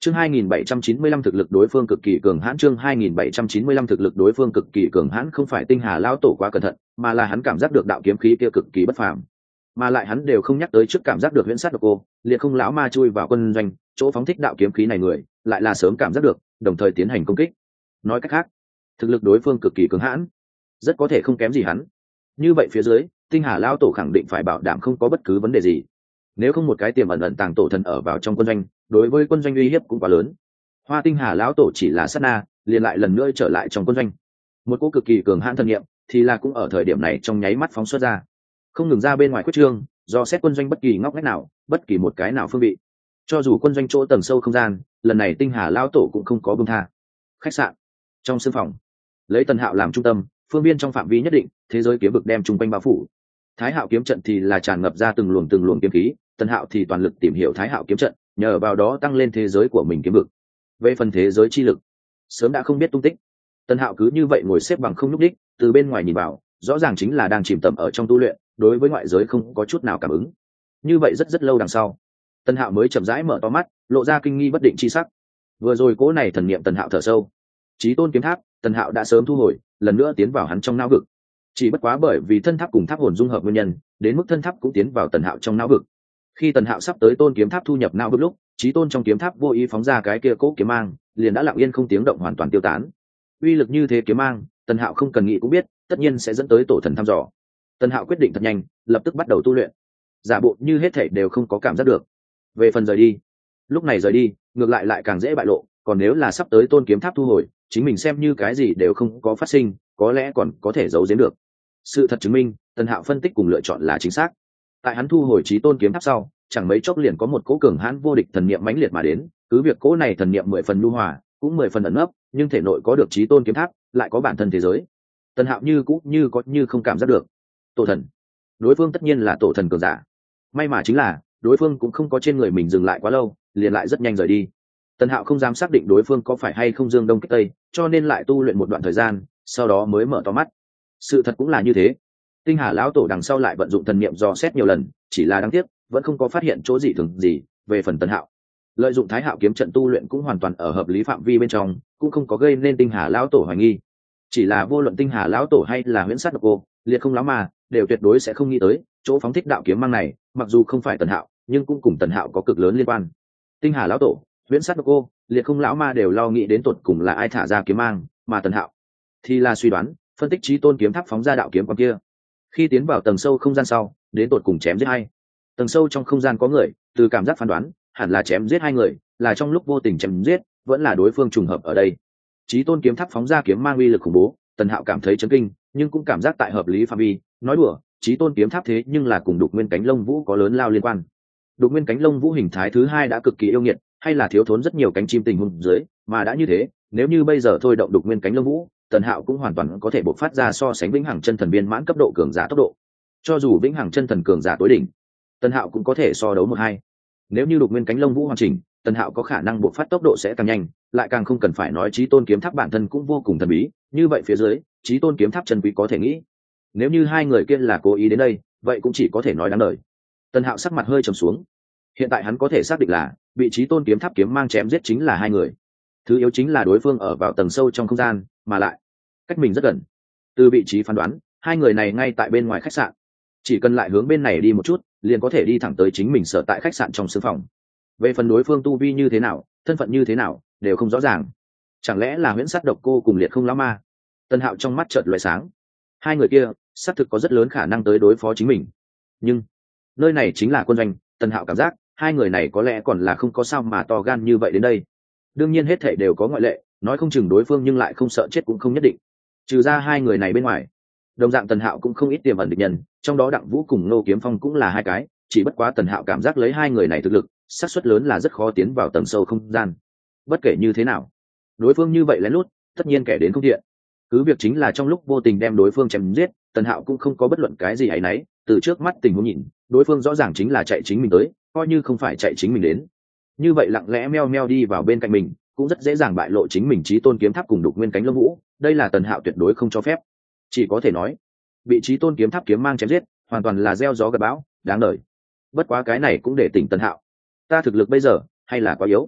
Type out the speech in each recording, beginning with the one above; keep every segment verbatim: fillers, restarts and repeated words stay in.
Chương hai nghìn bảy trăm chín mươi lăm thực lực đối phương cực kỳ cường hãn, chương hai nghìn bảy trăm chín mươi lăm thực lực đối phương cực kỳ cường hãn, không phải Tinh Hà lão tổ quá cẩn thận, mà là hắn cảm giác được đạo kiếm khí kia cực kỳ bất phàm. Mà lại hắn đều không nhắc tới trước cảm giác được huyễn sát độc cô, liệt không lão ma chui vào quân doanh, chỗ phóng thích đạo kiếm khí này người, lại là sớm cảm giác được, đồng thời tiến hành công kích. Nói cách khác, thực lực đối phương cực kỳ cường hãn, rất có thể không kém gì hắn. Như vậy phía dưới, Tinh Hà lão tổ khẳng định phải bảo đảm không có bất cứ vấn đề gì. Nếu không một cái tiềm ẩn ẩn tàng tổ thần ở vào trong quân doanh, đối với quân doanh uy hiếp cũng quá lớn. Hoa Tinh Hà lão tổ chỉ là sát na, liền lại lần nữa trở lại trong quân doanh. Một cỗ cực kỳ cường hãn thần niệm, thì là cũng ở thời điểm này trong nháy mắt phóng xuất ra, không ngừng ra bên ngoài quyết trương, do xét quân doanh bất kỳ ngóc ngách nào, bất kỳ một cái nào phương vị. Cho dù quân doanh chỗ tầng sâu không gian, lần này Tinh Hà lão tổ cũng không có buông tha. Khách sạn, trong sương phòng, lấy Tần Hạo làm trung tâm, phương viên trong phạm vi nhất định, thế giới kiếm vực đem trung quanh bao phủ. Thái Hạo kiếm trận thì là tràn ngập ra từng luồng từng luồng kiếm khí, Tần Hạo thì toàn lực tìm hiểu Thái Hạo kiếm trận, nhờ vào đó tăng lên thế giới của mình kiếm vực. Về phần thế giới chi lực, sớm đã không biết tung tích. Tần Hạo cứ như vậy ngồi xếp bằng không nhúc đích, từ bên ngoài nhìn vào, rõ ràng chính là đang chìm tầm ở trong tu luyện, đối với ngoại giới không có chút nào cảm ứng. Như vậy rất rất lâu đằng sau, Tần Hạo mới chậm rãi mở to mắt, lộ ra kinh nghi bất định chi sắc. Vừa rồi cỗ này thần niệm Tần Hạo thở sâu, Chí Tôn kiếm tháp, Tần Hạo đã sớm thu hồi, lần nữa tiến vào hắn trong não vực. Chỉ bất quá bởi vì thân tháp cùng tháp hồn dung hợp nguyên nhân, đến mức thân tháp cũng tiến vào Tần Hạo trong não vực. Khi Tần Hạo sắp tới Tôn kiếm tháp thu nhập não vực lúc, Chí Tôn trong kiếm tháp vô ý phóng ra cái kia cỗ kiếm mang, liền đã lặng yên không tiếng động hoàn toàn tiêu tán. Uy lực như thế kiếm mang, Tần Hạo không cần nghĩ cũng biết, tất nhiên sẽ dẫn tới tổ thần thăm dò. Tần Hạo quyết định thật nhanh, lập tức bắt đầu tu luyện, giả bộ như hết thảy đều không có cảm giác được. Về phần rời đi, lúc này rời đi, ngược lại lại càng dễ bại lộ, còn nếu là sắp tới Tôn kiếm tháp thu hồi, chính mình xem như cái gì đều không có phát sinh, có lẽ còn có thể giấu giếm được. Sự thật chứng minh, Tần Hạo phân tích cùng lựa chọn là chính xác. Tại hắn thu hồi Chí Tôn kiếm tháp sau, chẳng mấy chốc liền có một cỗ cường hãn vô địch thần niệm mãnh liệt mà đến, cứ việc cỗ này thần niệm mười phần nhu hòa, cũng mười phần ẩn nấp, nhưng thể nội có được Chí Tôn kiếm tháp, lại có bản thân thế giới. Tần Hạo như cũng như có như không cảm giác được. Tổ thần, đối phương tất nhiên là tổ thần cường giả. May mà chính là, đối phương cũng không có trên người mình dừng lại quá lâu, liền lại rất nhanh rời đi. Tần Hạo không dám xác định đối phương có phải hay không dương đông kích tây, cho nên lại tu luyện một đoạn thời gian, sau đó mới mở to mắt. Sự thật cũng là như thế. Tinh Hà lão tổ đằng sau lại vận dụng thần niệm dò xét nhiều lần, chỉ là đáng tiếc, vẫn không có phát hiện chỗ gì thường gì. Về phần Tần Hạo, lợi dụng Thái Hạo kiếm trận tu luyện cũng hoàn toàn ở hợp lý phạm vi bên trong, cũng không có gây nên Tinh Hà lão tổ hoài nghi. Chỉ là vô luận Tinh Hà lão tổ hay là huyễn sát độc cô, liệt không lão ma, đều tuyệt đối sẽ không nghĩ tới chỗ phóng thích đạo kiếm mang này, mặc dù không phải Tần Hạo, nhưng cũng cùng Tần Hạo có cực lớn liên quan. Tinh Hà lão tổ, huyễn sát độc cô, liệt không lão ma đều lo nghĩ đến tột cùng là ai thả ra kiếm mang, mà Tần Hạo thì là suy đoán, phân tích Chí Tôn kiếm tháp phóng ra đạo kiếm con kia. Khi tiến vào tầng sâu không gian sau, đến tột cùng chém giết hay. Tầng sâu trong không gian có người, từ cảm giác phán đoán, hẳn là chém giết hai người, là trong lúc vô tình chém giết, vẫn là đối phương trùng hợp ở đây. Chí Tôn kiếm tháp phóng ra kiếm mang uy lực khủng bố, Tần Hạo cảm thấy chấn kinh, nhưng cũng cảm giác tại hợp lý phạm vi. Nói đùa, Chí Tôn kiếm tháp thế nhưng là cùng Đục Nguyên cánh lông vũ có lớn lao liên quan. Đục Nguyên cánh lông vũ hình thái thứ hai đã cực kỳ yêu nghiệt, hay là thiếu thốn rất nhiều cánh chim tình huống dưới, mà đã như thế, nếu như bây giờ thôi động Đục Nguyên cánh lông vũ, Tần Hạo cũng hoàn toàn có thể bộc phát ra so sánh vĩnh hằng chân thần viên mãn cấp độ cường giả tốc độ. Cho dù vĩnh hằng chân thần cường giả tối đỉnh, Tần Hạo cũng có thể so đấu một hai. Nếu như Đục Nguyên cánh lông vũ hoàn chỉnh, Tần Hạo có khả năng bộc phát tốc độ sẽ càng nhanh, lại càng không cần phải nói Chí Tôn kiếm tháp bản thân cũng vô cùng thần bí, như vậy phía dưới, Chí Tôn kiếm tháp chân quý có thể nghĩ. Nếu như hai người kia là cố ý đến đây, vậy cũng chỉ có thể nói đáng đời. Tần Hạo sắc mặt hơi trầm xuống. Hiện tại hắn có thể xác định là, vị Chí Tôn kiếm tháp kiếm mang chém giết chính là hai người. Thứ yếu chính là đối phương ở vào tầng sâu trong không gian, mà lại cách mình rất gần. Từ vị trí phán đoán, hai người này ngay tại bên ngoài khách sạn. Chỉ cần lại hướng bên này đi một chút, liền có thể đi thẳng tới chính mình sở tại khách sạn trong sương phòng. Về phần đối phương tu vi như thế nào, thân phận như thế nào, đều không rõ ràng. Chẳng lẽ là huyễn sát độc cô cùng liệt không lão ma? Tần Hạo trong mắt chợt lóe sáng. Hai người kia, xác thực có rất lớn khả năng tới đối phó chính mình. Nhưng nơi này chính là quân doanh, Tần Hạo cảm giác hai người này có lẽ còn là không có sao mà to gan như vậy đến đây. Đương nhiên hết thảy đều có ngoại lệ, nói không chừng đối phương nhưng lại không sợ chết cũng không nhất định. Trừ ra hai người này bên ngoài, đồng dạng Tần Hạo cũng không ít tiềm ẩn địch nhân, trong đó Đặng Vũ cùng Ngô Kiếm Phong cũng là hai cái, chỉ bất quá Tần Hạo cảm giác lấy hai người này thực lực, xác suất lớn là rất khó tiến vào tầng sâu không gian. Bất kể như thế nào, đối phương như vậy lén lút, tất nhiên kẻ đến không thiện. Cứ việc chính là trong lúc vô tình đem đối phương chém giết, Tần Hạo cũng không có bất luận cái gì ấy nấy, từ trước mắt tình huống nhìn, đối phương rõ ràng chính là chạy chính mình tới, coi như không phải chạy chính mình đến. Như vậy lặng lẽ meo meo đi vào bên cạnh mình, cũng rất dễ dàng bại lộ chính mình Chí Tôn kiếm tháp cùng Đục Nguyên cánh lông vũ, đây là Tần Hạo tuyệt đối không cho phép. Chỉ có thể nói, bị Chí Tôn kiếm tháp kiếm mang chém giết, hoàn toàn là gieo gió gặt bão, đáng đời. Bất quá cái này cũng để tỉnh Tần Hạo. Ta thực lực bây giờ hay là quá yếu.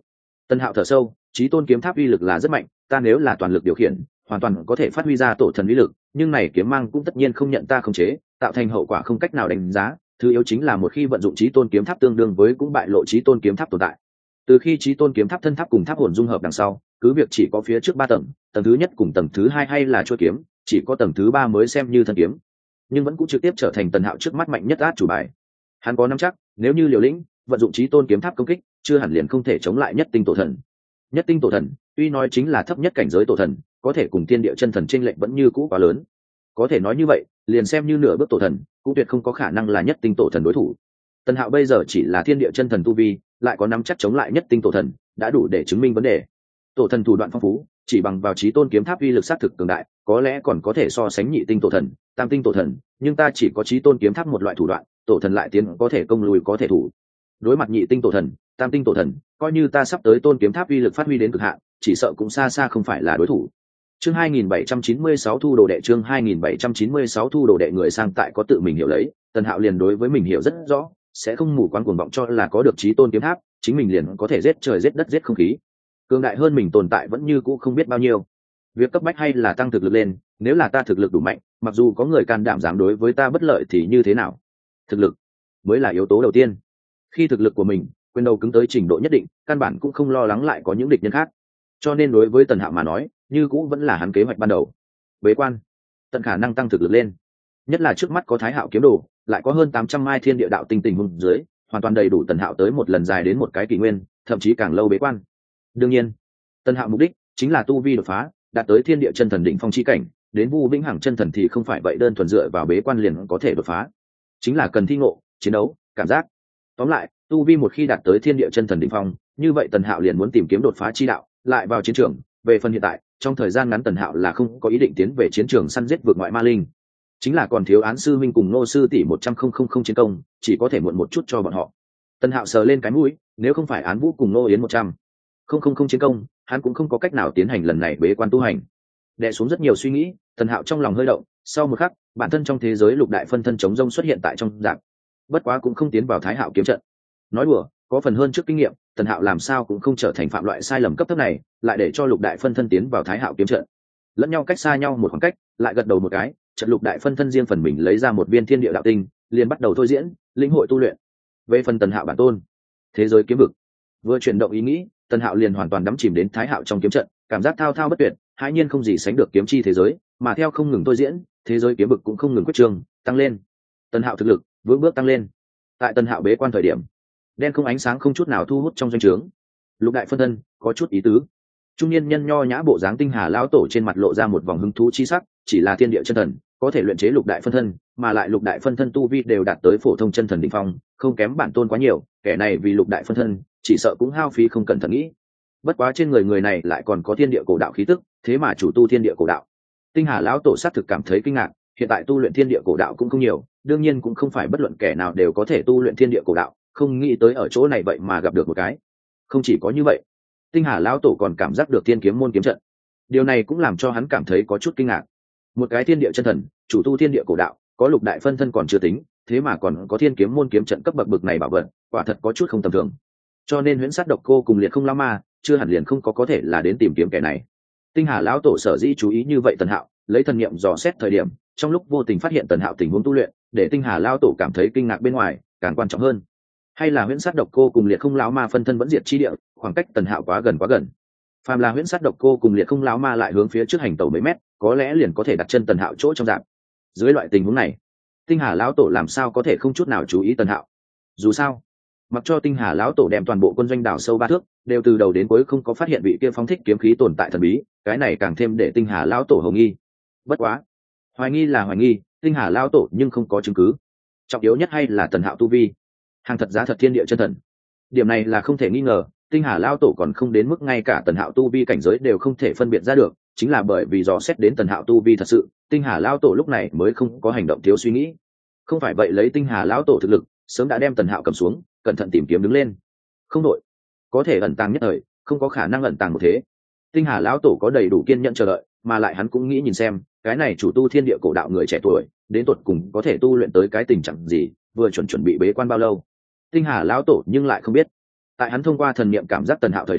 Tần Hạo thở sâu, chí tôn kiếm tháp uy lực là rất mạnh, ta nếu là toàn lực điều khiển hoàn toàn có thể phát huy ra tổ thần uy lực, nhưng này kiếm mang cũng tất nhiên không nhận ta khống chế, tạo thành hậu quả không cách nào đánh giá. Thứ yếu chính là một khi vận dụng chí tôn kiếm tháp tương đương với cũng bại lộ chí tôn kiếm tháp tồn tại. Từ khi chí tôn kiếm tháp thân tháp cùng tháp hồn dung hợp đằng sau, cứ việc chỉ có phía trước ba tầng, tầng thứ nhất cùng tầng thứ hai hay là chuôi kiếm, chỉ có tầng thứ ba mới xem như thân kiếm, nhưng vẫn cũng trực tiếp trở thành Tần Hạo trước mắt mạnh nhất át chủ bài. Hắn có nắm chắc, nếu như liều lĩnh vận dụng chí tôn kiếm tháp công kích, chưa hẳn liền không thể chống lại nhất tinh tổ thần. Nhất tinh tổ thần tuy nói chính là thấp nhất cảnh giới tổ thần, có thể cùng thiên địa chân thần chênh lệch vẫn như cũ quá lớn. Có thể nói như vậy, liền xem như nửa bước tổ thần, cũng tuyệt không có khả năng là nhất tinh tổ thần đối thủ. Tần Hạo bây giờ chỉ là thiên địa chân thần tu vi, lại có nắm chắc chống lại nhất tinh tổ thần, đã đủ để chứng minh vấn đề. Tổ thần thủ đoạn phong phú, chỉ bằng vào chí tôn kiếm tháp uy lực sát thực cường đại, có lẽ còn có thể so sánh nhị tinh tổ thần, tam tinh tổ thần, nhưng ta chỉ có chí tôn kiếm tháp một loại thủ đoạn, tổ thần lại tiến có thể công lùi có thể thủ. Đối mặt nhị tinh tổ thần, tam tinh tổ thần, coi như ta sắp tới tôn kiếm tháp uy lực phát huy đến cực hạn, chỉ sợ cũng xa xa không phải là đối thủ. Chương hai nghìn bảy trăm chín mươi sáu thu đồ đệ, chương hai nghìn bảy trăm chín mươi sáu thu đồ đệ. Người sang tại có tự mình hiểu lấy, Tần Hạo liền đối với mình hiểu rất rõ, sẽ không mù quáng cuồng vọng cho là có được chí tôn kiếm tháp, chính mình liền có thể giết trời giết đất giết không khí. Cường đại hơn mình tồn tại vẫn như cũ không biết bao nhiêu. Việc cấp bách hay là tăng thực lực lên, nếu là ta thực lực đủ mạnh, mặc dù có người can đảm dám đối với ta bất lợi thì như thế nào? Thực lực mới là yếu tố đầu tiên. Khi thực lực của mình quyền đầu cứng tới trình độ nhất định, căn bản cũng không lo lắng lại có những địch nhân khác. Cho nên đối với Tần Hạo mà nói, như cũ vẫn là hắn kế hoạch ban đầu. Bế quan, tận khả năng tăng thực lực lên. Nhất là trước mắt có Thái Hạo kiếm đồ, lại có hơn tám trăm mai thiên địa đạo tinh tình hùng dưới, hoàn toàn đầy đủ Tần Hạo tới một lần dài đến một cái kỷ nguyên, thậm chí càng lâu bế quan. Đương nhiên, Tần Hạo mục đích chính là tu vi đột phá, đạt tới thiên địa chân thần đỉnh phong chi cảnh, đến Vu Vĩnh Hằng chân thần thì không phải vậy đơn thuần dựa vào bế quan liền có thể đột phá, chính là cần thi ngộ, chiến đấu, cảm giác. Tóm lại, tu vi một khi đạt tới thiên địa chân thần đỉnh phong, như vậy Tần Hạo liền muốn tìm kiếm đột phá chi đạo, lại vào chiến trường. Về phần hiện tại, trong thời gian ngắn Tần Hạo là không có ý định tiến về chiến trường săn giết vượt ngoại ma linh, chính là còn thiếu Án sư minh cùng Nô sư tỷ một trăm không không không chiến công, chỉ có thể muộn một chút cho bọn họ. Tần Hạo sờ lên cái mũi, nếu không phải Án Vũ cùng Nô Yến một trăm không không không chiến công, hắn cũng không có cách nào tiến hành lần này bế quan tu hành. Đè xuống rất nhiều suy nghĩ, Tần Hạo trong lòng hơi động, sau một khắc, bản thân trong thế giới lục đại phân thân chống rông xuất hiện tại trong dạng. Bất quá cũng không tiến vào Thái Hạo kiếm trận. Nói đùa, có phần hơn trước kinh nghiệm, Tần Hạo làm sao cũng không trở thành phạm loại sai lầm cấp thấp này, lại để cho lục đại phân thân tiến vào Thái Hạo kiếm trận. Lẫn nhau cách xa nhau một khoảng cách, lại gật đầu một cái, trận lục đại phân thân riêng phần mình lấy ra một viên thiên địa đạo tinh, liền bắt đầu thôi diễn, lĩnh hội tu luyện. Về phần Tần Hạo bản tôn, thế giới kiếm vực, vừa chuyển động ý nghĩ, Tần Hạo liền hoàn toàn đắm chìm đến Thái Hạo trong kiếm trận, cảm giác thao thao bất tuyệt, hãi nhiên không gì sánh được kiếm chi thế giới, mà theo không ngừng thôi diễn, thế giới kiếm vực cũng không ngừng quyết trường, tăng lên. Tần Hạo thực lực vững bước tăng lên. Tại Tần Hạo bế quan thời điểm, đen không ánh sáng không chút nào thu hút trong doanh trướng. Lục đại phân thân có chút ý tứ. Trung niên nhân nho nhã bộ dáng Tinh Hà lão tổ trên mặt lộ ra một vòng hứng thú chi sắc, chỉ là thiên địa chân thần, có thể luyện chế lục đại phân thân, mà lại lục đại phân thân tu vi đều đạt tới phổ thông chân thần đỉnh phong, không kém bản tôn quá nhiều, kẻ này vì lục đại phân thân, chỉ sợ cũng hao phí không cẩn thận nghĩ. Bất quá trên người người này lại còn có thiên địa cổ đạo khí tức, thế mà chủ tu thiên địa cổ đạo. Tinh Hà lão tổ sát thực cảm thấy kinh ngạc, hiện tại tu luyện thiên địa cổ đạo cũng không nhiều, đương nhiên cũng không phải bất luận kẻ nào đều có thể tu luyện thiên địa cổ đạo, không nghĩ tới ở chỗ này vậy mà gặp được một cái. Không chỉ có như vậy, Tinh Hà lão tổ còn cảm giác được thiên kiếm môn kiếm trận. Điều này cũng làm cho hắn cảm thấy có chút kinh ngạc. Một cái thiên địa chân thần, chủ tu thiên địa cổ đạo, có lục đại phân thân còn chưa tính, thế mà còn có thiên kiếm môn kiếm trận cấp bậc bậc này bảo vật, quả thật có chút không tầm thường. Cho nên Huyễn Sát Độc Cô cùng Liệt Không lão ma, chưa hẳn liền không có có thể là đến tìm kiếm kẻ này. Tinh Hà lão tổ sở dĩ chú ý như vậy Tần Hạo, lấy thần niệm dò xét thời điểm, trong lúc vô tình phát hiện Tần Hạo tình huống tu luyện, để Tinh Hà lão tổ cảm thấy kinh ngạc bên ngoài, càng quan trọng hơn, hay là Huyễn Sát Độc Cô cùng Liệt Không lão ma phân thân vẫn diệt chi địa, khoảng cách Tần Hạo quá gần quá gần. Phàm là Huyễn Sát Độc Cô cùng Liệt Không lão ma lại hướng phía trước hành tẩu mấy mét, có lẽ liền có thể đặt chân Tần Hạo chỗ trong dạng. Dưới loại tình huống này, Tinh Hà lão tổ làm sao có thể không chút nào chú ý Tần Hạo? Dù sao, mặc cho Tinh Hà lão tổ đem toàn bộ quân doanh đào sâu ba thước, đều từ đầu đến cuối không có phát hiện vị kia phóng thích kiếm khí tồn tại thần bí, cái này càng thêm để Tinh Hà lão tổ hồng nghi. Bất quá, hoài nghi là hoài nghi, Tinh Hà lão tổ nhưng không có chứng cứ. Trọng yếu nhất hay là Tần Hạo tu vi, hàng thật giá thật thiên địa chân thần. Điểm này là không thể nghi ngờ, Tinh Hà lão tổ còn không đến mức ngay cả Tần Hạo tu vi cảnh giới đều không thể phân biệt ra được, chính là bởi vì dò xét đến Tần Hạo tu vi thật sự, Tinh Hà lão tổ lúc này mới không có hành động thiếu suy nghĩ. Không phải vậy lấy Tinh Hà lão tổ thực lực, sớm đã đem Tần Hạo cầm xuống, cẩn thận tìm kiếm đứng lên. Không đội, có thể ẩn tàng nhất thời, không có khả năng ẩn tàng một thế. Tinh Hà lão tổ có đầy đủ kiên nhẫn chờ đợi, mà lại hắn cũng nghĩ nhìn xem, cái này chủ tu thiên địa cổ đạo người trẻ tuổi, đến tột cùng có thể tu luyện tới cái tình trạng gì, vừa chuẩn chuẩn bị bế quan bao lâu. Tinh Hà lão tổ nhưng lại không biết. Tại hắn thông qua thần niệm cảm giác Tần Hạo thời điểm,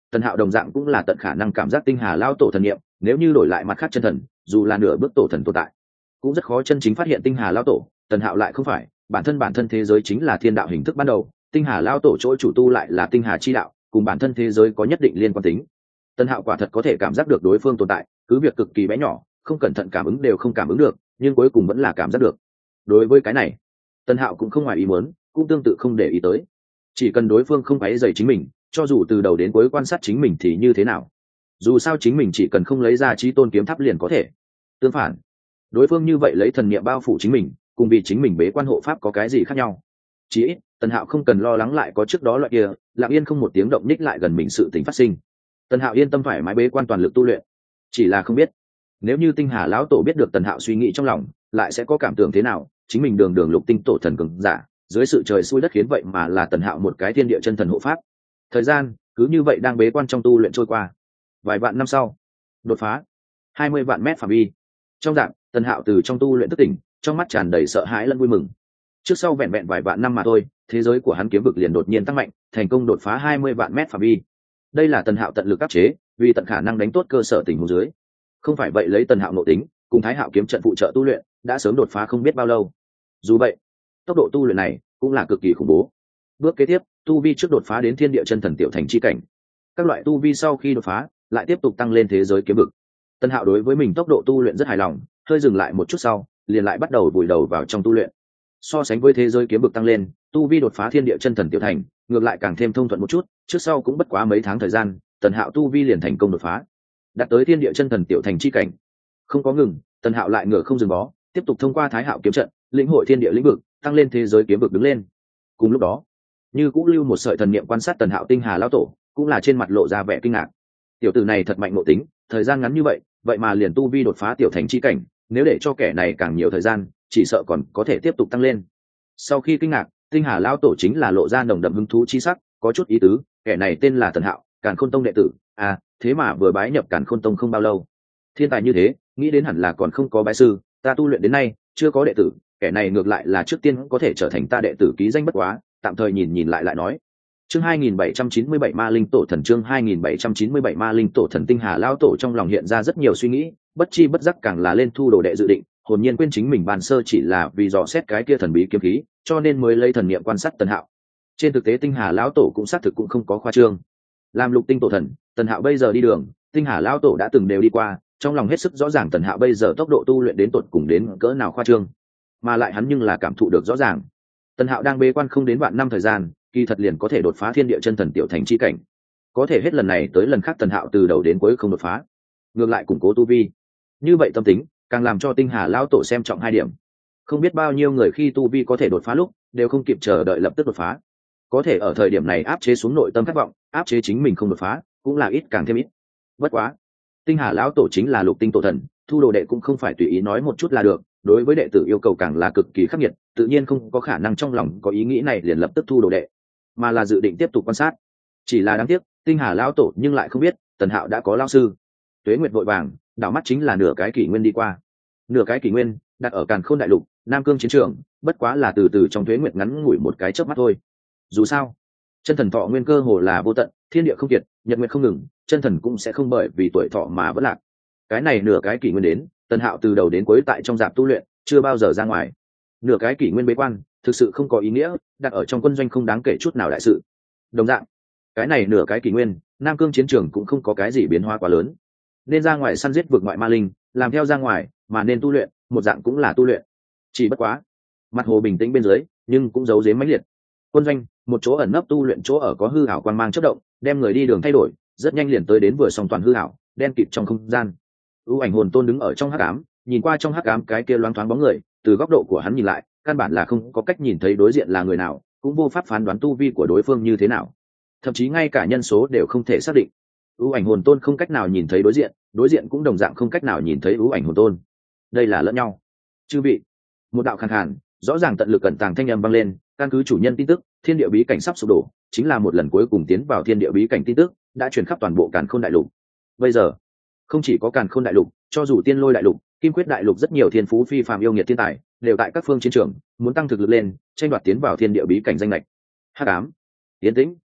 Tần Hạo đồng dạng cũng là tận khả năng cảm giác tinh hà lao tổ thần niệm, nếu như đổi lại mặt khác chân thần, dù là nửa bước tổ thần tồn tại, cũng rất khó chân chính phát hiện tinh hà lao tổ. Tần Hạo lại không phải, bản thân bản thân thế giới chính là thiên đạo hình thức ban đầu, tinh hà lao tổ chỗ chủ tu lại là tinh hà chi đạo, cùng bản thân thế giới có nhất định liên quan tính. Tần Hạo quả thật có thể cảm giác được đối phương tồn tại, cứ việc cực kỳ bé nhỏ, không cẩn thận cảm ứng đều không cảm ứng được, nhưng cuối cùng vẫn là cảm giác được. Đối với cái này, Tần Hạo cũng không ngoài ý muốn, cũng tương tự không để ý tới. Chỉ cần đối phương không quấy rầy chính mình, cho dù từ đầu đến cuối quan sát chính mình thì như thế nào, dù sao chính mình chỉ cần không lấy ra chí tôn kiếm tháp liền có thể. Tương phản, đối phương như vậy lấy thần niệm bao phủ chính mình, cùng vì chính mình bế quan hộ pháp có cái gì khác nhau? Chỉ ít Tần Hạo không cần lo lắng lại có trước đó loại kia lặng yên không một tiếng động ních lại gần mình sự tình phát sinh. Tần Hạo yên tâm thoải mái bế quan toàn lực tu luyện. Chỉ là không biết, nếu như tinh hà lão tổ biết được Tần Hạo suy nghĩ trong lòng, lại sẽ có cảm tưởng thế nào? Chính mình đường đường lục tinh tổ thần cường giả, dưới sự trời xui đất khiến vậy mà là Tần Hạo một cái thiên địa chân thần hộ pháp. Thời gian cứ như vậy đang bế quan trong tu luyện trôi qua. Vài vạn năm sau, đột phá hai mươi vạn mét phạm vi. Trong dạng, Tần Hạo từ trong tu luyện thức tỉnh, trong mắt tràn đầy sợ hãi lẫn vui mừng. Trước sau vẹn vẹn vài vạn năm mà thôi, thế giới của hắn kiếm vực liền đột nhiên tăng mạnh, thành công đột phá hai mươi vạn mét phạm vi. Đây là Tần Hạo tận lực áp chế, vì tận khả năng đánh tốt cơ sở tình huống dưới. Không phải vậy lấy Tần Hạo nội tính, cùng Thái Hạo kiếm trận phụ trợ tu luyện, đã sớm đột phá không biết bao lâu. Dù vậy, tốc độ tu luyện này cũng là cực kỳ khủng bố. Bước kế tiếp, tu vi trước đột phá đến thiên địa chân thần tiểu thành chi cảnh. Các loại tu vi sau khi đột phá, lại tiếp tục tăng lên thế giới kiếm vực. Tần Hạo đối với mình tốc độ tu luyện rất hài lòng, hơi dừng lại một chút sau, liền lại bắt đầu vùi đầu vào trong tu luyện. So sánh với thế giới kiếm vực tăng lên, tu vi đột phá thiên địa chân thần tiểu thành, ngược lại càng thêm thông thuận một chút, trước sau cũng bất quá mấy tháng thời gian, Tần Hạo tu vi liền thành công đột phá, đạt tới thiên địa chân thần tiểu thành chi cảnh. Không có ngừng, Tần Hạo lại ngửa không dừng bó, tiếp tục thông qua Thái Hạo kiếm trận, lĩnh hội thiên địa lĩnh vực, tăng lên thế giới kiếm vực đứng lên. Cùng lúc đó, như cũng lưu một sợi thần niệm quan sát Tần Hạo tinh hà lão tổ, cũng là trên mặt lộ ra vẻ kinh ngạc. Tiểu tử này thật mạnh nội tính, thời gian ngắn như vậy, vậy mà liền tu vi đột phá tiểu thành chi cảnh, nếu để cho kẻ này càng nhiều thời gian, chỉ sợ còn có thể tiếp tục tăng lên. Sau khi kinh ngạc, tinh hà lão tổ chính là lộ ra nồng đậm hứng thú chi sắc, có chút ý tứ, kẻ này tên là Tần Hạo, Càn Khôn Tông đệ tử, à, thế mà vừa bái nhập Càn Khôn Tông không bao lâu. Thiên tài như thế, nghĩ đến hẳn là còn không có bái sư, ta tu luyện đến nay, chưa có đệ tử, kẻ này ngược lại là trước tiên có thể trở thành ta đệ tử ký danh bất quá, tạm thời nhìn nhìn lại lại nói. Chương hai nghìn bảy trăm chín mươi bảy Ma Linh Tổ Thần chương hai nghìn bảy trăm chín mươi bảy Ma Linh Tổ Thần tinh hà lão tổ trong lòng hiện ra rất nhiều suy nghĩ, bất chi bất giác càng là lên thu đồ đệ dự định, hồn nhiên quên chính mình bàn sơ chỉ là vì dò xét cái kia thần bí kiếm khí, cho nên mới lấy thần niệm quan sát Tần Hạo. Trên thực tế tinh hà lão tổ cũng xác thực cũng không có khoa trương. Làm lục tinh tổ thần, Tần Hạo bây giờ đi đường, tinh hà lão tổ đã từng đều đi qua, trong lòng hết sức rõ ràng Tần Hạo bây giờ tốc độ tu luyện đến tột cùng đến cỡ nào khoa trương, mà lại hắn nhưng là cảm thụ được rõ ràng. Tần Hạo đang bế quan không đến vạn năm thời gian, kỳ thật liền có thể đột phá thiên địa chân thần tiểu thành chi cảnh. Có thể hết lần này tới lần khác Tần Hạo từ đầu đến cuối không đột phá, ngược lại củng cố tu vi. Như vậy tâm tính, càng làm cho tinh hà lão tổ xem trọng hai điểm. Không biết bao nhiêu người khi tu vi có thể đột phá lúc, đều không kịp chờ đợi lập tức đột phá. Có thể ở thời điểm này áp chế xuống nội tâm khát vọng, áp chế chính mình không đột phá, cũng là ít càng thêm ít. Bất quá, tinh hà lão tổ chính là lục tinh tổ thần, thu đồ đệ cũng không phải tùy ý nói một chút là được, đối với đệ tử yêu cầu càng là cực kỳ khắc nghiệt, tự nhiên không có khả năng trong lòng có ý nghĩ này liền lập tức thu đồ đệ, mà là dự định tiếp tục quan sát. Chỉ là đáng tiếc, tinh hà lão tổ nhưng lại không biết, Tần Hạo đã có lão sư. Tuế nguyệt vội vàng, đảo mắt chính là nửa cái kỷ nguyên đi qua. Nửa cái kỷ nguyên, đặt ở Càn Khôn đại lục, Nam Cương chiến trường, bất quá là từ từ trong tuế nguyệt ngắn ngủi một cái chớp mắt thôi. Dù sao, chân thần thọ nguyên cơ hồ là vô tận, thiên địa không kiệt, nhật nguyệt không ngừng, chân thần cũng sẽ không bởi vì tuổi thọ mà vỡ lạc. Cái này nửa cái kỷ nguyên đến, Tần Hạo từ đầu đến cuối tại trong dạp tu luyện, chưa bao giờ ra ngoài. Nửa cái kỷ nguyên bế quan, thực sự không có ý nghĩa, đặt ở trong quân doanh không đáng kể chút nào đại sự. Đồng dạng, cái này nửa cái kỷ nguyên, Nam Cương chiến trường cũng không có cái gì biến hóa quá lớn. Nên ra ngoài săn giết vượt ngoại ma linh, làm theo ra ngoài, mà nên tu luyện, một dạng cũng là tu luyện. Chỉ bất quá, mặt hồ bình tĩnh bên dưới, nhưng cũng giấu giếm mãnh liệt. Quân doanh, một chỗ ẩn nấp tu luyện chỗ ở có hư ảo quang mang chớp động, đem người đi đường thay đổi, rất nhanh liền tới đến vừa xong toàn hư ảo, đen kịt trong không gian. ưu ảnh hồn tôn đứng ở trong hắc ám, nhìn qua trong hắc ám cái kia loáng thoáng bóng người, từ góc độ của hắn nhìn lại, căn bản là không có cách nhìn thấy đối diện là người nào, cũng vô pháp phán đoán tu vi của đối phương như thế nào, thậm chí ngay cả nhân số đều không thể xác định. ưu ảnh hồn tôn không cách nào nhìn thấy đối diện, đối diện cũng đồng dạng không cách nào nhìn thấy ưu ảnh hồn tôn. Đây là lẫn nhau. Chư vị, một đạo khàn khàn, rõ ràng tận lực cẩn tàng thanh âm vang lên, căn cứ chủ nhân tin tức, thiên địa bí cảnh sắp sụp đổ, chính là một lần cuối cùng tiến vào thiên địa bí cảnh tin tức, đã truyền khắp toàn bộ Càn Khôn đại lục. Bây giờ, không chỉ có Càn Khôn đại lục, cho dù Tiên Lôi đại lục, Kim Quyết đại lục rất nhiều thiên phú phi phàm yêu nghiệt thiên tài, đều tại các phương chiến trường, muốn tăng thực lực lên, tranh đoạt tiến vào thiên địa bí cảnh danh lệch. Hắc ám, tiến tĩnh,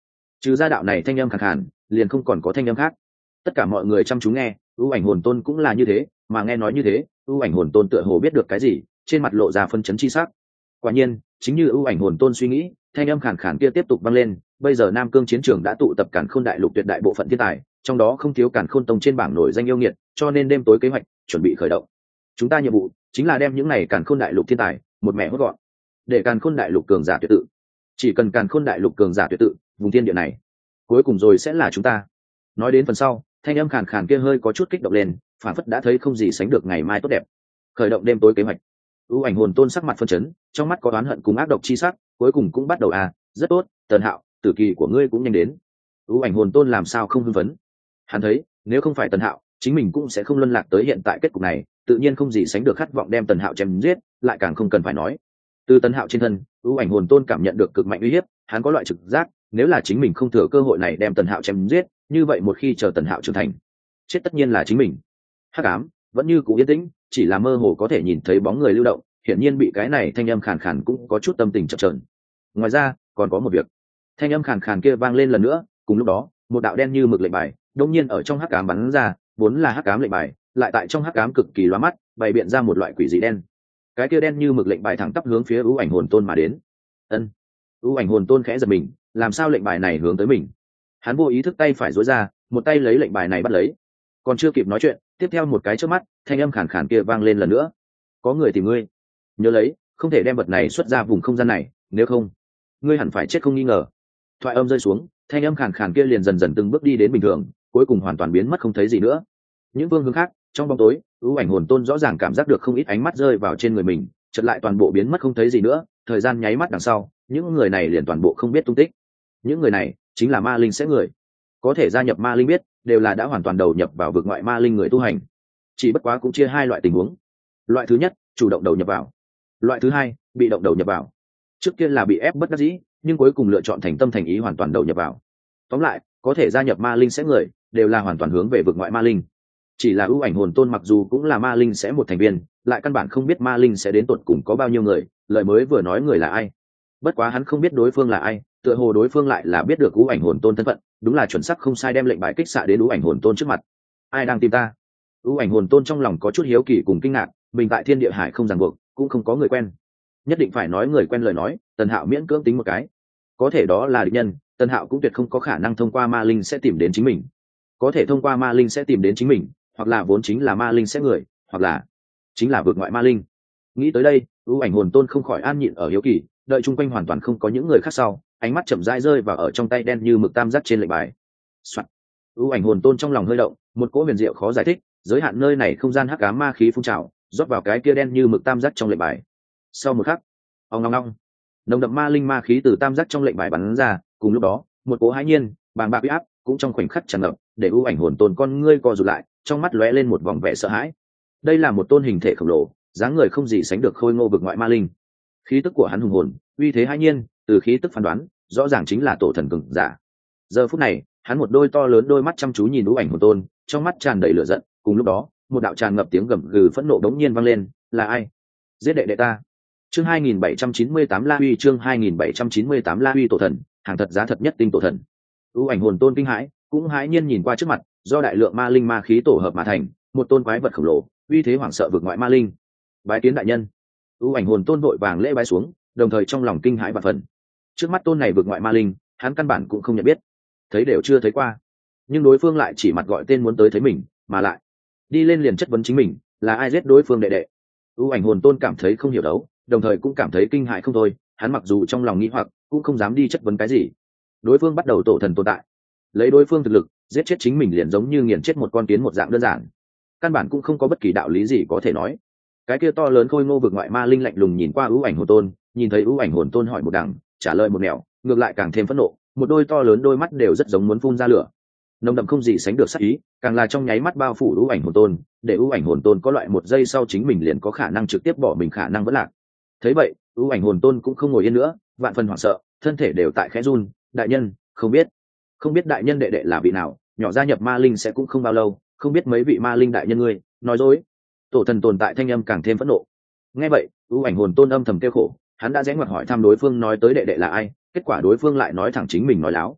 trừ ra đạo này thanh âm khàn khàn, liền không còn có thanh âm khác. Tất cả mọi người chăm chú nghe, ưu ảnh hồn tôn cũng là như thế, mà nghe nói như thế, ưu ảnh hồn tôn tựa hồ biết được cái gì, trên mặt lộ ra phân chấn chi sắc. Quả nhiên, chính như ưu ảnh hồn tôn suy nghĩ, thanh âm khàn khàn kia tiếp tục vang lên. Bây giờ Nam Cương chiến trường đã tụ tập Càn Khôn đại lục tuyệt đại bộ phận thiên tài, trong đó không thiếu Càn Khôn tông trên bảng nổi danh yêu nghiệt, cho nên đêm tối kế hoạch chuẩn bị khởi động. Chúng ta nhiệm vụ chính là đem những này Càn Khôn đại lục thiên tài một mẹ hốt gọn, để Càn Khôn đại lục cường giả tuyệt tự. Chỉ cần Càn Khôn đại lục cường giả tuyệt tự, vùng thiên địa này cuối cùng rồi sẽ là chúng ta. Nói đến phần sau, thanh âm khàn khàn kia hơi có chút kích động lên, phản phất đã thấy không gì sánh được ngày mai tốt đẹp. Khởi động đêm tối kế hoạch. ưu ảnh hồn tôn sắc mặt phân chấn, trong mắt có oán hận cùng ác độc chi sắc, cuối cùng cũng bắt đầu à, rất tốt, Tần Hạo, tử kỳ của ngươi cũng nhanh đến. ưu ảnh hồn tôn làm sao không hưng phấn. Hắn thấy, nếu không phải Tần Hạo, chính mình cũng sẽ không luân lạc tới hiện tại kết cục này, tự nhiên không gì sánh được khát vọng đem Tần Hạo chém giết, lại càng không cần phải nói. Từ Tần Hạo trên thân, ưu ảnh hồn tôn cảm nhận được cực mạnh uy hiếp, hắn có loại trực giác, nếu là chính mình không thừa cơ hội này đem Tần Hạo chém giết, như vậy một khi chờ Tần Hạo trưởng thành, chết tất nhiên là chính mình. Hắc ám vẫn như cũ yên tĩnh, chỉ là mơ hồ có thể nhìn thấy bóng người lưu động, hiển nhiên bị cái này thanh âm khàn khàn cũng có chút tâm tình chập chờn. Ngoài ra, còn có một việc. Thanh âm khàn khàn kia vang lên lần nữa, cùng lúc đó, một đạo đen như mực lệnh bài, đột nhiên ở trong hắc ám bắn ra, vốn là hắc ám lệnh bài, lại tại trong hắc ám cực kỳ lóa mắt, bày biện ra một loại quỷ dị đen. Cái kia đen như mực lệnh bài thẳng tắp hướng phía ưu ảnh hồn tôn mà đến. Ân. ưu ảnh hồn tôn khẽ giật mình, làm sao lệnh bài này hướng tới mình? Hắn vô ý thức tay phải duỗi ra, một tay lấy lệnh bài này bắt lấy. Còn chưa kịp nói chuyện, tiếp theo một cái chớp mắt, thanh âm khàn khàn kia vang lên lần nữa. Có người tìm ngươi. Nhớ lấy, không thể đem vật này xuất ra vùng không gian này, nếu không, ngươi hẳn phải chết không nghi ngờ. Thoại âm rơi xuống, thanh âm khàn khàn kia liền dần dần từng bước đi đến bình thường, cuối cùng hoàn toàn biến mất không thấy gì nữa. Những phương hướng khác, trong bóng tối, ưu ảnh hồn tôn rõ ràng cảm giác được không ít ánh mắt rơi vào trên người mình, chợt lại toàn bộ biến mất không thấy gì nữa. Thời gian nháy mắt đằng sau, những người này liền toàn bộ không biết tung tích. Những người này chính là ma linh sẽ người, có thể gia nhập ma linh biết đều là đã hoàn toàn đầu nhập vào vực ngoại ma linh người tu hành. Chỉ bất quá cũng chia hai loại tình huống. Loại thứ nhất, chủ động đầu nhập vào. Loại thứ hai, bị động đầu nhập vào. Trước kia là bị ép bất đắc dĩ, nhưng cuối cùng lựa chọn thành tâm thành ý hoàn toàn đầu nhập vào. Tóm lại, có thể gia nhập ma linh sẽ người đều là hoàn toàn hướng về vực ngoại ma linh. Chỉ là ưu ảnh hồn tôn mặc dù cũng là ma linh sẽ một thành viên, lại căn bản không biết ma linh sẽ đến tột cùng có bao nhiêu người, lời mới vừa nói người là ai. Bất quá hắn không biết đối phương là ai, tựa hồ đối phương lại là biết được ưu ảnh hồn tôn thân phận, đúng là chuẩn xác không sai, đem lệnh bài kích xạ đến ưu ảnh hồn tôn trước mặt. Ai đang tìm ta? ưu ảnh hồn tôn trong lòng có chút hiếu kỳ cùng kinh ngạc, mình tại thiên địa hải không ràng buộc, cũng không có người quen, nhất định phải nói người quen lời nói, Tần Hạo miễn cưỡng tính một cái, có thể đó là địch nhân, Tần Hạo cũng tuyệt không có khả năng thông qua ma linh sẽ tìm đến chính mình. Có thể thông qua ma linh sẽ tìm đến chính mình, hoặc là vốn chính là ma linh sẽ người, hoặc là chính là vượt ngoại ma linh. Nghĩ tới đây, ưu ảnh hồn tôn không khỏi an nhịn ở hiếu kỳ, đợi chung quanh hoàn toàn không có những người khác sau, ánh mắt chậm rãi rơi vào ở trong tay đen như mực tam giác trên lệnh bài. Soạn. ưu ảnh hồn tôn trong lòng hơi động, một cỗ huyền diệu khó giải thích, giới hạn nơi này không gian hắc ám ma khí phun trào, rót vào cái kia đen như mực tam giác trong lệnh bài. Sau một khắc, ong long long, nồng đậm ma linh ma khí từ tam giác trong lệnh bài bắn ra, cùng lúc đó, một cỗ hãi nhiên, bàng bạc uy áp cũng trong khoảnh khắc tràn ngập, để ưu ảnh hồn tôn con ngươi co rụt lại, trong mắt lóe lên một vòng vẻ sợ hãi. Đây là một tôn hình thể khổng lồ, dáng người không gì sánh được khôi ngô vực ngoại ma linh. Khí tức của hắn hùng hồn, uy thế hãi nhiên, từ khí tức phán đoán, rõ ràng chính là tổ thần cường giả. Giờ phút này, hắn một đôi to lớn đôi mắt chăm chú nhìn ưu ảnh hồn tôn, trong mắt tràn đầy lửa giận, cùng lúc đó, một đạo tràn ngập tiếng gầm gừ phẫn nộ đống nhiên vang lên, là ai? Giết đệ đệ ta. Chương hai nghìn bảy trăm chín mươi tám La Uy, chương hai nghìn bảy trăm chín mươi tám La Uy tổ thần, hàng thật giá thật nhất tinh tổ thần. ưu ảnh hồn tôn kinh hãi, cũng hãi nhiên nhìn qua trước mặt, do đại lượng ma linh ma khí tổ hợp mà thành, một tôn quái vật khổng lồ, uy thế hoảng sợ vượt ngoại ma linh. Bái kiến đại nhân. ưu ảnh hồn tôn vội vàng lễ bái xuống, đồng thời trong lòng kinh hãi và phần. Trước mắt tôn này vượt ngoại ma linh, hắn căn bản cũng không nhận biết, thấy đều chưa thấy qua, nhưng đối phương lại chỉ mặt gọi tên muốn tới thấy mình, mà lại đi lên liền chất vấn chính mình, là ai giết đối phương đệ đệ. ưu ảnh hồn tôn cảm thấy không hiểu đấu, đồng thời cũng cảm thấy kinh hãi không thôi, hắn mặc dù trong lòng nghĩ hoặc, cũng không dám đi chất vấn cái gì. Đối phương bắt đầu tổ thần tồn tại, lấy đối phương thực lực giết chết chính mình liền giống như nghiền chết một con kiến một dạng đơn giản, căn bản cũng không có bất kỳ đạo lý gì có thể nói. Cái kia to lớn khôi ngô vực ngoại ma linh lạnh lùng nhìn qua ưu ảnh hồn tôn, nhìn thấy ưu ảnh hồn tôn hỏi một đằng trả lời một nẻo, ngược lại càng thêm phẫn nộ, một đôi to lớn đôi mắt đều rất giống muốn phun ra lửa, nồng đậm không gì sánh được sắc ý, càng là trong nháy mắt bao phủ ưu ảnh hồn tôn, để ưu ảnh hồn tôn có loại một giây sau chính mình liền có khả năng trực tiếp bỏ mình khả năng vẫn lạc. Thấy vậy, ưu ảnh hồn tôn cũng không ngồi yên nữa, vạn phần hoảng sợ, thân thể đều tại khẽ run. Đại nhân, không biết không biết đại nhân đệ đệ là vị nào, nhỏ gia nhập ma linh sẽ cũng không bao lâu, không biết mấy vị ma linh đại nhân ngươi nói dối. Tổ thần tồn tại thanh âm càng thêm phẫn nộ. Nghe vậy, ưu ảnh hồn tôn âm thầm kêu khổ, hắn đã rẽ ngoặt hỏi thăm đối phương nói tới đệ đệ là ai, kết quả đối phương lại nói thẳng chính mình nói láo.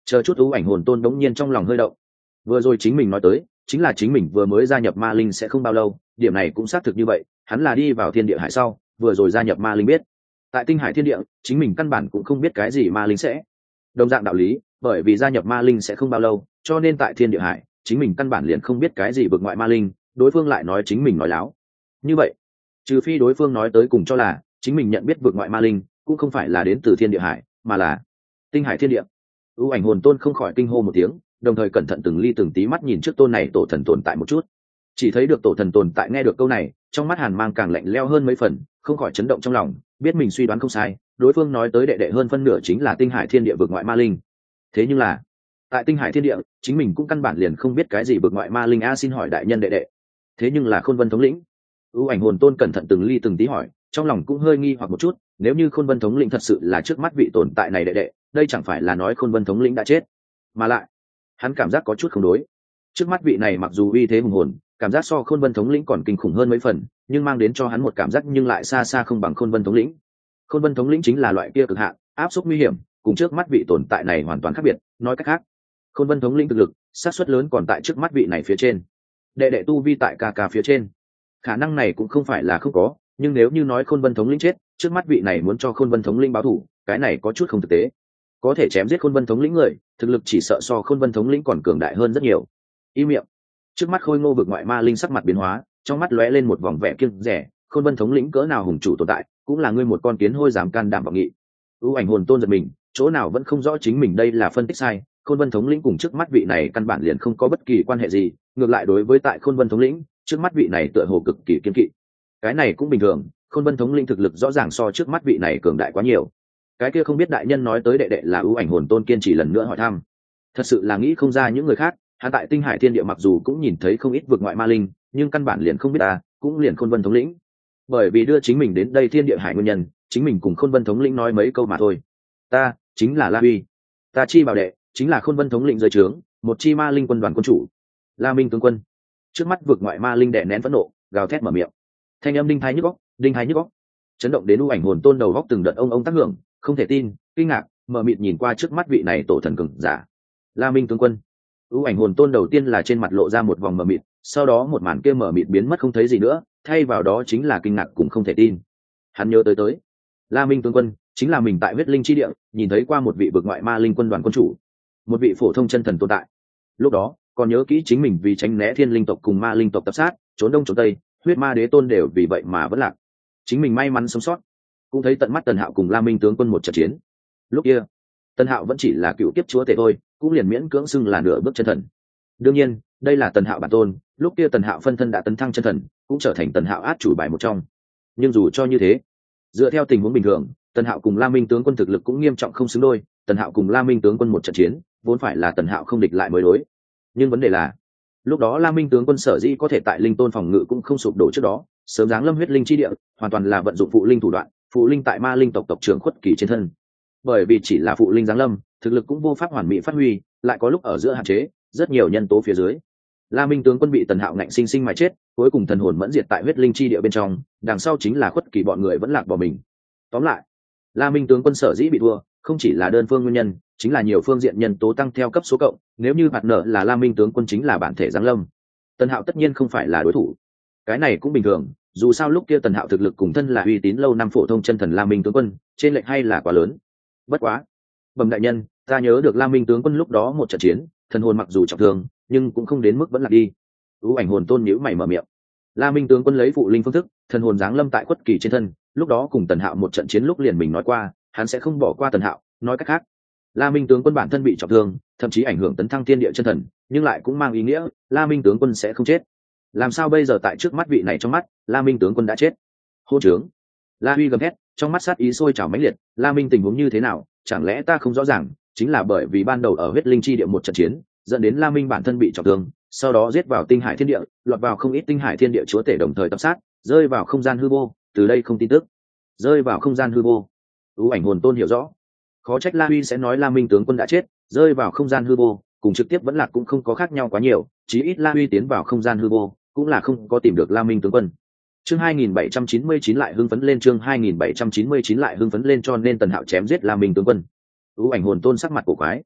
Chờ chút ưu ảnh hồn tôn đống nhiên trong lòng hơi động. Vừa rồi chính mình nói tới chính là chính mình vừa mới gia nhập ma linh sẽ không bao lâu, điểm này cũng xác thực như vậy. Hắn là đi vào thiên địa hải sau vừa rồi gia nhập ma linh biết, tại tinh hải thiên địa chính mình căn bản cũng không biết cái gì ma linh sẽ. Đồng dạng đạo lý, bởi vì gia nhập ma linh sẽ không bao lâu, cho nên tại thiên địa hải chính mình căn bản liền không biết cái gì vực ngoại ma linh, đối phương lại nói chính mình nói láo. Như vậy trừ phi đối phương nói tới cùng cho là chính mình nhận biết vực ngoại ma linh cũng không phải là đến từ thiên địa hải mà là tinh hải thiên địa. ưu ảnh hồn tôn không khỏi kinh hô một tiếng, đồng thời cẩn thận từng ly từng tí mắt nhìn trước tôn này tổ thần tồn tại một chút. Chỉ thấy được tổ thần tồn tại nghe được câu này, trong mắt hàn mang càng lạnh lẽo hơn mấy phần, không khỏi chấn động trong lòng, biết mình suy đoán không sai, đối phương nói tới đệ đệ hơn phân nửa chính là tinh hải thiên địa vực ngoại ma linh. Thế nhưng là tại tinh hải thiên địa chính mình cũng căn bản liền không biết cái gì vực ngoại ma linh a, xin hỏi đại nhân đệ đệ thế nhưng là Khôn Vân thống lĩnh. ưu ảnh hồn tôn cẩn thận từng ly từng tí hỏi, trong lòng cũng hơi nghi hoặc một chút, nếu như Khôn Vân thống lĩnh thật sự là trước mắt vị tồn tại này đệ đệ, đây chẳng phải là nói Khôn Vân thống lĩnh đã chết? Mà lại hắn cảm giác có chút không đối, trước mắt vị này mặc dù uy thế hùng hồn, cảm giác so Khôn Vân thống lĩnh còn kinh khủng hơn mấy phần, nhưng mang đến cho hắn một cảm giác nhưng lại xa xa không bằng Khôn Vân thống lĩnh. Khôn Vân thống lĩnh chính là loại kia cực hạn áp suất nguy hiểm, cùng trước mắt vị tồn tại này hoàn toàn khác biệt. Nói cách khác, Khôn Vân thống lĩnh thực lực xác suất lớn còn tại trước mắt vị này phía trên, đệ đệ tu vi tại ca ca phía trên. Khả năng này cũng không phải là không có, nhưng nếu như nói Khôn Vân thống lĩnh chết, trước mắt vị này muốn cho Khôn Vân thống lĩnh báo thù, cái này có chút không thực tế. Có thể chém giết Khôn Vân thống lĩnh người, thực lực chỉ sợ so Khôn Vân thống lĩnh còn cường đại hơn rất nhiều. Im miệng. Trước mắt Khôi Ngô vực ngoại ma linh sắc mặt biến hóa, trong mắt lóe lên một vòng vẻ kiêng dè, Khôn Vân thống lĩnh cỡ nào hùng chủ tồn tại, cũng là ngươi một con kiến hôi dám can đảm vọng nghị. ưu ảnh hồn tôn giật mình, chỗ nào vẫn không rõ chính mình đây là phân tích sai. Khôn Vân thống lĩnh cùng trước mắt vị này căn bản liền không có bất kỳ quan hệ gì, ngược lại đối với tại Khôn Vân thống lĩnh, trước mắt vị này tựa hồ cực kỳ kiên kỵ. Cái này cũng bình thường, Khôn Vân thống lĩnh thực lực rõ ràng so trước mắt vị này cường đại quá nhiều. Cái kia không biết đại nhân nói tới đệ đệ là ưu ảnh hồn tôn kiên trì lần nữa hỏi thăm. Thật sự là nghĩ không ra những người khác, hắn tại tinh hải thiên địa mặc dù cũng nhìn thấy không ít vực ngoại ma linh, nhưng căn bản liền không biết ta, cũng liền Khôn Vân thống lĩnh. Bởi vì đưa chính mình đến đây thiên địa hải nguyên nhân, chính mình cùng Khôn Vân thống lĩnh nói mấy câu mà thôi. Ta chính là La Uy, ta chi bảo đệ chính là Khôn Vân thống lĩnh dưới trướng một chi ma linh quân đoàn quân chủ La Minh tướng quân. Trước mắt vực ngoại ma linh đè nén phẫn nộ, gào thét mở miệng, thanh âm đinh thái nhức óc, đinh thái nhức óc, chấn động đến ưu ảnh hồn tôn đầu góc từng đợt ông ông tác hưởng, không thể tin, kinh ngạc, mờ mịt nhìn qua trước mắt vị này tổ thần cường giả. La Minh tướng quân. ưu ảnh hồn tôn đầu tiên là trên mặt lộ ra một vòng mờ mịt, sau đó một màn kia mờ mịt biến mất không thấy gì nữa, thay vào đó chính là kinh ngạc cùng không thể tin. Hắn nhớ tới tới, La Minh tướng quân chính là mình tại huyết linh chi địa nhìn thấy qua một vị vực ngoại ma linh quân đoàn quân chủ, một vị phổ thông chân thần tồn tại. Lúc đó còn nhớ kỹ chính mình vì tránh né thiên linh tộc cùng ma linh tộc tập sát, trốn đông trốn tây, huyết ma đế tôn đều vì vậy mà vẫn lạc. Chính mình may mắn sống sót, cũng thấy tận mắt Tần Hạo cùng La Minh tướng quân một trận chiến. Lúc kia Tần Hạo vẫn chỉ là cựu kiếp chúa tể thôi, cũng liền miễn cưỡng xưng là nửa bước chân thần. Đương nhiên đây là Tần Hạo bản tôn, lúc kia Tần Hạo phân thân đã tấn thăng chân thần, cũng trở thành Tần Hạo át chủ bài một trong. Nhưng dù cho như thế, dựa theo tình huống bình thường, Tần Hạo cùng La Minh tướng quân thực lực cũng nghiêm trọng không xứng đôi. Tần Hạo cùng La Minh tướng quân một trận chiến, vốn phải là Tần Hạo không địch lại mới đối. Nhưng vấn đề là, lúc đó La Minh tướng quân sở dĩ có thể tại linh tôn phòng ngự cũng không sụp đổ trước đó, sớm giáng lâm huyết linh chi địa, hoàn toàn là vận dụng phụ linh thủ đoạn, phụ linh tại ma linh tộc tộc trưởng khuất kỳ trên thân. Bởi vì chỉ là phụ linh giáng lâm, thực lực cũng vô pháp hoàn mỹ phát huy, lại có lúc ở giữa hạn chế, rất nhiều nhân tố phía dưới, La Minh tướng quân bị Tần Hạo ngạnh sinh sinh mà chết, cuối cùng thần hồn mẫn diệt tại huyết linh chi địa bên trong, đằng sau chính là khuất kỳ bọn người vẫn lạc bỏ mình. Tóm lại, La Minh tướng quân sở dĩ bị thua, không chỉ là đơn phương nguyên nhân, chính là nhiều phương diện nhân tố tăng theo cấp số cộng, nếu như bạn nợ là La Minh tướng quân chính là bản thể giáng lâm, Tần Hạo tất nhiên không phải là đối thủ. Cái này cũng bình thường, dù sao lúc kia Tần Hạo thực lực cùng thân là uy tín lâu năm phổ thông chân thần La Minh tướng quân, trên lệch hay là quá lớn. Bất quá, bẩm đại nhân, ta nhớ được La Minh tướng quân lúc đó một trận chiến, thần hồn mặc dù trọng thương, nhưng cũng không đến mức vẫn lạc đi. ưu ảnh hồn tôn nhíu mày mở miệng. La Minh tướng quân lấy phụ linh phương thức, thần hồn giáng lâm tại khuất kỳ trên thân, lúc đó cùng Tần Hạo một trận chiến lúc liền mình nói qua, hắn sẽ không bỏ qua Tần Hạo. Nói cách khác, La Minh tướng quân bản thân bị trọng thương, thậm chí ảnh hưởng tấn thăng thiên địa chân thần, nhưng lại cũng mang ý nghĩa La Minh tướng quân sẽ không chết. Làm sao bây giờ tại trước mắt vị này trong mắt, La Minh tướng quân đã chết? Hô trướng! La Huy gầm thét, trong mắt sát ý sôi trào mãnh liệt. La Minh tình huống như thế nào, chẳng lẽ ta không rõ ràng? Chính là bởi vì ban đầu ở huyết linh chi địa một trận chiến, dẫn đến La Minh bản thân bị trọng thương, sau đó giết vào tinh hải thiên địa, lọt vào không ít tinh hải thiên địa chúa tể đồng thời tập sát, rơi vào không gian hư vô. Từ đây không tin tức, rơi vào không gian hư vô. ưu ảnh hồn tôn hiểu rõ, khó trách La Huy sẽ nói La Minh tướng quân đã chết, rơi vào không gian hư vô, cùng trực tiếp vẫn lạc cũng không có khác nhau quá nhiều, chí ít La Huy tiến vào không gian hư vô, cũng là không có tìm được La Minh tướng quân. Chương hai nghìn bảy trăm chín mươi chín lại hưng phấn lên, chương hai nghìn bảy trăm chín mươi chín lại hưng phấn lên, cho nên Tần Hạo chém giết La Minh tướng quân. ưu ảnh hồn tôn sắc mặt cổ quái,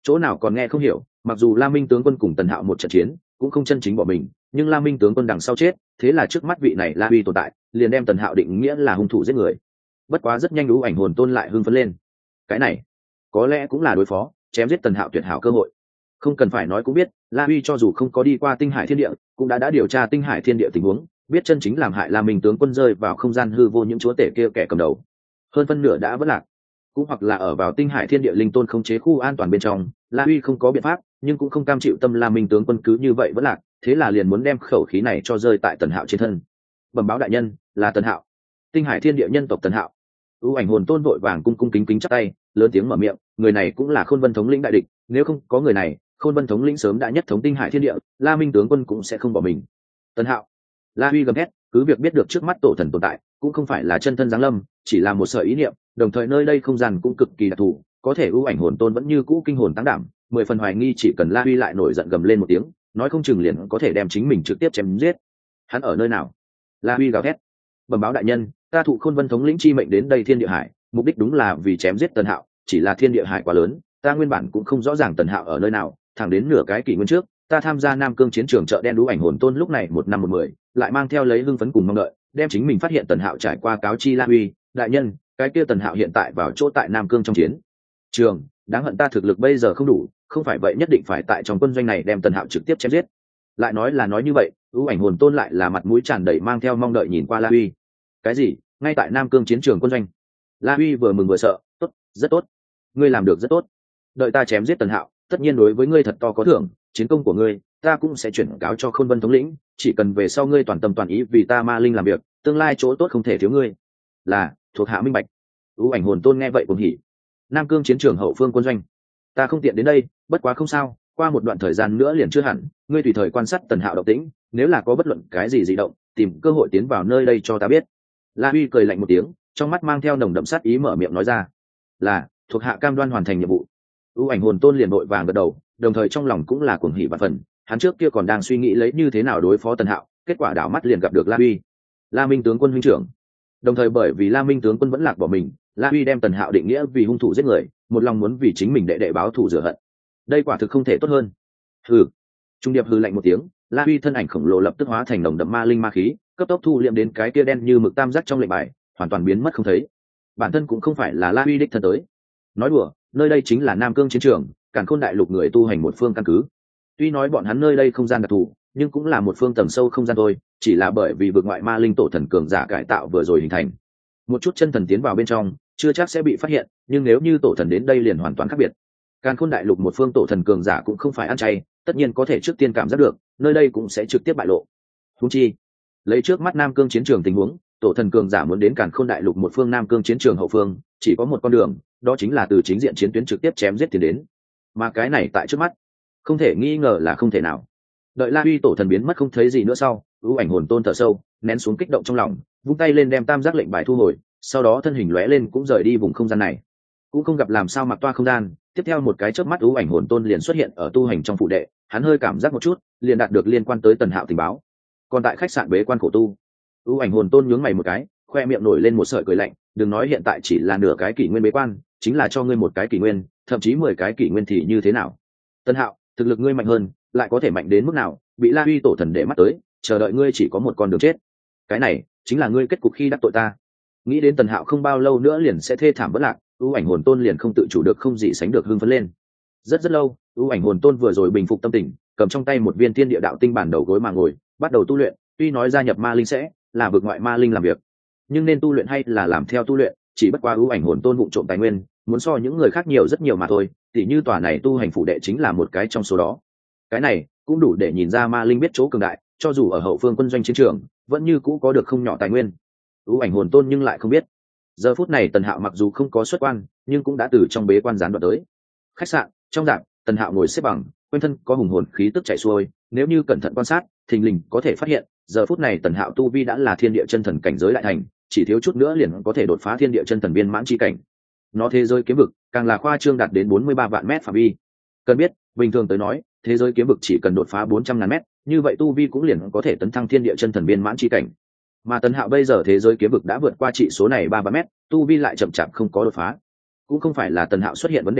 chỗ nào còn nghe không hiểu, mặc dù La Minh tướng quân cùng Tần Hạo một trận chiến cũng không chân chính bỏ mình, nhưng La Minh tướng quân đằng sau chết, thế là trước mắt vị này La Uy tồn tại liền đem Tần Hạo định nghĩa là hung thủ giết người. Bất quá rất nhanh Ưu Ảnh Hồn Tôn lại hưng phấn lên, cái này có lẽ cũng là đối phó chém giết Tần Hạo tuyệt hảo cơ hội. Không cần phải nói cũng biết, La Uy cho dù không có đi qua Tinh Hải Thiên Địa, cũng đã đã điều tra Tinh Hải Thiên Địa tình huống, biết chân chính làm hại La Minh tướng quân rơi vào không gian hư vô những chúa tể kia kẻ cầm đầu, hơn phân nửa đã vất lạc, cũng hoặc là ở vào Tinh Hải Thiên Địa linh tôn khống chế khu an toàn bên trong. La Uy không có biện pháp, nhưng cũng không cam chịu tâm La Minh tướng quân cứ như vậy vất lạc, thế là liền muốn đem khẩu khí này cho rơi tại Tần Hạo trên thân. Bẩm báo đại nhân, là Tần Hạo, Tinh Hải Thiên Địa nhân tộc Tần Hạo. Ưu Ảnh Hồn Tôn vội vàng cung cung kính kính chắp tay, lớn tiếng mở miệng, người này cũng là Khôn Vân thống lĩnh đại địch, nếu không có người này, Khôn Vân thống lĩnh sớm đã nhất thống Tinh Hải Thiên Địa, La Minh tướng quân cũng sẽ không bỏ mình. Tần Hạo. La Huy gầm thét, cứ việc biết được trước mắt tổ thần tồn tại cũng không phải là chân thân giáng lâm, chỉ là một sợi ý niệm, đồng thời nơi đây không gian cũng cực kỳ đặc thù, có thể Ưu Ảnh Hồn Tôn vẫn như cũ kinh hồn tăng đảm, mười phần hoài nghi chỉ cần La Huy lại nổi giận gầm lên một tiếng, nói không chừng liền có thể đem chính mình trực tiếp chém giết. Hắn ở nơi nào? La Huy gào thét. Bẩm báo đại nhân, ta thụ Khôn Vân thống lĩnh chi mệnh đến đây Thiên Địa Hải, mục đích đúng là vì chém giết Tần Hạo, chỉ là Thiên Địa Hải quá lớn, ta nguyên bản cũng không rõ ràng Tần Hạo ở nơi nào, thẳng đến nửa cái kỷ nguyên trước, ta tham gia Nam Cương chiến trường chợ đen. Ưu Ảnh Hồn Tôn lúc này một năm một mười, lại mang theo lấy hưng phấn cùng mong đợi, đem chính mình phát hiện Tần Hạo trải qua cáo chi La Huy, đại nhân, cái kia Tần Hạo hiện tại vào chỗ tại Nam Cương trong chiến trường, đáng hận ta thực lực bây giờ không đủ, không phải vậy nhất định phải tại trong quân doanh này đem Tần Hạo trực tiếp chém giết. Lại nói là nói như vậy, Ưu Ảnh Hồn Tôn lại là mặt mũi tràn đầy mang theo mong đợi nhìn qua La Huy. Cái gì? Ngay tại Nam Cương chiến trường quân doanh? La Huy vừa mừng vừa sợ, tốt, rất tốt, ngươi làm được rất tốt. Đợi ta chém giết Tần Hạo, tất nhiên đối với ngươi thật to có thưởng, chiến công của ngươi ta cũng sẽ chuyển cáo cho Khôn Vân thống lĩnh, chỉ cần về sau ngươi toàn tâm toàn ý vì ta Ma Linh làm việc, tương lai chỗ tốt không thể thiếu ngươi. Là, thuộc hạ minh bạch. Ưu Ảnh Hồn Tôn nghe vậy cũng hỉ. Nam Cương chiến trường hậu phương quân doanh, ta không tiện đến đây, bất quá không sao, qua một đoạn thời gian nữa liền chưa hẳn, ngươi tùy thời quan sát Tần Hạo động tĩnh, nếu là có bất luận cái gì dị động, tìm cơ hội tiến vào nơi đây cho ta biết. La Huy cười lạnh một tiếng, trong mắt mang theo nồng đậm sát ý mở miệng nói ra. Là, thuộc hạ cam đoan hoàn thành nhiệm vụ. Ưu Ảnh Hồn Tôn liền vội vàng gật đầu, đồng thời trong lòng cũng là cuồng hỉ vạn phần, hắn trước kia còn đang suy nghĩ lấy như thế nào đối phó Tần Hạo, kết quả đảo mắt liền gặp được La Huy. La Minh tướng quân huynh trưởng. Đồng thời bởi vì La Minh tướng quân vẫn lạc bỏ mình, La Huy đem Tần Hạo định nghĩa vì hung thủ giết người, một lòng muốn vì chính mình đệ đệ báo thù rửa hận. Đây quả thực không thể tốt hơn. Hừ. Trung điệp hừ lạnh một tiếng, La Huy thân ảnh khổng lồ lập tức hóa thành nồng đậm ma linh ma khí, cấp tốc thu liệm đến cái kia đen như mực tam giác trong lệnh bài, hoàn toàn biến mất không thấy. Bản thân cũng không phải là La Huy đích thân tới. Nói đùa, nơi đây chính là Nam Cương chiến trường, Càn Khôn đại lục người tu hành một phương căn cứ. Tuy nói bọn hắn nơi đây không gian đặc thù, nhưng cũng là một phương tầng sâu không gian thôi, chỉ là bởi vì vực ngoại ma linh tổ thần cường giả cải tạo vừa rồi hình thành. Một chút chân thần tiến vào bên trong, chưa chắc sẽ bị phát hiện, nhưng nếu như tổ thần đến đây liền hoàn toàn khác biệt. Càn Khôn đại lục một phương tổ thần cường giả cũng không phải ăn chay, tất nhiên có thể trước tiên cảm giác được, nơi đây cũng sẽ trực tiếp bại lộ. Huống chi, lấy trước mắt Nam Cương chiến trường tình huống, tổ thần cường giả muốn đến Càn Khôn đại lục một phương Nam Cương chiến trường hậu phương, chỉ có một con đường, đó chính là từ chính diện chiến tuyến trực tiếp chém giết tiền đến. Mà cái này tại trước mắt, không thể nghi ngờ là không thể nào. Đợi La Huy tổ thần biến mất không thấy gì nữa sau, Ưu Ảnh Hồn Tôn thở sâu, nén xuống kích động trong lòng, vung tay lên đem tam giác lệnh bài thu hồi, sau đó thân hình lóe lên cũng rời đi vùng không gian này. Cũng không gặp làm sao mặc toa không gian, tiếp theo một cái chớp mắt Ưu Ảnh Hồn Tôn liền xuất hiện ở tu hành trong phụ đệ, hắn hơi cảm giác một chút, liền đạt được liên quan tới Tần Hạo tình báo. Còn tại khách sạn bế quan khổ tu, Ưu Ảnh Hồn Tôn nhướng mày một cái, khoe miệng nổi lên một sợi cười lạnh, đừng nói hiện tại chỉ là nửa cái kỷ nguyên bế quan, chính là cho ngươi một cái kỷ nguyên, thậm chí mười cái kỷ nguyên thì như thế nào? Tần Hạo, thực lực ngươi mạnh hơn, lại có thể mạnh đến mức nào, bị La Huy tổ thần để mắt tới, chờ đợi ngươi chỉ có một con đường chết. Cái này chính là ngươi kết cục khi đắc tội ta. Nghĩ đến Tần Hạo không bao lâu nữa liền sẽ thê thảm bất lạc, Ưu Ảnh Hồn Tôn liền không tự chủ được không gì sánh được hưng phấn lên. Rất rất lâu, Ưu Ảnh Hồn Tôn vừa rồi bình phục tâm tình, cầm trong tay một viên thiên địa đạo tinh bản đầu gối mà ngồi, bắt đầu tu luyện. Tuy nói gia nhập ma linh sẽ là vực ngoại ma linh làm việc, nhưng nên tu luyện hay là làm theo tu luyện, chỉ bất quá Ưu Ảnh Hồn Tôn vụng trộm tài nguyên, muốn so những người khác nhiều rất nhiều mà thôi. Tỷ như tòa này tu hành phủ đệ chính là một cái trong số đó. Cái này cũng đủ để nhìn ra ma linh biết chỗ cường đại, cho dù ở hậu phương quân doanh chiến trường, vẫn như cũ có được không nhỏ tài nguyên. Ưu Ảnh Hồn Tôn nhưng lại không biết, giờ phút này Tần Hạo mặc dù không có xuất quan, nhưng cũng đã từ trong bế quan gián đoạn tới. Khách sạn trong dạp, Tần Hạo ngồi xếp bằng, quanh thân có hùng hồn khí tức chảy xuôi, nếu như cẩn thận quan sát, thình lình có thể phát hiện, giờ phút này Tần Hạo tu vi đã là thiên địa chân thần cảnh giới đại thành, chỉ thiếu chút nữa liền có thể đột phá thiên địa chân thần viên mãn chi cảnh. Nó thế giới kiếm vực, càng là khoa trương đạt đến bốn mươi ba vạn mét phạm vi. Cần biết, bình thường tới nói, thế giới kiếm vực chỉ cần đột phá bốn trăm ngàn mét, như vậy tu vi cũng liền có thể tấn thăng thiên địa chân thần viên mãn chi cảnh. Mà Tần Hạo bây giờ thế giới kiếm vực đã vượt qua trị số này ba vạn mét, tu vi lại chậm chạp không có đột phá. Cũng không phải là Tần Hạo xuất hiện vấn đề gì,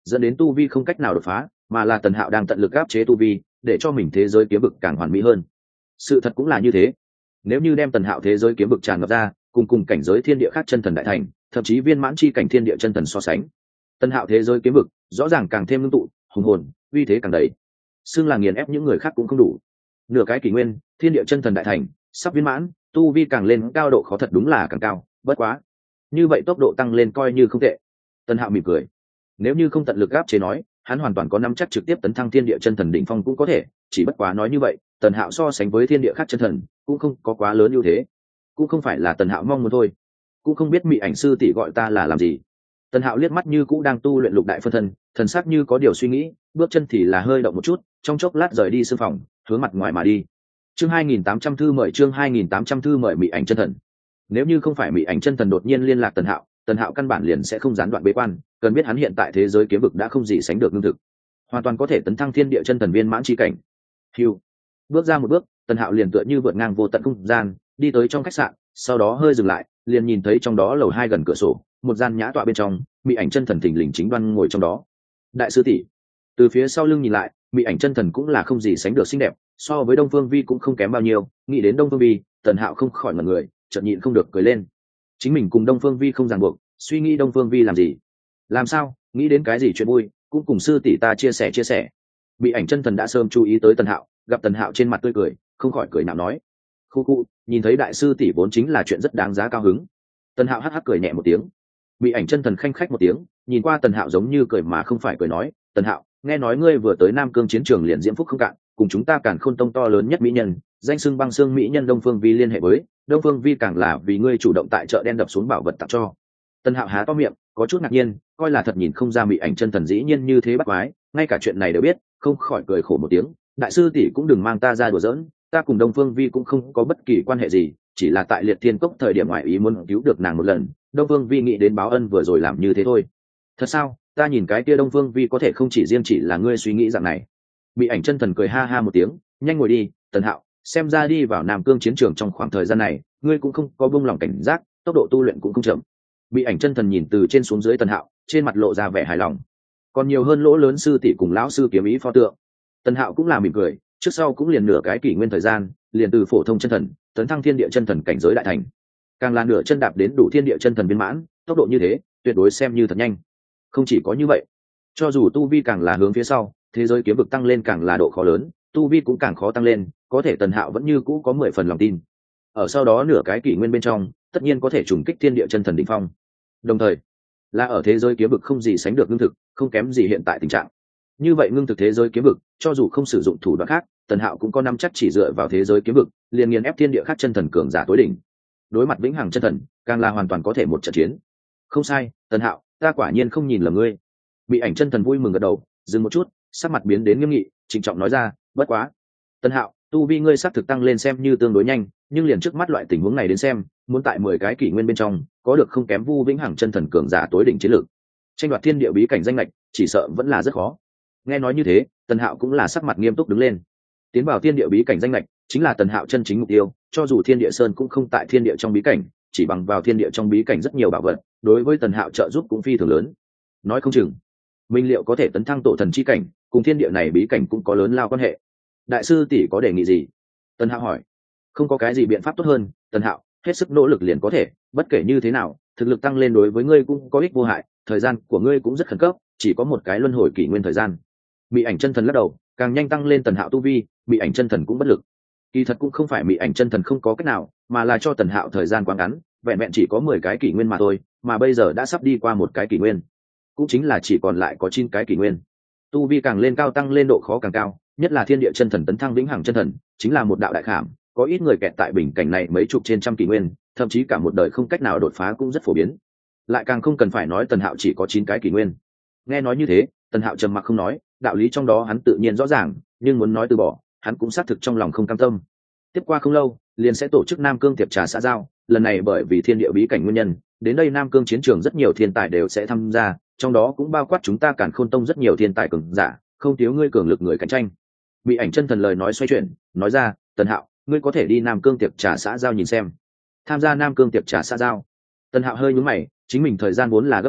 dẫn đến tu vi không cách nào đột phá, mà là tần hạo đang tận lực áp chế tu vi để cho mình thế giới kiếm vực càng hoàn mỹ hơn. Sự thật cũng là như thế, nếu như đem tần hạo thế giới kiếm vực tràn ngập ra cùng cùng cảnh giới thiên địa khác chân thần đại thành, thậm chí viên mãn chi cảnh thiên địa chân thần so sánh, tần hạo thế giới kiếm vực rõ ràng càng thêm ngưng tụ hùng hồn, uy thế càng đầy, xưng là nghiền ép những người khác cũng không đủ. Nửa cái kỷ nguyên thiên địa chân thần đại thành sắp viên mãn, tu vi càng lên cao độ khó thật đúng là càng cao, bất quá như vậy tốc độ tăng lên coi như không tệ. Tần hạo mỉm cười, nếu như không tận lực áp chế nói, hắn hoàn toàn có nắm chắc trực tiếp tấn thăng thiên địa chân thần đỉnh phong cũng có thể, chỉ bất quá nói như vậy tần hạo so sánh với thiên địa khác chân thần cũng không có quá lớn ưu thế, cũng không phải là tần hạo mong muốn thôi. Cũng không biết mị ảnh sư tỷ gọi ta là làm gì. Tần hạo liếc mắt như cũ đang tu luyện lục đại phân thân, thần sắc như có điều suy nghĩ, bước chân thì là hơi động một chút, trong chốc lát rời đi sư phòng, hướng mặt ngoài mà đi. Chương hai nghìn tám trăm thư mời chương hai nghìn tám trăm thư mời mị ảnh chân thần. Nếu như không phải mị ảnh chân thần đột nhiên liên lạc tần hạo, tần hạo căn bản liền sẽ không gián đoạn bế quan, cần biết hắn hiện tại thế giới kiếm vực đã không gì sánh được lương thực, hoàn toàn có thể tấn thăng thiên địa chân thần viên mãn chi cảnh. Hưu, bước ra một bước, tần hạo liền tựa như vượt ngang vô tận không gian, đi tới trong khách sạn, sau đó hơi dừng lại, liền nhìn thấy trong đó lầu hai gần cửa sổ, một gian nhã tọa bên trong, mị ảnh chân thần thình lình chính đoan ngồi trong đó. Đại sư tỷ. Từ phía sau lưng nhìn lại, mị ảnh chân thần cũng là không gì sánh được xinh đẹp, so với Đông Phương Vi cũng không kém bao nhiêu. Nghĩ đến Đông Phương Vi, tần hạo không khỏi ngẩn người, chợt nhịn không được cười lên. Chính mình cùng Đông Phương Vi không ràng buộc, suy nghĩ Đông Phương Vi làm gì? Làm sao? Nghĩ đến cái gì chuyện vui, cũng cùng sư tỷ ta chia sẻ chia sẻ. Mị ảnh chân thần đã sớm chú ý tới tần hạo, gặp tần hạo trên mặt tươi cười, không khỏi cười nhạo nói: khu khu, nhìn thấy đại sư tỷ vốn chính là chuyện rất đáng giá cao hứng. Tần hạo hắc hắc cười nhẹ một tiếng. Mị ảnh chân thần khanh khách một tiếng, nhìn qua tần hạo giống như cười mà không phải cười, nói: Tần hạo, nghe nói ngươi vừa tới Nam Cương chiến trường liền diễm phúc không cạn, cùng chúng ta Càn Khôn tông to lớn nhất mỹ nhân, danh xưng băng xương mỹ nhân Đông Phương Vi liên hệ với, Đông Phương Vi càng là vì ngươi chủ động tại chợ đen đập xuống bảo vật tặng cho. Tần hạo há to miệng, có chút ngạc nhiên, coi là thật nhìn không ra mị ảnh chân thần dĩ nhiên như thế bắt quái, ngay cả chuyện này đều biết, không khỏi cười khổ một tiếng. Đại sư tỷ cũng đừng mang ta ra đùa giỡn, ta cùng Đông Phương Vi cũng không có bất kỳ quan hệ gì, chỉ là tại Liệt Thiên Cốc thời điểm ngoại ý muốn cứu được nàng một lần, Đông Phương Vi nghĩ đến báo ân vừa rồi làm như thế thôi. Thật sao? Ta nhìn cái kia Đông Phương Vi có thể không chỉ riêng chỉ là ngươi suy nghĩ dạng này. Mị ảnh chân thần cười ha ha một tiếng, nhanh ngồi đi, Tần Hạo, xem ra đi vào Nam Cương chiến trường trong khoảng thời gian này, ngươi cũng không có buông lòng cảnh giác, tốc độ tu luyện cũng không chậm. Mị ảnh chân thần nhìn từ trên xuống dưới Tần Hạo, trên mặt lộ ra vẻ hài lòng. Còn nhiều hơn lỗ lớn sư tỷ cùng lão sư kiếm ý pho tượng. Tần Hạo cũng là mỉm cười, trước sau cũng liền nửa cái kỷ nguyên thời gian, liền từ phổ thông chân thần tấn thăng thiên địa chân thần cảnh giới đại thành, càng là nửa chân đạp đến đủ thiên địa chân thần viên mãn, tốc độ như thế tuyệt đối xem như thật nhanh. Không chỉ có như vậy, cho dù tu vi càng là hướng phía sau, thế giới kiếm vực tăng lên càng là độ khó lớn, tu vi cũng càng khó tăng lên, có thể Tần Hạo vẫn như cũ có mười phần lòng tin, ở sau đó nửa cái kỷ nguyên bên trong tất nhiên có thể trùng kích thiên địa chân thần đỉnh phong, đồng thời là ở thế giới kiếm vực không gì sánh được ngưng thực, không kém gì hiện tại tình trạng. Như vậy ngưng thực thế giới kiếm vực, cho dù không sử dụng thủ đoạn khác, Tần Hạo cũng có năm chắc chỉ dựa vào thế giới kiếm vực liền nghiền ép thiên địa khác chân thần cường giả tối đỉnh. Đối mặt vĩnh hằng chân thần, càng là hoàn toàn có thể một trận chiến. Không sai, Tần Hạo, ta quả nhiên không nhìn lầm ngươi. Bị ảnh chân thần vui mừng gật đầu, dừng một chút, sắc mặt biến đến nghiêm nghị, trịnh trọng nói ra: bất quá, Tần Hạo, tu vi ngươi xác thực tăng lên xem như tương đối nhanh, nhưng liền trước mắt loại tình huống này đến xem, muốn tại mười cái kỷ nguyên bên trong có được không kém Vu vĩnh hằng chân thần cường giả tối đỉnh chiến lược, tranh đoạt thiên địa bí cảnh danh lệch, chỉ sợ vẫn là rất khó. Nghe nói như thế, Tần Hạo cũng là sắc mặt nghiêm túc đứng lên. Tiến vào thiên địa bí cảnh danh lệch chính là Tần Hạo chân chính mục tiêu, cho dù thiên địa sơn cũng không tại thiên địa trong bí cảnh, chỉ bằng vào thiên địa trong bí cảnh rất nhiều bảo vật, đối với Tần Hạo trợ giúp cũng phi thường lớn. Nói không chừng minh liệu có thể tấn thăng tổ thần chi cảnh, cùng thiên địa này bí cảnh cũng có lớn lao quan hệ. Đại sư tỷ có đề nghị gì? Tần Hạo hỏi. Không có cái gì biện pháp tốt hơn, Tần Hạo, hết sức nỗ lực liền có thể, bất kể như thế nào, thực lực tăng lên đối với ngươi cũng có ích vô hại, thời gian của ngươi cũng rất khẩn cấp, chỉ có một cái luân hồi kỷ nguyên thời gian. Mị ảnh chân thần lắc đầu, càng nhanh tăng lên Tần Hạo tu vi, Mị ảnh chân thần cũng bất lực. Kỳ thật cũng không phải Mị ảnh chân thần không có cách nào, mà là cho Tần Hạo thời gian quá ngắn, vẹn vẹn chỉ có mười cái kỷ nguyên mà thôi, mà bây giờ đã sắp đi qua một cái kỷ nguyên, cũng chính là chỉ còn lại có chín cái kỷ nguyên. Tu vi càng lên cao tăng lên độ khó càng cao, nhất là thiên địa chân thần tấn thăng vĩnh hằng chân thần, chính là một đạo đại khảm, có ít người kẹt tại bình cảnh này mấy chục trên trăm kỷ nguyên, thậm chí cả một đời không cách nào đột phá cũng rất phổ biến. Lại càng không cần phải nói Tần Hạo chỉ có chín cái kỷ nguyên. Nghe nói như thế, Tần Hạo trầm mặc không nói, đạo lý trong đó hắn tự nhiên rõ ràng, nhưng muốn nói từ bỏ, hắn cũng xác thực trong lòng không cam tâm. Tiếp qua không lâu, liền sẽ tổ chức Nam Cương tiệc trà xã giao, lần này bởi vì thiên địa bí cảnh nguyên nhân, đến đây Nam Cương chiến trường rất nhiều thiên tài đều sẽ tham gia, trong đó cũng bao quát chúng ta Càn Khôn tông rất nhiều thiên tài cường giả, không thiếu ngươi cường lực người cạnh tranh. Mị ảnh chân thần lời nói xoay chuyển, nói ra: Tần Hạo, ngươi có thể đi Nam Cương tiệc trà xã giao nhìn xem. Tham gia Nam Cương tiệc trà xã giao. Tần Hạo hơi nhướng mày, chính mình thời gian vốn là gấp gáp,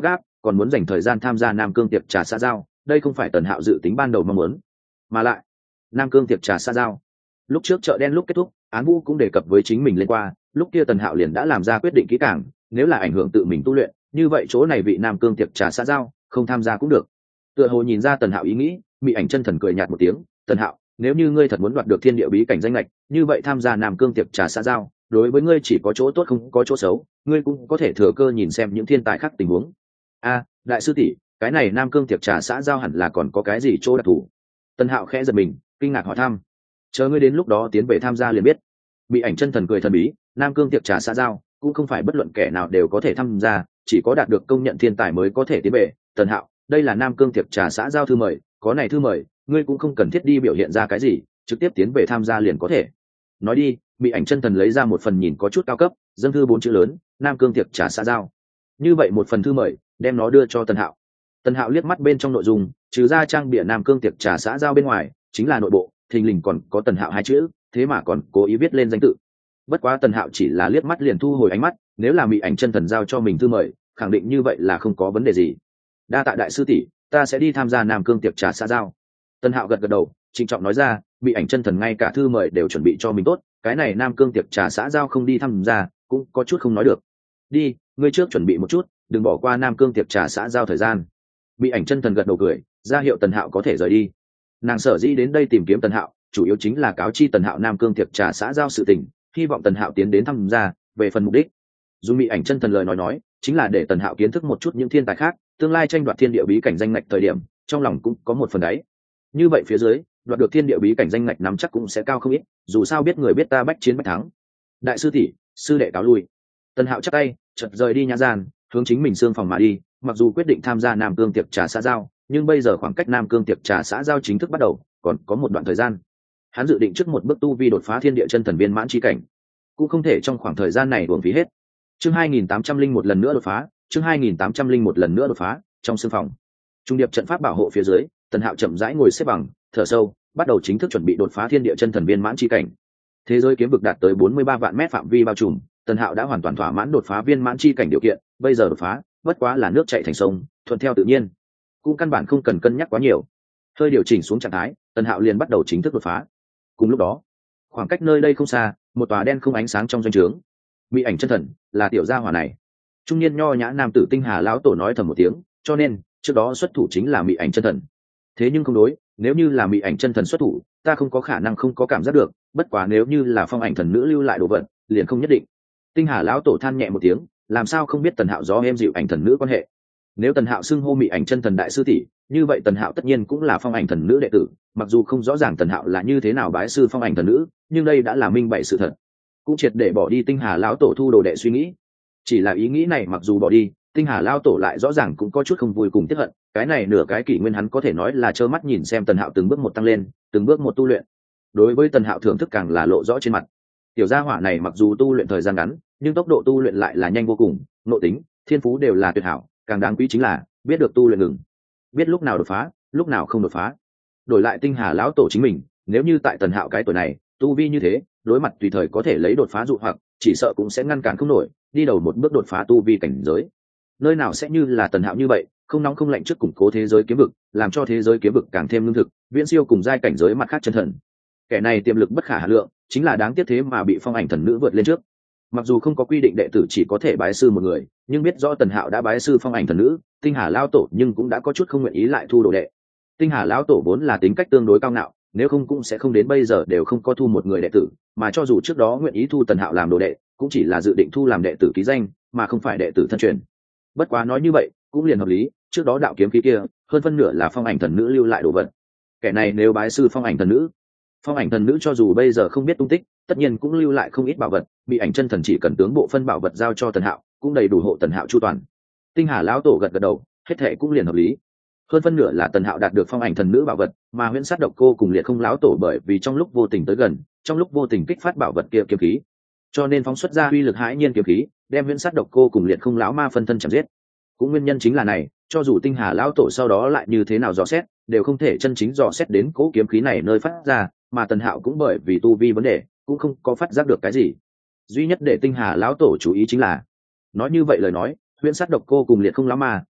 còn muốn dành thời gian tham gia nam cương tiệc trà xã giao, đây không phải tần hạo dự tính ban đầu mong muốn. Mà lại nam cương tiệc trà xã giao, lúc trước chợ đen lúc kết thúc, Án Vũ cũng đề cập với chính mình lên qua, lúc kia tần hạo liền đã làm ra quyết định kỹ càng, nếu là ảnh hưởng tự mình tu luyện, như vậy chỗ này vị nam cương tiệc trà xã giao không tham gia cũng được. Tựa hồ nhìn ra tần hạo ý nghĩ, Mị Ảnh chân thần cười nhạt một tiếng, tần hạo, nếu như ngươi thật muốn đoạt được thiên địa bí cảnh danh lệch, như vậy tham gia nam cương tiệc trà xã giao đối với ngươi chỉ có chỗ tốt không có chỗ xấu, ngươi cũng có thể thừa cơ nhìn xem những thiên tài khác tình huống. A, đại sư tỷ, cái này nam cương tiệc trà xã giao hẳn là còn có cái gì chỗ đặc thù? Tần hạo khẽ giật mình, kinh ngạc hỏi thăm. Chờ ngươi đến lúc đó tiến về tham gia liền biết. Mị Ảnh chân thần cười thần bí, nam cương tiệc trà xã giao cũng không phải bất luận kẻ nào đều có thể tham gia, chỉ có đạt được công nhận thiên tài mới có thể tiến về. Tần hạo, đây là nam cương tiệc trà xã giao thư mời, có này thư mời, ngươi cũng không cần thiết đi biểu hiện ra cái gì, trực tiếp tiến về tham gia liền có thể. Nói đi, Mị Ảnh chân thần lấy ra một phần nhìn có chút cao cấp, dâng thư bốn chữ lớn, nam cương tiệc trà xã giao. Như vậy một phần thư mời, đem nó đưa cho Tần hạo. Tần hạo liếc mắt bên trong nội dung, trừ ra trang bìa nam cương tiệc trà xã giao bên ngoài, chính là nội bộ, thình lình còn có Tần hạo hai chữ, thế mà còn cố ý viết lên danh tự. Bất quá Tần hạo chỉ là liếc mắt liền thu hồi ánh mắt, nếu là Mị Ảnh chân thần giao cho mình thư mời, khẳng định như vậy là không có vấn đề gì. Đa tạ đại sư tỷ, ta sẽ đi tham gia nam cương tiệc trà xã giao. Tần hạo gật gật đầu, trịnh trọng nói ra, Mị Ảnh chân thần ngay cả thư mời đều chuẩn bị cho mình tốt, cái này nam cương tiệc trà xã giao không đi tham gia cũng có chút không nói được. Đi, ngươi trước chuẩn bị một chút, đừng bỏ qua nam cương tiệc trà xã giao thời gian. Mị Ảnh chân thần gật đầu cười, ra hiệu Tần hạo có thể rời đi. Nàng sở dĩ đến đây tìm kiếm Tần hạo, chủ yếu chính là cáo chi Tần hạo nam cương tiệc trà xã giao sự tình, hy vọng Tần hạo tiến đến tham gia. Về phần mục đích, dù Mị Ảnh chân thần lời nói nói chính là để Tần hạo kiến thức một chút những thiên tài khác, tương lai tranh đoạt thiên địa bí cảnh danh ngạch thời điểm trong lòng cũng có một phần đấy. Như vậy phía dưới đoạt được thiên địa bí cảnh danh ngạch nắm chắc cũng sẽ cao không ít, dù sao biết người biết ta bách chiến bách thắng. Đại sư tỷ, sư đệ cáo lui. Tần hạo chắc tay chợt rời đi nhã gian, hướng chính mình xương phòng mà đi. Mặc dù quyết định tham gia nam cương tiệc trà xã giao, nhưng bây giờ khoảng cách nam cương tiệc trà xã giao chính thức bắt đầu còn có một đoạn thời gian. Hắn dự định trước một bước tu vi đột phá thiên địa chân thần viên mãn chi cảnh, cũng không thể trong khoảng thời gian này uổng phí hết. Chương hai nghìn tám trăm linh một lần nữa đột phá, chương hai nghìn tám trăm linh một lần nữa đột phá. Trong sương phòng, trung điệp trận pháp bảo hộ phía dưới, Tần hạo chậm rãi ngồi xếp bằng, thở sâu, bắt đầu chính thức chuẩn bị đột phá thiên địa chân thần viên mãn chi cảnh. Thế giới kiếm vực đạt tới bốn mươi ba vạn mét phạm vi bao trùm, Tần hạo đã hoàn toàn thỏa mãn đột phá viên mãn chi cảnh điều kiện, bây giờ đột phá bất quá là nước chảy thành sông, thuận theo tự nhiên, cũng căn bản không cần cân nhắc quá nhiều. Hơi điều chỉnh xuống trạng thái, Tần hạo liền bắt đầu chính thức đột phá. Cùng lúc đó, khoảng cách nơi đây không xa, một tòa đen không ánh sáng trong doanh trướng. Mị Ảnh chân thần là tiểu gia hỏa này. Trung niên nho nhã nam tử Tinh Hà lão tổ nói thầm một tiếng, cho nên trước đó xuất thủ chính là Mị Ảnh chân thần. Thế nhưng không đối, nếu như là Mị Ảnh chân thần xuất thủ, ta không có khả năng không có cảm giác được, bất quá nếu như là Phong Ảnh thần nữ lưu lại đồ vật, liền không nhất định. Tinh Hà lão tổ than nhẹ một tiếng, làm sao không biết Tần hạo gió êm dịu ảnh thần nữ quan hệ. Nếu Tần hạo xưng hô Mị Ảnh chân thần đại sư tỷ, như vậy Tần hạo tất nhiên cũng là Phong Ảnh thần nữ đệ tử, mặc dù không rõ ràng Tần hạo là như thế nào bái sư Phong Ảnh thần nữ, nhưng đây đã là minh bạch sự thật, cũng triệt để bỏ đi Tinh Hà lão tổ thu đồ đệ suy nghĩ. Chỉ là ý nghĩ này mặc dù bỏ đi, Tinh Hà lão tổ lại rõ ràng cũng có chút không vui cùng tiếc hận, cái này nửa cái kỷ nguyên hắn có thể nói là trơ mắt nhìn xem Tần hạo từng bước một tăng lên, từng bước một tu luyện. Đối với Tần hạo thưởng thức càng là lộ rõ trên mặt. Tiểu gia hỏa này mặc dù tu luyện thời gian ngắn, nhưng tốc độ tu luyện lại là nhanh vô cùng, nội tính, thiên phú đều là tuyệt hảo, càng đáng quý chính là biết được tu luyện ngừng, biết lúc nào đột phá, lúc nào không đột phá. Đổi lại Tinh Hà lão tổ chính mình, nếu như tại Tần hạo cái tuổi này, tu vi như thế, đối mặt tùy thời có thể lấy đột phá dụ hoặc, chỉ sợ cũng sẽ ngăn cản không nổi, đi đầu một bước đột phá tu vi cảnh giới. Nơi nào sẽ như là Tần hạo như vậy, không nóng không lạnh trước củng cố thế giới kiếm vực, làm cho thế giới kiếm vực càng thêm lương thực, viễn siêu cùng giai cảnh giới mặt khác chân thần. Kẻ này tiềm lực bất khả hà lượng, chính là đáng tiếc thế mà bị Phong Ảnh thần nữ vượt lên trước. Mặc dù không có quy định đệ tử chỉ có thể bái sư một người, nhưng biết rõ Tần hạo đã bái sư Phong Ảnh thần nữ, Tinh Hà lão tổ nhưng cũng đã có chút không nguyện ý lại thu đồ đệ. Tinh Hà lão tổ vốn là tính cách tương đối cao ngạo, nếu không cũng sẽ không đến bây giờ đều không có thu một người đệ tử, mà cho dù trước đó nguyện ý thu Tần hạo làm đồ đệ, cũng chỉ là dự định thu làm đệ tử ký danh, mà không phải đệ tử thân truyền. Bất quá nói như vậy cũng liền hợp lý, trước đó đạo kiếm khí kia hơn phân nửa là Phong Ảnh thần nữ lưu lại đồ vật. Kẻ này nếu bái sư Phong Ảnh thần nữ, Phong Ảnh thần nữ cho dù bây giờ không biết tung tích, tất nhiên cũng lưu lại không ít bảo vật, Bị Ảnh chân thần chỉ cần tướng bộ phân bảo vật giao cho Tần hạo, cũng đầy đủ hộ Tần hạo chu toàn. Tinh Hà lão tổ gật gật đầu, hết thệ cũng liền hợp lý. Hơn phân nửa là Tần hạo đạt được Phong Ảnh thần nữ bảo vật, mà Huyễn Sát Độc Cô cùng Liệt Không lão tổ bởi vì trong lúc vô tình tới gần, trong lúc vô tình kích phát bảo vật kia kiếm khí, cho nên phóng xuất ra uy lực hãi nhiên kiếm khí, đem Huyễn Sát Độc Cô cùng Liệt Không lão ma phân thân chém giết. Cũng nguyên nhân chính là này, cho dù Tinh Hà lão tổ sau đó lại như thế nào dò xét, đều không thể chân chính dò xét đến cố kiếm khí này nơi phát ra, mà Tần hạo cũng bởi vì tu vi vấn đề, cũng không có phát giác được cái gì. Duy nhất để Tinh Hà lão tổ chú ý chính là, nói như vậy lời nói, Huyễn Sát Độc Cô cùng Liệt Không lão ma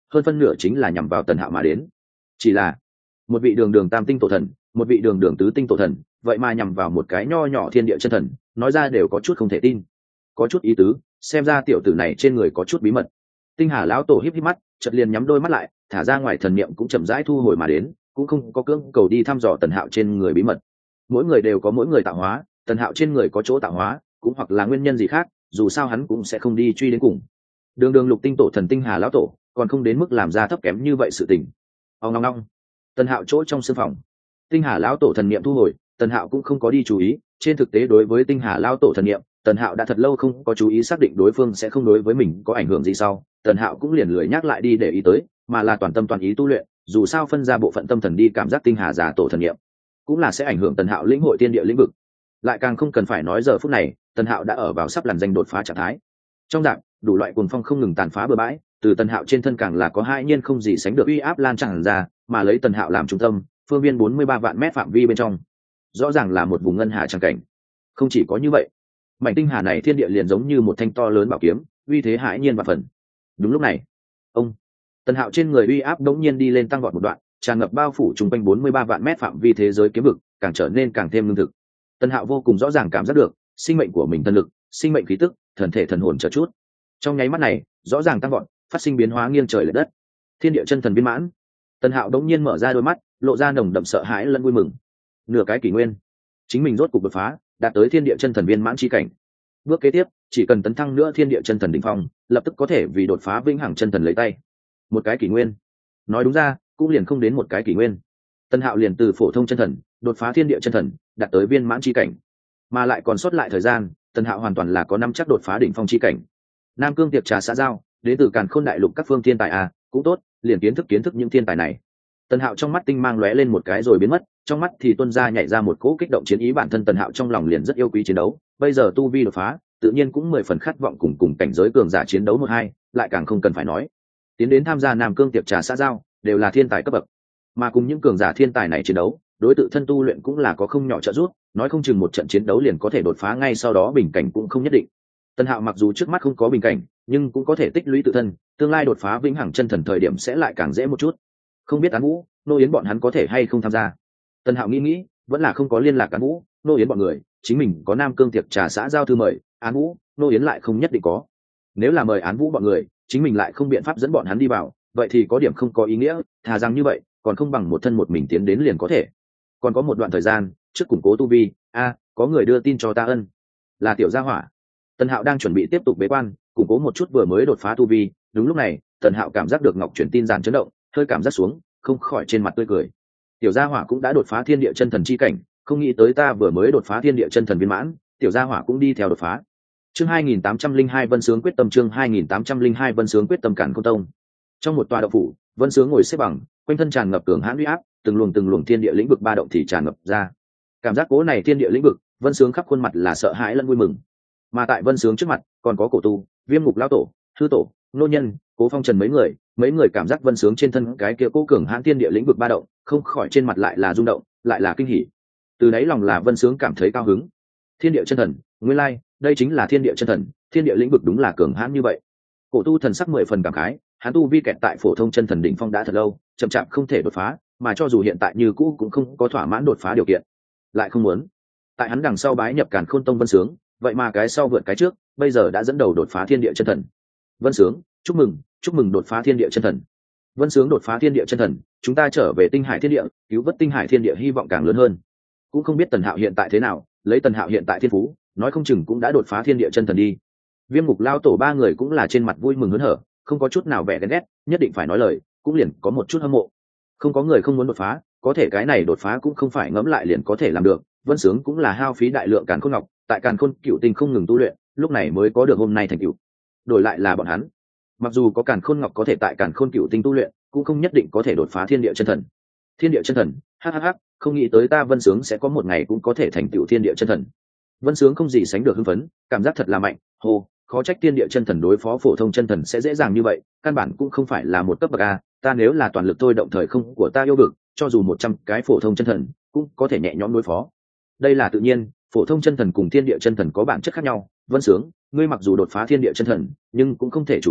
hơn phân nửa chính là nhằm vào Tần Hạo mà đến. Chỉ là một vị đường đường tam tinh tổ thần, một vị đường đường tứ tinh tổ thần, vậy mà nhằm vào một cái nho nhỏ thiên địa chân thần, nói ra đều có chút không thể tin. Có chút ý tứ, xem ra tiểu tử này trên người có chút bí mật. Tinh Hà lão tổ híp híp mắt, chợt liền nhắm đôi mắt lại, thả ra ngoài thần niệm cũng chậm rãi thu hồi mà đến, cũng không có cưỡng cầu đi thăm dò Tần Hạo trên người bí mật. Mỗi người đều có mỗi người tạo hóa, Tần Hạo trên người có chỗ tạo hóa, cũng hoặc là nguyên nhân gì khác, dù sao hắn cũng sẽ không đi truy đến cùng. Đường đường lục tinh tổ thần Tinh Hà lão tổ, còn không đến mức làm ra thấp kém như vậy sự tình. Ông ngong ngong. Tần Hạo chỗ trong sương phòng, Tinh Hà lão tổ thần niệm thu hồi, Tần Hạo cũng không có đi chú ý, trên thực tế đối với Tinh Hà lão tổ thần niệm, Tần Hạo đã thật lâu không có chú ý xác định đối phương sẽ không đối với mình có ảnh hưởng gì sau, Tần Hạo cũng liền lười nhắc lại đi để ý tới, mà là toàn tâm toàn ý tu luyện, dù sao phân ra bộ phận tâm thần đi cảm giác Tinh Hà giả tổ thần niệm, cũng là sẽ ảnh hưởng Tần Hạo lĩnh hội tiên địa lĩnh vực. Lại càng không cần phải nói giờ phút này, Tần Hạo đã ở vào sắp làn danh đột phá trạng thái. Trong dạng, đủ loại cuồng phong không ngừng tàn phá bừa bãi, từ Tần Hạo trên thân càng là có hai nhiên không gì sánh được uy áp lan tràn ra, mà lấy Tần Hạo làm trung tâm, phương viên bốn mươi ba vạn mét phạm vi bên trong, rõ ràng là một vùng ngân hà tràng cảnh. Không chỉ có như vậy, mảnh tinh hà này thiên địa liền giống như một thanh to lớn bảo kiếm, uy thế hãi nhiên và phần. Đúng lúc này, ông Tần Hạo trên người uy áp đống nhiên đi lên tăng vọt một đoạn, tràn ngập bao phủ trung quanh bốn mươi ba vạn mét phạm vi thế giới kiếm vực, càng trở nên càng thêm lương thực. Tần Hạo vô cùng rõ ràng cảm giác được sinh mệnh của mình thần lực, sinh mệnh khí tức, thần thể thần hồn chờ chút. Trong nháy mắt này, rõ ràng tăng vọt, phát sinh biến hóa nghiêng trời lệch đất. Thiên địa chân thần viên mãn. Tần Hạo đống nhiên mở ra đôi mắt, lộ ra nồng đậm sợ hãi lẫn vui mừng. Nửa cái kỷ nguyên, chính mình rốt cục đột phá, đạt tới thiên địa chân thần viên mãn chi cảnh. Bước kế tiếp, chỉ cần tấn thăng nữa thiên địa chân thần đỉnh phong, lập tức có thể vì đột phá vĩnh hằng chân thần lấy tay. Một cái kỷ nguyên, nói đúng ra, cũng liền không đến một cái kỷ nguyên. Tần Hạo liền từ phổ thông chân thần, đột phá thiên địa chân thần, đạt tới viên mãn chi cảnh, mà lại còn sót lại thời gian, Tần Hạo hoàn toàn là có năm chắc đột phá đỉnh phong chi cảnh. Nam Cương tiệc trà xã giao, đến từ Càn Khôn đại lục các phương thiên tài à, cũng tốt, liền kiến thức kiến thức những thiên tài này. Tần Hạo trong mắt tinh mang lóe lên một cái rồi biến mất, trong mắt thì tuôn ra nhảy ra một cỗ kích động chiến ý, bản thân Tần Hạo trong lòng liền rất yêu quý chiến đấu, bây giờ tu vi đột phá, tự nhiên cũng mười phần khát vọng cùng cùng cảnh giới cường giả chiến đấu một hai, lại càng không cần phải nói. Tiến đến tham gia Nam Cương tiệc trà xã giao, đều là thiên tài cấp bậc, mà cùng những cường giả thiên tài này chiến đấu, đối tự thân tu luyện cũng là có không nhỏ trợ giúp, nói không chừng một trận chiến đấu liền có thể đột phá ngay sau đó bình cảnh cũng không nhất định. Tần Hạo mặc dù trước mắt không có bình cảnh, nhưng cũng có thể tích lũy tự thân, tương lai đột phá vĩnh hằng chân thần thời điểm sẽ lại càng dễ một chút. Không biết Án Vũ, Nô Yến bọn hắn có thể hay không tham gia. Tần Hạo nghĩ nghĩ, vẫn là không có liên lạc Án Vũ, Nô Yến bọn người, chính mình có Nam Cương tiệc trà xã giao thư mời, Án Vũ, Nô Yến lại không nhất định có. Nếu là mời Án Vũ bọn người, chính mình lại không biện pháp dẫn bọn hắn đi vào, vậy thì có điểm không có ý nghĩa, thà rằng như vậy, còn không bằng một thân một mình tiến đến liền có thể. Còn có một đoạn thời gian, trước củng cố tu vi, a, có người đưa tin cho ta ân, là Tiểu Gia Hỏa. Tần Hạo đang chuẩn bị tiếp tục bế quan, củng cố một chút vừa mới đột phá tu vi, đúng lúc này, Tần Hạo cảm giác được ngọc truyền tin giàn chấn động, hơi cảm giác xuống, không khỏi trên mặt tươi cười. Tiểu Gia Hỏa cũng đã đột phá thiên địa chân thần chi cảnh, không nghĩ tới ta vừa mới đột phá thiên địa chân thần viên mãn, Tiểu Gia Hỏa cũng đi theo đột phá. Chương hai nghìn tám trăm linh hai Vân Sướng quyết tâm, chương hai nghìn tám trăm linh hai Vân Sướng quyết tâm Càn Khôn Tông. Trong một tòa động phủ, Vân Sướng ngồi xếp bằng, quanh thân tràn ngập cường hãn uy áp, từng luồng từng luồng thiên địa lĩnh vực ba động thì tràn ngập ra. Cảm giác cố này thiên địa lĩnh vực, Vân Sướng khắp khuôn mặt là sợ hãi lẫn vui mừng. Mà tại Vân Sướng trước mặt, còn có Cổ Tu, Viêm Ngục lão tổ, Hư tổ, Nô Nhân, Cố Phong Trần mấy người, mấy người cảm giác Vân Sướng trên thân cái kia cố cường hãn thiên địa lĩnh vực ba động, không khỏi trên mặt lại là rung động, lại là kinh hỉ. Từ đáy lòng là Vân Sướng cảm thấy cao hứng. Thiên địa chân thần, nguyên lai, đây chính là thiên địa chân thần, thiên địa lĩnh vực đúng là cường hãn như vậy. Cổ Tu thần sắc mười phần cảm khái, hắn tu vi kẹt tại phổ thông chân thần đỉnh phong đã thật lâu, chậm chạp không thể đột phá, mà cho dù hiện tại như cũ cũng không có thỏa mãn đột phá điều kiện, lại không muốn. Tại hắn đằng sau bái nhập Càn Khôn Tông Vân Sướng, vậy mà cái sau vượt cái trước, bây giờ đã dẫn đầu đột phá thiên địa chân thần. Vân Sướng, chúc mừng, chúc mừng đột phá thiên địa chân thần. Vân Sướng đột phá thiên địa chân thần, chúng ta trở về Tinh Hải thiên địa, cứu vớt Tinh Hải thiên địa hy vọng càng lớn hơn. Cũng không biết Tần Hạo hiện tại thế nào, lấy Tần Hạo hiện tại thiên phú, nói không chừng cũng đã đột phá thiên địa chân thần đi. Viêm Ngục lao tổ ba người cũng là trên mặt vui mừng hớn hở, không có chút nào vẻ ghen ghét, nhất định phải nói lời, cũng liền có một chút hâm mộ. Không có người không muốn đột phá, có thể cái này đột phá cũng không phải ngẫm lại liền có thể làm được. Vân Sướng cũng là hao phí đại lượng Càn Khôn ngọc, tại Càn Khôn Cựu Tinh không ngừng tu luyện, lúc này mới có được hôm nay thành tựu. Đổi lại là bọn hắn, mặc dù có Càn Khôn ngọc có thể tại Càn Khôn Cựu Tinh tu luyện, cũng không nhất định có thể đột phá thiên địa chân thần. Thiên địa chân thần, hắc hắc hắc, không nghĩ tới ta Vân Sướng sẽ có một ngày cũng có thể thành tựu thiên địa chân thần. Vân Sướng không gì sánh được hưng phấn, cảm giác thật là mạnh, hô, khó trách thiên địa chân thần đối phó phổ thông chân thần sẽ dễ dàng như vậy, căn bản cũng không phải là một cấp bậc a, ta nếu là toàn lực thôi động thời không của ta yêu vực, cho dù một trăm cái phổ thông chân thần cũng có thể nhẹ nhõm đối phó. Đây là tự nhiên, phổ thông chân thần cùng thiên địa chân thần có bản chất khác nhau. Vân Sướng, ngươi mặc dù đột phá thiên địa chân thần, nhưng cũng không thể chủ quan,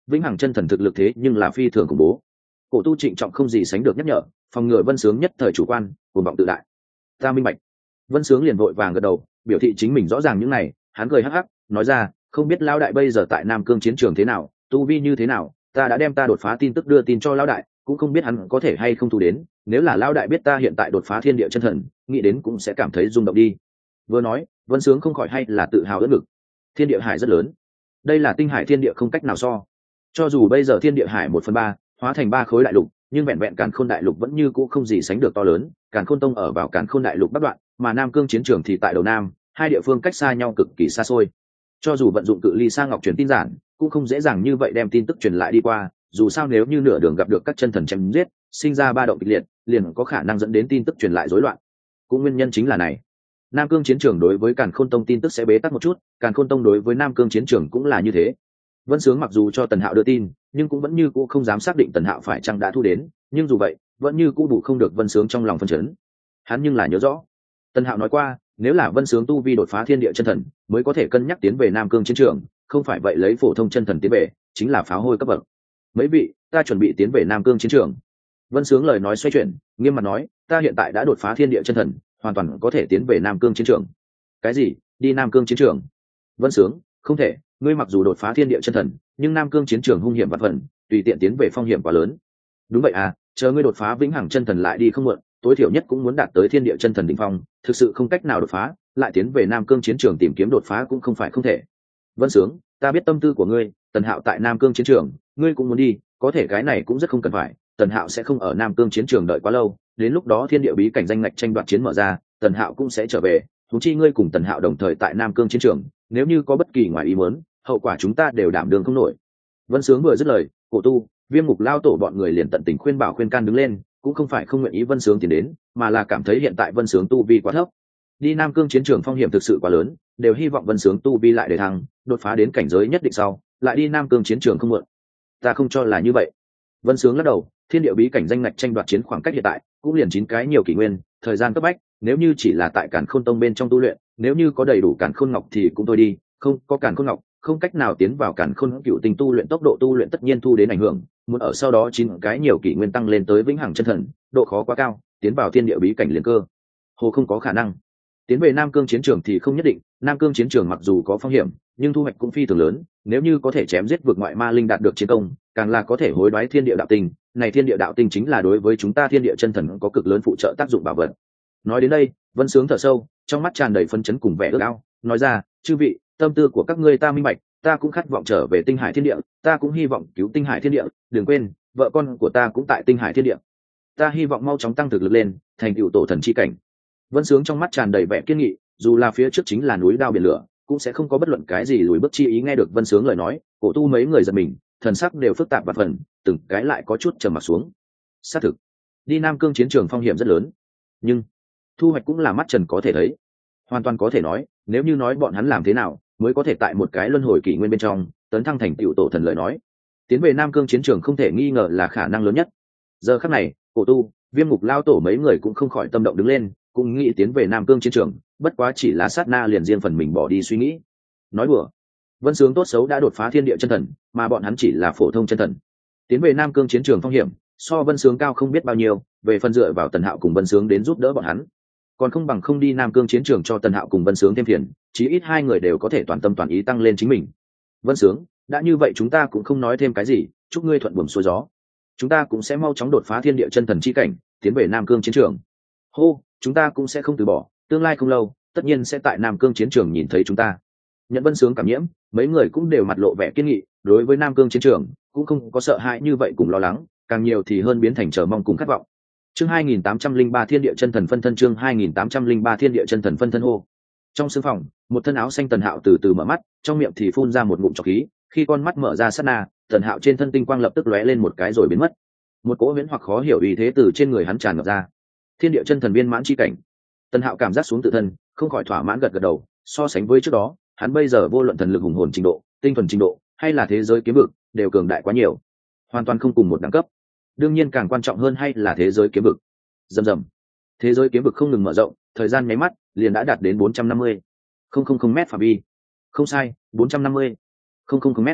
vĩnh hằng chân thần thực lực thế nhưng là phi thường khủng bố. Cổ tu trịnh trọng không gì sánh được nhắc nhở, phòng ngừa Vân Sướng nhất thời chủ quan cuồng vọng tự đại. Ta minh bạch. Vân Sướng liền vội vàng gật đầu, biểu thị chính mình rõ ràng những này. Hắn cười hắc hắc nói ra, không biết lão đại bây giờ tại Nam Cương chiến trường thế nào, tu vi như thế nào, ta đã đem ta đột phá tin tức đưa tin cho lão đại, cũng không biết hắn có thể hay không thu đến. Nếu là lão đại biết ta hiện tại đột phá thiên địa chân thần, nghĩ đến cũng sẽ cảm thấy rung động đi. Vừa nói, Vân Sướng không khỏi hay là tự hào đỡ ngực. Thiên địa hải rất lớn, đây là tinh hải thiên địa không cách nào so. Cho dù bây giờ thiên địa hải một phần ba hóa thành ba khối đại lục, nhưng vẹn vẹn càn khôn đại lục vẫn như cũ không gì sánh được to lớn. Càn khôn tông ở vào càn khôn đại lục bắc đoạn, mà Nam Cương chiến trường thì tại đầu nam, hai địa phương cách xa nhau cực kỳ xa xôi. Cho dù vận dụng cự ly xa ngọc truyền tin giản, cũng không dễ dàng như vậy đem tin tức truyền lại đi qua. Dù sao nếu như nửa đường gặp được các chân thần chém giết, sinh ra ba động kịch liệt, liền có khả năng dẫn đến tin tức truyền lại rối loạn. Cũng nguyên nhân chính là này, Nam Cương chiến trường đối với Càn Khôn Tông tin tức sẽ bế tắc một chút, Càn Khôn Tông đối với Nam Cương chiến trường cũng là như thế. Vân Sướng mặc dù cho Tần Hạo đưa tin, nhưng cũng vẫn như cũ không dám xác định Tần Hạo phải chăng đã thu đến, nhưng dù vậy, vẫn như cũ đủ không được Vân Sướng trong lòng phân chấn. Hắn nhưng là nhớ rõ, Tần Hạo nói qua, nếu là Vân Sướng tu vi đột phá thiên địa chân thần, mới có thể cân nhắc tiến về Nam Cương chiến trường, không phải vậy lấy phổ thông chân thần tiến về, chính là pháo hôi cấp bậc. Mấy vị, ta chuẩn bị tiến về Nam Cương chiến trường. Vân Sướng lời nói xoay chuyển, nghiêm mặt nói, ta hiện tại đã đột phá thiên địa chân thần, hoàn toàn có thể tiến về Nam Cương chiến trường. Cái gì? Đi Nam Cương chiến trường? Vân Sướng, không thể, ngươi mặc dù đột phá thiên địa chân thần, nhưng Nam Cương chiến trường hung hiểm vạn phần, tùy tiện tiến về phong hiểm quá lớn. Đúng vậy à, chờ ngươi đột phá vĩnh hằng chân thần lại đi không muộn, tối thiểu nhất cũng muốn đạt tới thiên địa chân thần đỉnh phong, thực sự không cách nào đột phá, lại tiến về Nam Cương chiến trường tìm kiếm đột phá cũng không phải không thể. Vân Sướng, ta biết tâm tư của ngươi, Tần Hạo tại Nam Cương chiến trường, ngươi cũng muốn đi, có thể cái này cũng rất không cần phải, Tần Hạo sẽ không ở Nam Cương chiến trường đợi quá lâu, đến lúc đó thiên địa bí cảnh danh ngạch tranh đoạt chiến mở ra, Tần Hạo cũng sẽ trở về, huống chi ngươi cùng Tần Hạo đồng thời tại Nam Cương chiến trường, nếu như có bất kỳ ngoài ý muốn, hậu quả chúng ta đều đảm đương không nổi. Vân Sướng vừa dứt lời, Cổ Tu, Viêm Ngục lao tổ bọn người liền tận tình khuyên bảo khuyên can đứng lên, cũng không phải không nguyện ý Vân Sướng tiến đến, mà là cảm thấy hiện tại Vân Sướng tu vi quá thấp. Đi Nam Cương chiến trường phong hiểm thực sự quá lớn, đều hy vọng Vân Sướng tu vi lại để thăng, đột phá đến cảnh giới nhất định sau, lại đi Nam Cương chiến trường không muộn. Ta không cho là như vậy. Vân Sướng lắc đầu, thiên địa bí cảnh danh ngạch tranh đoạt chiến khoảng cách hiện tại cũng liền chín cái nhiều kỷ nguyên, thời gian cấp bách, nếu như chỉ là tại Càn Khôn Tông bên trong tu luyện, nếu như có đầy đủ Càn Khôn Ngọc thì cũng thôi đi, không có Càn Khôn Ngọc, không cách nào tiến vào Càn Khôn Cựu Tinh tu luyện, tốc độ tu luyện tất nhiên thu đến ảnh hưởng, muốn ở sau đó chín cái nhiều kỷ nguyên tăng lên tới vĩnh hằng chân thần, độ khó quá cao, tiến vào thiên địa bí cảnh liền cơ hồ không có khả năng. Tiến về Nam Cương chiến trường thì không nhất định, Nam Cương chiến trường mặc dù có phong hiểm, nhưng thu hoạch cũng phi thường lớn, nếu như có thể chém giết vượt ngoại ma linh đạt được chiến công, càng là có thể hối đoái thiên địa đạo tinh, này thiên địa đạo tinh chính là đối với chúng ta thiên địa chân thần có cực lớn phụ trợ tác dụng bảo vật. Nói đến đây, Vân Sướng thở sâu, trong mắt tràn đầy phấn chấn cùng vẻ ước ao, nói ra, chư vị, tâm tư của các ngươi ta minh bạch, ta cũng khát vọng trở về tinh hải thiên địa, ta cũng hy vọng cứu tinh hải thiên địa, đừng quên, vợ con của ta cũng tại tinh hải thiên địa. Ta hy vọng mau chóng tăng thực lực lên, thành tựu tổ thần chi cảnh. Vân Sướng trong mắt tràn đầy vẻ kiên nghị, dù là phía trước chính là núi đao biển lửa, cũng sẽ không có bất luận cái gì lùi bước chi ý. Nghe được Vân Sướng lời nói, Cổ Tu mấy người giật mình, thần sắc đều phức tạp và phần, từng cái lại có chút trầm mặc xuống. Xác thực, đi Nam Cương chiến trường phong hiểm rất lớn, nhưng thu hoạch cũng là mắt trần có thể thấy. Hoàn toàn có thể nói, nếu như nói bọn hắn làm thế nào mới có thể tại một cái luân hồi kỷ nguyên bên trong tấn thăng thành tựu tổ thần lời nói, tiến về Nam Cương chiến trường không thể nghi ngờ là khả năng lớn nhất. Giờ khắc này, Cổ Tu, Viêm Ngục lao tổ mấy người cũng không khỏi tâm động đứng lên, cũng nghĩ tiến về Nam Cương chiến trường, bất quá chỉ là sát na liền riêng phần mình bỏ đi suy nghĩ. Nói đùa, Vân Sướng tốt xấu đã đột phá thiên địa chân thần, mà bọn hắn chỉ là phổ thông chân thần. Tiến về Nam Cương chiến trường phong hiểm, so Vân Sướng cao không biết bao nhiêu, về phần dựa vào Tần Hạo cùng Vân Sướng đến giúp đỡ bọn hắn, còn không bằng không đi Nam Cương chiến trường cho Tần Hạo cùng Vân Sướng thêm phiền, chí ít hai người đều có thể toàn tâm toàn ý tăng lên chính mình. Vân Sướng, đã như vậy chúng ta cũng không nói thêm cái gì, chúc ngươi thuận buồm xuôi gió. Chúng ta cũng sẽ mau chóng đột phá thiên địa chân thần chi cảnh, tiến về Nam Cương chiến trường. Hô, chúng ta cũng sẽ không từ bỏ, tương lai không lâu, tất nhiên sẽ tại Nam Cương chiến trường nhìn thấy chúng ta. Nhận Vân Sướng cảm nhiễm, mấy người cũng đều mặt lộ vẻ kiên nghị, đối với Nam Cương chiến trường cũng không có sợ hãi như vậy cùng lo lắng, càng nhiều thì hơn biến thành chờ mong cùng khát vọng. Chương hai nghìn tám trăm lẻ ba Thiên địa chân thần phân thân, chương hai nghìn tám trăm lẻ ba Thiên địa chân thần phân thân hô. Trong sương phòng, một thân áo xanh Tần Hạo từ từ mở mắt, trong miệng thì phun ra một ngụm trọc khí, khi con mắt mở ra sát na, Tần Hạo trên thân tinh quang lập tức lóe lên một cái rồi biến mất. Một cỗ huyễn hoặc khó hiểu uy thế từ trên người hắn tràn ngập ra. Thiên địa chân thần viên mãn chi cảnh. Tần Hạo cảm giác xuống tự thân, không khỏi thỏa mãn gật gật đầu, so sánh với trước đó, hắn bây giờ vô luận thần lực hùng hồn trình độ, tinh thuần trình độ, hay là thế giới kiếm vực, đều cường đại quá nhiều, hoàn toàn không cùng một đẳng cấp. Đương nhiên càng quan trọng hơn hay là thế giới kiếm vực. Rầm rầm, thế giới kiếm vực không ngừng mở rộng, thời gian nháy mắt liền đã đạt đến bốn trăm năm mươi không không không mét phạm vi. Không sai, bốn trăm năm mươi không không không mét.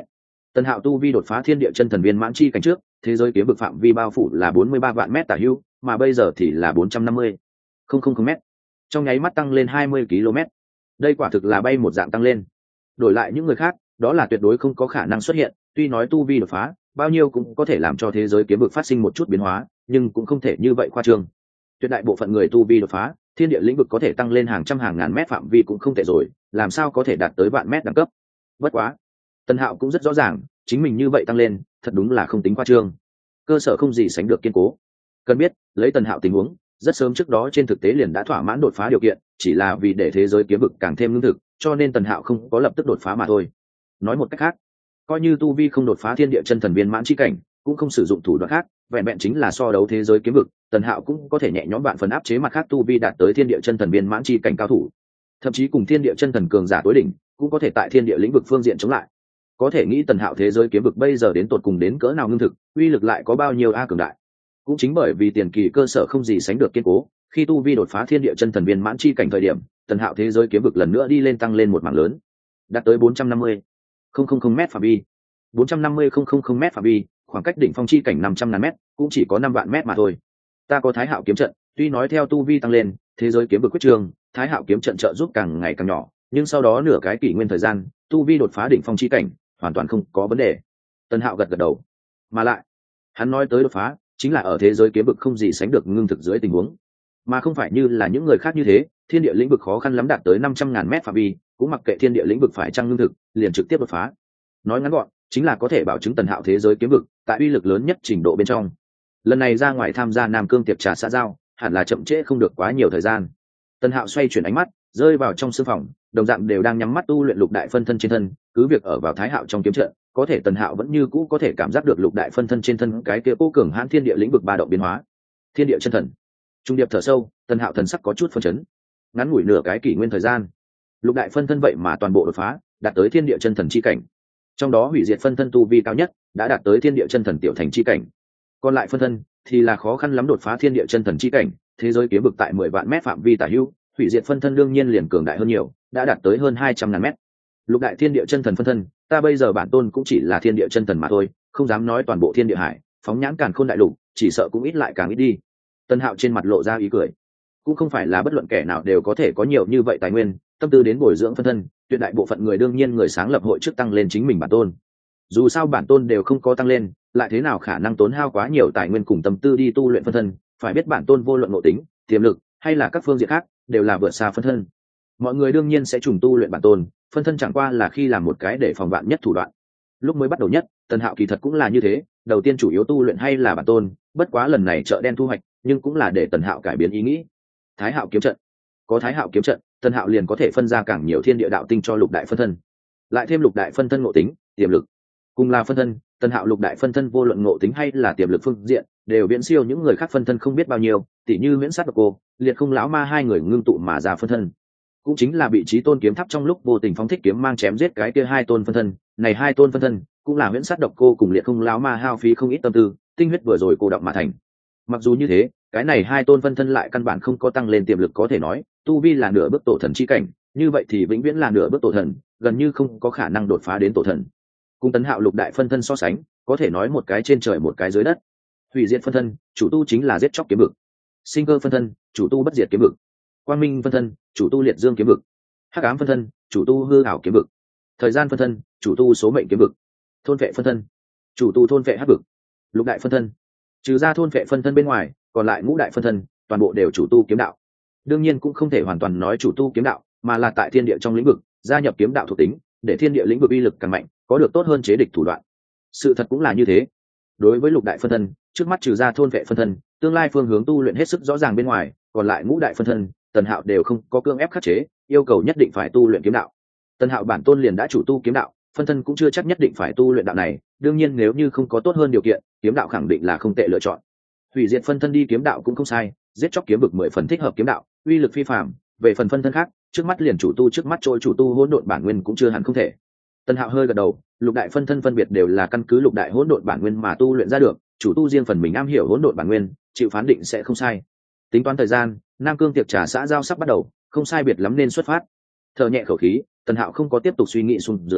Tần Hạo tu vi đột phá thiên địa chân thần viên mãn chi cảnh trước, thế giới kiếm vực phạm vi bao phủ là bốn mươi ba vạn mét tả hữu, mà bây giờ thì là bốn trăm năm mươi nghìn mét, trong nháy mắt tăng lên hai mươi ki lô mét. Đây quả thực là bay một dạng tăng lên. Đổi lại những người khác, đó là tuyệt đối không có khả năng xuất hiện, tuy nói tu vi đột phá, bao nhiêu cũng có thể làm cho thế giới kiếm vực phát sinh một chút biến hóa, nhưng cũng không thể như vậy khoa trương. Tuyệt đại bộ phận người tu vi đột phá, thiên địa lĩnh vực có thể tăng lên hàng trăm hàng ngàn mét phạm vi cũng không thể rồi, làm sao có thể đạt tới vạn mét đẳng cấp. Bất quá, Tần Hạo cũng rất rõ ràng, chính mình như vậy tăng lên, thật đúng là không tính khoa trương. Cơ sở không gì sánh được kiên cố. Cần biết, lấy Tần Hạo tình huống, rất sớm trước đó trên thực tế liền đã thỏa mãn đột phá điều kiện, chỉ là vì để thế giới kiếm vực càng thêm lương thực, cho nên Tần Hạo không có lập tức đột phá mà thôi. Nói một cách khác, coi như tu vi không đột phá thiên địa chân thần viên mãn chi cảnh, cũng không sử dụng thủ đoạn khác, vẹn vẹn chính là so đấu thế giới kiếm vực, Tần Hạo cũng có thể nhẹ nhõm bạn phần áp chế mặt khác tu vi đạt tới thiên địa chân thần viên mãn chi cảnh cao thủ, thậm chí cùng thiên địa chân thần cường giả tối đỉnh, cũng có thể tại thiên địa lĩnh vực phương diện chống lại. Có thể nghĩ Tần Hạo thế giới kiếm vực bây giờ đến tột cùng đến cỡ nào ngưng thực, uy lực lại có bao nhiêu a cường đại. Cũng chính bởi vì tiền kỳ cơ sở không gì sánh được kiên cố, khi tu vi đột phá thiên địa chân thần viên mãn chi cảnh thời điểm, Tần Hạo thế giới kiếm vực lần nữa đi lên tăng lên một mảng lớn, đạt tới bốn trăm năm mươi nghìn mét phạm vi. bốn trăm năm mươi nghìn mét phạm vi, khoảng cách đỉnh phong chi cảnh năm trăm ngàn mét, cũng chỉ có năm vạn mét mà thôi. Ta có Thái Hạo kiếm trận, tuy nói theo tu vi tăng lên, thế giới kiếm vực quyết trường, Thái Hạo kiếm trận trợ giúp càng ngày càng nhỏ, nhưng sau đó nửa cái kỷ nguyên thời gian, tu vi đột phá đỉnh phong chi cảnh, hoàn toàn không có vấn đề. Tần Hạo gật gật đầu. Mà lại, hắn nói tới đột phá, chính là ở thế giới kiếm vực không gì sánh được ngưng thực dưới tình huống, mà không phải như là những người khác như thế, thiên địa lĩnh vực khó khăn lắm đạt tới năm trăm ngàn mét phạm vi, cũng mặc kệ thiên địa lĩnh vực phải chăng ngưng thực, liền trực tiếp đột phá. Nói ngắn gọn, chính là có thể bảo chứng Tần Hạo thế giới kiếm vực tại uy lực lớn nhất trình độ bên trong. Lần này ra ngoài tham gia Nam Cương tiệc trà xã giao, hẳn là chậm trễ không được quá nhiều thời gian. Tần Hạo xoay chuyển ánh mắt, rơi vào trong sư phòng, đồng dạng đều đang nhắm mắt tu luyện lục đại phân thân trên thân, cứ việc ở vào Thái Hạo trong kiếm trận, có thể Tần Hạo vẫn như cũ có thể cảm giác được lục đại phân thân trên thân cái kia cố cường hãn thiên địa lĩnh vực ba động biến hóa. Thiên địa chân thần. Trung điệp thở sâu, Tần Hạo thần sắc có chút phân chấn. Ngắn ngủi nửa cái kỷ nguyên thời gian, lục đại phân thân vậy mà toàn bộ đột phá, đạt tới thiên địa chân thần chi cảnh. Trong đó hủy diệt phân thân tu vi cao nhất, đã đạt tới thiên địa chân thần tiểu thành chi cảnh. Còn lại phân thân thì là khó khăn lắm đột phá thiên địa chân thần chi cảnh, thế giới kiếm vực tại mười vạn mét phạm vi tả hữu, hủy diệt phân thân đương nhiên liền cường đại hơn nhiều, đã đạt tới hơn hai trăm ngàn mét. Lục đại thiên địa chân thần phân thân, ta bây giờ bản tôn cũng chỉ là thiên địa chân thần mà thôi, không dám nói toàn bộ thiên địa hải, phóng nhãn càn khôn đại lục, chỉ sợ cũng ít lại càng ít đi. Tân Hạo trên mặt lộ ra ý cười. Cũng không phải là bất luận kẻ nào đều có thể có nhiều như vậy tài nguyên, tâm tư đến bồi dưỡng phân thân, tuyệt đại bộ phận người đương nhiên người sáng lập hội trước tăng lên chính mình bản tôn. Dù sao bản tôn đều không có tăng lên, lại thế nào khả năng tốn hao quá nhiều tài nguyên cùng tâm tư đi tu luyện phân thân, phải biết bản tôn vô luận ngộ tính, tiềm lực hay là các phương diện khác, đều là vượt xa phân thân. Mọi người đương nhiên sẽ trùng tu luyện bản tôn, phân thân chẳng qua là khi làm một cái để phòng vạn nhất thủ đoạn. Lúc mới bắt đầu nhất, Tần Hạo kỳ thật cũng là như thế, đầu tiên chủ yếu tu luyện hay là bản tôn, bất quá lần này chợ đen thu hoạch, nhưng cũng là để Tần Hạo cải biến ý nghĩ. Thái Hạo kiếm trận, có Thái Hạo kiếm trận, Tần Hạo liền có thể phân ra càng nhiều thiên địa đạo tinh cho lục đại phân thân, lại thêm lục đại phân thân ngộ tính, tiềm lực, cùng là phân thân, Tần Hạo lục đại phân thân vô luận ngộ tính hay là tiềm lực phương diện, đều viễn siêu những người khác phân thân không biết bao nhiêu, tỉ như Viễn Sát Độc Cô, Liệt Không lão ma hai người ngưng tụ mà ra phân thân, cũng chính là bị Chí Tôn kiếm tháp trong lúc vô tình phóng thích kiếm mang chém giết cái kia hai tôn phân thân, này hai tôn phân thân cũng là Viễn Sát Độc Cô cùng Liệt Không lão ma hao phí không ít tâm tư, tinh huyết vừa rồi cô động mà thành. Mặc dù như thế, cái này hai tôn phân thân lại căn bản không có tăng lên tiềm lực, có thể nói tu vi là nửa bước tổ thần chi cảnh, như vậy thì vĩnh viễn là nửa bước tổ thần, gần như không có khả năng đột phá đến tổ thần. Cùng Tần Hạo lục đại phân thân so sánh, có thể nói một cái trên trời một cái dưới đất. Hủy diệt phân thân, chủ tu chính là giết chóc kiếm vực. Sinh cơ phân thân, chủ tu bất diệt kiếm vực. Quang minh phân thân, chủ tu liệt dương kiếm vực. Hắc ám phân thân, chủ tu hư ảo kiếm vực. Thời gian phân thân, chủ tu số mệnh kiếm vực. Thôn vệ phân thân, chủ tu thôn vệ hắc vực. Lục đại phân thân, trừ ra thôn vệ phân thân bên ngoài, còn lại ngũ đại phân thân toàn bộ đều chủ tu kiếm đạo. Đương nhiên cũng không thể hoàn toàn nói chủ tu kiếm đạo, mà là tại thiên địa trong lĩnh vực gia nhập kiếm đạo thuộc tính, để thiên địa lĩnh vực uy lực càng mạnh, có được tốt hơn chế địch thủ đoạn. Sự thật cũng là như thế. Đối với lục đại phân thân, trước mắt trừ ra thôn vệ phân thân, tương lai phương hướng tu luyện hết sức rõ ràng bên ngoài, còn lại ngũ đại phân thân, Tần Hạo đều không có cưỡng ép khắc chế, yêu cầu nhất định phải tu luyện kiếm đạo. Tần Hạo bản tôn liền đã chủ tu kiếm đạo, phân thân cũng chưa chắc nhất định phải tu luyện đạo này, đương nhiên nếu như không có tốt hơn điều kiện, kiếm đạo khẳng định là không tệ lựa chọn. Hủy diệt phân thân đi kiếm đạo cũng không sai, giết chóc kiếm vực mười phần thích hợp kiếm đạo, uy lực phi phàm. Về phần phân thân khác, trước mắt liền chủ tu trước mắt trôi chủ tu hỗn độn bản nguyên cũng chưa hẳn không thể. Tần Hạo hơi gật đầu, lục đại phân thân phân biệt đều là căn cứ lục đại hỗn độn bản nguyên mà tu luyện ra được, chủ tu riêng phần mình am hiểu hỗn độn bản nguyên, chịu phán định sẽ không sai. Tính toán thời gian, Nam Cương tiệc trà xã giao sắp bắt đầu, không sai biệt lắm nên xuất phát. Thở nhẹ khẩu khí, Tần Hạo không có tiếp tục suy nghĩ xuống dưới,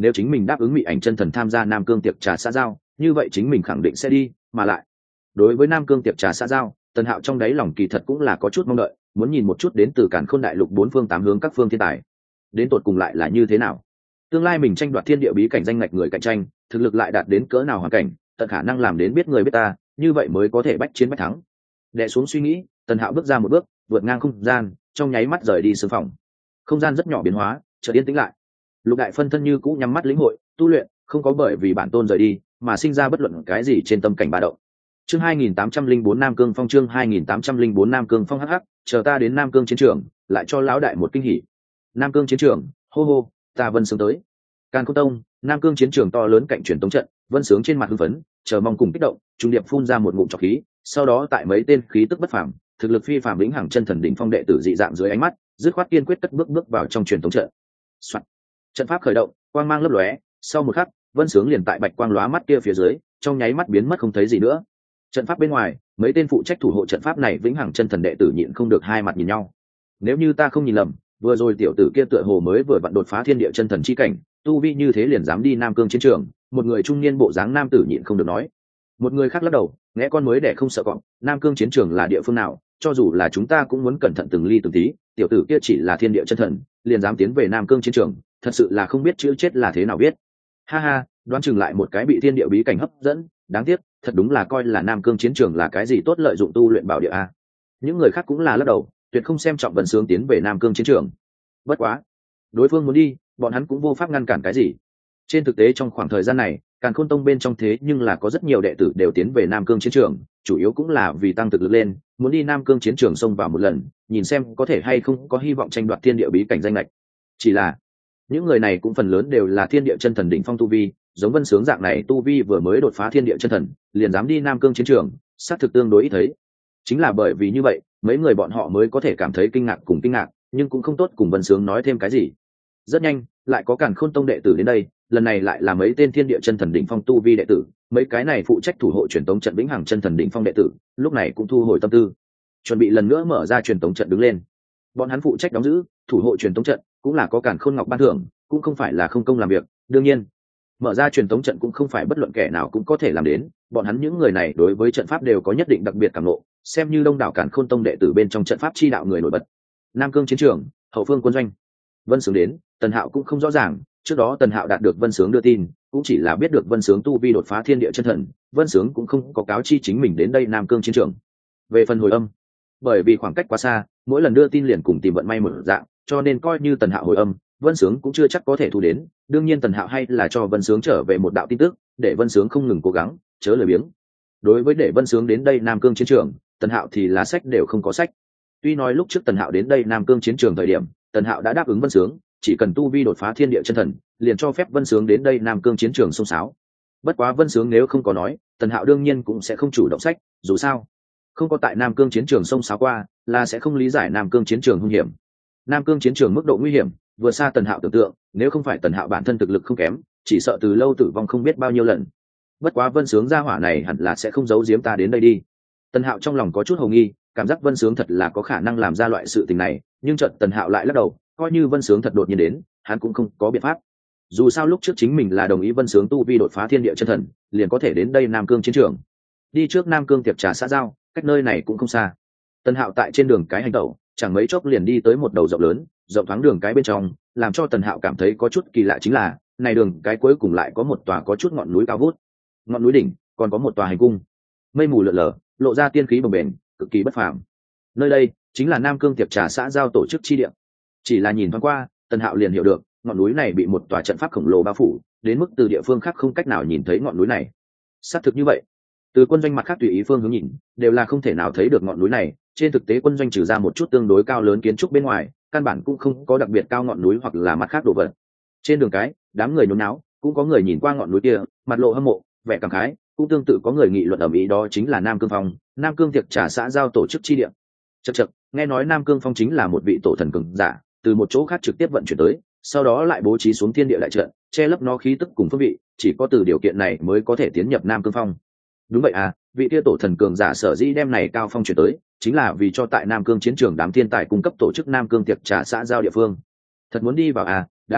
nếu chính mình đáp ứng Mị Ảnh chân thần tham gia Nam Cương tiệc trà xã giao, như vậy chính mình khẳng định sẽ đi, mà lại đối với Nam Cương tiệc trà xã giao, Tần Hạo trong đáy lòng kỳ thật cũng là có chút mong đợi, muốn nhìn một chút đến từ Càn Khôn đại lục bốn phương tám hướng các phương thiên tài, đến tột cùng lại là như thế nào. Tương lai mình tranh đoạt thiên địa bí cảnh danh ngạch người cạnh tranh, thực lực lại đạt đến cỡ nào hoàn cảnh, tận khả năng làm đến biết người biết ta, như vậy mới có thể bách chiến bách thắng. Đè xuống suy nghĩ, Tần Hạo bước ra một bước, vượt ngang không gian, trong nháy mắt rời đi sương phòng. Không gian rất nhỏ biến hóa, chợt yên tĩnh lại. Lục đại phân thân như cũ nhắm mắt lĩnh hội, tu luyện, không có bởi vì bản tôn rời đi mà sinh ra bất luận cái gì trên tâm cảnh ba động. Chương hai nghìn tám trăm lẻ bốn Nam Cương Phong chương hai nghìn tám trăm lẻ bốn Nam Cương Phong hắc hắc, chờ ta đến Nam Cương chiến trường, lại cho lão đại một kinh hỉ. Nam Cương chiến trường, hô hô, ta Vân Sướng tới. Càn Khôn Tông, Nam Cương chiến trường to lớn cạnh truyền tống trận, Vân Sướng trên mặt hưng phấn, chờ mong cùng kích động, trung điệp phun ra một ngụm trọc khí, sau đó tại mấy tên khí tức bất phàm, thực lực phi phàm lĩnh hàng chân thần đỉnh phong đệ tử dị dạng dưới ánh mắt, dứt khoát kiên quyết cất bước bước vào trong truyền tống trận. Soạn. Trận pháp khởi động, quang mang lấp lóe, sau một khắc, Vân Sướng liền tại bạch quang lóa mắt kia phía dưới, trong nháy mắt biến mất không thấy gì nữa. Trận pháp bên ngoài, mấy tên phụ trách thủ hộ trận pháp này vĩnh hằng chân thần đệ tử nhịn không được hai mặt nhìn nhau. Nếu như ta không nhìn lầm, vừa rồi tiểu tử kia tựa hồ mới vừa vặn đột phá thiên địa chân thần chi cảnh, tu vi như thế liền dám đi Nam Cương chiến trường, một người trung niên bộ dáng nam tử nhịn không được nói. Một người khác lắc đầu, nghe con mới để không sợ cọp, Nam Cương chiến trường là địa phương nào, cho dù là chúng ta cũng muốn cẩn thận từng ly từng tí, tiểu tử kia chỉ là thiên địa chân thần, liền dám tiến về Nam Cương chiến trường, thật sự là không biết chữ chết là thế nào biết. Ha ha, đoán chừng lại một cái bị thiên địa bí cảnh hấp dẫn, đáng tiếc, thật đúng là coi là Nam Cương chiến trường là cái gì tốt lợi dụng tu luyện bảo địa a. Những người khác cũng là lắc đầu, tuyệt không xem trọng Vân Sướng tiến về Nam Cương chiến trường. Bất quá, đối phương muốn đi, bọn hắn cũng vô pháp ngăn cản cái gì. Trên thực tế trong khoảng thời gian này, Càn Khôn Tông bên trong thế nhưng là có rất nhiều đệ tử đều tiến về Nam Cương chiến trường, chủ yếu cũng là vì tăng thực lực lên, muốn đi Nam Cương chiến trường xông vào một lần, nhìn xem có thể hay không có hy vọng tranh đoạt thiên địa bí cảnh danh lệch. Chỉ là, những người này cũng phần lớn đều là thiên địa chân thần đỉnh phong tu vi, giống Vân Sướng dạng này tu vi vừa mới đột phá thiên địa chân thần, liền dám đi Nam Cương chiến trường, xác thực tương đối ít thấy. Chính là bởi vì như vậy, mấy người bọn họ mới có thể cảm thấy kinh ngạc cùng kinh ngạc, nhưng cũng không tốt cùng Vân Sướng nói thêm cái gì. Rất nhanh, lại có Càn Khôn Tông đệ tử đến đây, lần này lại là mấy tên thiên địa chân thần đỉnh phong tu vi đệ tử, mấy cái này phụ trách thủ hộ truyền tống trận vĩnh hằng chân thần đỉnh phong đệ tử, lúc này cũng thu hồi tâm tư, chuẩn bị lần nữa mở ra truyền tống trận đứng lên. Bọn hắn phụ trách đóng giữ, thủ hộ truyền tống trận, cũng là có Càn Khôn Ngọc ban thưởng, cũng không phải là không công làm việc, đương nhiên, mở ra truyền tống trận cũng không phải bất luận kẻ nào cũng có thể làm đến, bọn hắn những người này đối với trận pháp đều có nhất định đặc biệt cảm ngộ, xem như đông đảo Càn Khôn Tông đệ tử bên trong trận pháp chi đạo người nổi bật. Nam Cương chiến trường, hậu phương quân doanh. Vân Sướng đến, Tần Hạo cũng không rõ ràng, trước đó Tần Hạo đạt được Vân Sướng đưa tin, cũng chỉ là biết được Vân Sướng tu vi đột phá thiên địa chân thần, Vân Sướng cũng không có cáo chi chính mình đến đây Nam Cương chiến trường. Về phần hồi âm, bởi vì khoảng cách quá xa, mỗi lần đưa tin liền cùng tìm vận may một dạng, cho nên coi như Tần Hạo hồi âm, Vân Sướng cũng chưa chắc có thể thu đến, đương nhiên Tần Hạo hay là cho Vân Sướng trở về một đạo tin tức, để Vân Sướng không ngừng cố gắng, chớ lười biếng. Đối với để Vân Sướng đến đây Nam Cương chiến trường, Tần Hạo thì là sách đều không có sách. Tuy nói lúc trước Tần Hạo đến đây Nam Cương chiến trường thời điểm, Tần Hạo đã đáp ứng Vân Sướng, chỉ cần tu vi đột phá thiên địa chân thần, liền cho phép Vân Sướng đến đây Nam Cương chiến trường xông xáo. Bất quá Vân Sướng nếu không có nói, Tần Hạo đương nhiên cũng sẽ không chủ động sách, dù sao, không có tại Nam Cương chiến trường xông xáo qua, là sẽ không lý giải Nam Cương chiến trường hung hiểm. Nam Cương chiến trường mức độ nguy hiểm vừa xa Tần Hạo tưởng tượng, nếu không phải Tần Hạo bản thân thực lực không kém, chỉ sợ từ lâu tử vong không biết bao nhiêu lần. Bất quá Vân Sướng gia hỏa này hẳn là sẽ không giấu giếm ta đến đây đi. Tần Hạo trong lòng có chút hồ nghi, cảm giác Vân Sướng thật là có khả năng làm ra loại sự tình này, nhưng chợt Tần Hạo lại lắc đầu, coi như Vân Sướng thật đột nhiên đến, hắn cũng không có biện pháp. Dù sao lúc trước chính mình là đồng ý Vân Sướng tu vi đột phá thiên địa chân thần, liền có thể đến đây Nam Cương chiến trường. Đi trước Nam Cương tiệc trà xã giao, cách nơi này cũng không xa. Tần Hạo tại trên đường cái hành tẩu, chẳng mấy chốc liền đi tới một đầu rộng lớn, rộng thoáng đường cái bên trong, làm cho Tần Hạo cảm thấy có chút kỳ lạ chính là, này đường cái cuối cùng lại có một tòa có chút ngọn núi cao vút. Ngọn núi đỉnh còn có một tòa hành cung. Mây mù lượn lờ, lộ ra tiên khí bồng bềnh, cực kỳ bất phàm. Nơi đây chính là Nam Cương tiệc trà xã giao tổ chức chi địa. Chỉ là nhìn thoáng qua, Tần Hạo liền hiểu được, ngọn núi này bị một tòa trận pháp khổng lồ bao phủ, đến mức từ địa phương khác không cách nào nhìn thấy ngọn núi này. Xác thực như vậy, từ quân doanh mặt khác tùy ý phương hướng nhìn, đều là không thể nào thấy được ngọn núi này. Trên thực tế quân doanh trừ ra một chút tương đối cao lớn kiến trúc bên ngoài, căn bản cũng không có đặc biệt cao ngọn núi hoặc là mặt khác đồ vật. Trên đường cái, đám người nhốn náo, cũng có người nhìn qua ngọn núi kia, mặt lộ hâm mộ, vẻ cảm khái, cũng tương tự có người nghị luận ầm ĩ, đó chính là Nam Cương Phong, Nam Cương tiệc trà xã giao tổ chức chi địa. Chậc chậc, nghe nói Nam Cương Phong chính là một vị tổ thần cường giả, từ một chỗ khác trực tiếp vận chuyển tới, sau đó lại bố trí xuống thiên địa đại trận, che lấp nó khí tức cùng phương vị, chỉ có từ điều kiện này mới có thể tiến nhập Nam Cương Phong. Đúng vậy à, vị kia tổ thần cường giả sở dĩ đem này cao phong chuyển tới, chính là vì cho tại Nam Cương chiến trường đám thiên tài cung cấp tổ chức Nam Cương tiệc trà xã giao địa phương. Thật muốn đi vào à, đáng tiếc,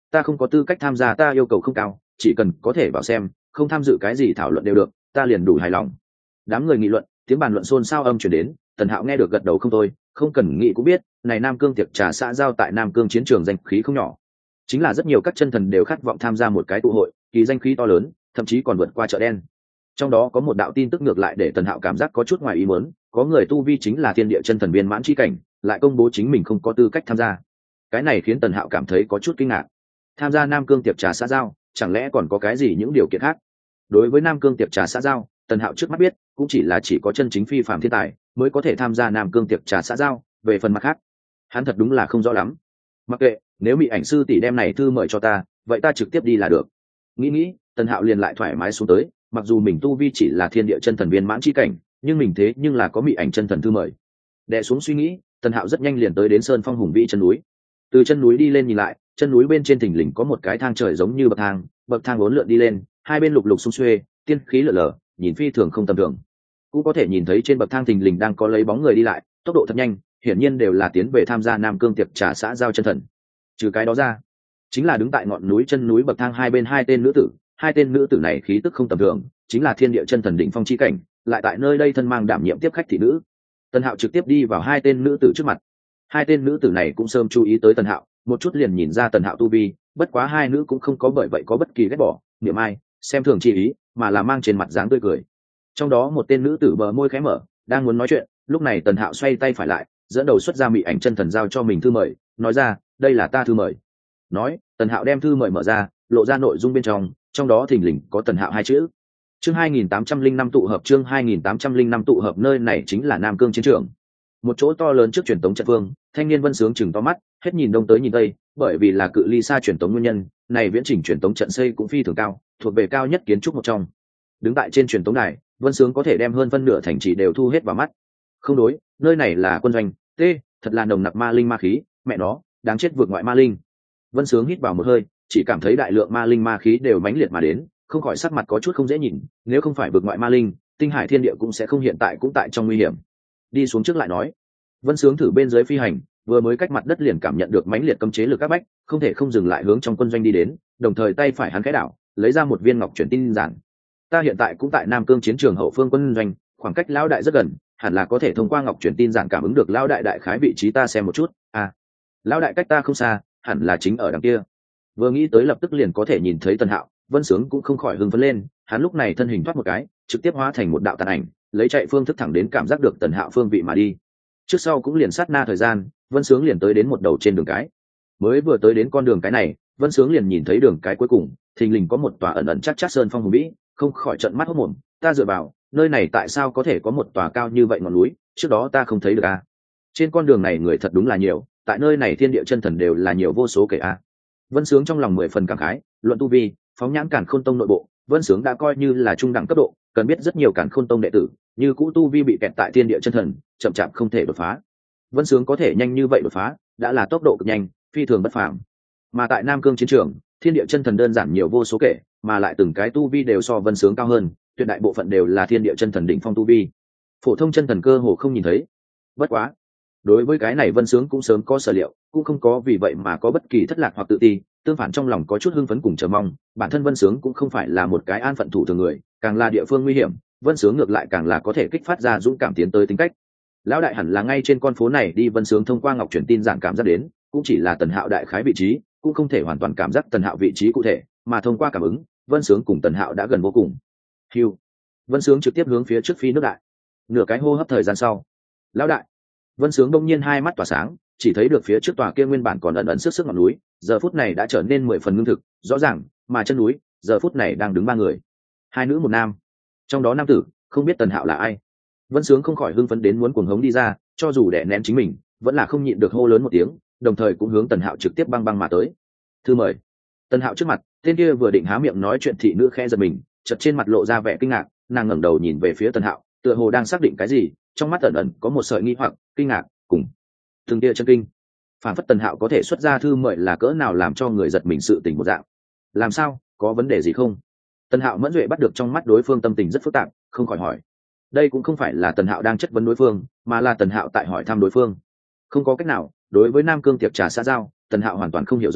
ta không có tư cách tham gia, ta yêu cầu không cao, chỉ cần có thể vào xem, không tham dự cái gì thảo luận đều được, ta liền đủ hài lòng. Đám người nghị luận, tiếng bàn luận xôn xao âm chuyển đến. Tần Hạo nghe được gật đầu không thôi, không cần nghĩ cũng biết này Nam Cương tiệc trà xã giao tại Nam Cương chiến trường danh khí không nhỏ, chính là rất nhiều các chân thần đều khát vọng tham gia một cái tụ hội, kỳ danh khí to lớn, thậm chí còn vượt qua chợ đen. Trong đó có một đạo tin tức ngược lại để Tần Hạo cảm giác có chút ngoài ý muốn, có người tu vi chính là thiên địa chân thần viên mãn chi cảnh, lại công bố chính mình không có tư cách tham gia. Cái này khiến Tần Hạo cảm thấy có chút kinh ngạc. Tham gia Nam Cương tiệc trà xã giao, chẳng lẽ còn có cái gì những điều kiện khác? Đối với Nam Cương tiệc trà xã giao, Tần Hạo trước mắt biết, cũng chỉ là chỉ có chân chính phi phàm thiên tài mới có thể tham gia Nam Cương tiệc trà xã giao, về phần mặt khác, hắn thật đúng là không rõ lắm. Mặc kệ, nếu Mị Ảnh sư tỷ đem này thư mời cho ta, vậy ta trực tiếp đi là được. Nghĩ nghĩ, Tần Hạo liền lại thoải mái xuống tới, mặc dù mình tu vi chỉ là thiên địa chân thần viên mãn chi cảnh, nhưng mình thế nhưng là có Mị Ảnh chân thần thư mời. Đè xuống suy nghĩ, Tần Hạo rất nhanh liền tới đến Sơn Phong hùng vĩ chân núi. Từ chân núi đi lên nhìn lại, chân núi bên trên thình lình có một cái thang trời giống như bậc thang, bậc thang uốn lượn đi lên, hai bên lục lục xung xuê, tiên khí lở lở, nhìn phi thường không tầm thường. Cũng có thể nhìn thấy trên bậc thang thình lình đang có lấy bóng người đi lại, tốc độ thật nhanh, hiển nhiên đều là tiến về tham gia Nam Cương tiệc trà xã giao chân thần. Trừ cái đó ra, chính là đứng tại ngọn núi chân núi bậc thang hai bên hai tên nữ tử, hai tên nữ tử này khí tức không tầm thường, chính là thiên địa chân thần đỉnh phong chi cảnh, lại tại nơi đây thân mang đảm nhiệm tiếp khách thị nữ. Tần Hạo trực tiếp đi vào hai tên nữ tử trước mặt. Hai tên nữ tử này cũng sớm chú ý tới Tần Hạo, một chút liền nhìn ra Tần Hạo tu vi, bất quá hai nữ cũng không có bởi vậy có bất kỳ ghét bỏ, niệm ai, xem thường chi ý, mà là mang trên mặt dáng tươi cười. Trong đó một tên nữ tử bờ môi khẽ mở, đang muốn nói chuyện, lúc này Tần Hạo xoay tay phải lại, dẫn đầu xuất ra Mị Ảnh chân thần giao cho mình thư mời, nói ra, đây là ta thư mời. Nói, Tần Hạo đem thư mời mở ra, lộ ra nội dung bên trong, trong đó thình lình có Tần Hạo hai chữ. Chương hai nghìn tám trăm linh năm tụ hợp, chương hai nghìn tám trăm linh năm tụ hợp, nơi này chính là Nam Cương chiến trường. Một chỗ to lớn trước truyền tống trận phương, thanh niên Vân Sướng chừng to mắt, hết nhìn đông tới nhìn tây, bởi vì là cự ly xa truyền tống nguyên nhân, này viễn chỉnh truyền tống trận xây cũng phi thường cao, thuộc về cao nhất kiến trúc một trong. Đứng tại trên truyền tống đài, Vân Sướng có thể đem hơn phân nửa thành trì đều thu hết vào mắt. Không đối, nơi này là quân doanh, tê, thật là nồng nặc ma linh ma khí, mẹ nó, đáng chết vượt ngoại ma linh. Vân Sướng hít vào một hơi, chỉ cảm thấy đại lượng ma linh ma khí đều mãnh liệt mà đến, không khỏi sắc mặt có chút không dễ nhìn, nếu không phải vượt ngoại ma linh, tinh hải thiên địa cũng sẽ không hiện tại cũng tại trong nguy hiểm. Đi xuống trước lại nói. Vân Sướng thử bên dưới phi hành, vừa mới cách mặt đất liền cảm nhận được mãnh liệt cấm chế lực các bách, không thể không dừng lại hướng trong quân doanh đi đến, đồng thời tay phải hắn khẽ đảo, lấy ra một viên ngọc truyền tin giản. Ta hiện tại cũng tại Nam Cương chiến trường hậu phương quân doanh, khoảng cách lão đại rất gần, hẳn là có thể thông qua ngọc truyền tin giản cảm ứng được lão đại đại khái vị trí, ta xem một chút. À, lão đại cách ta không xa, hẳn là chính ở đằng kia. Vừa nghĩ tới lập tức liền có thể nhìn thấy Tần Hạo, Vân Sướng cũng không khỏi hưng phấn lên, hắn lúc này thân hình thoát một cái, trực tiếp hóa thành một đạo tàn ảnh, lấy chạy phương thức thẳng đến cảm giác được Tần Hạo phương vị mà đi. Trước sau cũng liền sát na thời gian, Vân Sướng liền tới đến một đầu trên đường cái. Mới vừa tới đến con đường cái này, Vân Sướng liền nhìn thấy đường cái cuối cùng, thình lình có một tòa ẩn ẩn chắc chắc sơn phong hùng vĩ, không khỏi trợn mắt hốt mồm, ta dựa vào, nơi này tại sao có thể có một tòa cao như vậy ngọn núi, trước đó ta không thấy được a. À? Trên con đường này người thật đúng là nhiều, tại nơi này thiên địa chân thần đều là nhiều vô số kể a. À? Vân Sướng trong lòng mười phần cảm khái, luận tu vi, phóng nhãn Càn Khôn Tông nội bộ, Vân Sướng đã coi như là trung đẳng cấp độ, cần biết rất nhiều Càn Khôn Tông đệ tử, như cũ tu vi bị kẹt tại thiên địa chân thần, chậm chạp không thể đột phá. Vân Sướng có thể nhanh như vậy đột phá, đã là tốc độ cực nhanh, phi thường bất phàm. Mà tại Nam Cương chiến trường, thiên địa chân thần đơn giản nhiều vô số kể, mà lại từng cái tu vi đều so Vân Sướng cao hơn, tuyệt đại bộ phận đều là thiên địa chân thần đỉnh phong tu vi. Phổ thông chân thần cơ hồ không nhìn thấy. Bất quá, đối với cái này Vân Sướng cũng sớm có sở liệu, cũng không có vì vậy mà có bất kỳ thất lạc hoặc tự ti, tương phản trong lòng có chút hưng phấn cùng chờ mong, bản thân Vân Sướng cũng không phải là một cái an phận thủ thường người, càng là địa phương nguy hiểm, Vân Sướng ngược lại càng là có thể kích phát ra dũng cảm tiến tới tính cách. Lão đại hẳn là ngay trên con phố này đi, Vân Sướng thông qua ngọc truyền tin giản cảm giác đến, cũng chỉ là Tần Hạo đại khái vị trí, cũng không thể hoàn toàn cảm giác Tần Hạo vị trí cụ thể, mà thông qua cảm ứng, Vân Sướng cùng Tần Hạo đã gần vô cùng. Hưu, Vân Sướng trực tiếp hướng phía trước phi nước đại. Nửa cái hô hấp thời gian sau, lão đại, Vân Sướng đông nhiên hai mắt tỏa sáng, chỉ thấy được phía trước tòa kia nguyên bản còn ẩn ẩn sức sức ngọn núi, giờ phút này đã trở nên mười phần ngưng thực, rõ ràng, mà chân núi, giờ phút này đang đứng ba người, hai nữ một nam. Trong đó nam tử, không biết Tần Hạo là ai. Vân Sướng không khỏi hưng phấn đến muốn cuồng hống đi ra, cho dù đè nén chính mình, vẫn là không nhịn được hô lớn một tiếng, đồng thời cũng hướng Tần Hạo trực tiếp băng băng mà tới. Thư mời. Tần Hạo trước mặt, tên kia vừa định há miệng nói chuyện thị nữ khẽ giật mình, chợt trên mặt lộ ra vẻ kinh ngạc, nàng ngẩng đầu nhìn về phía Tần Hạo, tựa hồ đang xác định cái gì, trong mắt ẩn ẩn có một sợi nghi hoặc, kinh ngạc, cùng từng tia chân kinh. Phản phất Tần Hạo có thể xuất ra thư mời là cỡ nào làm cho người giật mình sự tình một dạng. Làm sao, có vấn đề gì không? Tần Hạo mẫn duệ bắt được trong mắt đối phương tâm tình rất phức tạp, không khỏi hỏi. Đây cũng không phải là Tần Hạo đang chất vấn đối phương, mà là Tần Hạo tại hỏi thăm đối phương. Không có cách nào, đối với Nam Cương tiệc trà xã giao, Tần Hạo hoàn toàn không hiểu rõ,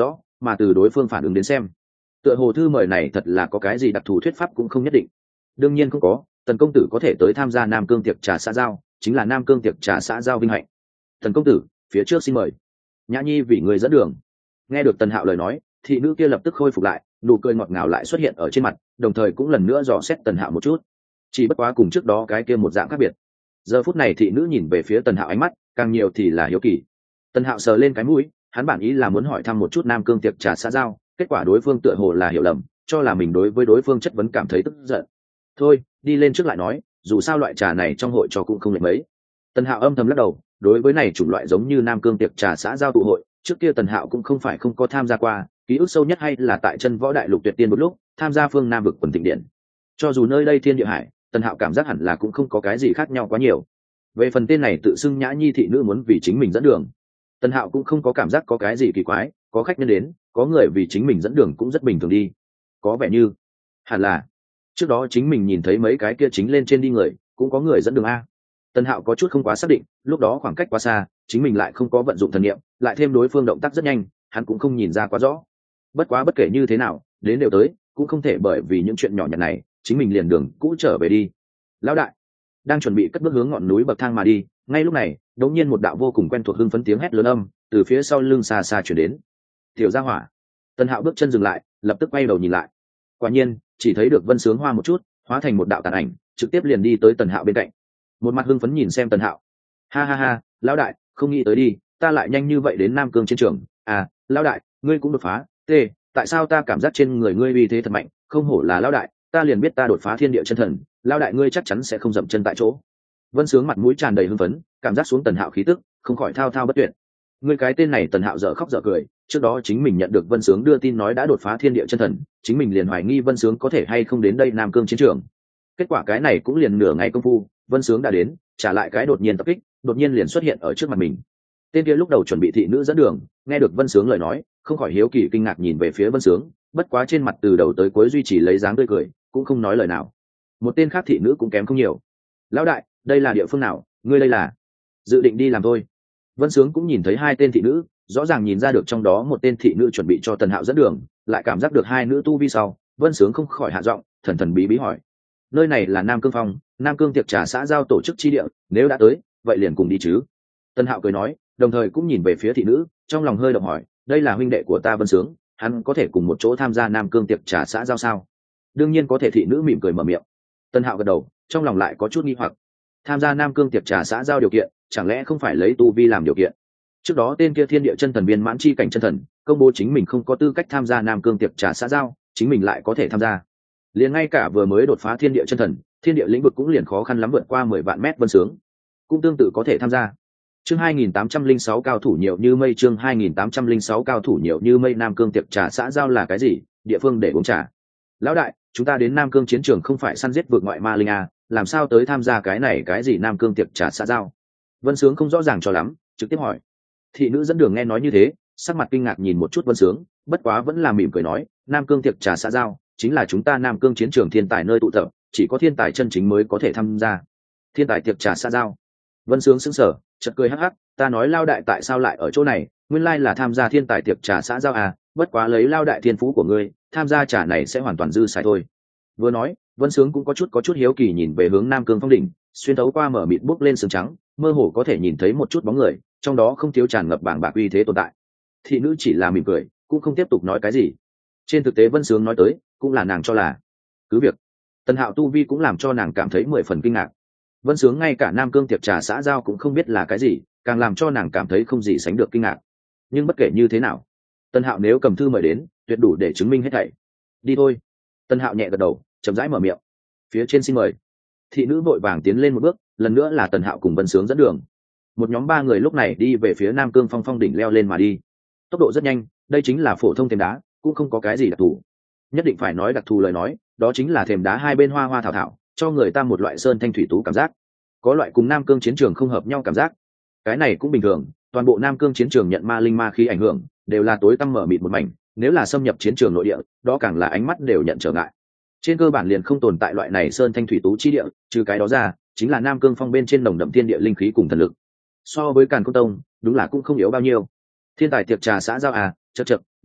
mà từ đối phương phản ứng đến xem tựa hồ thư mời này thật là có cái gì đặc thù thuyết pháp cũng không nhất định. Đương nhiên không có, Tần công tử có thể tới tham gia Nam Cương tiệc trà xã giao chính là Nam Cương tiệc trà xã giao vinh hạnh. Tần công tử, phía trước xin mời. Nhã Nhi vì người dẫn đường. Nghe được Tần Hạo lời nói, thị nữ kia lập tức khôi phục lại, nụ cười ngọt ngào lại xuất hiện ở trên mặt, đồng thời cũng lần nữa dò xét Tần Hạo một chút. Chỉ bất quá cùng trước đó cái kia một dạng khác biệt. Giờ phút này thị nữ nhìn về phía Tần Hạo ánh mắt càng nhiều thì là hiếu kỳ. Tần Hạo sờ lên cái mũi, hắn bản ý là muốn hỏi thăm một chút Nam Cương tiệc trà xã giao, kết quả đối phương tựa hồ là hiểu lầm, cho là mình đối với đối phương chất vấn cảm thấy tức giận. Thôi, đi lên trước lại nói, dù sao loại trà này trong hội cho cũng không lệch mấy. Tần Hạo âm thầm lắc đầu, đối với này chủng loại giống như Nam Cương tiệc trà xã giao tụ hội, trước kia Tần Hạo cũng không phải không có tham gia qua, ký ức sâu nhất hay là tại chân võ đại lục tuyệt tiên một lúc, tham gia phương Nam vực quần thịnh điện. Cho dù nơi đây thiên địa hải, Tần Hạo cảm giác hẳn là cũng không có cái gì khác nhau quá nhiều. Về phần tên này tự xưng Nhã Nhi thị nữ muốn vì chính mình dẫn đường, Tần Hạo cũng không có cảm giác có cái gì kỳ quái, có khách nhân đến, có người vì chính mình dẫn đường cũng rất bình thường đi. Có vẻ như hẳn là trước đó chính mình nhìn thấy mấy cái kia chính lên trên đi người, cũng có người dẫn đường a. Tần Hạo có chút không quá xác định, lúc đó khoảng cách quá xa, chính mình lại không có vận dụng thần niệm, lại thêm đối phương động tác rất nhanh, hắn cũng không nhìn ra quá rõ. Bất quá bất kể như thế nào, đến đều tới, cũng không thể bởi vì những chuyện nhỏ nhặt này, chính mình liền đường cũ trở về đi. Lão đại đang chuẩn bị cất bước hướng ngọn núi bậc thang mà đi, ngay lúc này, đột nhiên một đạo vô cùng quen thuộc hưng phấn tiếng hét lớn âm từ phía sau lưng xa xa truyền đến. Tiểu gia hỏa. Tần Hạo bước chân dừng lại, lập tức quay đầu nhìn lại. Quả nhiên, chỉ thấy được Vân Sướng Hoa một chút, hóa thành một đạo tàn ảnh, trực tiếp liền đi tới Tần Hạo bên cạnh. Một mặt hưng phấn nhìn xem Tần Hạo. Ha ha ha, lão đại, không nghĩ tới đi, ta lại nhanh như vậy đến Nam Cương chiến trường. À, lão đại, ngươi cũng đột phá. T, tại sao ta cảm giác trên người ngươi uy thế thật mạnh, không hổ là lão đại, ta liền biết ta đột phá thiên địa chân thần, lão đại ngươi chắc chắn sẽ không dậm chân tại chỗ. Vân Sướng mặt mũi tràn đầy hưng phấn, cảm giác xuống Tần Hạo khí tức, không khỏi thao thao bất tuyệt. Ngươi cái tên này Tần Hạo dở khóc dở cười, trước đó chính mình nhận được Vân Sướng đưa tin nói đã đột phá thiên địa chân thần, chính mình liền hoài nghi Vân Sướng có thể hay không đến đây Nam Cương chiến trường. Kết quả cái này cũng liền nửa ngày công phu, Vân Sướng đã đến, trả lại cái đột nhiên tập kích, đột nhiên liền xuất hiện ở trước mặt mình. Tên kia lúc đầu chuẩn bị thị nữ dẫn đường, nghe được Vân Sướng lời nói, không khỏi hiếu kỳ kinh ngạc nhìn về phía Vân Sướng, bất quá trên mặt từ đầu tới cuối duy trì lấy dáng tươi cười, cũng không nói lời nào. Một tên khác thị nữ cũng kém không nhiều. Lão đại, đây là địa phương nào? Ngươi đây là dự định đi làm thôi. Vân Sướng cũng nhìn thấy hai tên thị nữ, rõ ràng nhìn ra được trong đó một tên thị nữ chuẩn bị cho Tần Hạo dẫn đường, lại cảm giác được hai nữ tu vi sau, Vân Sướng không khỏi hạ giọng, thần thần bí bí hỏi: nơi này là Nam Cương Phong, Nam Cương tiệc trà xã giao tổ chức chi địa, nếu đã tới, vậy liền cùng đi chứ. Tần Hạo cười nói, đồng thời cũng nhìn về phía thị nữ, trong lòng hơi động hỏi: đây là huynh đệ của ta Vân Sướng, hắn có thể cùng một chỗ tham gia Nam Cương tiệc trà xã giao sao? Đương nhiên có thể, thị nữ mỉm cười mở miệng. Tần Hạo gật đầu, trong lòng lại có chút nghi hoặc. Tham gia Nam Cương tiệc trà xã giao điều kiện, chẳng lẽ không phải lấy tu vi làm điều kiện? Trước đó tên kia thiên địa chân thần viên mãn chi cảnh chân thần công bố chính mình không có tư cách tham gia Nam Cương tiệc trà xã giao, chính mình lại có thể tham gia. Liền ngay cả vừa mới đột phá thiên địa chân thần, thiên địa lĩnh vực cũng liền khó khăn lắm vượt qua mười vạn mét Vân Sướng cũng tương tự có thể tham gia. Chương hai nghìn tám trăm lẻ sáu cao thủ nhiều như mây, chương hai nghìn tám trăm lẻ sáu cao thủ nhiều như mây. Nam Cương tiệc trà xã giao là cái gì? Địa phương để uống trà. Lão đại, chúng ta đến Nam Cương chiến trường không phải săn giết vượt ngoại ma linh à, làm sao tới tham gia cái này cái gì Nam Cương tiệc trà xã giao? Vân Sướng không rõ ràng cho lắm, trực tiếp hỏi. Thị nữ dẫn đường nghe nói như thế, sắc mặt kinh ngạc nhìn một chút Vân Sướng, bất quá vẫn là mỉm cười nói, Nam Cương tiệc trà xã giao chính là chúng ta Nam Cương chiến trường thiên tài nơi tụ tập, chỉ có thiên tài chân chính mới có thể tham gia. Thiên tài tiệc trà xã giao. Vân Sướng sững sờ, chợt cười hắc hắc, ta nói Lao đại tại sao lại ở chỗ này, nguyên lai là tham gia thiên tài tiệc trà xã giao à, bất quá lấy Lao đại thiên phú của ngươi, tham gia trà này sẽ hoàn toàn dư xài thôi. Vừa nói, Vân Sướng cũng có chút có chút hiếu kỳ nhìn về hướng Nam Cương Phong đỉnh, xuyên thấu qua mở mịt bốc lên sương trắng, mơ hồ có thể nhìn thấy một chút bóng người, trong đó không thiếu tràn ngập bảng bạc uy thế tồn tại. Thị nữ chỉ là mỉm cười, cũng không tiếp tục nói cái gì. Trên thực tế Vân Sướng nói tới, cũng là nàng cho là cứ việc. Tần Hạo tu vi cũng làm cho nàng cảm thấy mười phần kinh ngạc. Vân Sướng ngay cả Nam Cương tiệc trà xã giao cũng không biết là cái gì, càng làm cho nàng cảm thấy không gì sánh được kinh ngạc. Nhưng bất kể như thế nào, Tần Hạo nếu cầm thư mời đến, tuyệt đủ để chứng minh hết thảy. Đi thôi. Tần Hạo nhẹ gật đầu, chậm rãi mở miệng. Phía trên xin mời. Thị nữ vội vàng tiến lên một bước, lần nữa là Tần Hạo cùng Vân Sướng dẫn đường. Một nhóm ba người lúc này đi về phía Nam Cương Phong phong đỉnh leo lên mà đi. Tốc độ rất nhanh, đây chính là phổ thông thềm đá, cũng không có cái gì đặc thù. Nhất định phải nói đặc thù lời nói, đó chính là thềm đá hai bên hoa hoa thảo thảo, cho người ta một loại sơn thanh thủy tú cảm giác, có loại cùng Nam Cương chiến trường không hợp nhau cảm giác. Cái này cũng bình thường, toàn bộ Nam Cương chiến trường nhận ma linh ma khí ảnh hưởng, đều là tối tăm mở mịt một mảnh, nếu là xâm nhập chiến trường nội địa, đó càng là ánh mắt đều nhận trở ngại. Trên cơ bản liền không tồn tại loại này sơn thanh thủy tú chi địa, trừ cái đó ra, chính là Nam Cương Phong bên trên nồng đậm thiên địa linh khí cùng thần lực. So với Càn Khôn Tông, đúng là cũng không yếu bao nhiêu. Thiên tài tiệc trà xã giao à, chậc chậc, lão đại,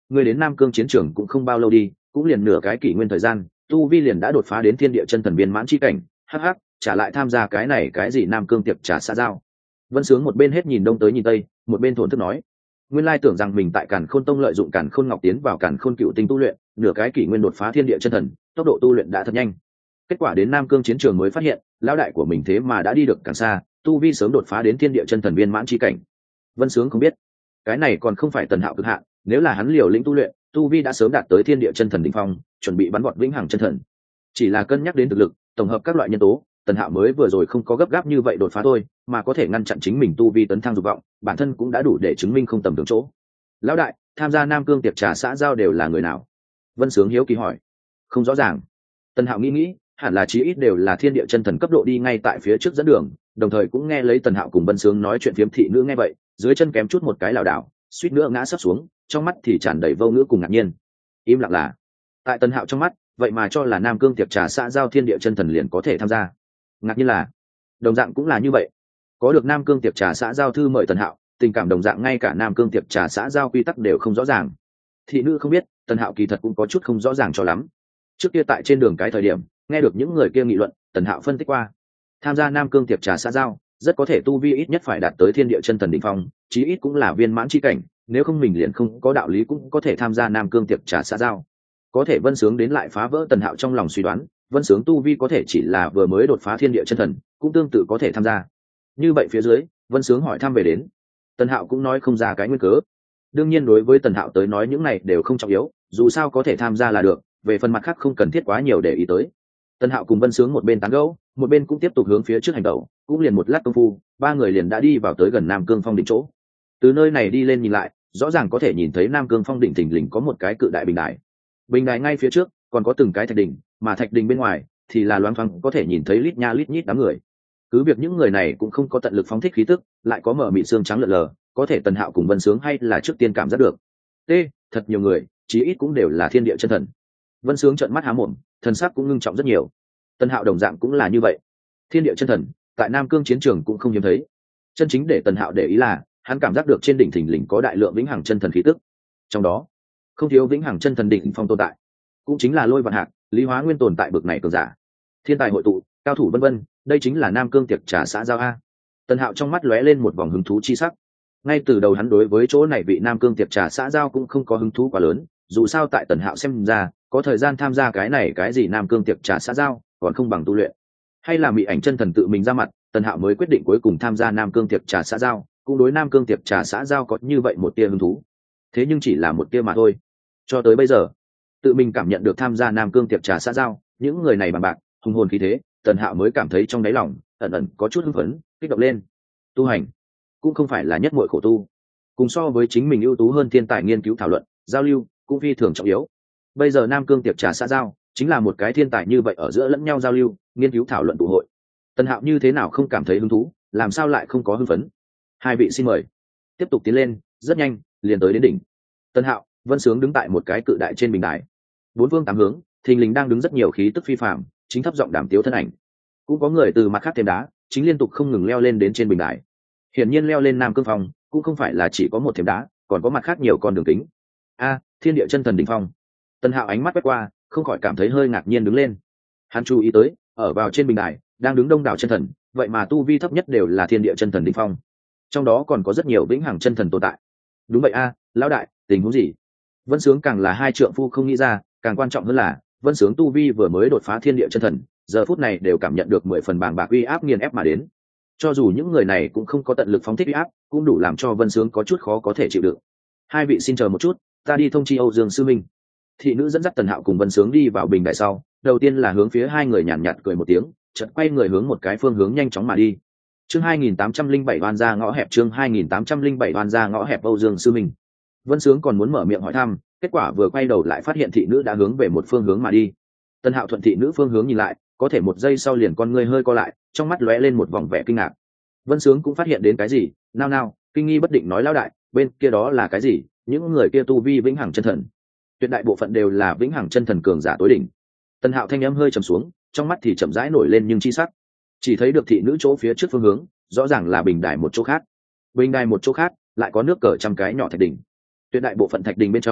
người đến Nam Cương chiến trường cũng không bao lâu đi, cũng liền nửa cái kỷ nguyên thời gian, tu vi liền đã đột phá đến thiên địa chân thần viên mãn chi cảnh, hắc hắc, trả lại tham gia cái này cái gì Nam Cương tiệc trà xã giao. Vân Sướng một bên hết nhìn đông tới nhìn tây, một bên thổn thức nói, nguyên lai tưởng rằng mình tại Càn Khôn Tông lợi dụng Càn Khôn Ngọc tiến vào Càn Khôn Cựu Tinh tu luyện, nửa cái kỷ nguyên đột phá thiên địa chân thần, tốc độ tu luyện đã thật nhanh. Kết quả đến Nam Cương chiến trường mới phát hiện, lão đại của mình thế mà đã đi được càng xa, tu vi sớm đột phá đến thiên địa chân thần viên mãn chi cảnh. Vân Sướng không biết, cái này còn không phải Tần Hạo cực hạn, nếu là hắn liều lĩnh tu luyện, tu vi đã sớm đạt tới thiên địa chân thần đỉnh phong, chuẩn bị bắn vọt vĩnh hằng chân thần. Chỉ là cân nhắc đến thực lực, tổng hợp các loại nhân tố, Tần Hạo mới vừa rồi không có gấp gáp như vậy đột phá thôi, mà có thể ngăn chặn chính mình tu vi tấn thăng dục vọng, bản thân cũng đã đủ để chứng minh không tầm thường chỗ. Lão đại, tham gia Nam Cương tiệc trà xã giao đều là người nào? Vân Sướng hiếu kỳ hỏi. Không rõ ràng. Tần Hạo nghĩ nghĩ, hẳn là chí ít đều là thiên địa chân thần cấp độ đi ngay tại phía trước dẫn đường, đồng thời cũng nghe lấy Tần Hạo cùng Vân Sướng nói chuyện phiếm thị nữ nghe vậy, dưới chân kém chút một cái lảo đảo, suýt nữa ngã sấp xuống, trong mắt thì tràn đầy vô ngữ cùng ngạc nhiên. Im lặng là, tại Tần Hạo trong mắt, vậy mà cho là Nam Cương tiệc trà xã giao thiên địa chân thần liền có thể tham gia. Ngạc nhiên là, đồng dạng cũng là như vậy. Có được Nam Cương tiệc trà xã giao thư mời Tần Hạo, tình cảm đồng dạng ngay cả Nam Cương tiệc trà xã giao quy tắc đều không rõ ràng. Thị nữ không biết, Tần Hạo kỳ thật cũng có chút không rõ ràng cho lắm. Trước kia tại trên đường cái thời điểm, nghe được những người kia nghị luận, Tần Hạo phân tích qua, tham gia Nam Cương tiệc trà xã giao, rất có thể tu vi ít nhất phải đạt tới thiên địa chân thần đỉnh phong, chí ít cũng là viên mãn chi cảnh, nếu không mình liền không có đạo lý cũng có thể tham gia Nam Cương tiệc trà xã giao. Có thể Vân Sướng đến lại phá vỡ Tần Hạo trong lòng suy đoán, Vân Sướng tu vi có thể chỉ là vừa mới đột phá thiên địa chân thần, cũng tương tự có thể tham gia. Như vậy phía dưới, Vân Sướng hỏi thăm về đến, Tần Hạo cũng nói không ra cái nguyên cớ. Đương nhiên đối với Tần Hạo tới nói những này đều không trọng yếu, dù sao có thể tham gia là được, về phần mặt khác không cần thiết quá nhiều để ý tới. Tần Hạo cùng Vân Sướng một bên tán gẫu, một bên cũng tiếp tục hướng phía trước hành động, cũng liền một lát công phu, ba người liền đã đi vào tới gần Nam Cương Phong đỉnh chỗ. Từ nơi này đi lên nhìn lại, rõ ràng có thể nhìn thấy Nam Cương Phong đỉnh thình lình có một cái cự đại bình đài. Bình đài ngay phía trước còn có từng cái thạch đỉnh, mà thạch đỉnh bên ngoài thì là loáng thoáng có thể nhìn thấy lít nha lít nhít đám người. Cứ việc những người này cũng không có tận lực phóng thích khí tức, lại có mở mịt xương trắng lượn lờ, có thể Tần Hạo cùng Vân Sướng hay là trước tiên cảm giác được. T, thật nhiều người, chí ít cũng đều là thiên địa chân thần. Vân Sướng trợn mắt há mồm, thần sắc cũng ngưng trọng rất nhiều. Tần Hạo đồng dạng cũng là như vậy. Thiên địa chân thần, tại Nam Cương chiến trường cũng không hiếm thấy. Chân chính để Tần Hạo để ý là, hắn cảm giác được trên đỉnh thình lình có đại lượng vĩnh hằng chân thần khí tức. Trong đó, không thiếu vĩnh hằng chân thần đỉnh phong tồn tại, cũng chính là Lôi Vạn Hạc, Lý Hóa Nguyên tồn tại bực này cường giả. Thiên tài hội tụ, cao thủ vân vân, đây chính là Nam Cương tiệc trà xã giao a. Tần Hạo trong mắt lóe lên một vòng hứng thú chi sắc. Ngay từ đầu hắn đối với chỗ này vị Nam Cương tiệc trà xã giao cũng không có hứng thú quá lớn, dù sao tại Tần Hạo xem ra, có thời gian tham gia cái này cái gì Nam Cương tiệc trà xã giao, còn không bằng tu luyện. Hay là Mị Ảnh chân thần tự mình ra mặt, Tần Hạo mới quyết định cuối cùng tham gia Nam Cương tiệc trà xã giao, cũng đối Nam Cương tiệc trà xã giao có như vậy một tia hứng thú. Thế nhưng chỉ là một tia mà thôi. Cho tới bây giờ, tự mình cảm nhận được tham gia Nam Cương tiệc trà xã giao, những người này bằng bạc, hùng hồn khí thế, Tần Hạo mới cảm thấy trong đáy lòng ẩn ẩn có chút hưng phấn, kích động lên. Tu hành cũng không phải là nhất muội khổ tu, cùng so với chính mình ưu tú hơn thiên tài nghiên cứu thảo luận, giao lưu cũng phi thường trọng yếu. Bây giờ Nam Cương tiệc trà xã giao chính là một cái thiên tài như vậy ở giữa lẫn nhau giao lưu, nghiên cứu thảo luận tụ hội. Tần Hạo như thế nào không cảm thấy hứng thú, làm sao lại không có hưng phấn? Hai vị xin mời. Tiếp tục tiến lên, rất nhanh liền tới đến đỉnh. Tần Hạo, Vân Sướng đứng tại một cái cự đại trên bình đài. Bốn phương tám hướng, thình lình đang đứng rất nhiều khí tức phi phàm, chính thấp giọng đàm tiếu thân ảnh. Cũng có người từ mặt khác thêm đá, chính liên tục không ngừng leo lên đến trên bình đài. Hiển nhiên leo lên Nam Cương Phong, cũng không phải là chỉ có một thêm đá, còn có mặt khác nhiều con đường kính. A, thiên địa chân thần đỉnh phong. Tần Hạo ánh mắt quét qua, không khỏi cảm thấy hơi ngạc nhiên đứng lên. Hắn chú ý tới, ở vào trên bình đài, đang đứng đông đảo chân thần, vậy mà tu vi thấp nhất đều là thiên địa chân thần đỉnh phong. Trong đó còn có rất nhiều vĩnh hằng chân thần tồn tại. Đúng vậy a, lão đại, tình huống gì? Vân Sướng càng là hai trượng phu không nghĩ ra, càng quan trọng hơn là, Vân Sướng tu vi vừa mới đột phá thiên địa chân thần, giờ phút này đều cảm nhận được mười phần bàng bạc uy áp nghiền ép mà đến. Cho dù những người này cũng không có tận lực phóng thích uy áp, cũng đủ làm cho Vân Sướng có chút khó có thể chịu đựng. Hai vị xin chờ một chút, ta đi thông chi Âu Dương sư minh. Thị nữ dẫn dắt Tần Hạo cùng Vân Sướng đi vào bình đài sau, đầu tiên là hướng phía hai người nhàn nhạt, nhạt cười một tiếng, chợt quay người hướng một cái phương hướng nhanh chóng mà đi. Chương hai nghìn tám trăm lẻ bảy oan ra ngõ hẹp, chương hai nghìn tám trăm lẻ bảy oan ra ngõ hẹp Âu Dương sư minh. Vân Sướng còn muốn mở miệng hỏi thăm, kết quả vừa quay đầu lại phát hiện thị nữ đã hướng về một phương hướng mà đi. Tần Hạo thuận thị nữ phương hướng nhìn lại, có thể một giây sau liền con ngươi hơi co lại, trong mắt lóe lên một vòng vẻ kinh ngạc. Vân Sướng cũng phát hiện đến cái gì, nao nao, kinh nghi bất định nói lão đại, bên kia đó là cái gì? Những người kia tu vi vĩnh hằng chân thần, tuyệt đại bộ phận đều là vĩnh hằng chân thần cường giả tối đỉnh. Tần Hạo thanh âm hơi trầm xuống, trong mắt thì chậm rãi nổi lên nhưng chi sắc, chỉ thấy được thị nữ chỗ phía trước phương hướng, rõ ràng là bình đài một chỗ khác. Bình đài một chỗ khác lại có nước cờ trăm cái nhỏ thạch đỉnh. Tuyệt đại bộ phận thạch đỉnh bên trong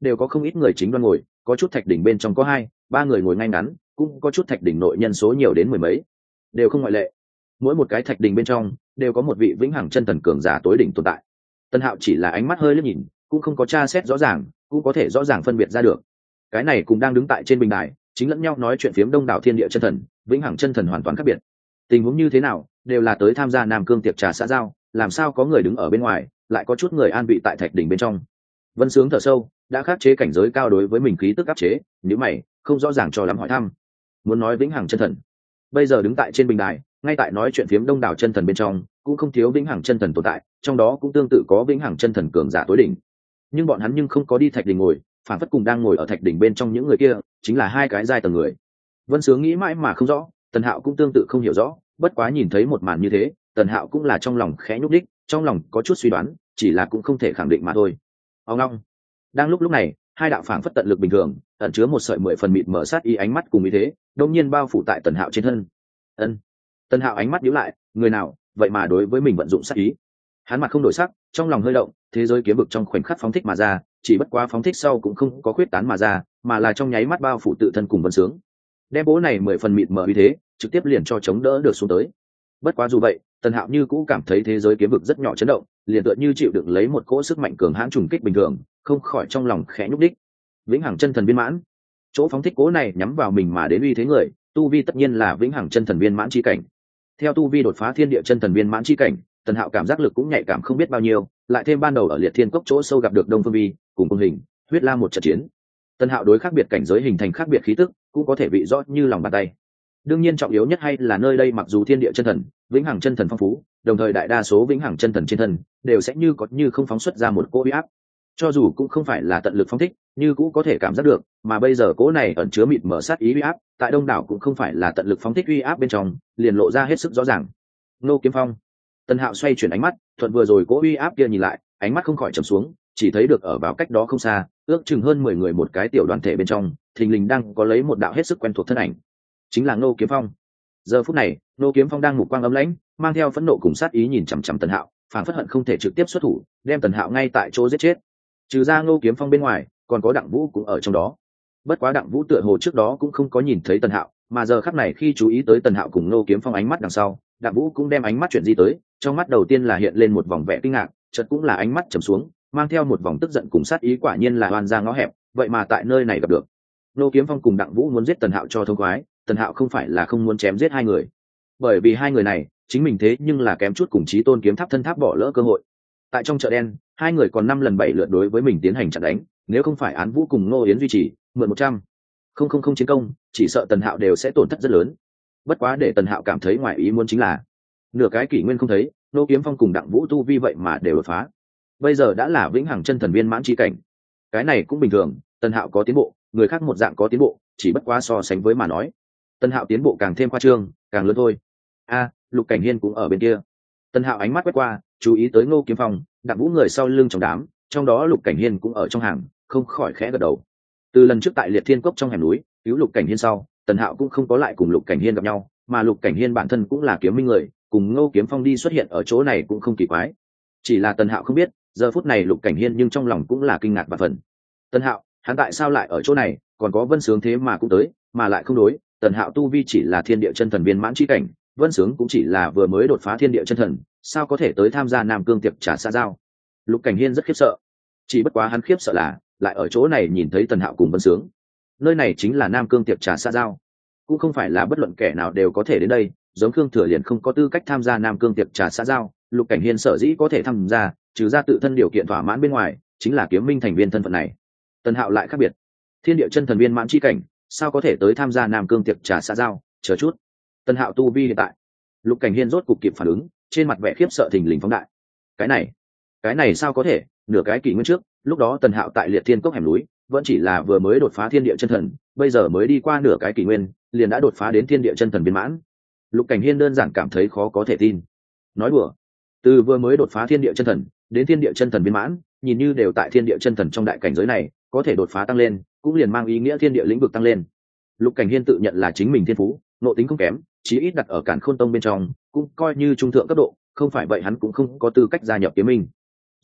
đều có không ít người chính đoan ngồi, có chút thạch đỉnh bên trong có hai ba người ngồi ngay ngắn, cũng có chút thạch đỉnh nội nhân số nhiều đến mười mấy, đều không ngoại lệ. Mỗi một cái thạch đỉnh bên trong đều có một vị vĩnh hằng chân thần cường giả tối đỉnh tồn tại. Tân Hạo chỉ là ánh mắt hơi liếc nhìn, cũng không có tra xét rõ ràng, cũng có thể rõ ràng phân biệt ra được. Cái này cùng đang đứng tại trên bình đài chính lẫn nhau nói chuyện phiếm đông đảo thiên địa chân thần, vĩnh hằng chân thần hoàn toàn khác biệt. Tình huống như thế nào, đều là tới tham gia Nam Cương tiệc trà xã giao, làm sao có người đứng ở bên ngoài, lại có chút người an vị tại thạch đỉnh bên trong. Vân Sướng thở sâu, đã khắc chế cảnh giới cao đối với mình khí tức áp chế, nếu mày không rõ ràng cho lắm hỏi thăm. Muốn nói vĩnh hằng chân thần, bây giờ đứng tại trên bình đài, ngay tại nói chuyện phiếm đông đảo chân thần bên trong, cũng không thiếu vĩnh hằng chân thần tồn tại, trong đó cũng tương tự có vĩnh hằng chân thần cường giả tối đỉnh. Nhưng bọn hắn nhưng không có đi thạch đỉnh ngồi, phản phất cùng đang ngồi ở thạch đỉnh bên trong những người kia, chính là hai cái giai tầng người. Vân Sướng nghĩ mãi mà không rõ, Tần Hạo cũng tương tự không hiểu rõ, bất quá nhìn thấy một màn như thế, Tần Hạo cũng là trong lòng khẽ nhúc đích, trong lòng có chút suy đoán, chỉ là cũng không thể khẳng định mà thôi. Ông long. Đang lúc lúc này, hai đạo phảng phất tận lực bình thường, ẩn chứa một sợi mười phần mịt mở sát ý ánh mắt cùng ý thế, đột nhiên bao phủ tại Tần Hạo trên thân. Ân. Tần Hạo ánh mắt nhíu lại, người nào, vậy mà đối với mình vận dụng sát ý. Hắn mặt không đổi sắc, trong lòng hơi động, thế giới kiếm vực trong khoảnh khắc phóng thích mà ra, chỉ bất quá phóng thích sau cũng không có khuyết tán mà ra, mà là trong nháy mắt bao phủ tự thân cùng Vân Sướng. Đem bố này mười phần mịt mở ý thế, trực tiếp liền cho chống đỡ được xuống tới. Bất quá dù vậy, Tần Hạo như cũ cảm thấy thế giới kiếm vực rất nhỏ chấn động, liền tựa như chịu đựng lấy một cỗ sức mạnh cường hãn trùng kích bình thường, không khỏi trong lòng khẽ nhúc đích. Vĩnh hằng chân thần viên mãn, chỗ phóng thích cỗ này nhắm vào mình mà đến uy thế người, tu vi tất nhiên là vĩnh hằng chân thần viên mãn chi cảnh. Theo tu vi đột phá thiên địa chân thần viên mãn chi cảnh, Tần Hạo cảm giác lực cũng nhạy cảm không biết bao nhiêu, lại thêm ban đầu ở Liệt Thiên Cốc chỗ sâu gặp được Đông Phương Vi, cùng Cung Hình, Huyết La một trận chiến. Tần Hạo đối khác biệt cảnh giới hình thành khác biệt khí tức, cũng có thể bị rõ như lòng bàn tay. Đương nhiên trọng yếu nhất hay là nơi đây mặc dù thiên địa chân thần, vĩnh hằng chân thần phong phú, đồng thời đại đa số vĩnh hằng chân thần trên thân đều sẽ như có như không phóng xuất ra một cỗ uy áp. Cho dù cũng không phải là tận lực phóng thích, như cũng có thể cảm giác được, mà bây giờ cỗ này ẩn chứa mịt mở sát ý uy áp, tại đông đảo cũng không phải là tận lực phóng thích uy áp bên trong, liền lộ ra hết sức rõ ràng. Nô Kiếm Phong. Tần Hạo xoay chuyển ánh mắt, thuận vừa rồi cỗ uy áp kia nhìn lại, ánh mắt không khỏi trầm xuống, chỉ thấy được ở vào cách đó không xa, ước chừng hơn mười người một cái tiểu đoàn thể bên trong, thình lình đang có lấy một đạo hết sức quen thuộc thân ảnh, chính là Nô Kiếm Phong. Giờ phút này, Nô Kiếm Phong đang mục quang ấm lãnh, mang theo phẫn nộ cùng sát ý nhìn chằm chằm Tần Hạo, phảng phất hận không thể trực tiếp xuất thủ, đem Tần Hạo ngay tại chỗ giết chết. Trừ ra Nô Kiếm Phong bên ngoài, còn có Đặng Vũ cũng ở trong đó. Bất quá Đặng Vũ tựa hồ trước đó cũng không có nhìn thấy Tần Hạo, mà giờ khắc này khi chú ý tới Tần Hạo cùng Nô Kiếm Phong ánh mắt đằng sau, Đặng Vũ cũng đem ánh mắt chuyển di tới, trong mắt đầu tiên là hiện lên một vòng vẻ kinh ngạc, chợt cũng là ánh mắt trầm xuống, mang theo một vòng tức giận cùng sát ý, quả nhiên là oan gia ngõ hẹp, vậy mà tại nơi này gặp được. Nô Kiếm Phong cùng Đặng Vũ muốn giết Tần Hạo cho thông khoái, Tần Hạo không phải là không muốn chém giết hai người, bởi vì hai người này chính mình thế nhưng là kém chút cùng Chí Tôn kiếm tháp thân tháp bỏ lỡ cơ hội. Tại trong chợ đen, hai người còn năm lần bảy lượt đối với mình tiến hành chặn đánh, nếu không phải Án Vũ cùng Ngô Yến duy trì mượn một trăm không không không chiến công, chỉ sợ Tần Hạo đều sẽ tổn thất rất lớn. Bất quá để Tần Hạo cảm thấy ngoài ý muốn chính là nửa cái kỷ nguyên không thấy, Nô Kiếm Phong cùng Đặng Vũ tu vi vậy mà đều đột phá, bây giờ đã là vĩnh hằng chân thần viên mãn chi cảnh. Cái này cũng bình thường, Tần Hạo có tiến bộ, người khác một dạng có tiến bộ, chỉ bất quá so sánh với mà nói, Tần Hạo tiến bộ càng thêm khoa trương, càng lớn thôi. A, Lục Cảnh Hiên cũng ở bên kia. Tần Hạo ánh mắt quét qua, chú ý tới Ngô Kiếm Phong, Đặng Vũ người sau lưng trong đám, trong đó Lục Cảnh Hiên cũng ở trong hàng, không khỏi khẽ gật đầu. Từ lần trước tại Liệt Thiên Cốc trong hẻm núi cứu Lục Cảnh Hiên sau, Tần Hạo cũng không có lại cùng Lục Cảnh Hiên gặp nhau, mà Lục Cảnh Hiên bản thân cũng là kiếm minh người, cùng Ngô Kiếm Phong đi xuất hiện ở chỗ này cũng không kỳ quái. Chỉ là Tần Hạo không biết, giờ phút này Lục Cảnh Hiên nhưng trong lòng cũng là kinh ngạc và phần. Tần Hạo, hắn tại sao lại ở chỗ này, còn có Vân Sướng thế mà cũng tới, mà lại không đối, Tần Hạo tu vi chỉ là thiên địa chân thần viên mãn chi cảnh, Vân Sướng cũng chỉ là vừa mới đột phá thiên địa chân thần, sao có thể tới tham gia Nam Cương tiệc trà xã giao? Lục Cảnh Hiên rất khiếp sợ. Chỉ bất quá hắn khiếp sợ là lại ở chỗ này nhìn thấy Tần Hạo cùng Vân Sướng. Nơi này chính là Nam Cương tiệc trà xã giao, cũng không phải là bất luận kẻ nào đều có thể đến đây, giống Khương Thừa liền không có tư cách tham gia Nam Cương tiệc trà xã giao. Lục Cảnh Hiên sở dĩ có thể tham gia, trừ ra tự thân điều kiện thỏa mãn bên ngoài, chính là kiếm minh thành viên thân phận này. Tần Hạo lại khác biệt, thiên địa chân thần viên mãn chi cảnh, sao có thể tới tham gia Nam Cương tiệc trà xã giao? Chờ chút, Tần Hạo tu vi hiện tại. Lục Cảnh Hiên rốt cục kịp phản ứng, trên mặt vẻ khiếp sợ thình lình phóng đại. Cái này, cái này sao có thể? Nửa cái kỷ nguyên trước, lúc đó Tần Hạo tại Liệt Thiên Cốc hẻm núi, vẫn chỉ là vừa mới đột phá thiên địa chân thần, bây giờ mới đi qua nửa cái kỷ nguyên, liền đã đột phá đến thiên địa chân thần viên mãn. Lục Cảnh Hiên đơn giản cảm thấy khó có thể tin. Nói đùa, từ vừa mới đột phá thiên địa chân thần đến thiên địa chân thần viên mãn, nhìn như đều tại thiên địa chân thần trong đại cảnh giới này, có thể đột phá tăng lên, cũng liền mang ý nghĩa thiên địa lĩnh vực tăng lên. Lục Cảnh Hiên tự nhận là chính mình thiên phú, nội tính không kém, chí ít đặt ở Càn Khôn Tông bên trong, cũng coi như trung thượng cấp độ, không phải vậy hắn cũng không có tư cách gia nhập kiếm minh. Dù vậy,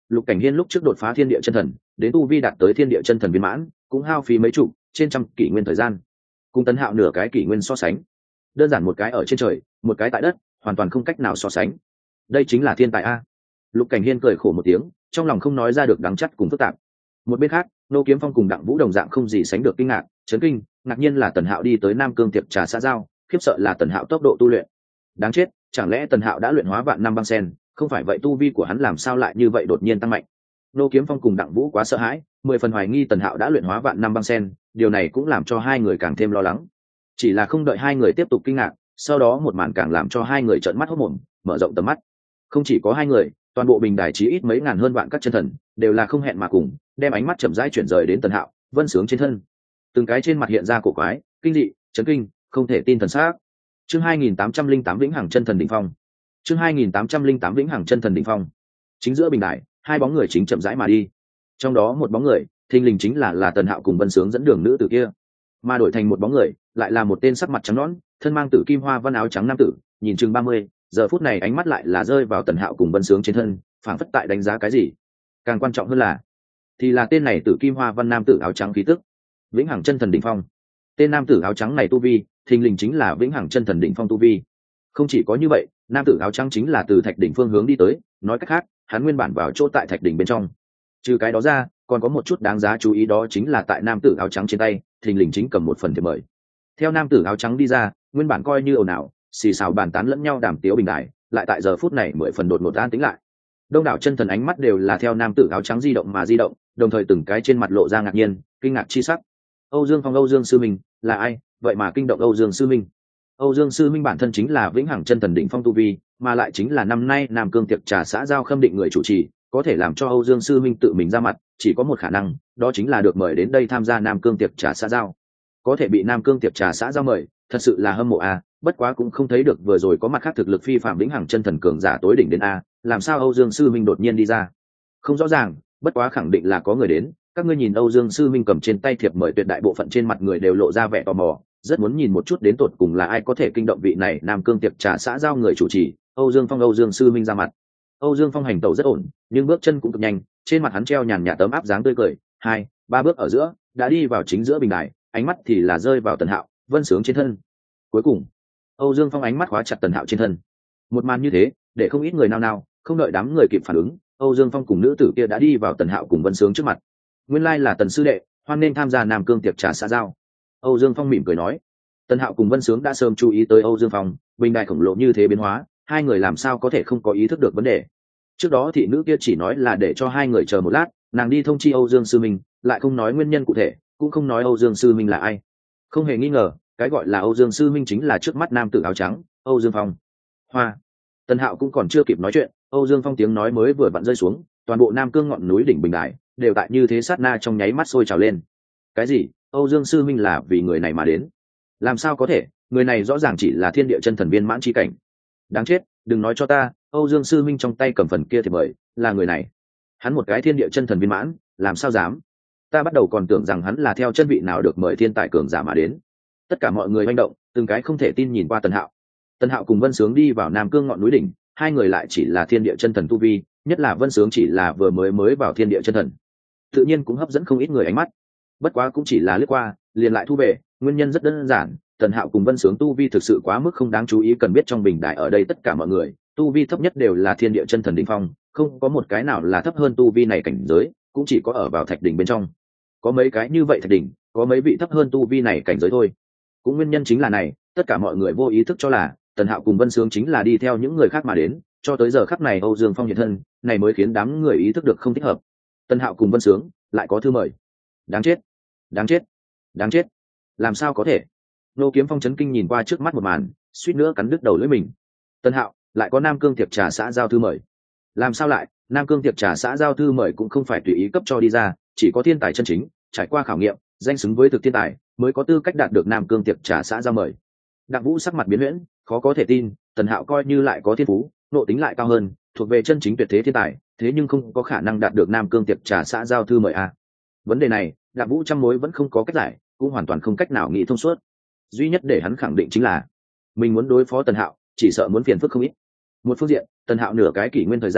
Lục Cảnh Hiên lúc trước đột phá thiên địa chân thần đến tu vi đạt tới thiên địa chân thần viên mãn cũng hao phí mấy chục trên trăm kỷ nguyên thời gian, cùng Tần Hạo nửa cái kỷ nguyên so sánh, đơn giản một cái ở trên trời một cái tại đất, hoàn toàn không cách nào so sánh. Đây chính là thiên tài a. Lục Cảnh Hiên cười khổ một tiếng, trong lòng không nói ra được đắng chắt cùng phức tạp. Một bên khác, Nô Kiếm Phong cùng Đặng Vũ đồng dạng không gì sánh được kinh ngạc, chấn kinh, ngạc nhiên là Tần Hạo đi tới Nam Cương tiệp trà xã giao, khiếp sợ là Tần Hạo tốc độ tu luyện. Đáng chết, chẳng lẽ Tần Hạo đã luyện hóa vạn năm băng sen, không phải vậy tu vi của hắn làm sao lại như vậy đột nhiên tăng mạnh. Nô Kiếm Phong cùng Đặng Vũ quá sợ hãi, mười phần hoài nghi Tần Hạo đã luyện hóa vạn năm băng sen, điều này cũng làm cho hai người càng thêm lo lắng. Chỉ là không đợi hai người tiếp tục kinh ngạc, sau đó một màn càng làm cho hai người trợn mắt hốt mồm, mở rộng tầm mắt. Không chỉ có hai người, toàn bộ bình đài chí ít mấy ngàn hơn vạn các chân thần đều là không hẹn mà cùng đem ánh mắt chậm rãi chuyển rời đến Tần Hạo, Vân Sướng trên thân. Từng cái trên mặt hiện ra cổ quái, kinh dị, chấn kinh, không thể tin thần xác. Chương hai nghìn tám trăm linh tám Vĩnh Hằng Chân Thần đỉnh phong. Chương hai nghìn tám trăm linh tám Vĩnh Hằng Chân Thần đỉnh phong. Chính giữa bình đài, hai bóng người chính chậm rãi mà đi. Trong đó một bóng người, thình lình chính là là Tần Hạo cùng Vân Sướng dẫn đường nữ tử kia, mà đổi thành một bóng người, lại là một tên sắc mặt trắng nõn, thân mang tử kim hoa văn áo trắng nam tử, nhìn chừng ba mươi, giờ phút này ánh mắt lại là rơi vào Tần Hạo cùng Vân Sướng trên thân, phảng phất tại đánh giá cái gì. Càng quan trọng hơn là, thì là tên này tử kim hoa văn nam tử áo trắng khí tức, Vĩnh Hằng Chân Thần đỉnh phong. Tên nam tử áo trắng này tu vi, thình lình chính là Vĩnh Hằng Chân Thần đỉnh phong tu vi. Không chỉ có như vậy, nam tử áo trắng chính là từ thạch đỉnh phương hướng đi tới, nói cách khác, hắn nguyên bản vào chỗ tại thạch đỉnh bên trong. Trừ cái đó ra, còn có một chút đáng giá chú ý, đó chính là tại nam tử áo trắng trên tay, thình lình chính cầm một phần thiệp mời. Theo nam tử áo trắng đi ra, nguyên bản coi như ồn ào, xì xào bàn tán lẫn nhau đàm tiếu bình đại, lại tại giờ phút này mười phần đột ngột an tĩnh lại. Đông đảo chân thần ánh mắt đều là theo nam tử áo trắng di động mà di động, đồng thời từng cái trên mặt lộ ra ngạc nhiên, kinh ngạc chi sắc. Âu Dương Phong, Âu Dương sư minh là ai, vậy mà kinh động Âu Dương sư minh? Âu Dương sư minh bản thân chính là Vĩnh Hằng Chân Thần đỉnh phong tu vi, mà lại chính là năm nay Nam Cương tiệc trà xã giao khâm định người chủ trì, có thể làm cho Âu Dương sư minh tự mình ra mặt, chỉ có một khả năng, đó chính là được mời đến đây tham gia Nam Cương tiệc trà xã giao. Có thể bị Nam Cương tiệc trà xã giao mời, thật sự là hâm mộ a, bất quá cũng không thấy được vừa rồi có mặt khác thực lực phi phạm Vĩnh Hằng Chân Thần cường giả tối đỉnh đến a, làm sao Âu Dương sư minh đột nhiên đi ra? Không rõ ràng, bất quá khẳng định là có người đến. Các ngươi nhìn Âu Dương sư minh cầm trên tay thiệp mời, tuyệt đại bộ phận trên mặt người đều lộ ra vẻ tò mò, rất muốn nhìn một chút đến tột cùng là ai có thể kinh động vị này Nam Cương tiệc trà xã giao người chủ trì. Âu Dương Phong, Âu Dương sư minh ra mặt. Âu Dương Phong hành tẩu rất ổn, nhưng bước chân cũng cực nhanh, trên mặt hắn treo nhàn nhạt tấm áp dáng tươi cười, hai, ba bước ở giữa, đã đi vào chính giữa bình đài, ánh mắt thì là rơi vào Tần Hạo, Vân Sướng trên thân. Cuối cùng, Âu Dương Phong ánh mắt khóa chặt Tần Hạo trên thân. Một màn như thế, để không ít người nao nao, không đợi đám người kịp phản ứng, Âu Dương Phong cùng nữ tử kia đã đi vào Tần Hạo cùng Vân Sướng trước mặt. Nguyên lai là Tần sư đệ, hoan nên tham gia Nam Cương tiệc trà xã giao. Âu Dương Phong mỉm cười nói. Tần Hạo cùng Vân Sướng đã sớm chú ý tới Âu Dương Phong, bình đài khổng lồ như thế biến hóa, hai người làm sao có thể không có ý thức được vấn đề. Trước đó thị nữ kia chỉ nói là để cho hai người chờ một lát, nàng đi thông chi Âu Dương sư minh, lại không nói nguyên nhân cụ thể, cũng không nói Âu Dương sư minh là ai. Không hề nghi ngờ, cái gọi là Âu Dương sư minh chính là trước mắt nam tử áo trắng, Âu Dương Phong. Hoa. Tần Hạo cũng còn chưa kịp nói chuyện, Âu Dương Phong tiếng nói mới vừa vặn rơi xuống, toàn bộ Nam Cương ngọn núi đỉnh bình đài đều tại như thế sát na trong nháy mắt sôi trào lên. Cái gì? Âu Dương sư minh là vì người này mà đến? Làm sao có thể, người này rõ ràng chỉ là thiên địa chân thần viên mãn chi cảnh. Đáng chết, đừng nói cho ta, Âu Dương sư minh trong tay cầm phần kia thì mời là người này. Hắn một cái thiên địa chân thần viên mãn, làm sao dám? Ta bắt đầu còn tưởng rằng hắn là theo chân vị nào được mời thiên tài cường giả mà đến. Tất cả mọi người manh động, từng cái không thể tin nhìn qua Tần Hạo. Tần Hạo cùng Vân Sướng đi vào Nam Cương ngọn núi đỉnh, hai người lại chỉ là thiên địa chân thần tu vi, nhất là Vân Sướng chỉ là vừa mới mới vào thiên địa chân thần, tự nhiên cũng hấp dẫn không ít người ánh mắt. Bất quá cũng chỉ là lướt qua, liền lại thu về, nguyên nhân rất đơn giản, Tần Hạo cùng Vân Sướng tu vi thực sự quá mức không đáng chú ý, cần biết trong bình đài ở đây tất cả mọi người, tu vi thấp nhất đều là thiên địa chân thần đỉnh phong, không có một cái nào là thấp hơn tu vi này cảnh giới, cũng chỉ có ở vào thạch đỉnh bên trong. Có mấy cái như vậy thạch đỉnh, có mấy vị thấp hơn tu vi này cảnh giới thôi. Cũng nguyên nhân chính là này, tất cả mọi người vô ý thức cho là Tần Hạo cùng Vân Sướng chính là đi theo những người khác mà đến, cho tới giờ khắc này Âu Dương Phong hiện thân, này mới khiến đám người ý thức được không thích hợp. Tần Hạo cùng Vân Sướng lại có thư mời. Đáng chết, đáng chết, đáng chết. Làm sao có thể? Nô Kiếm Phong chấn kinh nhìn qua trước mắt một màn, suýt nữa cắn đứt đầu lưỡi mình. Tần Hạo lại có Nam Cương tiệc trà xã giao thư mời. Làm sao lại? Nam Cương tiệc trà xã giao thư mời cũng không phải tùy ý cấp cho đi ra, chỉ có thiên tài chân chính, trải qua khảo nghiệm, danh xứng với thực thiên tài, mới có tư cách đạt được Nam Cương tiệc trà xã giao mời. Đặng Vũ sắc mặt biến huyễn, khó có thể tin, Tần Hạo coi như lại có thiên phú, nộ tính lại cao hơn, thuộc về chân chính tuyệt thế thiên tài, thế nhưng không có khả năng đạt được Nam Cương tiệc trà xã giao thư mời a. Vấn đề này, Đặng Vũ trăm mối vẫn không có cách giải, cũng hoàn toàn không cách nào nghĩ thông suốt. Duy nhất để hắn khẳng định chính là mình muốn đối phó Tần Hạo, chỉ sợ muốn phiền phức không ít. Một phương diện, Tần Hạo nửa cái kỷ nguyên thời gian,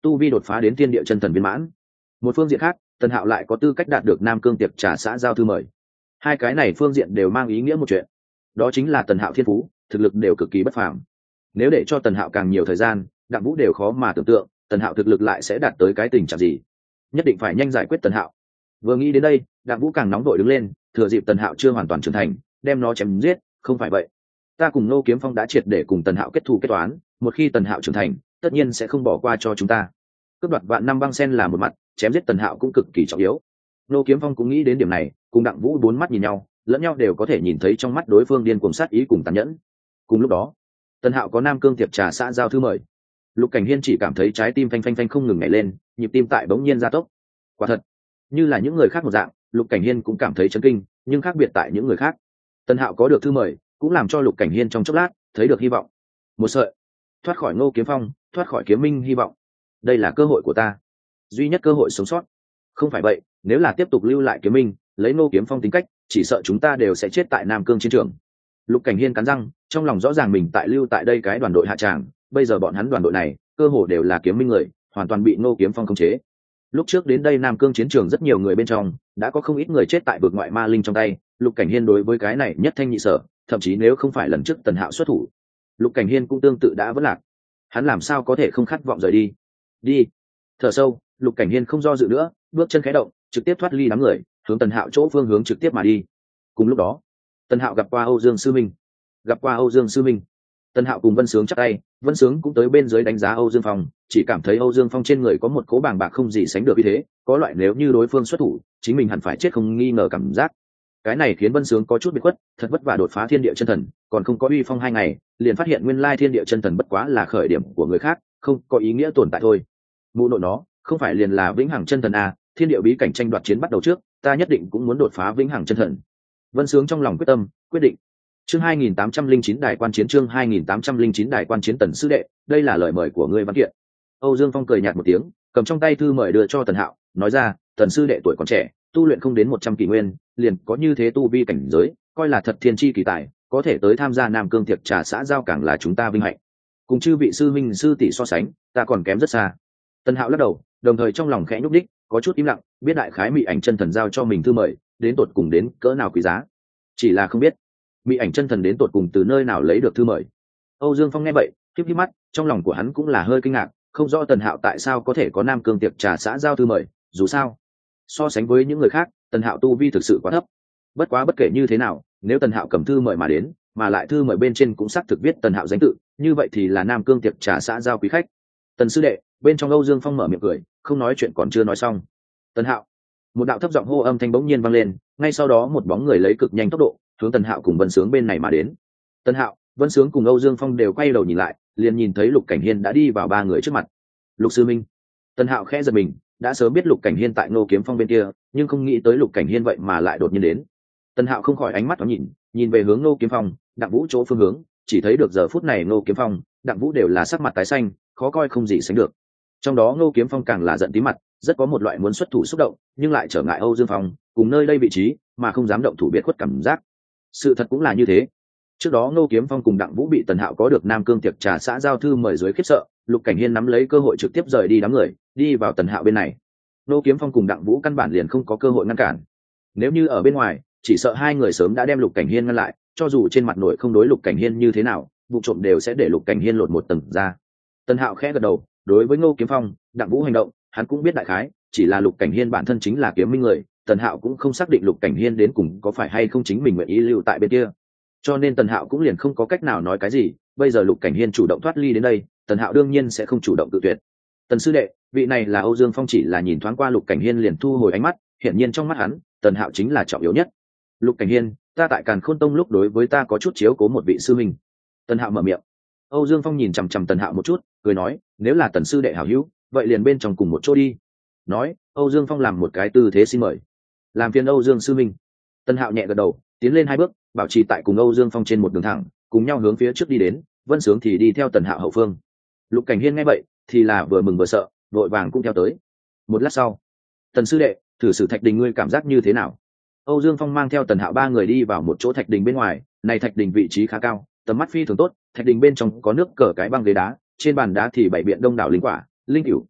tu vi đột phá đến thiên địa chân thần viên mãn. Một phương diện khác, Tần Hạo lại có tư cách đạt được Nam Cương tiệc trà xã giao thư mời. Hai cái này phương diện đều mang ý nghĩa một chuyện, đó chính là Tần Hạo thiên phú, thực lực đều cực kỳ bất phàm. Nếu để cho Tần Hạo càng nhiều thời gian, Đặng Vũ đều khó mà tưởng tượng Tần Hạo thực lực lại sẽ đạt tới cái tình trạng gì. Nhất định phải nhanh giải quyết Tần Hạo. Vừa nghĩ đến đây, Đặng Vũ càng nóng đội đứng lên, thừa dịp Tần Hạo chưa hoàn toàn trưởng thành, đem nó chém giết. Không phải vậy, ta cùng Ngô Kiếm Phong đã triệt để cùng Tần Hạo kết thù kết toán, một khi Tần Hạo trưởng thành, tất nhiên sẽ không bỏ qua cho chúng ta. Cướp đoạt vạn năm băng sen là một mặt, chém giết Tần Hạo cũng cực kỳ trọng yếu. Ngô Kiếm Phong cũng nghĩ đến điểm này, cùng Đặng Vũ bốn mắt nhìn nhau, lẫn nhau đều có thể nhìn thấy trong mắt đối phương điên cuồng sát ý cùng tàn nhẫn. Cùng lúc đó, Tần Hạo có Nam Cương tiệc trà xã giao thư mời. Lục Cảnh Hiên chỉ cảm thấy trái tim phanh phanh phanh không ngừng nhảy lên, nhịp tim tại bỗng nhiên gia tốc. Quả thật, như là những người khác một dạng, Lục Cảnh Hiên cũng cảm thấy chấn kinh, nhưng khác biệt tại những người khác. Tần Hạo có được thư mời, cũng làm cho Lục Cảnh Hiên trong chốc lát thấy được hy vọng. Một sợi thoát khỏi Ngô Kiếm Phong, thoát khỏi kiếm minh hy vọng. Đây là cơ hội của ta, duy nhất cơ hội sống sót. Không phải vậy, nếu là tiếp tục lưu lại kiếm minh, lấy Ngô Kiếm Phong tính cách, chỉ sợ chúng ta đều sẽ chết tại Nam Cương chiến trường. Lục Cảnh Hiên cắn răng, trong lòng rõ ràng mình tại lưu tại đây cái đoàn đội hạ tràng, bây giờ bọn hắn đoàn đội này, cơ hồ đều là kiếm minh người, hoàn toàn bị Ngô Kiếm Phong khống chế. Lúc trước đến đây Nam Cương chiến trường rất nhiều người bên trong, đã có không ít người chết tại vực ngoại ma linh trong tay. Lục Cảnh Hiên đối với cái này nhất thanh nhị sở, thậm chí nếu không phải lần trước Tần Hạo xuất thủ, Lục Cảnh Hiên cũng tương tự đã vỡ lạc. Hắn làm sao có thể không khát vọng rời đi? Đi. Thở sâu, Lục Cảnh Hiên không do dự nữa, bước chân khẽ động, trực tiếp thoát ly đám người, hướng Tần Hạo chỗ phương hướng trực tiếp mà đi. Cùng lúc đó, Tần Hạo gặp qua Âu Dương Sư Minh. Gặp qua Âu Dương Sư Minh. Tần Hạo cùng Vân Sướng chắp tay, Vân Sướng cũng tới bên dưới đánh giá Âu Dương Phong, chỉ cảm thấy Âu Dương Phong trên người có một cỗ bàng bạc không gì sánh được như thế, có loại nếu như đối phương xuất thủ, chính mình hẳn phải chết không nghi ngờ cảm giác. Cái này khiến Vân Sướng có chút biệt khuất, thật vất vả đột phá thiên địa chân thần, còn không có uy phong hai ngày, liền phát hiện nguyên lai thiên địa chân thần bất quá là khởi điểm của người khác, không có ý nghĩa tồn tại thôi. Mụ nội nó, không phải liền là vĩnh hằng chân thần à? Thiên địa bí cảnh tranh đoạt chiến bắt đầu trước, ta nhất định cũng muốn đột phá vĩnh hằng chân thần. Vân Sướng trong lòng quyết tâm, quyết định. Chương hai nghìn tám trăm linh chín Đại quan chiến chương hai nghìn tám trăm linh chín Đại quan chiến Tần sư đệ, đây là lời mời của ngươi văn kiện. Âu Dương Phong cười nhạt một tiếng, cầm trong tay thư mời đưa cho Tần Hạo, nói ra, Tần sư đệ tuổi còn trẻ, tu luyện không đến một trăm kỷ nguyên, liền có như thế tu vi cảnh giới, coi là thật thiên chi kỳ tài, có thể tới tham gia Nam Cương tiệc trà xã giao càng là chúng ta vinh hạnh. Cùng chư vị sư minh sư tỷ so sánh, ta còn kém rất xa. Tần Hạo lắc đầu, đồng thời trong lòng khẽ nhúc đích, có chút im lặng, biết đại khái Mị Ảnh chân thần giao cho mình thư mời, đến tột cùng đến cỡ nào quý giá. Chỉ là không biết, Mị Ảnh chân thần đến tột cùng từ nơi nào lấy được thư mời. Âu Dương Phong nghe vậy, khép híp mắt, trong lòng của hắn cũng là hơi kinh ngạc, không rõ Tần Hạo tại sao có thể có Nam Cương tiệc trà xã giao thư mời, dù sao, so sánh với những người khác, Tần Hạo tu vi thực sự quá thấp. Bất quá bất kể như thế nào, nếu Tần Hạo cầm thư mời mà đến, mà lại thư mời bên trên cũng xác thực viết Tần Hạo danh tự, như vậy thì là Nam Cương tiệc trà xã giao quý khách. Tần sư đệ, bên trong Âu Dương Phong mở miệng cười, không nói chuyện còn chưa nói xong. Tần Hạo, một đạo thấp giọng hô âm thanh bỗng nhiên vang lên, ngay sau đó một bóng người lấy cực nhanh tốc độ hướng Tần Hạo cùng Vân Sướng bên này mà đến. Tần Hạo, Vân Sướng cùng Âu Dương Phong đều quay đầu nhìn lại, liền nhìn thấy Lục Cảnh Hiên đã đi vào ba người trước mặt. Lục sư minh. Tần Hạo khẽ giật mình, đã sớm biết Lục Cảnh Hiên tại Ngô Kiếm Phong bên kia, nhưng không nghĩ tới Lục Cảnh Hiên vậy mà lại đột nhiên đến. Tần Hạo không khỏi ánh mắt thoáng nhìn, nhìn về hướng Ngô Kiếm Phong, Đặng Vũ chỗ phương hướng, chỉ thấy được giờ phút này Ngô Kiếm Phong, Đặng Vũ đều là sắc mặt tái xanh, khó coi không gì sánh được. Trong đó Ngô Kiếm Phong càng là giận tí mặt, rất có một loại muốn xuất thủ xúc động, nhưng lại trở ngại Âu Dương Phong cùng nơi đây vị trí, mà không dám động thủ biệt khuất cảm giác. Sự thật cũng là như thế. Trước đó Ngô Kiếm Phong cùng Đặng Vũ bị Tần Hạo có được Nam Cương tiệc trà xã giao thư mời dưới khiếp sợ, Lục Cảnh Hiên nắm lấy cơ hội trực tiếp rời đi đám người, đi vào Tần Hạo bên này. Ngô Kiếm Phong cùng Đặng Vũ căn bản liền không có cơ hội ngăn cản. Nếu như ở bên ngoài, chỉ sợ hai người sớm đã đem Lục Cảnh Hiên ngăn lại, cho dù trên mặt nội không đối Lục Cảnh Hiên như thế nào, vụ trộm đều sẽ để Lục Cảnh Hiên lột một tầng ra. Tần Hạo khẽ gật đầu, đối với Ngô Kiếm Phong, Đặng Vũ hành động, hắn cũng biết đại khái, chỉ là Lục Cảnh Hiên bản thân chính là kiếm minh người, Tần Hạo cũng không xác định Lục Cảnh Hiên đến cùng có phải hay không chính mình nguyện ý lưu tại bên kia. Cho nên Tần Hạo cũng liền không có cách nào nói cái gì, bây giờ Lục Cảnh Hiên chủ động thoát ly đến đây, Tần Hạo đương nhiên sẽ không chủ động tự tuyệt. Tần sư đệ, vị này là Âu Dương Phong, chỉ là nhìn thoáng qua Lục Cảnh Hiên liền thu hồi ánh mắt, hiển nhiên trong mắt hắn, Tần Hạo chính là trọng yếu nhất. Lục Cảnh Hiên, ta tại Càn Khôn Tông lúc đối với ta có chút chiếu cố một vị sư minh. Tần Hạo mở miệng. Âu Dương Phong nhìn chằm chằm Tần Hạo một chút, cười nói, nếu là Tần sư đệ hảo hữu, vậy liền bên trong cùng một chỗ đi. Nói, Âu Dương Phong làm một cái tư thế xin mời. Làm phiền Âu Dương sư minh. Tần Hạo nhẹ gật đầu, tiến lên hai bước, bảo trì tại cùng Âu Dương Phong trên một đường thẳng, cùng nhau hướng phía trước đi đến, Vân Sướng thì đi theo Tần Hạo hậu phương. Lục Cảnh Hiên nghe vậy, thì là vừa mừng vừa sợ, vội vàng cũng theo tới. Một lát sau, Tần sư đệ, thử sử thạch đình ngươi cảm giác như thế nào? Âu Dương Phong mang theo Tần Hạo ba người đi vào một chỗ thạch đình bên ngoài, này thạch đình vị trí khá cao, tầm mắt phi thường tốt, thạch đình bên trong có nước cờ cái băng ghế đá, trên bàn đá thì bày biện đông đảo linh quả, linh cửu.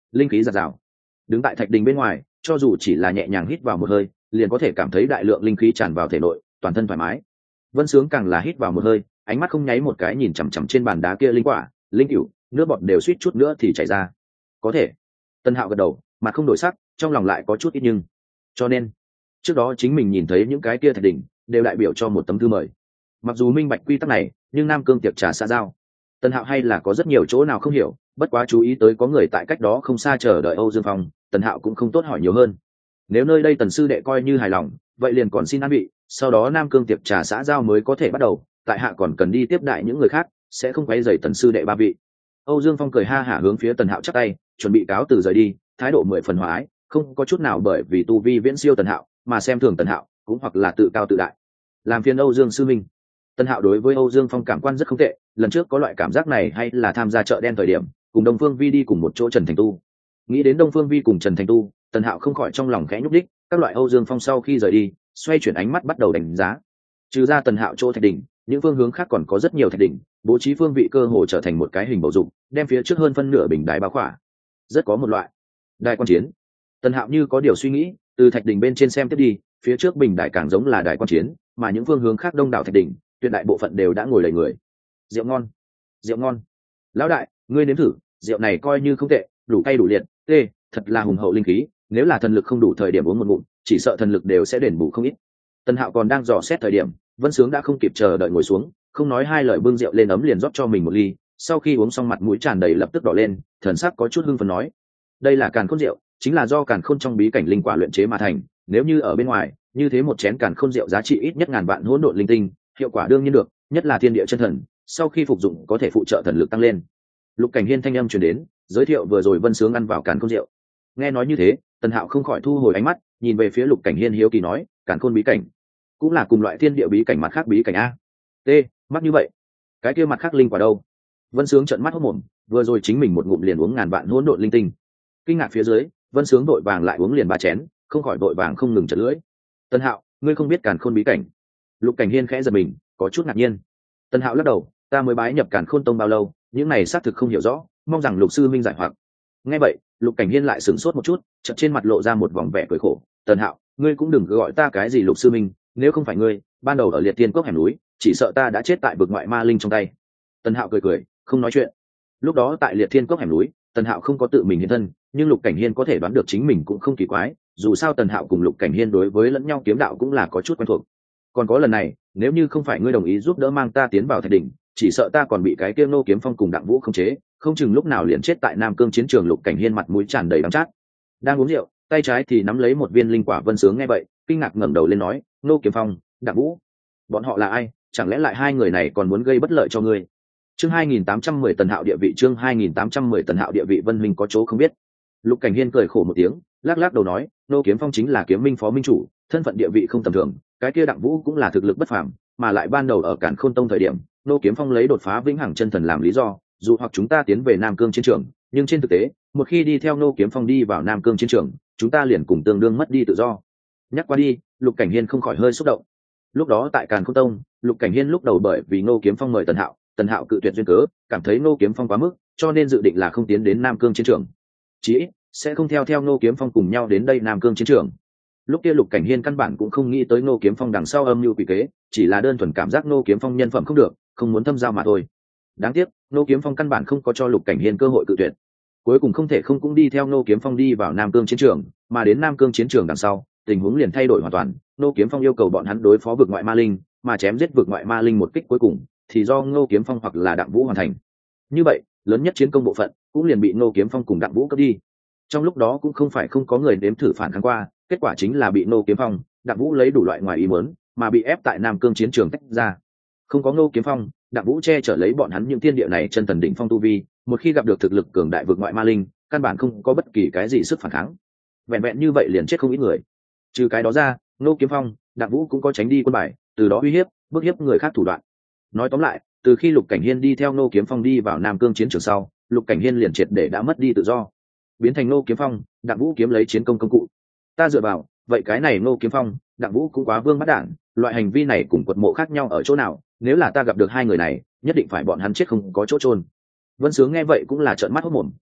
linh khí giạt rào. Đứng tại thạch đình bên ngoài, cho dù chỉ là nhẹ nhàng hít vào một hơi, liền có thể cảm thấy đại lượng linh khí tràn vào thể nội, toàn thân thoải mái. Vân Sướng càng là hít vào một hơi, ánh mắt không nháy một cái nhìn chằm chằm trên bàn đá kia linh quả, linh cửu, nước bọt đều suýt chút nữa thì chảy ra. Có thể. Tân Hạo gật đầu, mặt không đổi sắc, trong lòng lại có chút ít nhưng. Cho nên, trước đó chính mình nhìn thấy những cái kia thạch đỉnh, đều đại biểu cho một tấm thư mời. Mặc dù minh bạch quy tắc này, nhưng Nam Cương tiệc trà xã giao, Tân Hạo hay là có rất nhiều chỗ nào không hiểu, bất quá chú ý tới có người tại cách đó không xa chờ đợi Âu Dương Phong, Tân Hạo cũng không tốt hỏi nhiều hơn. Nếu nơi đây Tần sư đệ coi như hài lòng, vậy liền còn xin an vị, sau đó Nam Cương tiệc trà xã giao mới có thể bắt đầu, tại hạ còn cần đi tiếp đại những người khác, sẽ không quấy rầy Tần sư đệ ba vị. Âu Dương Phong cười ha hả hướng phía Tần Hạo chắp tay, chuẩn bị cáo từ rời đi, thái độ mười phần hòa ái, không có chút nào bởi vì tu vi viễn siêu Tần Hạo mà xem thường Tần Hạo, cũng hoặc là tự cao tự đại. Làm phiền Âu Dương sư minh. Tần Hạo đối với Âu Dương Phong cảm quan rất không tệ, lần trước có loại cảm giác này hay là tham gia chợ đen thời điểm, cùng Đông Phương Vi đi cùng một chỗ Trần Thành Tu. Nghĩ đến Đông Phương Vi cùng Trần Thành Tu, Tần Hạo không khỏi trong lòng khẽ nhúc đích, các loại Âu Dương Phong sau khi rời đi, xoay chuyển ánh mắt bắt đầu đánh giá. Trừ ra Tần Hạo chỗ thạch đỉnh, những phương hướng khác còn có rất nhiều thạch đỉnh, bố trí phương vị cơ hồ trở thành một cái hình bầu dục, đem phía trước hơn phân nửa bình đài bao khỏa. Rất có một loại đài quan chiến. Tần Hạo như có điều suy nghĩ, từ thạch đỉnh bên trên xem tiếp đi, phía trước bình đài càng giống là đài quan chiến, mà những phương hướng khác đông đảo thạch đỉnh, tuyệt đại bộ phận đều đã ngồi đầy người. Rượu ngon, rượu ngon. Lão đại, ngươi nếm thử, rượu này coi như không tệ, đủ cay đủ liệt, tê, thật là hùng hậu linh khí, nếu là thần lực không đủ thời điểm uống một ngụm, chỉ sợ thần lực đều sẽ đền bù không ít. Tần Hạo còn đang dò xét thời điểm, Vân Sướng đã không kịp chờ đợi ngồi xuống, không nói hai lời bưng rượu lên ấm liền rót cho mình một ly, sau khi uống xong mặt mũi tràn đầy lập tức đỏ lên, thần sắc có chút hưng phấn nói: "Đây là Càn Khôn rượu, chính là do Càn Khôn trong bí cảnh linh quả luyện chế mà thành, nếu như ở bên ngoài, như thế một chén Càn Khôn rượu giá trị ít nhất ngàn vạn hỗn độn linh tinh, hiệu quả đương nhiên được, nhất là thiên địa chân thần, sau khi phục dụng có thể phụ trợ thần lực tăng lên." Lục Cảnh Hiên thanh âm truyền đến, giới thiệu vừa rồi Vân Sướng ăn vào Càn Khôn rượu. Nghe nói như thế, Tần Hạo không khỏi thu hồi ánh mắt, nhìn về phía Lục Cảnh Hiên hiếu kỳ nói: "Càn Khôn bí cảnh, cũng là cùng loại thiên địa bí cảnh mặt khác bí cảnh a?" "T, mắc như vậy? Cái kia mặt khác linh quả đâu?" Vân Sướng trợn mắt hốt mồm, vừa rồi chính mình một ngụm liền uống ngàn vạn hỗn độn linh tinh. Kinh ngạc phía dưới, Vân Sướng vội vàng lại uống liền ba chén, không khỏi vội vàng không ngừng chật lưỡi. "Tần Hạo, ngươi không biết Càn Khôn bí cảnh?" Lục Cảnh Hiên khẽ giật mình, có chút ngạc nhiên. Tần Hạo lắc đầu: "Ta mới bái nhập Càn Khôn tông bao lâu, những này xác thực không hiểu rõ, mong rằng Lục sư minh giải hoặc." Nghe vậy, Lục Cảnh Hiên lại sửng sốt một chút, chợt trên mặt lộ ra một vòng vẻ cười khổ. "Tần Hạo, ngươi cũng đừng cứ gọi ta cái gì Lục sư minh, nếu không phải ngươi, ban đầu ở Liệt Tiên Cốc hẻm núi, chỉ sợ ta đã chết tại vực ngoại ma linh trong tay." Tần Hạo cười cười, không nói chuyện. Lúc đó tại Liệt Thiên Cốc hẻm núi, Tần Hạo không có tự mình hiện thân, nhưng Lục Cảnh Hiên có thể đoán được chính mình cũng không kỳ quái, dù sao Tần Hạo cùng Lục Cảnh Hiên đối với lẫn nhau kiếm đạo cũng là có chút quen thuộc. "Còn có lần này, nếu như không phải ngươi đồng ý giúp đỡ mang ta tiến vào thạch đỉnh, chỉ sợ ta còn bị cái kia Ngô Kiếm Phong cùng Đặng Vũ khống chế, không chừng lúc nào liền chết tại Nam Cương chiến trường." Lục Cảnh Hiên mặt mũi tràn đầy đắng chát, đang uống rượu, tay trái thì nắm lấy một viên linh quả. Vân Sướng nghe vậy, kinh ngạc ngẩng đầu lên nói: "Ngô Kiếm Phong, Đặng Vũ, bọn họ là ai? Chẳng lẽ lại hai người này còn muốn gây bất lợi cho ngươi?" Chương hai nghìn tám trăm mười Tần Hạo địa vị. Chương hai nghìn tám trăm mười Tần Hạo địa vị. Vân Minh có chỗ không biết. Lục Cảnh Hiên cười khổ một tiếng, lắc lắc đầu nói: "Ngô Kiếm Phong chính là Kiếm Minh phó minh chủ, thân phận địa vị không tầm thường, cái kia Đặng Vũ cũng là thực lực bất phàm, mà lại ban đầu ở Càn Khôn tông thời điểm, Ngô Kiếm Phong lấy đột phá vĩnh hằng chân thần làm lý do, dù hoặc chúng ta tiến về Nam Cương chiến trường, nhưng trên thực tế, một khi đi theo Ngô Kiếm Phong đi vào Nam Cương chiến trường, chúng ta liền cùng tương đương mất đi tự do." Nhắc qua đi, Lục Cảnh Hiên không khỏi hơi xúc động. Lúc đó tại Càn Khôn tông, Lục Cảnh Hiên lúc đầu bởi vì Ngô Kiếm Phong mời Tần Hạo, Tần Hạo cự tuyệt duyên cớ, cảm thấy Ngô Kiếm Phong quá mức, cho nên dự định là không tiến đến Nam Cương chiến trường, chí ít sẽ không theo theo Ngô Kiếm Phong cùng nhau đến đây Nam Cương chiến trường. Lúc kia Lục Cảnh Hiên căn bản cũng không nghĩ tới Ngô Kiếm Phong đằng sau âm mưu quỷ kế, chỉ là đơn thuần cảm giác Ngô Kiếm Phong nhân phẩm không được, không muốn thâm giao mà thôi. Đáng tiếc, Ngô Kiếm Phong căn bản không có cho Lục Cảnh Hiên cơ hội cự tuyệt. Cuối cùng không thể không cũng đi theo Ngô Kiếm Phong đi vào Nam Cương chiến trường, mà đến Nam Cương chiến trường đằng sau, tình huống liền thay đổi hoàn toàn. Ngô Kiếm Phong yêu cầu bọn hắn đối phó vực ngoại ma linh, mà chém giết vực ngoại ma linh một kích cuối cùng thì do Ngô Kiếm Phong hoặc là Đặng Vũ hoàn thành. Như vậy, lớn nhất chiến công bộ phận cũng liền bị Ngô Kiếm Phong cùng Đặng Vũ cướp đi. Trong lúc đó cũng không phải không có người nếm thử phản kháng qua, kết quả chính là bị Ngô Kiếm Phong, Đặng Vũ lấy đủ loại ngoài ý muốn, mà bị ép tại Nam Cương chiến trường tách ra. Không có Ngô Kiếm Phong, Đặng Vũ che chở lấy bọn hắn những thiên địa này chân thần đỉnh phong tu vi, một khi gặp được thực lực cường đại vực ngoại ma linh, căn bản không có bất kỳ cái gì sức phản kháng. Vẹn vẹn như vậy liền chết không ít người. Trừ cái đó ra, Ngô Kiếm Phong, Đặng Vũ cũng có tránh đi quân bài, từ đó uy hiếp, bức hiếp người khác thủ đoạn. Nói tóm lại, từ khi Lục Cảnh Hiên đi theo Ngô Kiếm Phong đi vào Nam Cương chiến trường sau, Lục Cảnh Hiên liền triệt để đã mất đi tự do, biến thành Ngô Kiếm Phong, Đặng Vũ kiếm lấy chiến công công cụ. Ta dựa vào, vậy cái này Ngô Kiếm Phong, Đặng Vũ cũng quá vương bắt đản, loại hành vi này cùng quật mộ khác nhau ở chỗ nào? Nếu là ta gặp được hai người này, nhất định phải bọn hắn chết không có chỗ chôn. Vân Sướng nghe vậy cũng là trợn mắt hốt mồm,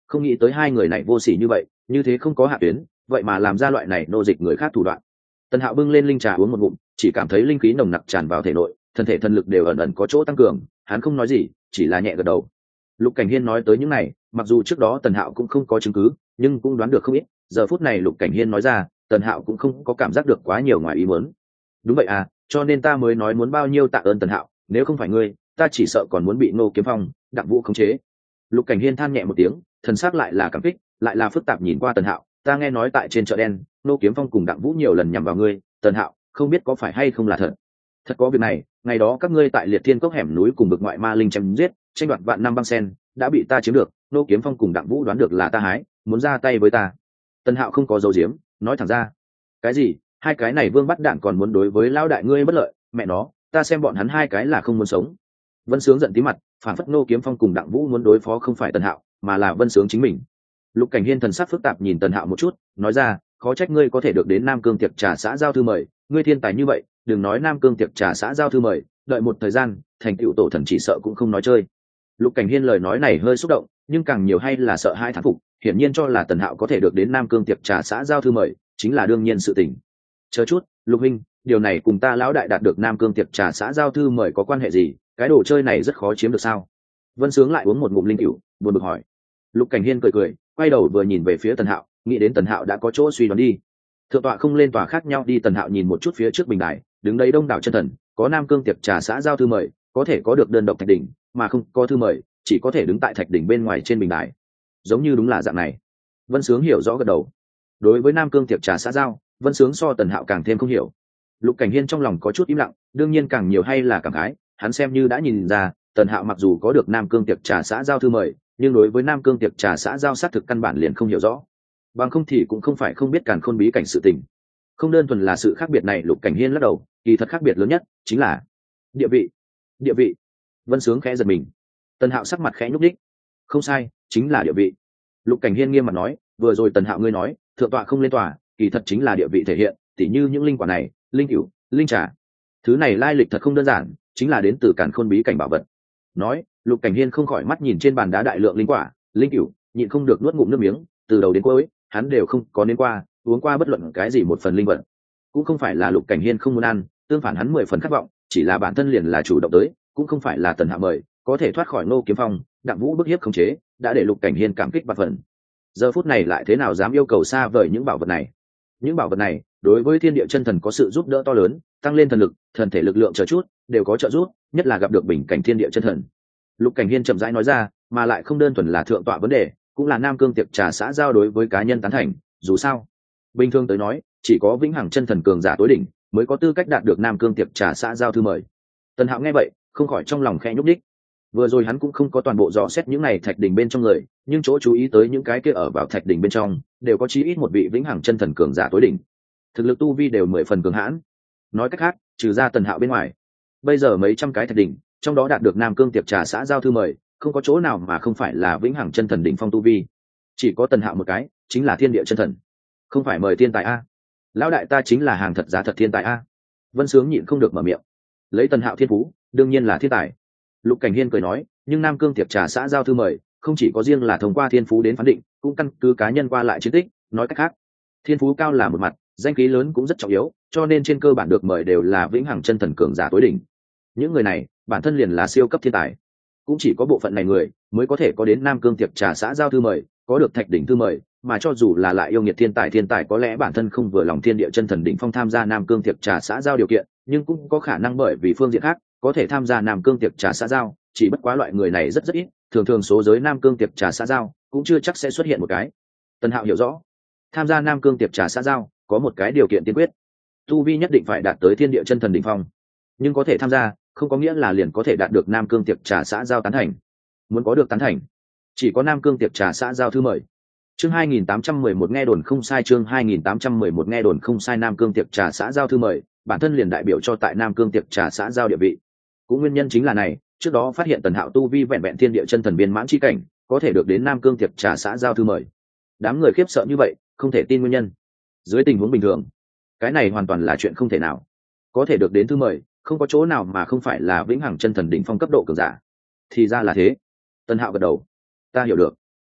Không nghĩ tới hai người này vô sỉ như vậy, như thế không có hạ tuyến, vậy mà làm ra loại này nô dịch người khác thủ đoạn. Tần Hạo bưng lên linh trà uống một ngụm, chỉ cảm thấy linh khí nồng nặc tràn vào thể nội, thân thể thần lực đều ẩn ẩn có chỗ tăng cường, hắn không nói gì, chỉ là nhẹ gật đầu. Lục Cảnh Hiên nói tới những này, mặc dù trước đó Tần Hạo cũng không có chứng cứ, nhưng cũng đoán được không ít, giờ phút này Lục Cảnh Hiên nói ra, Tần Hạo cũng không có cảm giác được quá nhiều ngoài ý muốn. Đúng vậy à, cho nên ta mới nói muốn bao nhiêu tạ ơn Tần Hạo, nếu không phải ngươi, ta chỉ sợ còn muốn bị Ngô Kiếm Phong, Đặng Vũ khống chế. Lục Cảnh Hiên than nhẹ một tiếng, thần sắc lại là cảm kích, lại là phức tạp nhìn qua Tần Hạo, ta nghe nói tại trên chợ đen, Ngô Kiếm Phong cùng Đặng Vũ nhiều lần nhằm vào ngươi, Tần Hạo, không biết có phải hay không là thật. Thật có việc này, ngày đó các ngươi tại Liệt Thiên Cốc hẻm núi cùng vực ngoại ma linh chém giết, tranh đoạt vạn năm băng sen, đã bị ta chiếm được, Ngô Kiếm Phong cùng Đặng Vũ đoán được là ta hái, muốn ra tay với ta. Tần Hạo không có dấu diếm, nói thẳng ra. Cái gì? Hai cái này Vương Bắt Đạn còn muốn đối với lão đại ngươi bất lợi, mẹ nó, ta xem bọn hắn hai cái là không muốn sống. Vân Sướng giận tí mặt, phản phất Ngô Kiếm Phong cùng Đặng Vũ muốn đối phó không phải Tần Hạo, mà là Vân Sướng chính mình. Lục Cảnh Hiên thần sắc phức tạp nhìn Tần Hạo một chút, nói ra, khó trách ngươi có thể được đến Nam Cương tiệc trà xã giao thư mời, ngươi thiên tài như vậy, đừng nói Nam Cương tiệc trà xã giao thư mời, đợi một thời gian, thành tựu tổ thần chỉ sợ cũng không nói chơi. Lục Cảnh Hiên lời nói này hơi xúc động, nhưng càng nhiều hay là sợ hai thán phục, hiển nhiên cho là Tần Hạo có thể được đến Nam Cương tiệc trà xã giao thư mời, chính là đương nhiên sự tình. Chờ chút, Lục huynh, điều này cùng ta lão đại đạt được Nam Cương tiệc trà xã giao thư mời có quan hệ gì? Cái đồ chơi này rất khó chiếm được sao? Vân Sướng lại uống một ngụm linh cửu, buồn bực hỏi. Lục Cảnh Hiên cười cười, quay đầu vừa nhìn về phía Tần Hạo, nghĩ đến Tần Hạo đã có chỗ suy đoán đi. Thượng tọa không lên tòa khác nhau đi. Tần Hạo nhìn một chút phía trước bình đài, đứng đây đông đảo chân thần, có Nam Cương tiệc trà xã giao thư mời, có thể có được đơn độc thạch đỉnh, mà không có thư mời, chỉ có thể đứng tại thạch đỉnh bên ngoài trên bình đài. Giống như đúng là dạng này. Vân Sướng hiểu rõ gật đầu. Đối với Nam Cương tiệc trà xã giao, Vân Sướng so Tần Hạo càng thêm không hiểu. Lục Cảnh Hiên trong lòng có chút im lặng, đương nhiên càng nhiều hay là cảm khái, hắn xem như đã nhìn ra, Tần Hạo mặc dù có được Nam Cương tiệc trà xã giao thư mời, nhưng đối với Nam Cương tiệc trà xã giao sát thực căn bản liền không hiểu rõ. Bằng không thì cũng không phải không biết càn khôn bí cảnh sự tình. Không đơn thuần là sự khác biệt này, Lục Cảnh Hiên lắc đầu, kỳ thật khác biệt lớn nhất chính là địa vị. Địa vị. Vân Sướng khẽ giật mình. Tần Hạo sắc mặt khẽ nhúc nhích. Không sai, chính là địa vị. Lục Cảnh Hiên nghiêm mặt nói, vừa rồi Tần Hạo ngươi nói, thượng tọa không lên tòa, kỳ thật chính là địa vị thể hiện, tỉ như những linh quả này, linh cửu, linh trà. Thứ này lai lịch thật không đơn giản, chính là đến từ càn khôn bí cảnh bảo vật. Nói, Lục Cảnh Hiên không khỏi mắt nhìn trên bàn đá đại lượng linh quả, linh cửu, nhịn không được nuốt ngụm nước miếng, từ đầu đến cuối, hắn đều không có nếm qua, uống qua bất luận cái gì một phần linh vật. Cũng không phải là Lục Cảnh Hiên không muốn ăn, tương phản hắn mười phần khát vọng, chỉ là bản thân liền là chủ động tới, cũng không phải là Tần Hạo mời, có thể thoát khỏi Ngô Kiếm Phong, Đặng Vũ bức hiếp khống chế, đã để Lục Cảnh Hiên cảm kích và phần. Giờ phút này lại thế nào dám yêu cầu xa vời những bảo vật này? Những bảo vật này, đối với thiên địa chân thần có sự giúp đỡ to lớn, tăng lên thần lực, thần thể lực lượng chờ chút, đều có trợ giúp, nhất là gặp được bình cảnh thiên địa chân thần. Lục Cảnh Hiên chậm rãi nói ra, mà lại không đơn thuần là thượng tọa vấn đề, cũng là Nam Cương tiệc trà xã giao đối với cá nhân tán thành, dù sao, bình thường tới nói, chỉ có vĩnh hằng chân thần cường giả tối đỉnh mới có tư cách đạt được Nam Cương tiệc trà xã giao thư mời. Tần Hạo nghe vậy, không khỏi trong lòng khẽ nhúc nhích. Vừa rồi hắn cũng không có toàn bộ dò xét những này thạch đỉnh bên trong người, nhưng chỗ chú ý tới những cái kia ở vào thạch đỉnh bên trong, đều có chí ít một vị vĩnh hằng chân thần cường giả tối đỉnh. Thực lực tu vi đều mười phần cường hãn. Nói cách khác, trừ ra Tần Hạo bên ngoài, bây giờ mấy trăm cái thạch đỉnh, trong đó đạt được Nam Cương tiệc trà xã giao thư mời, không có chỗ nào mà không phải là vĩnh hằng chân thần đỉnh phong tu vi. Chỉ có Tần Hạo một cái, chính là thiên địa chân thần. Không phải mời thiên tài a? Lão đại ta chính là hàng thật giá thật thiên tài a. Vân Sướng nhịn không được mở miệng. Lấy Tần Hạo thiên phú, đương nhiên là thiên tài. Lục Cảnh Hiên cười nói, nhưng Nam Cương tiệc trà xã giao thư mời, không chỉ có riêng là thông qua thiên phú đến phán định, cũng căn cứ cá nhân qua lại chiến tích, nói cách khác, thiên phú cao là một mặt, danh khí lớn cũng rất trọng yếu, cho nên trên cơ bản được mời đều là vĩnh hằng chân thần cường giả tối đỉnh. Những người này, bản thân liền là siêu cấp thiên tài. Cũng chỉ có bộ phận này người mới có thể có đến Nam Cương tiệc trà xã giao thư mời, có được thạch đỉnh thư mời, mà cho dù là lại yêu nghiệt thiên tài thiên tài có lẽ bản thân không vừa lòng thiên địa chân thần đỉnh phong tham gia Nam Cương tiệc trà xã giao điều kiện, nhưng cũng có khả năng bởi vì phương diện khác có thể tham gia Nam Cương tiệc trà xã giao, chỉ bất quá loại người này rất rất ít, thường thường số giới Nam Cương tiệc trà xã giao cũng chưa chắc sẽ xuất hiện một cái. Tần Hạo hiểu rõ, tham gia Nam Cương tiệc trà xã giao có một cái điều kiện tiên quyết, tu vi nhất định phải đạt tới thiên địa chân thần đỉnh phong, nhưng có thể tham gia không có nghĩa là liền có thể đạt được Nam Cương tiệc trà xã giao tán thành. Muốn có được tán thành, chỉ có Nam Cương tiệc trà xã giao thư mời. Chương hai nghìn tám trăm mười một nghe đồn không sai, chương hai nghìn tám trăm mười một nghe đồn không sai. Nam Cương tiệc trà xã giao thư mời, bản thân liền đại biểu cho tại Nam Cương tiệc trà xã giao địa vị. Cũng nguyên nhân chính là này, trước đó phát hiện Tần Hạo tu vi vẹn vẹn thiên địa chân thần viên mãn chi cảnh, có thể được đến Nam Cương tiệc trà xã giao thư mời. Đám người khiếp sợ như vậy, không thể tin nguyên nhân. Dưới tình huống bình thường, cái này hoàn toàn là chuyện không thể nào. Có thể được đến thư mời, không có chỗ nào mà không phải là vĩnh hằng chân thần đỉnh phong cấp độ cường giả. Thì ra là thế. Tần Hạo gật đầu. Ta hiểu được.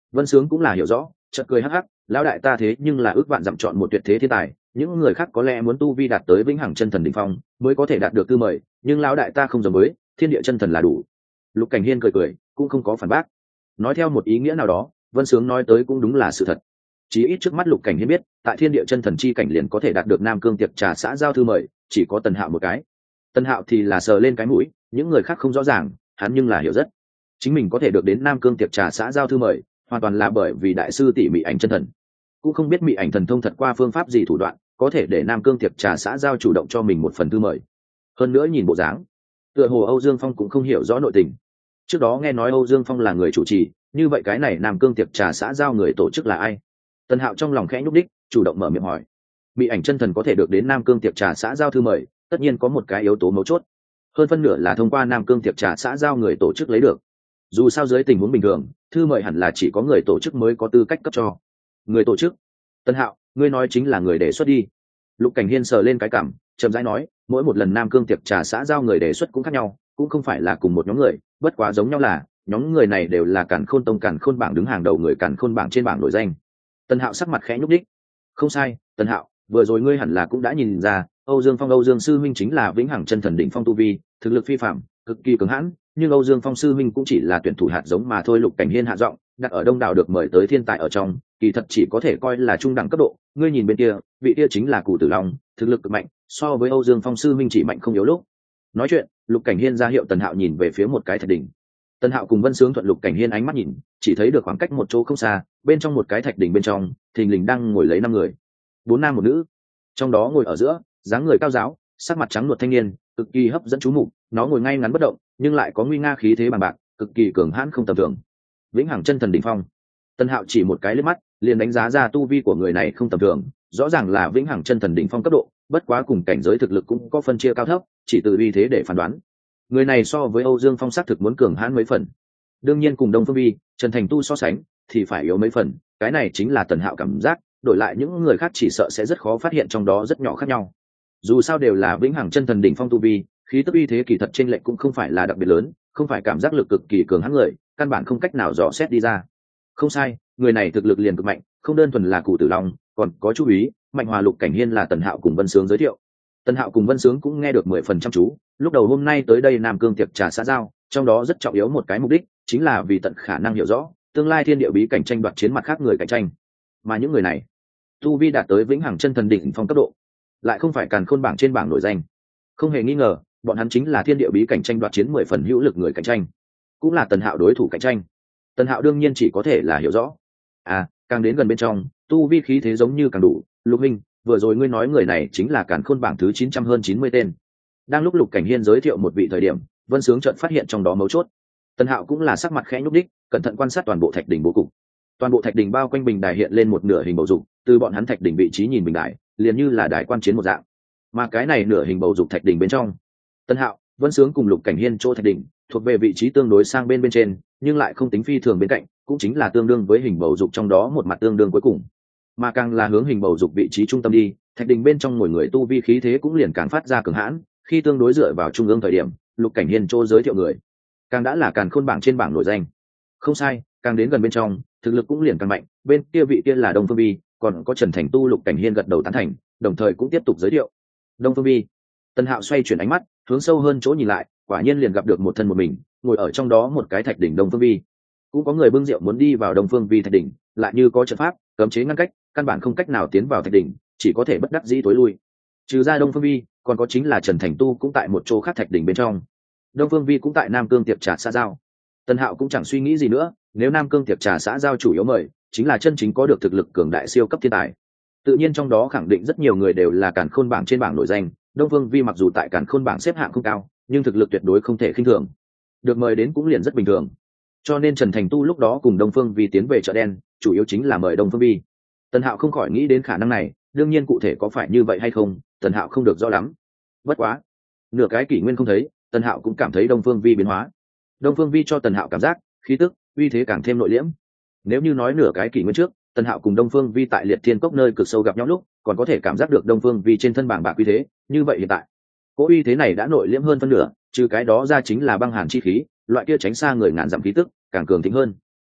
Vân Sướng cũng là hiểu rõ, chợt cười hắc hắc, lão đại ta thế nhưng là ước vạn dặm chọn một tuyệt thế thiên tài, những người khác có lẽ muốn tu vi đạt tới vĩnh hằng chân thần đỉnh phong mới có thể đạt được tư mời, nhưng lão đại ta không giống với, thiên địa chân thần là đủ. Lục Cảnh Hiên cười cười, cũng không có phản bác. Nói theo một ý nghĩa nào đó, Vân Sướng nói tới cũng đúng là sự thật. Chỉ ít trước mắt Lục Cảnh Hiên biết, tại thiên địa chân thần chi cảnh liền có thể đạt được Nam Cương tiệc trà xã giao thư mời, chỉ có Tần Hạo một cái. Tần Hạo thì là sờ lên cái mũi, những người khác không rõ ràng, hắn nhưng là hiểu rất. Chính mình có thể được đến Nam Cương tiệc trà xã giao thư mời, hoàn toàn là bởi vì đại sư tỷ Mị Ảnh chân thần. Cũng không biết Mị Ảnh thần thông thật qua phương pháp gì thủ đoạn, có thể để Nam Cương tiệc trà xã giao chủ động cho mình một phần thư mời. Hơn nữa nhìn bộ dáng, tựa hồ Âu Dương Phong cũng không hiểu rõ nội tình. Trước đó nghe nói Âu Dương Phong là người chủ trì, như vậy cái này Nam Cương tiệc trà xã giao người tổ chức là ai? Tần Hạo trong lòng khẽ nhúc đích, chủ động mở miệng hỏi. Mị Ảnh chân thần có thể được đến Nam Cương tiệc trà xã giao thư mời, tất nhiên có một cái yếu tố mấu chốt, hơn phân nửa là thông qua Nam Cương tiệc trà xã giao người tổ chức lấy được. Dù sao dưới tình huống bình thường, thư mời hẳn là chỉ có người tổ chức mới có tư cách cấp cho. Người tổ chức? Tân Hạo, ngươi nói chính là người đề xuất đi. Lục Cảnh Hiên sờ lên cái cằm, chậm rãi nói, mỗi một lần Nam Cương tiệc trà xã giao người đề xuất cũng khác nhau, cũng không phải là cùng một nhóm người, bất quá giống nhau là nhóm người này đều là Càn Khôn Tông Càn Khôn bảng đứng hàng đầu người Càn Khôn bảng trên bảng nổi danh. Tân Hạo sắc mặt khẽ nhúc đích. Không sai, Tân Hạo, vừa rồi ngươi hẳn là cũng đã nhìn ra, Âu Dương Phong Âu Dương sư huynh chính là vĩnh hằng chân thần đỉnh phong tu vi, thực lực phi phàm, cực kỳ cứng hãn, nhưng Âu Dương Phong sư huynh cũng chỉ là tuyển thủ hạt giống mà thôi. Lục Cảnh Hiên hạ giọng, đặt ở đông đảo được mời tới thiên tài ở trong, kỳ thật chỉ có thể coi là trung đẳng cấp độ. Ngươi nhìn bên kia, vị kia chính là Cù Tử Long, thực lực cực mạnh, so với Âu Dương Phong sư huynh chỉ mạnh không yếu lúc. Nói chuyện, Lục Cảnh Hiên ra hiệu Tần Hạo nhìn về phía một cái thạch đỉnh. Tần Hạo cùng Vân Sướng thuận Lục Cảnh Hiên ánh mắt nhìn, chỉ thấy được khoảng cách một chỗ không xa, bên trong một cái thạch đỉnh bên trong, thình lình đang ngồi lấy năm người, bốn nam một nữ. Trong đó ngồi ở giữa, dáng người cao giáo, sắc mặt trắng nuột thanh niên, cực kỳ hấp dẫn chú mục. Nó ngồi ngay ngắn bất động, nhưng lại có nguy nga khí thế bằng bạc, cực kỳ cường hãn không tầm thường. Vĩnh hằng chân thần đỉnh phong. Tân Hạo chỉ một cái liếc mắt, liền đánh giá ra tu vi của người này không tầm thường, rõ ràng là vĩnh hằng chân thần đỉnh phong cấp độ, bất quá cùng cảnh giới thực lực cũng có phân chia cao thấp, chỉ từ uy thế để phán đoán. Người này so với Âu Dương Phong xác thực muốn cường hãn mấy phần. Đương nhiên cùng Đông Phương Vi, Trần Thành Tu so sánh, thì phải yếu mấy phần, cái này chính là Tần Hạo cảm giác, đổi lại những người khác chỉ sợ sẽ rất khó phát hiện trong đó rất nhỏ khác nhau. Dù sao đều là vĩnh hằng chân thần đỉnh phong tu vi, khí tức uy thế kỳ thật trên lệnh cũng không phải là đặc biệt lớn, không phải cảm giác lực cực kỳ cường hãn người, căn bản không cách nào dò xét đi ra. Không sai, người này thực lực liền cực mạnh, không đơn thuần là Cù Tử Long, còn có chú ý, Mạnh Hòa. Lục Cảnh Hiên là Tần Hạo cùng Vân Sướng giới thiệu. Tần Hạo cùng Vân Sướng cũng nghe được mười phần trăm chú, lúc đầu hôm nay tới đây Nam Cương tiệc trà xã giao, trong đó rất trọng yếu một cái mục đích, chính là vì tận khả năng hiểu rõ tương lai thiên địa bí cảnh tranh đoạt chiến mặt khác người cạnh tranh. Mà những người này, tu vi đạt tới vĩnh hằng chân thần đỉnh phong cấp độ, lại không phải Càn Khôn bảng trên bảng nổi danh. Không hề nghi ngờ, bọn hắn chính là thiên địa bí cảnh tranh đoạt chiến mười phần hữu lực người cạnh tranh, cũng là Tần Hạo đối thủ cạnh tranh. Tần Hạo đương nhiên chỉ có thể là hiểu rõ. À, càng đến gần bên trong, tu vi khí thế giống như càng đủ. Lục Minh, vừa rồi ngươi nói người này chính là Càn Khôn bảng thứ chín trăm hơn chín mươi tên. Đang lúc Lục Cảnh Hiên giới thiệu một vị thời điểm, Vân Sướng chợt phát hiện trong đó mấu chốt. Tần Hạo cũng là sắc mặt khẽ nhúc đích, cẩn thận quan sát toàn bộ thạch đỉnh bố cục. Toàn bộ thạch đỉnh bao quanh bình đài hiện lên một nửa hình bầu dục, từ bọn hắn thạch đỉnh vị trí nhìn bình đài, liền như là đài quan chiến một dạng. Mà cái này nửa hình bầu dục thạch đỉnh bên trong, Tần Hạo, Vân Sướng cùng Lục Cảnh Hiên chỗ thạch đỉnh thuộc về vị trí tương đối sang bên bên trên, nhưng lại không tính phi thường bên cạnh, cũng chính là tương đương với hình bầu dục trong đó một mặt tương đương cuối cùng. Mà càng là hướng hình bầu dục vị trí trung tâm đi, thạch đỉnh bên trong mỗi người tu vi khí thế cũng liền càng phát ra cường hãn. Khi tương đối dựa vào trung ương thời điểm, Lục Cảnh Hiên chỗ giới thiệu người, càng đã là Càn Khôn bảng trên bảng nổi danh. Không sai, càng đến gần bên trong, thực lực cũng liền càng mạnh. Bên kia vị kia là Đông Phương Vi, còn có Trần Thành Tu. Lục Cảnh Hiên gật đầu tán thành, đồng thời cũng tiếp tục giới thiệu. Đông Phương Vi. Tần Hạo xoay chuyển ánh mắt, hướng sâu hơn chỗ nhìn lại, quả nhiên liền gặp được một thân một mình, ngồi ở trong đó một cái thạch đỉnh Đông Phương Vi. Cũng có người bưng rượu muốn đi vào Đông Phương Vi thạch đỉnh, lại như có trận pháp cấm chế ngăn cách, căn bản không cách nào tiến vào thạch đỉnh, chỉ có thể bất đắc dĩ tối lui. Trừ ra Đông Phương Vi, còn có chính là Trần Thành Tu cũng tại một chỗ khác thạch đỉnh bên trong. Đông Phương Vi cũng tại Nam Cương tiệc trà xã giao. Tần Hạo cũng chẳng suy nghĩ gì nữa, nếu Nam Cương tiệc trà xã giao chủ yếu mời, chính là chân chính có được thực lực cường đại siêu cấp thiên tài. Tự nhiên trong đó khẳng định rất nhiều người đều là Càn Khôn bảng trên bảng nổi danh. Đông Phương Vi mặc dù tại Càn Khôn bảng xếp hạng không cao, nhưng thực lực tuyệt đối không thể khinh thường. Được mời đến cũng liền rất bình thường. Cho nên Trần Thành Tu lúc đó cùng Đông Phương Vi tiến về chợ đen, chủ yếu chính là mời Đông Phương Vi. Tần Hạo không khỏi nghĩ đến khả năng này, đương nhiên cụ thể có phải như vậy hay không, Tần Hạo không được rõ lắm. Bất quá, nửa cái kỷ nguyên không thấy, Tần Hạo cũng cảm thấy Đông Phương Vi biến hóa. Đông Phương Vi cho Tần Hạo cảm giác khí tức, uy thế càng thêm nội liễm. Nếu như nói nửa cái kỷ nguyên trước, Tần Hạo cùng Đông Phương Vi tại Liệt Thiên Cốc nơi cực sâu gặp nhau lúc, còn có thể cảm giác được Đông Phương Vi trên thân bảng bạc uy thế, như vậy hiện tại, cỗ uy thế này đã nội liễm hơn phân nửa, trừ cái đó ra chính là băng hàn chi khí, loại kia tránh xa người ngàn dặm khí tức, càng cường thịnh hơn.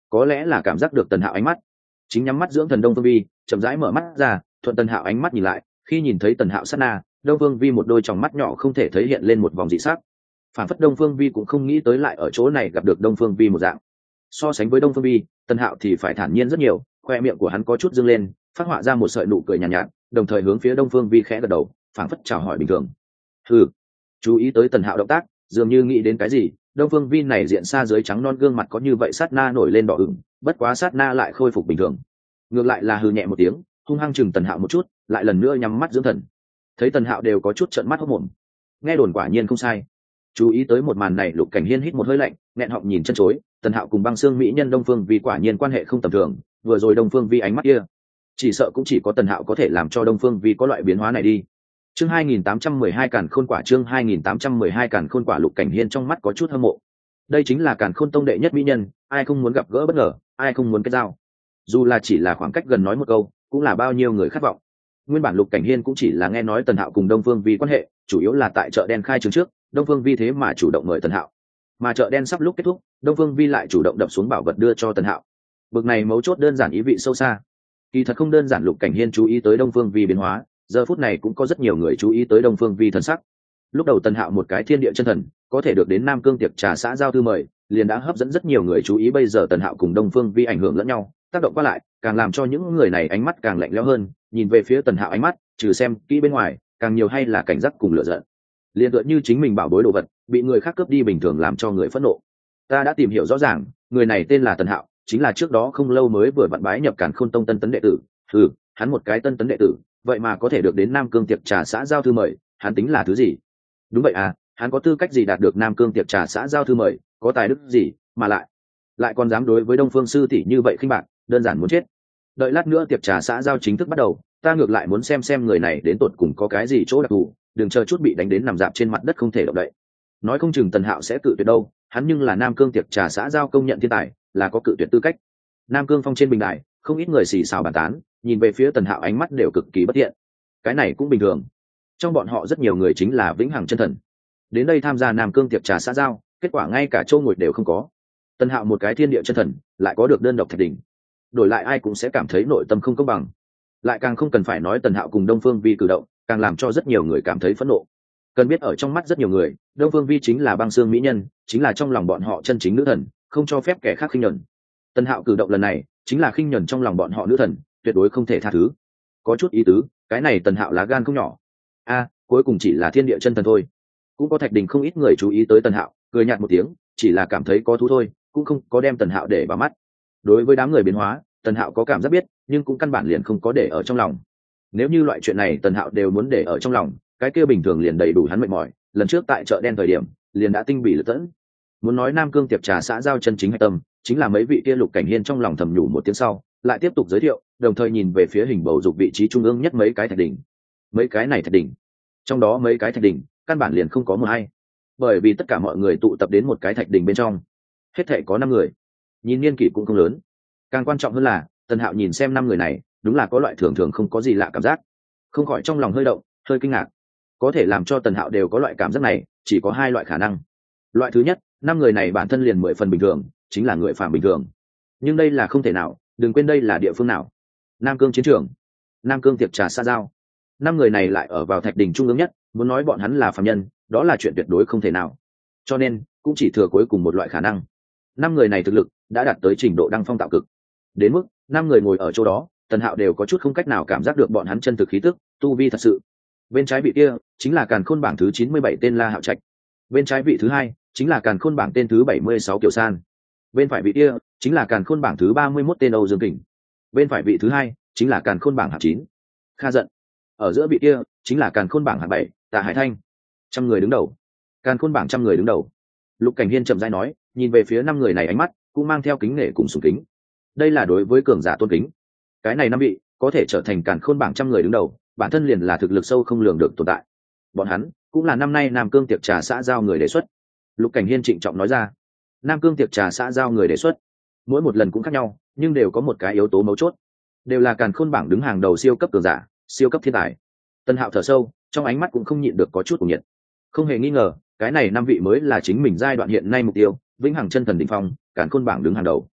có lẽ là cảm giác được Tần Hạo ánh mắt, chính nhắm mắt dưỡng thần Đông Phương Vi chậm rãi mở mắt ra, thuận Tần Hạo ánh mắt nhìn lại, khi nhìn thấy Tần Hạo sát na, Đông Phương Vi một đôi tròng mắt nhỏ không thể thấy hiện lên một vòng dị sắc. Phản phất Đông Phương Vi cũng không nghĩ tới lại ở chỗ này gặp được Đông Phương Vi một dạng. So sánh với Đông Phương Vi, Tần Hạo thì phải thản nhiên rất nhiều, khoe miệng của hắn có chút dương lên, phát họa ra một sợi nụ cười nhàn nhạt, nhạt, đồng thời hướng phía Đông Phương Vi khẽ gật đầu, phảng phất chào hỏi bình thường. Hừ. Chú ý tới Tần Hạo động tác, dường như nghĩ đến cái gì, Đông Phương Vi này diện xa dưới trắng non gương mặt có như vậy sát na nổi lên đỏ ửng, bất quá sát na lại khôi phục bình thường. Ngược lại là hừ nhẹ một tiếng, hung hăng chừng Tần Hạo một chút, lại lần nữa nhắm mắt dưỡng thần. Thấy Tần Hạo đều có chút trợn mắt hốt mồm. Nghe đồn quả nhiên không sai. Chú ý tới một màn này, Lục Cảnh Hiên hít một hơi lạnh, nghẹn họng nhìn chân chối, Tần Hạo cùng Băng Xương mỹ nhân Đông Phương Vi quả nhiên quan hệ không tầm thường, vừa rồi Đông Phương Vi ánh mắt kia, chỉ sợ cũng chỉ có Tần Hạo có thể làm cho Đông Phương Vi có loại biến hóa này đi. Chương hai nghìn tám trăm mười hai Càn Khôn Quả, chương hai nghìn tám trăm mười hai Càn Khôn Quả. Lục Cảnh Hiên trong mắt có chút hâm mộ. Đây chính là Càn Khôn Tông đệ nhất mỹ nhân, ai không muốn gặp gỡ bất ngờ, ai không muốn kết giao. Dù là chỉ là khoảng cách gần nói một câu, cũng là bao nhiêu người khát vọng. Nguyên bản Lục Cảnh Hiên cũng chỉ là nghe nói Tần Hạo cùng Đông Phương Vi quan hệ, chủ yếu là tại chợ đen khai trương trước, Đông Phương Vi thế mà chủ động mời Tần Hạo. Mà chợ đen sắp lúc kết thúc, Đông Phương Vi lại chủ động đập xuống bảo vật đưa cho Tần Hạo. Bực này mấu chốt đơn giản ý vị sâu xa. Kỳ thật không đơn giản, Lục Cảnh Hiên chú ý tới Đông Phương Vi biến hóa, giờ phút này cũng có rất nhiều người chú ý tới Đông Phương Vi thần sắc. Lúc đầu Tần Hạo một cái thiên địa chân thần, có thể được đến Nam Cương tiệc trà xã giao thư mời, liền đã hấp dẫn rất nhiều người chú ý. Bây giờ Tần Hạo cùng Đông Phương Vi ảnh hưởng lẫn nhau, tác động qua lại, càng làm cho những người này ánh mắt càng lạnh lẽo hơn, nhìn về phía Tần Hạo ánh mắt, trừ xem kỹ bên ngoài, càng nhiều hay là cảnh giác cùng lửa giận. Liên tựa như chính mình bảo bối đồ vật bị người khác cướp đi bình thường, làm cho người phẫn nộ. Ta đã tìm hiểu rõ ràng, người này tên là Tần Hạo, chính là trước đó không lâu mới vừa vặn bái nhập Càn Khôn Tông tân tấn đệ tử. Ừ, hắn một cái tân tấn đệ tử, vậy mà có thể được đến Nam Cương tiệc trà xã giao thư mời, hắn tính là thứ gì? Đúng vậy à, hắn có tư cách gì đạt được Nam Cương tiệc trà xã giao thư mời, có tài đức gì mà lại lại còn dám đối với Đông Phương sư tỷ như vậy khinh bạc, đơn giản muốn chết. Đợi lát nữa tiệc trà xã giao chính thức bắt đầu, ta ngược lại muốn xem xem người này đến tột cùng có cái gì chỗ đặc thù, đừng chờ chút bị đánh đến nằm dạp trên mặt đất không thể động đậy. Nói không chừng Tần Hạo sẽ cự tuyệt đâu, hắn nhưng là Nam Cương tiệc trà xã giao công nhận thiên tài, là có cự tuyệt tư cách. Nam Cương phong trên bình đài, không ít người xì xào bàn tán, nhìn về phía Tần Hạo ánh mắt đều cực kỳ bất thiện. Cái này cũng bình thường, trong bọn họ rất nhiều người chính là vĩnh hằng chân thần, đến đây tham gia Nam Cương tiệc trà xã giao, kết quả ngay cả chỗ ngồi đều không có. Tần Hạo một cái thiên địa chân thần, lại có được đơn độc thạch đỉnh, đổi lại ai cũng sẽ cảm thấy nội tâm không công bằng. Lại càng không cần phải nói Tần Hạo cùng Đông Phương Vi cử động, càng làm cho rất nhiều người cảm thấy phẫn nộ. Cần biết ở trong mắt rất nhiều người, Đông Phương Vi chính là Băng Xương mỹ nhân, chính là trong lòng bọn họ chân chính nữ thần, không cho phép kẻ khác khinh nhẫn. Tần Hạo cử động lần này, chính là khinh nhẫn trong lòng bọn họ nữ thần, tuyệt đối không thể tha thứ. Có chút ý tứ, cái này Tần Hạo lá gan không nhỏ. A, cuối cùng chỉ là thiên địa chân thần thôi. Cũng có thạch đình không ít người chú ý tới Tần Hạo, cười nhạt một tiếng, chỉ là cảm thấy có thú thôi, cũng không có đem Tần Hạo để vào mắt. Đối với đám người biến hóa, Tần Hạo có cảm giác biết, nhưng cũng căn bản liền không có để ở trong lòng. Nếu như loại chuyện này Tần Hạo đều muốn để ở trong lòng, cái kia bình thường liền đầy đủ hắn mệt mỏi. Lần trước tại chợ đen thời điểm, liền đã tinh bỉ lật tẫn. Muốn nói Nam Cương tiệc trà xã giao chân chính hạch tâm, chính là mấy vị kia. Lục Cảnh Hiên trong lòng thầm nhủ một tiếng sau, lại tiếp tục giới thiệu, đồng thời nhìn về phía hình bầu dục vị trí trung ương nhất mấy cái thạch đỉnh. Mấy cái này thạch đỉnh, trong đó mấy cái thạch đỉnh, căn bản liền không có một hay, bởi vì tất cả mọi người tụ tập đến một cái thạch đỉnh bên trong, hết thảy có năm người, nhìn niên kỷ cũng không lớn. Càng quan trọng hơn là Tần Hạo nhìn xem năm người này, đúng là có loại thường thường không có gì lạ cảm giác, không khỏi trong lòng hơi động, hơi kinh ngạc. Có thể làm cho Tần Hạo đều có loại cảm giác này, chỉ có hai loại khả năng. Loại thứ nhất, năm người này bản thân liền mười phần bình thường, chính là người phàm bình thường. Nhưng đây là không thể nào, đừng quên đây là địa phương nào? Nam Cương chiến trường, Nam Cương tiệc trà xã giao. Năm người này lại ở vào thạch đỉnh trung ương nhất, muốn nói bọn hắn là phàm nhân, đó là chuyện tuyệt đối không thể nào. Cho nên, cũng chỉ thừa cuối cùng một loại khả năng. Năm người này thực lực đã đạt tới trình độ đăng phong tạo cực. Đến mức, năm người ngồi ở chỗ đó, Tần Hạo đều có chút không cách nào cảm giác được bọn hắn chân thực khí tức, tu vi thật sự. Bên trái vị kia, chính là Càn Khôn bảng thứ chín mươi bảy tên La Hạo Trạch. Bên trái vị thứ hai, chính là Càn Khôn bảng tên thứ bảy mươi sáu Kiều San. Bên phải vị kia, chính là Càn Khôn bảng thứ ba mươi mốt tên Âu Dương Kình. Bên phải vị thứ hai, chính là Càn Khôn bảng hạng chín Kha Giận. Ở giữa vị kia, chính là Càn Khôn bảng hạng bảy Tạ Hải Thanh. Trăm người đứng đầu. Càn Khôn bảng trăm người đứng đầu. Lục Cảnh Hiên chậm rãi nói, nhìn về phía năm người này ánh mắt cũng mang theo kính nể cùng sùng kính. Đây là đối với cường giả tôn kính. Cái này năm vị có thể trở thành Càn Khôn bảng trăm người đứng đầu, bản thân liền là thực lực sâu không lường được tồn tại. Bọn hắn cũng là năm nay Nam Cương tiệc trà xã giao người đề xuất. Lục Cảnh Hiên trịnh trọng nói ra. Nam Cương tiệc trà xã giao người đề xuất, mỗi một lần cũng khác nhau, nhưng đều có một cái yếu tố mấu chốt, đều là Càn Khôn bảng đứng hàng đầu siêu cấp cường giả, siêu cấp thiên tài. Tần Hạo thở sâu, trong ánh mắt cũng không nhịn được có chút cuồng nhiệt. Không hề nghi ngờ, cái này năm vị mới là chính mình giai đoạn hiện nay mục tiêu, vĩnh hằng chân thần đỉnh phong, Càn Khôn bảng đứng hàng đầu.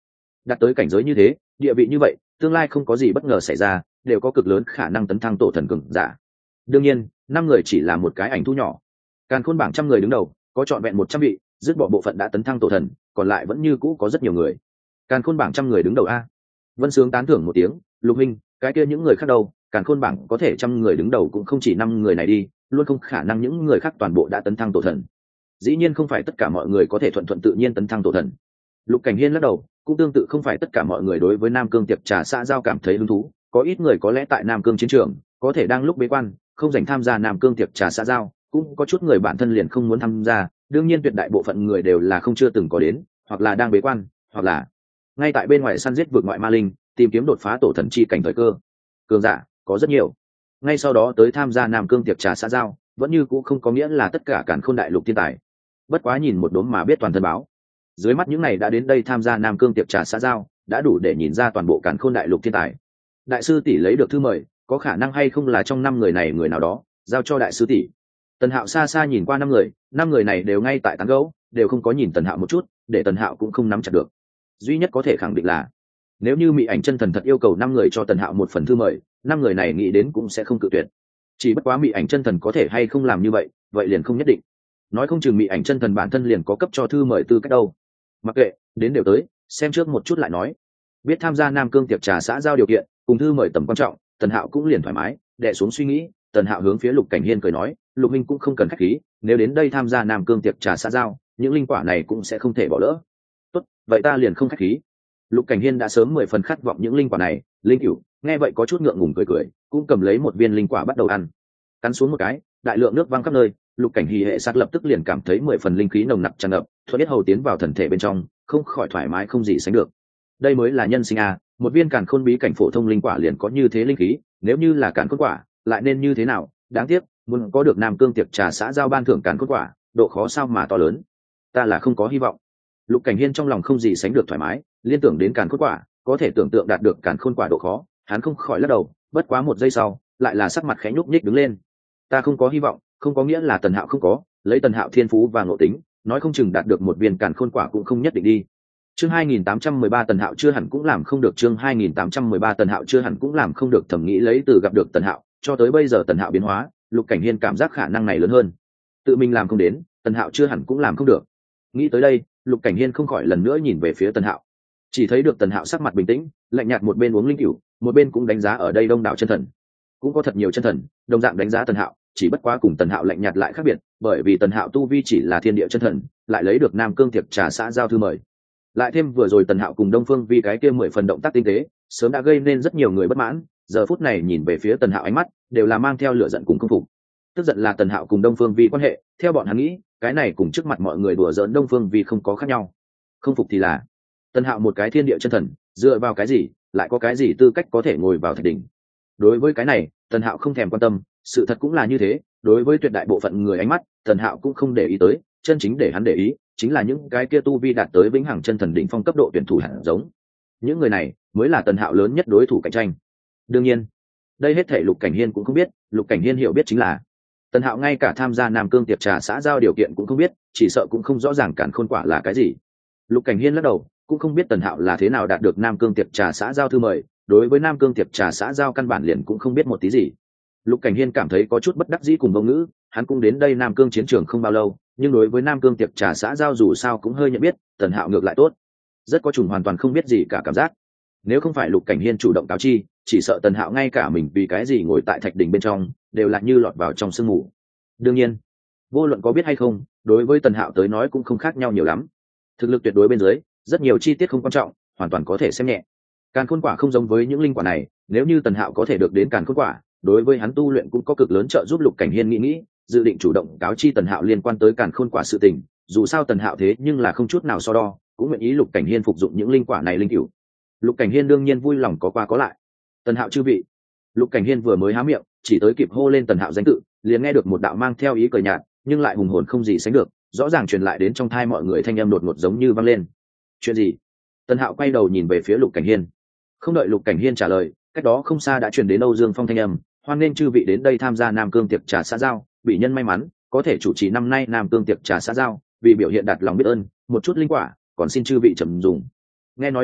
đạt tới cảnh giới như thế, địa vị như vậy, tương lai không có gì bất ngờ xảy ra, đều có cực lớn khả năng tấn thăng tổ thần cường giả. Đương nhiên, năm người chỉ là một cái ảnh thu nhỏ. Càn Khôn bảng trăm người đứng đầu, có trọn vẹn một trăm vị, dứt bỏ bộ phận đã tấn thăng tổ thần, còn lại vẫn như cũ có rất nhiều người. Càn Khôn bảng trăm người đứng đầu a. Vân Sướng tán thưởng một tiếng, Lục Minh, cái kia những người khác đâu, Càn Khôn bảng có thể trăm người đứng đầu cũng không chỉ năm người này đi, luôn không khả năng những người khác toàn bộ đã tấn thăng tổ thần. Dĩ nhiên không phải tất cả mọi người có thể thuận thuận tự nhiên tấn thăng tổ thần. Lục Cảnh Hiên lắc đầu, cũng tương tự không phải tất cả mọi người đối với Nam Cương tiệc trà xã giao cảm thấy hứng thú, có ít người có lẽ tại Nam Cương chiến trường, có thể đang lúc bế quan, không dành tham gia Nam Cương tiệc trà xã giao, cũng có chút người bản thân liền không muốn tham gia, đương nhiên tuyệt đại bộ phận người đều là không chưa từng có đến, hoặc là đang bế quan, hoặc là ngay tại bên ngoài săn giết vượt ngoại ma linh, tìm kiếm đột phá tổ thần chi cảnh thời cơ. Cường giả có rất nhiều, ngay sau đó tới tham gia Nam Cương tiệc trà xã giao, vẫn như cũng không có nghĩa là tất cả Càn Khôn đại lục thiên tài. Bất quá nhìn một đốm mà biết toàn thân báo, dưới mắt những này đã đến đây tham gia Nam Cương tiệc trà xã giao, đã đủ để nhìn ra toàn bộ Càn Khôn đại lục thiên tài. Đại sư tỷ lấy được thư mời, có khả năng hay không là trong năm người này người nào đó, giao cho đại sư tỷ. Tần Hạo xa xa nhìn qua năm người, năm người này đều ngay tại tán gấu, đều không có nhìn Tần Hạo một chút, để Tần Hạo cũng không nắm chặt được. Duy nhất có thể khẳng định là, nếu như Mị Ảnh Chân Thần thật yêu cầu năm người cho Tần Hạo một phần thư mời, năm người này nghĩ đến cũng sẽ không cự tuyệt. Chỉ bất quá Mị Ảnh Chân Thần có thể hay không làm như vậy, vậy liền không nhất định. Nói không chừng Mị Ảnh Chân Thần bản thân liền có cấp cho thư mời tư cách đâu. Mặc kệ, đến đều tới, xem trước một chút lại nói. Biết tham gia Nam Cương tiệc trà xã giao điều kiện, cùng thư mời tầm quan trọng, Tần Hạo cũng liền thoải mái, đè xuống suy nghĩ. Tần Hạo hướng phía Lục Cảnh Hiên cười nói, Lục Minh cũng không cần khách khí, nếu đến đây tham gia Nam Cương tiệc trà xã giao, những linh quả này cũng sẽ không thể bỏ lỡ. Tốt, vậy ta liền không khách khí. Lục Cảnh Hiên đã sớm mười phần khát vọng những linh quả này, linh cửu, nghe vậy có chút ngượng ngùng cười cười, cũng cầm lấy một viên linh quả bắt đầu ăn. Cắn xuống một cái, đại lượng nước văng khắp nơi, Lục Cảnh Hỉ hệ sát lập tức liền cảm thấy mười phần linh khí nồng nặc tràn ngập, thuận biết hầu tiến vào thần thể bên trong, không khỏi thoải mái không gì sánh được. Đây mới là nhân sinh a, một viên Càn Khôn bí cảnh phổ thông linh quả liền có như thế linh khí, nếu như là Càn Khôn quả, lại nên như thế nào? Đáng tiếc, muốn có được Nam Cương tiệc trà xã giao ban thưởng Càn Khôn quả, độ khó sao mà to lớn. Ta là không có hy vọng. Lục Cảnh Hiên trong lòng không gì sánh được thoải mái, liên tưởng đến Càn Khôn quả, có thể tưởng tượng đạt được Càn Khôn quả độ khó, hắn không khỏi lắc đầu, bất quá một giây sau, lại là sắc mặt khẽ nhúc nhích đứng lên. Ta không có hy vọng, không có nghĩa là Tần Hạo không có, lấy Tần Hạo thiên phú và ngộ tính, nói không chừng đạt được một viên Càn Khôn quả cũng không nhất định đi. Chương hai nghìn tám trăm mười ba Tần Hạo chưa hẳn cũng làm không được, chương hai nghìn tám trăm mười ba Tần Hạo chưa hẳn cũng làm không được, thẩm nghĩ lấy từ gặp được Tần Hạo, cho tới bây giờ Tần Hạo biến hóa, Lục Cảnh Hiên cảm giác khả năng này lớn hơn. Tự mình làm không đến, Tần Hạo chưa hẳn cũng làm không được. Nghĩ tới đây, Lục Cảnh Hiên không khỏi lần nữa nhìn về phía Tần Hạo. Chỉ thấy được Tần Hạo sắc mặt bình tĩnh, lạnh nhạt, một bên uống linh cửu, một bên cũng đánh giá ở đây đông đảo chân thần. Cũng có thật nhiều chân thần, đồng dạng đánh giá Tần Hạo, chỉ bất quá cùng Tần Hạo lạnh nhạt lại khác biệt, bởi vì Tần Hạo tu vi chỉ là thiên địa chân thần, lại lấy được Nam Cương tiệc trà xã giao thư mời. Lại thêm vừa rồi Tần Hạo cùng Đông Phương vì cái kia mười phần động tác tinh tế, sớm đã gây nên rất nhiều người bất mãn, giờ phút này nhìn về phía Tần Hạo ánh mắt đều là mang theo lửa giận cùng không phục. Tức giận là Tần Hạo cùng Đông Phương Vi quan hệ, theo bọn hắn nghĩ, cái này cùng trước mặt mọi người đùa giỡn Đông Phương Vi không có khác nhau. Không phục thì là Tần Hạo một cái thiên địa chân thần, dựa vào cái gì, lại có cái gì tư cách có thể ngồi vào thạch đỉnh. Đối với cái này, Tần Hạo không thèm quan tâm, sự thật cũng là như thế, đối với tuyệt đại bộ phận người ánh mắt, Tần Hạo cũng không để ý tới, chân chính để hắn để ý chính là những cái kia tu vi đạt tới vĩnh hằng chân thần đỉnh phong cấp độ tuyển thủ hẳn giống. Những người này mới là Tần Hạo lớn nhất đối thủ cạnh tranh. Đương nhiên, đây hết thảy Lục Cảnh Hiên cũng không biết, Lục Cảnh Hiên hiểu biết chính là Tần Hạo ngay cả tham gia Nam Cương tiệc trà xã giao điều kiện cũng không biết, chỉ sợ cũng không rõ ràng Càn Khôn quả là cái gì. Lục Cảnh Hiên lắc đầu, cũng không biết Tần Hạo là thế nào đạt được Nam Cương tiệc trà xã giao thư mời, đối với Nam Cương tiệc trà xã giao căn bản liền cũng không biết một tí gì. Lục Cảnh Hiên cảm thấy có chút bất đắc dĩ cùng vô ngữ, hắn cũng đến đây Nam Cương chiến trường không bao lâu, nhưng đối với Nam Cương tiệc trà xã giao dù sao cũng hơi nhận biết, Tần Hạo ngược lại tốt, rất có trùng hoàn toàn không biết gì cả cảm giác. Nếu không phải Lục Cảnh Hiên chủ động cáo chi, chỉ sợ Tần Hạo ngay cả mình vì cái gì ngồi tại thạch đỉnh bên trong đều là như lọt vào trong sương mù. Đương nhiên, vô luận có biết hay không, đối với Tần Hạo tới nói cũng không khác nhau nhiều lắm. Thực lực tuyệt đối bên dưới, rất nhiều chi tiết không quan trọng, hoàn toàn có thể xem nhẹ. Càn Khôn quả không giống với những linh quả này, nếu như Tần Hạo có thể được đến Càn Khôn quả, đối với hắn tu luyện cũng có cực lớn trợ giúp. Lục Cảnh Hiên nghĩ nghĩ, dự định chủ động cáo chi Tần Hạo liên quan tới Càn Khôn quả sự tình, dù sao Tần Hạo thế nhưng là không chút nào so đo, cũng nguyện ý Lục Cảnh Hiên phục dụng những linh quả này linh cửu. Lục Cảnh Hiên đương nhiên vui lòng có qua có lại. Tần Hạo chư vị. Lục Cảnh Hiên vừa mới há miệng, chỉ tới kịp hô lên Tần Hạo danh tự, liền nghe được một đạo mang theo ý cười nhạt, nhưng lại hùng hồn không gì sánh được, rõ ràng truyền lại đến trong tai mọi người, thanh âm đột ngột giống như vang lên. Chuyện gì? Tần Hạo quay đầu nhìn về phía Lục Cảnh Hiên. Không đợi Lục Cảnh Hiên trả lời, cách đó không xa đã truyền đến Âu Dương Phong thanh âm, hoan nghênh chư vị đến đây tham gia Nam Cương tiệc trà xã giao, bị nhân may mắn có thể chủ trì năm nay Nam Cương tiệc trà xã giao, vì biểu hiện đạt lòng biết ơn, một chút linh quả, còn xin chư vị trầm dùng. Nghe nói như thế,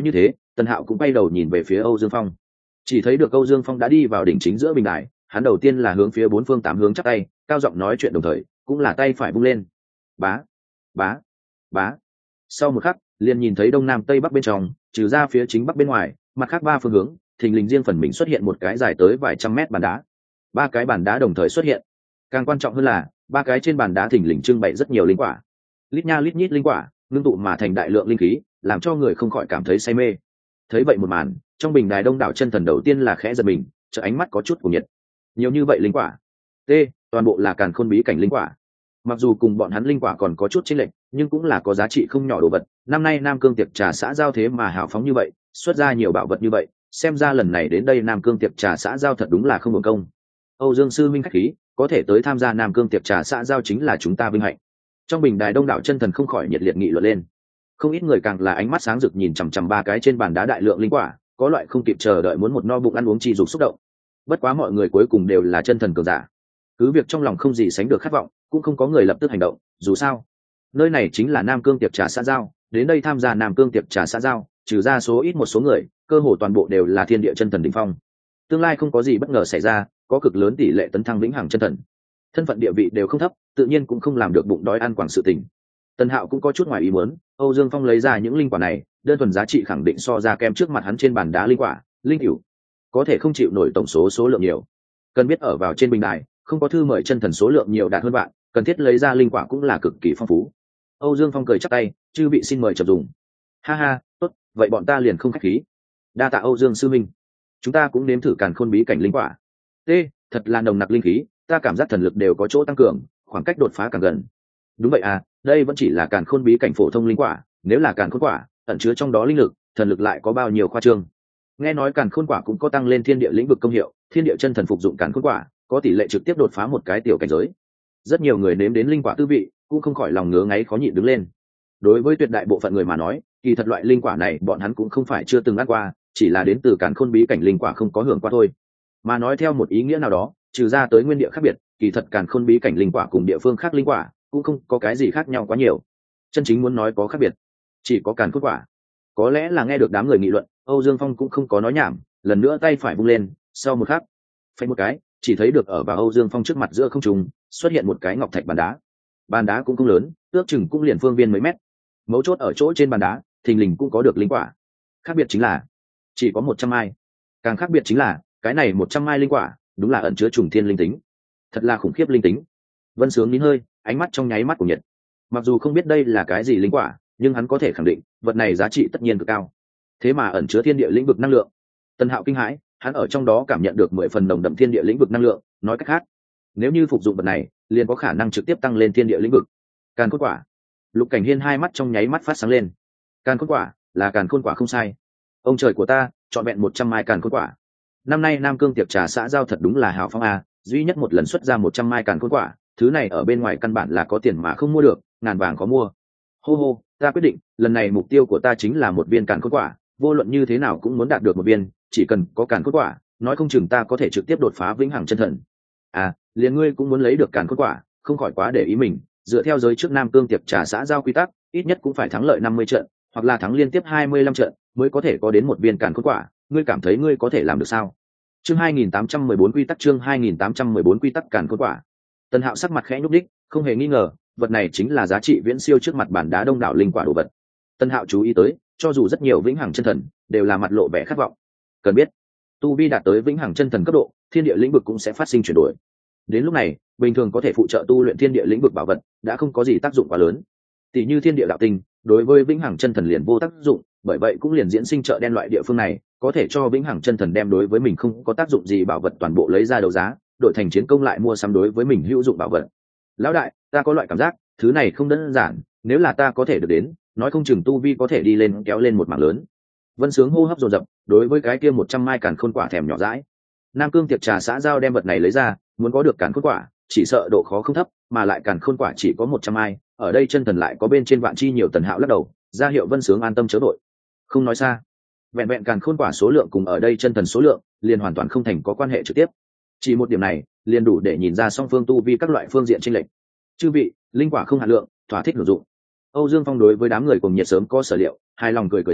Tần Hạo cũng bay đầu nhìn về phía Âu Dương Phong, chỉ thấy được Âu Dương Phong đã đi vào đỉnh chính giữa bình đài. Hắn đầu tiên là hướng phía bốn phương tám hướng chắp tay, cao giọng nói chuyện, đồng thời cũng là tay phải vung lên, bá bá bá. Sau một khắc, liền nhìn thấy đông nam tây bắc bên trong, trừ ra phía chính bắc bên ngoài, mặt khác ba phương hướng thình lình riêng phần mình xuất hiện một cái dài tới vài trăm mét bàn đá. Ba cái bàn đá đồng thời xuất hiện, càng quan trọng hơn là ba cái trên bàn đá thình lình trưng bày rất nhiều linh quả, lít nha lít nhít linh quả ngưng tụ mà thành đại lượng linh khí, làm cho người không khỏi cảm thấy say mê. Thấy vậy một màn, trong bình đài đông đảo chân thần đầu tiên là khẽ giật mình, chợ ánh mắt có chút cuồng nhiệt. Nhiều như vậy linh quả, t toàn bộ là càn khôn bí cảnh linh quả. Mặc dù cùng bọn hắn linh quả còn có chút chênh lệch, nhưng cũng là có giá trị không nhỏ đồ vật. Năm nay Nam Cương tiệc trà xã giao thế mà hào phóng như vậy, xuất ra nhiều bảo vật như vậy, xem ra lần này đến đây Nam Cương tiệc trà xã giao thật đúng là không hưởng công. Âu Dương sư minh khách khí, có thể tới tham gia Nam Cương tiệc trà xã giao chính là chúng ta vinh hạnh. Trong bình đài đông đảo chân thần không khỏi nhiệt liệt nghị luận lên. Không ít người càng là ánh mắt sáng rực nhìn chằm chằm ba cái trên bàn đá đại lượng linh quả, có loại không kịp chờ đợi muốn một no bụng ăn uống chi dục xúc động. Bất quá mọi người cuối cùng đều là chân thần cường giả, cứ việc trong lòng không gì sánh được khát vọng, cũng không có người lập tức hành động. Dù sao nơi này chính là Nam Cương tiệc trà xã giao, đến đây tham gia Nam Cương tiệc trà xã giao, trừ ra số ít một số người, cơ hồ toàn bộ đều là thiên địa chân thần đỉnh phong. Tương lai không có gì bất ngờ xảy ra, có cực lớn tỷ lệ tấn thăng vĩnh hằng chân thần, thân phận địa vị đều không thấp, tự nhiên cũng không làm được bụng đói ăn quảng sự tình. Tần Hạo cũng có chút ngoài ý muốn, Âu Dương Phong lấy ra những linh quả này, đơn thuần giá trị khẳng định so ra kem trước mặt hắn trên bàn đá linh quả, linh cửu, có thể không chịu nổi tổng số số lượng nhiều. Cần biết ở vào trên bình đài, không có thư mời chân thần số lượng nhiều đạt hơn bạn, cần thiết lấy ra linh quả cũng là cực kỳ phong phú. Âu Dương Phong cười chắp tay, chư vị xin mời chậm dùng. Ha ha, tốt, vậy bọn ta liền không khách khí. Đa tạ Âu Dương sư minh. Chúng ta cũng nếm thử càn khôn bí cảnh linh quả. T, thật là nồng nặc linh khí, ta cảm giác thần lực đều có chỗ tăng cường, khoảng cách đột phá càng gần. Đúng vậy à, đây vẫn chỉ là càn khôn bí cảnh phổ thông linh quả, nếu là càn khôn quả, ẩn chứa trong đó linh lực, thần lực lại có bao nhiêu khoa trương. Nghe nói càn khôn quả cũng có tăng lên thiên địa lĩnh vực công hiệu, thiên địa chân thần phục dụng càn khôn quả, có tỷ lệ trực tiếp đột phá một cái tiểu cảnh giới. Rất nhiều người nếm đến linh quả tư vị, cũng không khỏi lòng ngứa ngáy khó nhịn đứng lên. Đối với tuyệt đại bộ phận người mà nói, kỳ thật loại linh quả này bọn hắn cũng không phải chưa từng ăn qua, chỉ là đến từ càn khôn bí cảnh linh quả không có hưởng qua thôi. Mà nói theo một ý nghĩa nào đó, trừ ra tới nguyên địa khác biệt, kỳ thật càn khôn bí cảnh linh quả cùng địa phương khác linh quả cũng không có cái gì khác nhau quá nhiều. Chân chính muốn nói có khác biệt, chỉ có càn khôn quả. Có lẽ là nghe được đám người nghị luận, Âu Dương Phong cũng không có nói nhảm, lần nữa tay phải vung lên, sau một khắc, phanh một cái, chỉ thấy được ở vào Âu Dương Phong trước mặt giữa không trung xuất hiện một cái ngọc thạch bàn đá. Bàn đá cũng không lớn, ước chừng cũng liền phương viên mấy mét. Mấu chốt ở chỗ trên bàn đá, thình lình cũng có được linh quả. Khác biệt chính là chỉ có một trăm mai. Càng khác biệt chính là cái này một trăm mai linh quả, đúng là ẩn chứa trùng thiên linh tính. Thật là khủng khiếp linh tính. Vân Sướng nín hơi, ánh mắt trong nháy mắt của nhiệt. Mặc dù không biết đây là cái gì linh quả, nhưng hắn có thể khẳng định, vật này giá trị tất nhiên cực cao. Thế mà ẩn chứa thiên địa lĩnh vực năng lượng. Tần Hạo kinh hãi, hắn ở trong đó cảm nhận được mười phần nồng đậm thiên địa lĩnh vực năng lượng, nói cách khác, nếu như phục dụng vật này, liền có khả năng trực tiếp tăng lên thiên địa lĩnh vực. Càn khôn quả. Lục Cảnh Hiên hai mắt trong nháy mắt phát sáng lên. Càn khôn quả, là càn khôn quả không sai. Ông trời của ta, chọn vẹn một trăm mai càn khôn quả. Năm nay Nam Cương tiệc trà xã giao thật đúng là hào phong a, duy nhất một lần xuất ra một trăm mai càn khôn quả, thứ này ở bên ngoài căn bản là có tiền mà không mua được, ngàn vàng có mua. Hô hô, ta quyết định, lần này mục tiêu của ta chính là một viên càn khôn quả, vô luận như thế nào cũng muốn đạt được một viên, chỉ cần có càn khôn quả, nói không chừng ta có thể trực tiếp đột phá vĩnh hằng chân thần. À, liền ngươi cũng muốn lấy được càn khôn quả, không khỏi quá để ý mình, dựa theo giới trước Nam Cương tiệc trà xã giao quy tắc, ít nhất cũng phải thắng lợi năm mươi trận, hoặc là thắng liên tiếp hai mươi lăm trận mới có thể có đến một viên càn khôn quả, ngươi cảm thấy ngươi có thể làm được sao? Chương hai nghìn tám trăm mười bốn quy tắc chương hai nghìn tám trăm mười bốn quy tắc càn khôn quả. Tần Hạo sắc mặt khẽ nhúc đích, không hề nghi ngờ, vật này chính là giá trị viễn siêu trước mặt bản đá đông đảo linh quả đồ vật. Tần Hạo chú ý tới, cho dù rất nhiều vĩnh hằng chân thần đều là mặt lộ vẻ khát vọng. Cần biết, tu vi đạt tới vĩnh hằng chân thần cấp độ, thiên địa lĩnh vực cũng sẽ phát sinh chuyển đổi. Đến lúc này, bình thường có thể phụ trợ tu luyện thiên địa lĩnh vực bảo vật, đã không có gì tác dụng quá lớn. Tỷ như thiên địa đạo tinh, đối với vĩnh hằng chân thần liền vô tác dụng, bởi vậy cũng liền diễn sinh chợ đen loại địa phương này, có thể cho vĩnh hằng chân thần đem đối với mình không có tác dụng gì bảo vật toàn bộ lấy ra đấu giá, đổi thành chiến công lại mua sắm đối với mình hữu dụng bảo vật. Lão đại, ta có loại cảm giác, thứ này không đơn giản, nếu là ta có thể được đến, nói không chừng tu vi có thể đi lên kéo lên một mảng lớn. Vân Sướng hô hấp dồn dập, đối với cái kia một trăm mai càn khôn quả thèm nhỏ dãi. Nam Cương tiệc trà xã giao đem vật này lấy ra, muốn có được càn khôn quả, chỉ sợ độ khó không thấp, mà lại càn khôn quả chỉ có một trăm mai, ở đây chân thần lại có bên trên vạn chi nhiều. Tần Hạo lắc đầu, ra hiệu Vân Sướng an tâm chớ vội. Không nói xa, vẹn vẹn càn khôn quả số lượng cùng ở đây chân thần số lượng, liền hoàn toàn không thành có quan hệ trực tiếp. Chỉ một điểm này, liền đủ để nhìn ra song phương tu vi các loại phương diện chênh lệch. Chư vị, linh quả không hạn lượng, thỏa thích hưởng dụng. Âu Dương Phong đối với đám người cùng nhiệt sớm có sở liệu, hài lòng cười cười sau,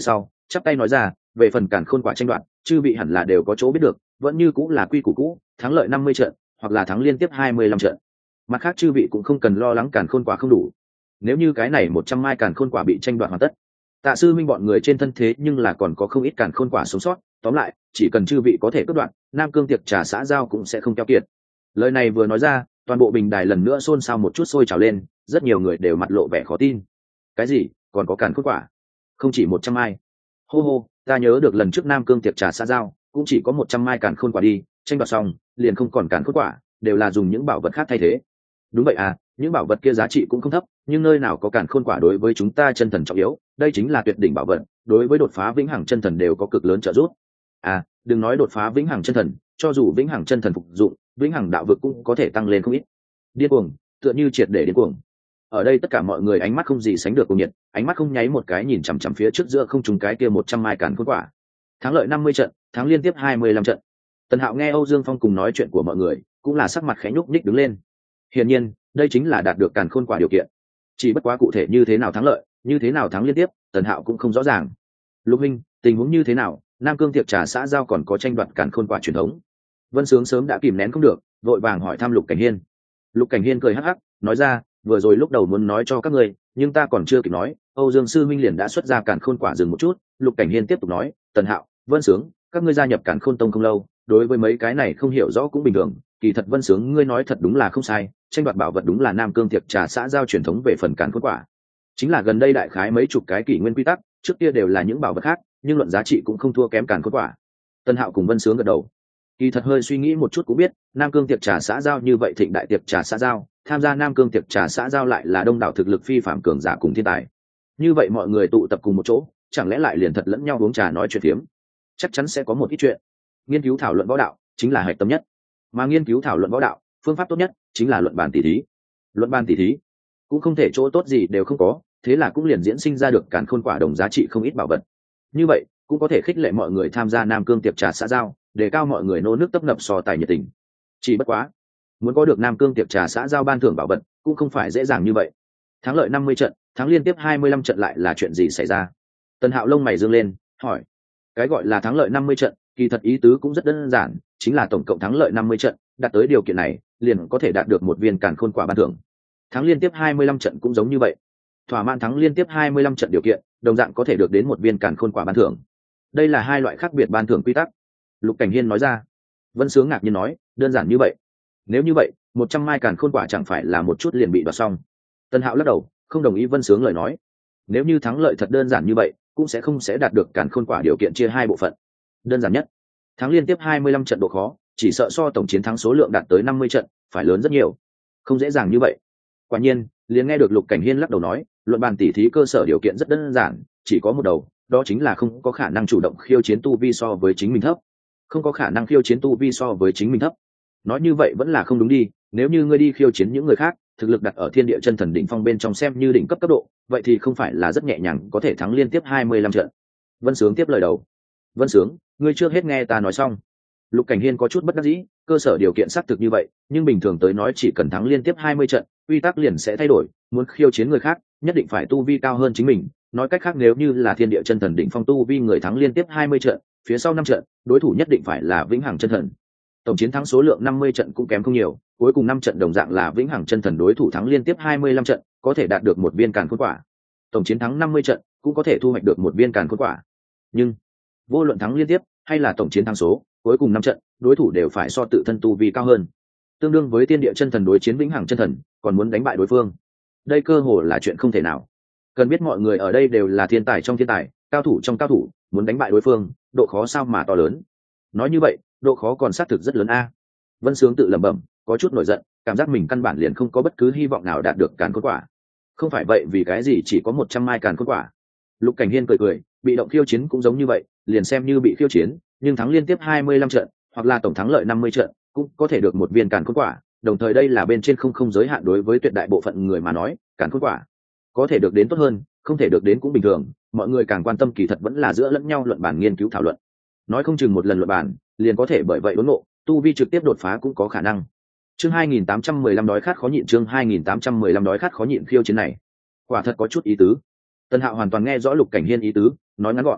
chắp tay nói ra, về phần càn khôn quả tranh đoạt, chư vị hẳn là đều có chỗ biết được, vẫn như cũng là quy củ cũ, thắng lợi năm mươi trận hoặc là thắng liên tiếp hai mươi lăm trận. Mặt khác chư vị cũng không cần lo lắng càn khôn quả không đủ. Nếu như cái này một trăm mai càn khôn quả bị tranh đoạt hoàn tất, Tạ Sư Minh bọn người trên thân thế nhưng là còn có không ít càn khôn quả sống sót, tóm lại, chỉ cần chư vị có thể cướp đoạt, Nam Cương tiệc trà xã giao cũng sẽ không keo kiệt. Lời này vừa nói ra, toàn bộ bình đài lần nữa xôn xao một chút sôi trào lên, rất nhiều người đều mặt lộ vẻ khó tin. Cái gì? Còn có càn khôn quả? Không chỉ một trăm mai. Hô hô, ta nhớ được lần trước Nam Cương tiệc trà xã giao, cũng chỉ có một trăm mai càn khôn quả đi, tranh đoạt xong, liền không còn càn khôn quả, đều là dùng những bảo vật khác thay thế. Đúng vậy à, những bảo vật kia giá trị cũng không thấp, nhưng nơi nào có càn khôn quả đối với chúng ta chân thần trọng yếu, đây chính là tuyệt đỉnh bảo vật, đối với đột phá vĩnh hằng chân thần đều có cực lớn trợ giúp. À, đừng nói đột phá vĩnh hằng chân thần, cho dù vĩnh hằng chân thần phục dụng, vĩnh hằng đạo vực cũng có thể tăng lên không ít. Điên cuồng, tựa như triệt để điên cuồng. Ở đây tất cả mọi người ánh mắt không gì sánh được cuồng nhiệt, ánh mắt không nháy một cái nhìn chằm chằm phía trước giữa không trung cái kia một trăm mai càn khôn quả. Thắng lợi năm mươi trận, thắng liên tiếp hai mươi lăm trận. Tần Hạo nghe Âu Dương Phong cùng nói chuyện của mọi người, cũng là sắc mặt khẽ nhúc nhích đứng lên. Hiển nhiên, đây chính là đạt được càn khôn quả điều kiện. Chỉ bất quá cụ thể như thế nào thắng lợi, như thế nào thắng liên tiếp, Tần Hạo cũng không rõ ràng. Lục Minh, tình huống như thế nào? Nam Cương tiệc trà xã giao còn có tranh đoạt càn khôn quả truyền thống. Vân Sướng sớm đã kìm nén không được, vội vàng hỏi thăm Lục Cảnh Hiên. Lục Cảnh Hiên cười hắc hắc, nói ra, vừa rồi lúc đầu muốn nói cho các ngươi, nhưng ta còn chưa kịp nói, Âu Dương sư minh liền đã xuất ra càn khôn quả dừng một chút. Lục Cảnh Hiên tiếp tục nói, Tần Hạo, Vân Sướng, các ngươi gia nhập càn khôn tông không lâu, đối với mấy cái này không hiểu rõ cũng bình thường. Kỳ thật Vân Sướng ngươi nói thật đúng là không sai, tranh đoạt bảo vật đúng là Nam Cương tiệc trà xã giao truyền thống về phần càn khôn quả. Chính là gần đây đại khái mấy chục cái kỷ nguyên quy tắc, trước kia đều là những bảo vật khác, nhưng luận giá trị cũng không thua kém càn khôn quả. Tân Hạo cùng Vân Sướng gật đầu. Kỳ thật hơi suy nghĩ một chút cũng biết, Nam Cương tiệc trà xã giao như vậy thịnh đại tiệc trà xã giao, tham gia Nam Cương tiệc trà xã giao lại là đông đảo thực lực phi phàm cường giả cùng thiên tài. Như vậy mọi người tụ tập cùng một chỗ, chẳng lẽ lại liền thật lẫn nhau uống trà nói chuyện phiếm? Chắc chắn sẽ có một ít chuyện. Nghiên cứu thảo luận võ đạo chính là hạch tâm nhất, mà nghiên cứu thảo luận võ đạo, phương pháp tốt nhất chính là luận bàn tỉ thí. Luận bàn tỉ thí cũng không thể chỗ tốt gì đều không có, thế là cũng liền diễn sinh ra được càn khôn quả đồng giá trị không ít bảo vật. Như vậy cũng có thể khích lệ mọi người tham gia Nam Cương tiệc trà xã giao, đề cao mọi người nô nước tấp nập so tài nhiệt tình. Chỉ bất quá, muốn có được Nam Cương tiệc trà xã giao ban thưởng bảo vật cũng không phải dễ dàng như vậy. Thắng lợi năm mươi trận, thắng liên tiếp hai mươi lăm trận lại là chuyện gì xảy ra? Tần Hạo lông mày dương lên, hỏi. Cái gọi là thắng lợi năm mươi trận, kỳ thật ý tứ cũng rất đơn giản, chính là tổng cộng thắng lợi năm mươi trận, đạt tới điều kiện này, liền có thể đạt được một viên càn khôn quả ban thưởng. Thắng liên tiếp hai mươi lăm trận cũng giống như vậy. Thỏa mãn thắng liên tiếp hai mươi lăm trận điều kiện, đồng dạng có thể được đến một viên càn khôn quả ban thưởng. Đây là hai loại khác biệt ban thưởng quy tắc. Lục Cảnh Hiên nói ra. Vân Sướng ngạc nhiên nói, đơn giản như vậy? Nếu như vậy, một trăm mai càn khôn quả chẳng phải là một chút liền bị đoạt xong? Tân Hạo lắc đầu, không đồng ý Vân Sướng lời nói. Nếu như thắng lợi thật đơn giản như vậy, cũng sẽ không sẽ đạt được càn khôn quả điều kiện chia hai bộ phận. Đơn giản nhất, thắng liên tiếp hai mươi lăm trận độ khó, chỉ sợ so tổng chiến thắng số lượng đạt tới năm mươi trận, phải lớn rất nhiều. Không dễ dàng như vậy. Quả nhiên, liền nghe được Lục Cảnh Hiên lắc đầu nói, luận bàn tỉ thí cơ sở điều kiện rất đơn giản, chỉ có một đầu, đó chính là không có khả năng chủ động khiêu chiến tu vi so với chính mình thấp. Không có khả năng khiêu chiến tu vi so với chính mình thấp. Nói như vậy vẫn là không đúng đi, nếu như ngươi đi khiêu chiến những người khác, thực lực đặt ở thiên địa chân thần đỉnh phong bên trong xem như đỉnh cấp cấp độ, vậy thì không phải là rất nhẹ nhàng có thể thắng liên tiếp hai mươi lăm trận. Vân Sướng tiếp lời đầu. Vân Sướng, ngươi trước hết nghe ta nói xong. Lục Cảnh Hiên có chút bất đắc dĩ, cơ sở điều kiện xác thực như vậy, nhưng bình thường tới nói chỉ cần thắng liên tiếp hai mươi trận, quy tắc liền sẽ thay đổi, muốn khiêu chiến người khác, nhất định phải tu vi cao hơn chính mình, nói cách khác nếu như là thiên địa chân thần đỉnh phong tu vi người thắng liên tiếp hai mươi trận, phía sau năm trận, đối thủ nhất định phải là vĩnh hằng chân thần. Tổng chiến thắng số lượng năm mươi trận cũng kém không nhiều, cuối cùng năm trận đồng dạng là vĩnh hằng chân thần đối thủ thắng liên tiếp hai mươi lăm trận, có thể đạt được một viên càn khôn quả. Tổng chiến thắng năm mươi trận cũng có thể thu hoạch được một viên càn khôn quả. Nhưng vô luận thắng liên tiếp hay là tổng chiến thắng số, cuối cùng năm trận, đối thủ đều phải so tự thân tu vi cao hơn. Tương đương với tiên địa chân thần đối chiến vĩnh hằng chân thần, còn muốn đánh bại đối phương, đây cơ hồ là chuyện không thể nào. Cần biết mọi người ở đây đều là thiên tài trong thiên tài, cao thủ trong cao thủ, muốn đánh bại đối phương, độ khó sao mà to lớn. Nói như vậy, độ khó còn xác thực rất lớn a. Vân Sướng tự lẩm bẩm, có chút nổi giận, cảm giác mình căn bản liền không có bất cứ hy vọng nào đạt được càn khôn quả. Không phải vậy vì cái gì chỉ có một trăm mai càn khôn quả? Lục Cảnh Hiên cười cười, bị động khiêu chiến cũng giống như vậy, liền xem như bị khiêu chiến, nhưng thắng liên tiếp hai mươi lăm trận, hoặc là tổng thắng lợi năm mươi trận, cũng có thể được một viên càn khôn quả, đồng thời đây là bên trên không không giới hạn đối với tuyệt đại bộ phận người mà nói, càn khôn quả có thể được đến tốt hơn, không thể được đến cũng bình thường, mọi người càng quan tâm kỳ thật vẫn là giữa lẫn nhau luận bàn nghiên cứu thảo luận. Nói không chừng một lần luận bàn, liền có thể bởi vậy đốn ngộ, tu vi trực tiếp đột phá cũng có khả năng. Chương hai nghìn tám trăm mười lăm đói khát khó nhịn, chương hai nghìn tám trăm mười lăm đói khát khó nhịn khiêu chiến này, quả thật có chút ý tứ. Tân Hạo hoàn toàn nghe rõ Lục Cảnh Hiên ý tứ, nói ngắn gọn.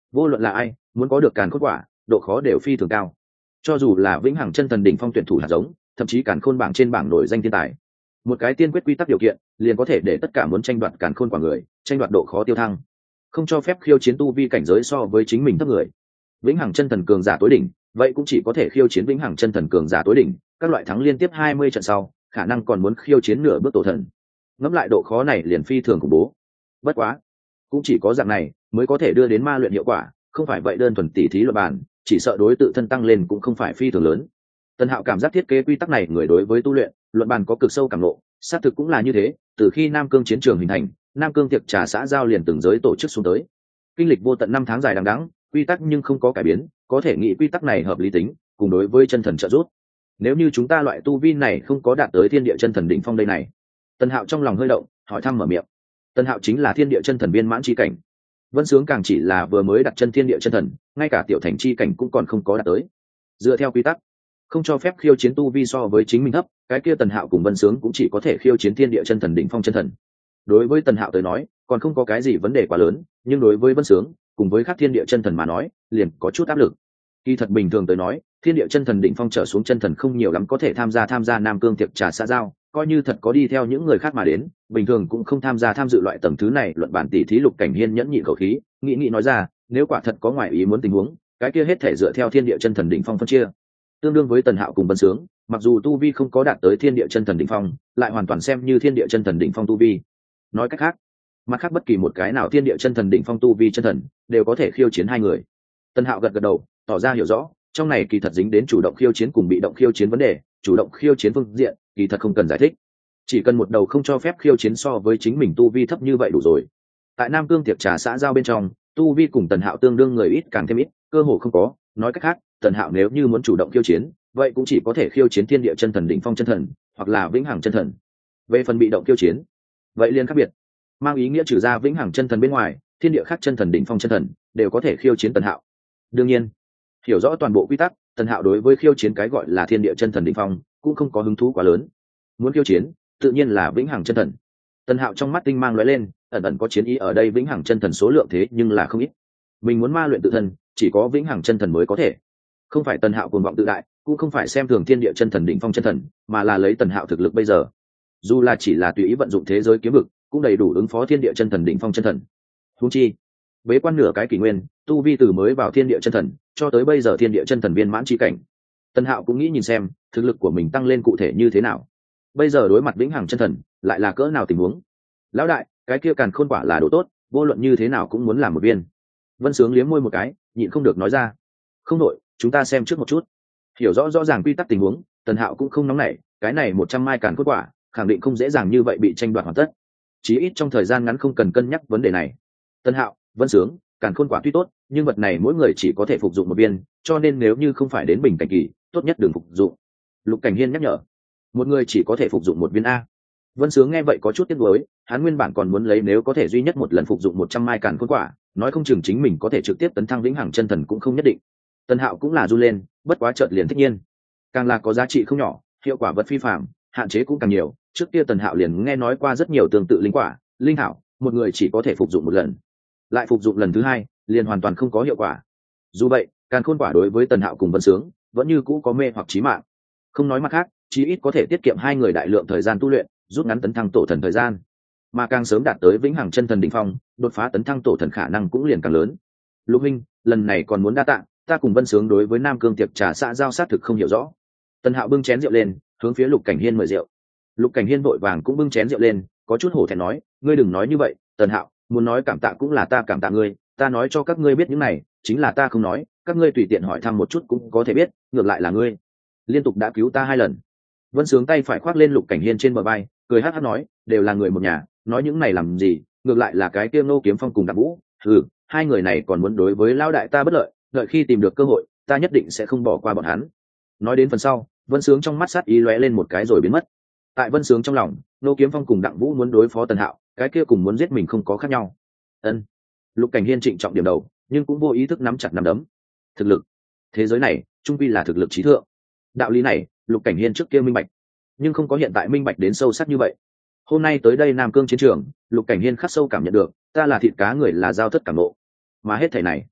vô luận là ai muốn có được càn khôn quả độ khó đều phi thường cao, cho dù là vĩnh hằng chân thần đỉnh phong tuyển thủ hạt giống, thậm chí càn khôn bảng trên bảng nổi danh thiên tài, một cái tiên quyết quy tắc điều kiện liền có thể để tất cả muốn tranh đoạt càn khôn quả người tranh đoạt độ khó tiêu thăng, không cho phép khiêu chiến tu vi cảnh giới so với chính mình thấp người. Vĩnh hằng chân thần cường giả tối đỉnh vậy cũng chỉ có thể khiêu chiến vĩnh hằng chân thần cường giả tối đỉnh, các loại thắng liên tiếp hai mươi trận sau khả năng còn muốn khiêu chiến nửa bước tổ thần. Ngẫm lại độ khó này liền phi thường khủng bố. Bất quá cũng chỉ có dạng này mới có thể đưa đến ma luyện hiệu quả, không phải vậy đơn thuần tỉ thí luật bàn chỉ sợ đối tự thân tăng lên cũng không phải phi thường lớn. Tân Hạo cảm giác thiết kế quy tắc này người đối với tu luyện luận bàn có cực sâu cảm ngộ, xác thực cũng là như thế. Từ khi Nam Cương chiến trường hình thành, Nam Cương tiệc trà xã giao liền từng giới tổ chức xuống tới, kinh lịch vô tận năm tháng dài đằng đẵng, quy tắc nhưng không có cải biến, có thể nghĩ quy tắc này hợp lý tính cùng đối với chân thần trợ giúp. Nếu như chúng ta loại tu vi này không có đạt tới thiên địa chân thần đỉnh phong đây này. Tân Hạo trong lòng hơi động, hỏi thăm mở miệng. Tân Hạo chính là thiên địa chân thần viên mãn chi cảnh, Vân Sướng càng chỉ là vừa mới đặt chân thiên địa chân thần, ngay cả tiểu thành chi cảnh cũng còn không có đạt tới. Dựa theo quy tắc, không cho phép khiêu chiến tu vi so với chính mình thấp, cái kia Tần Hạo cùng Vân Sướng cũng chỉ có thể khiêu chiến thiên địa chân thần đỉnh phong chân thần. Đối với Tần Hạo tới nói, còn không có cái gì vấn đề quá lớn, nhưng đối với Vân Sướng, cùng với các thiên địa chân thần mà nói, liền có chút áp lực. Kỳ thật bình thường tới nói, thiên địa chân thần đỉnh phong trở xuống chân thần không nhiều lắm có thể tham gia tham gia Nam Cương tiệc trà xã giao, coi như thật có đi theo những người khác mà đến, bình thường cũng không tham gia tham dự loại tầng thứ này luận bản tỷ thí. Lục Cảnh Hiên nhẫn nhịn khẩu khí, nghĩ nghĩ nói ra, nếu quả thật có ngoại ý muốn tình huống, cái kia hết thể dựa theo thiên địa chân thần đỉnh phong phân chia. Tương đương với Tần Hạo cùng Vân Sướng, mặc dù tu vi không có đạt tới thiên địa chân thần đỉnh phong, lại hoàn toàn xem như thiên địa chân thần đỉnh phong tu vi. Nói cách khác, mặt khác bất kỳ một cái nào thiên địa chân thần đỉnh phong tu vi chân thần đều có thể khiêu chiến hai người. Tần Hạo gật gật đầu, tỏ ra hiểu rõ, trong này kỳ thật dính đến chủ động khiêu chiến cùng bị động khiêu chiến vấn đề. Chủ động khiêu chiến phương diện kỳ thật không cần giải thích, chỉ cần một đầu không cho phép khiêu chiến so với chính mình tu vi thấp như vậy đủ rồi. Tại Nam Cương tiệc trà xã giao bên trong, tu vi cùng Tần Hạo tương đương người ít càng thêm ít, cơ hồ không có. Nói cách khác, Tần Hạo nếu như muốn chủ động khiêu chiến, vậy cũng chỉ có thể khiêu chiến thiên địa chân thần đỉnh phong chân thần, hoặc là vĩnh hằng chân thần. Về phần bị động khiêu chiến, vậy liền khác biệt, mang ý nghĩa trừ ra vĩnh hằng chân thần bên ngoài, thiên địa khác chân thần đỉnh phong chân thần đều có thể khiêu chiến Tần Hạo. Đương nhiên, hiểu rõ toàn bộ quy tắc, Tần Hạo đối với khiêu chiến cái gọi là thiên địa chân thần đỉnh phong cũng không có hứng thú quá lớn. Muốn khiêu chiến, tự nhiên là vĩnh hằng chân thần. Tần Hạo trong mắt tinh mang lóe lên, ẩn ẩn có chiến ý ở đây. Vĩnh hằng chân thần số lượng thế nhưng là không ít, mình muốn ma luyện tự thân, chỉ có vĩnh hằng chân thần mới có thể. Không phải Tần Hạo cuồng vọng tự đại, cũng không phải xem thường thiên địa chân thần đỉnh phong chân thần, mà là lấy Tần Hạo thực lực bây giờ, dù là chỉ là tùy ý vận dụng thế giới kiếm vực, cũng đầy đủ ứng phó thiên địa chân thần đỉnh phong chân thần. Huống chi, bế quan nửa cái kỷ nguyên, tu vi từ mới vào thiên địa chân thần cho tới bây giờ thiên địa chân thần viên mãn chi cảnh, Tần Hạo cũng nghĩ nhìn xem thực lực của mình tăng lên cụ thể như thế nào. Bây giờ đối mặt vĩnh hằng chân thần lại là cỡ nào tình huống. Lão đại, cái kia càn khôn quả là đồ tốt, vô luận như thế nào cũng muốn làm một viên. Vân Sướng liếm môi một cái, nhịn không được nói ra. Không đội, chúng ta xem trước một chút. Hiểu rõ rõ ràng quy tắc tình huống, Tần Hạo cũng không nóng nảy, cái này một trăm mai càn khôn quả khẳng định không dễ dàng như vậy bị tranh đoạt hoàn tất, chí ít trong thời gian ngắn không cần cân nhắc vấn đề này. Tần Hạo, Vân Sướng, càn khôn quả tuy tốt, nhưng vật này mỗi người chỉ có thể phục dụng một viên, cho nên nếu như không phải đến bình cảnh kỳ, tốt nhất đừng phục dụng. Lục Cảnh Hiên nhắc nhở. Một người chỉ có thể phục dụng một viên a. Vân Sướng nghe vậy có chút tiếc nuối, hắn nguyên bản còn muốn lấy nếu có thể duy nhất một lần phục dụng một trăm mai càn khôn quả, nói không chừng chính mình có thể trực tiếp tấn thăng vĩnh hằng chân thần cũng không nhất định. Tần Hạo cũng là run lên, bất quá chợt liền thích nhiên, càng là có giá trị không nhỏ, hiệu quả vật phi phàm, hạn chế cũng càng nhiều. Trước kia Tần Hạo liền nghe nói qua rất nhiều tương tự linh quả, linh thảo, một người chỉ có thể phục dụng một lần, lại phục dụng lần thứ hai liền hoàn toàn không có hiệu quả. Dù vậy, càn khôn quả đối với Tần Hạo cùng Vân Sướng vẫn như cũ có mê hoặc chí mạng. Không nói mặt khác, chí ít có thể tiết kiệm hai người đại lượng thời gian tu luyện, rút ngắn tấn thăng tổ thần thời gian, mà càng sớm đạt tới vĩnh hằng chân thần đỉnh phong, đột phá tấn thăng tổ thần khả năng cũng liền càng lớn. Lục Minh, lần này còn muốn đa tạ, ta cùng Vân Sướng đối với Nam Cương tiệc trà xã giao sát thực không hiểu rõ. Tần Hạo bưng chén rượu lên, hướng phía Lục Cảnh Hiên mời rượu. Lục Cảnh Hiên vội vàng cũng bưng chén rượu lên, có chút hổ thẹn nói, ngươi đừng nói như vậy, Tần Hạo, muốn nói cảm tạ cũng là ta cảm tạ ngươi, ta nói cho các ngươi biết những này, chính là ta không nói, các ngươi tùy tiện hỏi thăm một chút cũng có thể biết, ngược lại là ngươi liên tục đã cứu ta hai lần. Vân Sướng tay phải khoác lên Lục Cảnh Hiên trên bờ vai, cười hắc hắc nói, đều là người một nhà, nói những này làm gì, ngược lại là cái kia Ngô Kiếm Phong cùng Đặng Vũ, ừ, hai người này còn muốn đối với lão đại ta bất lợi, đợi khi tìm được cơ hội, ta nhất định sẽ không bỏ qua bọn hắn. Nói đến phần sau, Vân Sướng trong mắt sát ý lóe lên một cái rồi biến mất. Tại Vân Sướng trong lòng, Ngô Kiếm Phong cùng Đặng Vũ muốn đối phó Tần Hạo, cái kia cùng muốn giết mình không có khác nhau. Ân. Lục Cảnh Hiên trịnh trọng điểm đầu, nhưng cũng vô ý thức nắm chặt nắm đấm. Thực lực, thế giới này trung quy là thực lực trí thượng. Đạo lý này, Lục Cảnh Hiên trước kia minh bạch, nhưng không có hiện tại minh bạch đến sâu sắc như vậy. Hôm nay tới đây Nam Cương chiến trường, Lục Cảnh Hiên khắc sâu cảm nhận được, ta là thịt cá người là giao thất cảm nộ, mà hết thảy này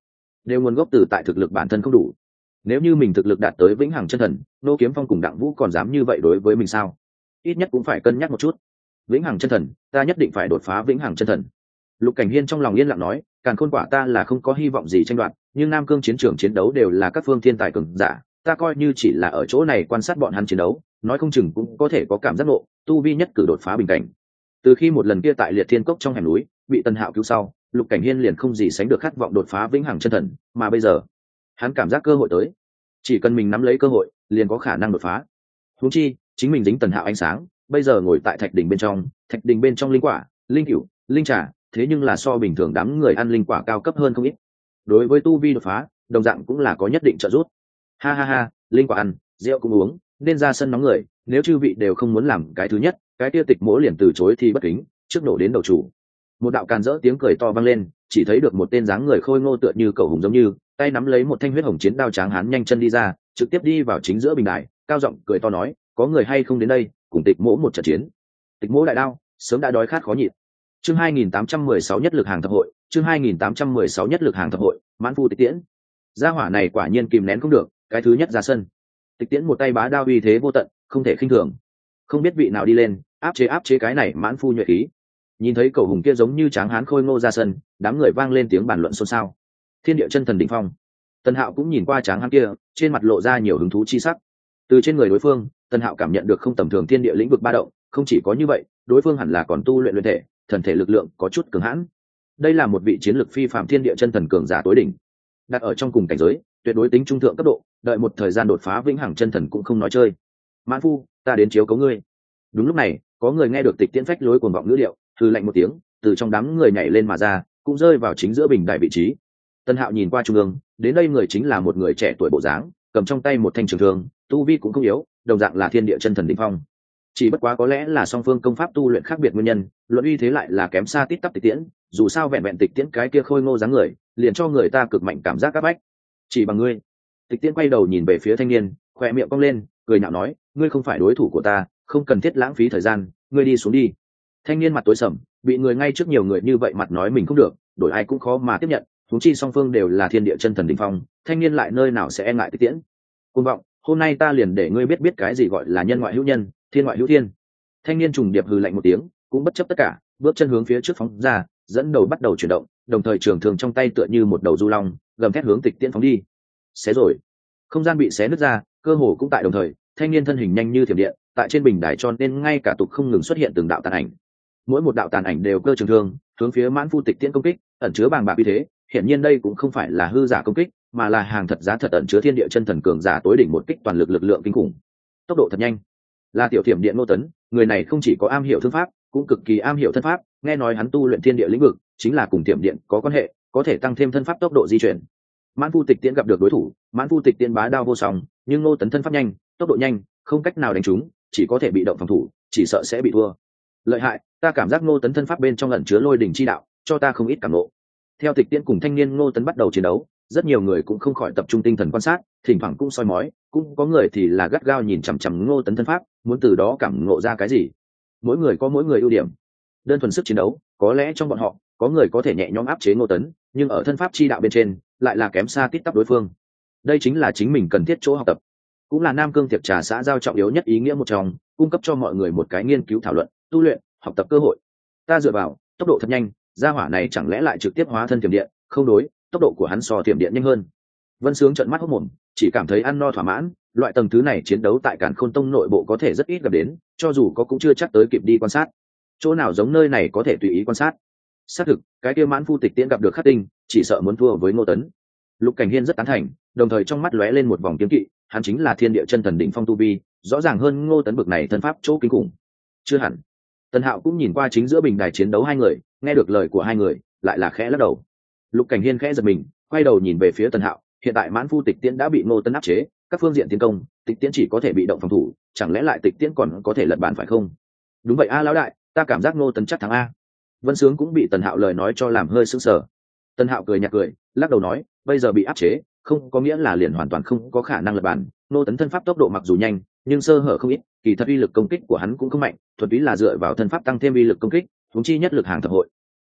đều nguồn gốc từ tại thực lực bản thân không đủ. Nếu như mình thực lực đạt tới vĩnh hằng chân thần, Nô Kiếm Phong cùng Đặng Vũ còn dám như vậy đối với mình sao? Ít nhất cũng phải cân nhắc một chút. Vĩnh hằng chân thần, ta nhất định phải đột phá vĩnh hằng chân thần. Lục Cảnh Hiên trong lòng yên lặng nói, càn khôn quả ta là không có hy vọng gì tranh đoạt, nhưng Nam Cương chiến trường chiến đấu đều là các phương thiên tài cường giả, ta coi như chỉ là ở chỗ này quan sát bọn hắn chiến đấu, nói không chừng cũng có thể có cảm giác ngộ, tu vi nhất cử đột phá bình cảnh. Từ khi một lần kia tại Liệt Thiên Cốc trong hẻm núi bị Tần Hạo cứu sau, Lục Cảnh Hiên liền không gì sánh được khát vọng đột phá vĩnh hằng chân thần, mà bây giờ, hắn cảm giác cơ hội tới, chỉ cần mình nắm lấy cơ hội, liền có khả năng đột phá. Huống chi, chính mình dính Tần Hạo ánh sáng, bây giờ ngồi tại thạch đỉnh bên trong, thạch đỉnh bên trong linh quả, linh cửu, linh trà, thế nhưng là so bình thường đám người ăn linh quả cao cấp hơn không ít. Đối với tu vi đột phá, đồng dạng cũng là có nhất định trợ giúp. Ha ha ha, linh quả ăn, rượu cũng uống, nên ra sân nóng người, nếu chư vị đều không muốn làm cái thứ nhất, cái kia Tịch Mỗ liền từ chối thì bất kính, trước nổ đến đầu chủ. Một đạo càn rỡ tiếng cười to vang lên, chỉ thấy được một tên dáng người khôi ngô tựa như cầu hùng giống như, tay nắm lấy một thanh huyết hồng chiến đao tráng hán nhanh chân đi ra, trực tiếp đi vào chính giữa bình đài, cao giọng cười to nói, có người hay không đến đây, cùng Tịch Mỗ một trận chiến. Tịch Mỗ đại đao, sớm đã đói khát khó nhịn. Chương hai nghìn tám trăm mười sáu nhất lực hàng thập hội, chương hai nghìn tám trăm mười sáu nhất lực hàng thập hội, Mãn Phu Tịch Tiễn. Gia hỏa này quả nhiên kìm nén không được, cái thứ nhất ra sân. Tịch Tiễn một tay bá đao uy thế vô tận, không thể khinh thường. Không biết vị nào đi lên, áp chế áp chế cái này Mãn Phu nhuệ khí. Nhìn thấy cầu hùng kia giống như tráng hán khôi ngô ra sân, đám người vang lên tiếng bàn luận xôn xao. Thiên địa chân thần đỉnh phong. Tần Hạo cũng nhìn qua tráng hán kia, trên mặt lộ ra nhiều hứng thú chi sắc. Từ trên người đối phương, Tần Hạo cảm nhận được không tầm thường thiên địa lĩnh vực ba động, không chỉ có như vậy, đối phương hẳn là còn tu luyện luyện thể, thần thể lực lượng có chút cường hãn. Đây là một vị chiến lực phi phạm thiên địa chân thần cường giả tối đỉnh, đặt ở trong cùng cảnh giới, tuyệt đối tính trung thượng cấp độ, đợi một thời gian đột phá vĩnh hằng chân thần cũng không nói chơi. Mãn Phu, ta đến chiếu cấu ngươi. Đúng lúc này, có người nghe được Tịch Tiễn phách lối cuồng vọng ngữ điệu, hừ lạnh một tiếng, từ trong đám người nhảy lên mà ra, cũng rơi vào chính giữa bình đài vị trí. Tân Hạo nhìn qua trung ương, đến đây người chính là một người trẻ tuổi bộ dáng, cầm trong tay một thanh trường thương, tu vi cũng không yếu, đồng dạng là thiên địa chân thần đỉnh phong. Chỉ bất quá có lẽ là song phương công pháp tu luyện khác biệt nguyên nhân, luận uy thế lại là kém xa tít tắp Tịch Tiễn, dù sao vẹn vẹn Tịch Tiễn cái kia khôi ngô dáng người, liền cho người ta cực mạnh cảm giác áp bách. Chỉ bằng ngươi. Tịch Tiễn quay đầu nhìn về phía thanh niên, khóe miệng cong lên, cười nhạo nói, ngươi không phải đối thủ của ta, không cần thiết lãng phí thời gian, ngươi đi xuống đi. Thanh niên mặt tối sầm, bị người ngay trước nhiều người như vậy mặt nói mình không được, đổi ai cũng khó mà tiếp nhận, huống chi song phương đều là thiên địa chân thần đỉnh phong, thanh niên lại nơi nào sẽ e ngại Tịch Tiễn. Cuồng vọng, hôm nay ta liền để ngươi biết biết cái gì gọi là nhân ngoại hữu nhân, thiên ngoại hữu thiên. Thanh niên trùng điệp hừ lạnh một tiếng, cũng bất chấp tất cả, bước chân hướng phía trước phóng ra, dẫn đầu bắt đầu chuyển động, đồng thời trường thường trong tay tựa như một đầu du long, gầm thét hướng Tịch Tiễn phóng đi. Xé rồi, không gian bị xé nứt ra, cơ hồ cũng tại đồng thời, thanh niên thân hình nhanh như thiểm điện, tại trên bình đài cho nên ngay cả tục không ngừng xuất hiện từng đạo tàn ảnh. Mỗi một đạo tàn ảnh đều cơ trường thương, hướng phía Mãn Phu Tịch Tiễn công kích, ẩn chứa bàng bạc uy thế, hiển nhiên đây cũng không phải là hư giả công kích, mà là hàng thật giá thật ẩn chứa thiên địa chân thần cường giả tối đỉnh một kích toàn lực lực lượng kinh khủng. Tốc độ thật nhanh. Là tiểu thiểm điện Ngô Tấn, người này không chỉ có am hiểu thương pháp, cũng cực kỳ am hiểu thân pháp, nghe nói hắn tu luyện thiên địa lĩnh vực, chính là cùng thiểm điện có quan hệ, có thể tăng thêm thân pháp tốc độ di chuyển. Mãn Phu Tịch Tiễn gặp được đối thủ, Mãn Phu Tịch Tiễn bá đao vô song, nhưng Ngô Tấn thân pháp nhanh, tốc độ nhanh, không cách nào đánh trúng, chỉ có thể bị động phòng thủ, chỉ sợ sẽ bị thua. Lợi hại, ta cảm giác Ngô Tấn thân pháp bên trong ẩn chứa lôi đỉnh chi đạo, cho ta không ít cảm ngộ. Theo Tịch Tiễn cùng thanh niên Ngô Tấn bắt đầu chiến đấu, rất nhiều người cũng không khỏi tập trung tinh thần quan sát, thỉnh thoảng cũng soi mói, cũng có người thì là gắt gao nhìn chằm chằm Ngô Tấn thân pháp, muốn từ đó cảm ngộ ra cái gì. Mỗi người có mỗi người ưu điểm. Đơn thuần sức chiến đấu, có lẽ trong bọn họ có người có thể nhẹ nhõm áp chế Ngô Tấn, nhưng ở thân pháp chi đạo bên trên lại là kém xa tít tắp đối phương. Đây chính là chính mình cần thiết chỗ học tập, cũng là Nam Cương Tiệc Trà xã giao trọng yếu nhất ý nghĩa một trong, cung cấp cho mọi người một cái nghiên cứu thảo luận, tu luyện, học tập cơ hội. Ta dựa vào tốc độ thật nhanh, gia hỏa này chẳng lẽ lại trực tiếp hóa thân tiềm điện? Không đối, tốc độ của hắn so tiềm điện nhanh hơn. Vân Sướng trợn mắt hốt mồm, chỉ cảm thấy ăn no thỏa mãn, loại tầng thứ này chiến đấu tại Càn Khôn Tông nội bộ có thể rất ít gặp đến, cho dù có cũng chưa chắc tới kịp đi quan sát. Chỗ nào giống nơi này có thể tùy ý quan sát. Xác thực, cái kia Mãn Phu Tịch Tiễn gặp được Khắc Tinh, chỉ sợ muốn thua với Ngô Tấn. Lục Cảnh Hiên rất tán thành, đồng thời trong mắt lóe lên một vòng kiêng kỵ, hắn chính là thiên địa chân thần đỉnh phong tu vi, rõ ràng hơn Ngô Tấn bực này thân pháp chỗ kinh khủng. Chưa hẳn. Tần Hạo cũng nhìn qua chính giữa bình đài chiến đấu hai người, nghe được lời của hai người, lại là khẽ lắc đầu. Lục Cảnh Hiên khẽ giật mình, quay đầu nhìn về phía Tần Hạo, hiện tại Mãn Phu Tịch Tiễn đã bị Ngô Tấn áp chế, các phương diện tiến công, Tịch Tiễn chỉ có thể bị động phòng thủ, chẳng lẽ lại Tịch Tiễn còn có thể lật bàn phải không? Đúng vậy a lão đại, ta cảm giác Ngô Tấn chắc thắng a. Vân Sướng cũng bị Tần Hạo lời nói cho làm hơi sững sờ. Tần Hạo cười nhạt cười, lắc đầu nói, bây giờ bị áp chế, không có nghĩa là liền hoàn toàn không có khả năng lật bàn. Ngô Tấn thân pháp tốc độ mặc dù nhanh, nhưng sơ hở không ít, kỳ thật uy lực công kích của hắn cũng không mạnh, thuần túy là dựa vào thân pháp tăng thêm uy lực công kích, huống chi nhất lực hàng thập hội.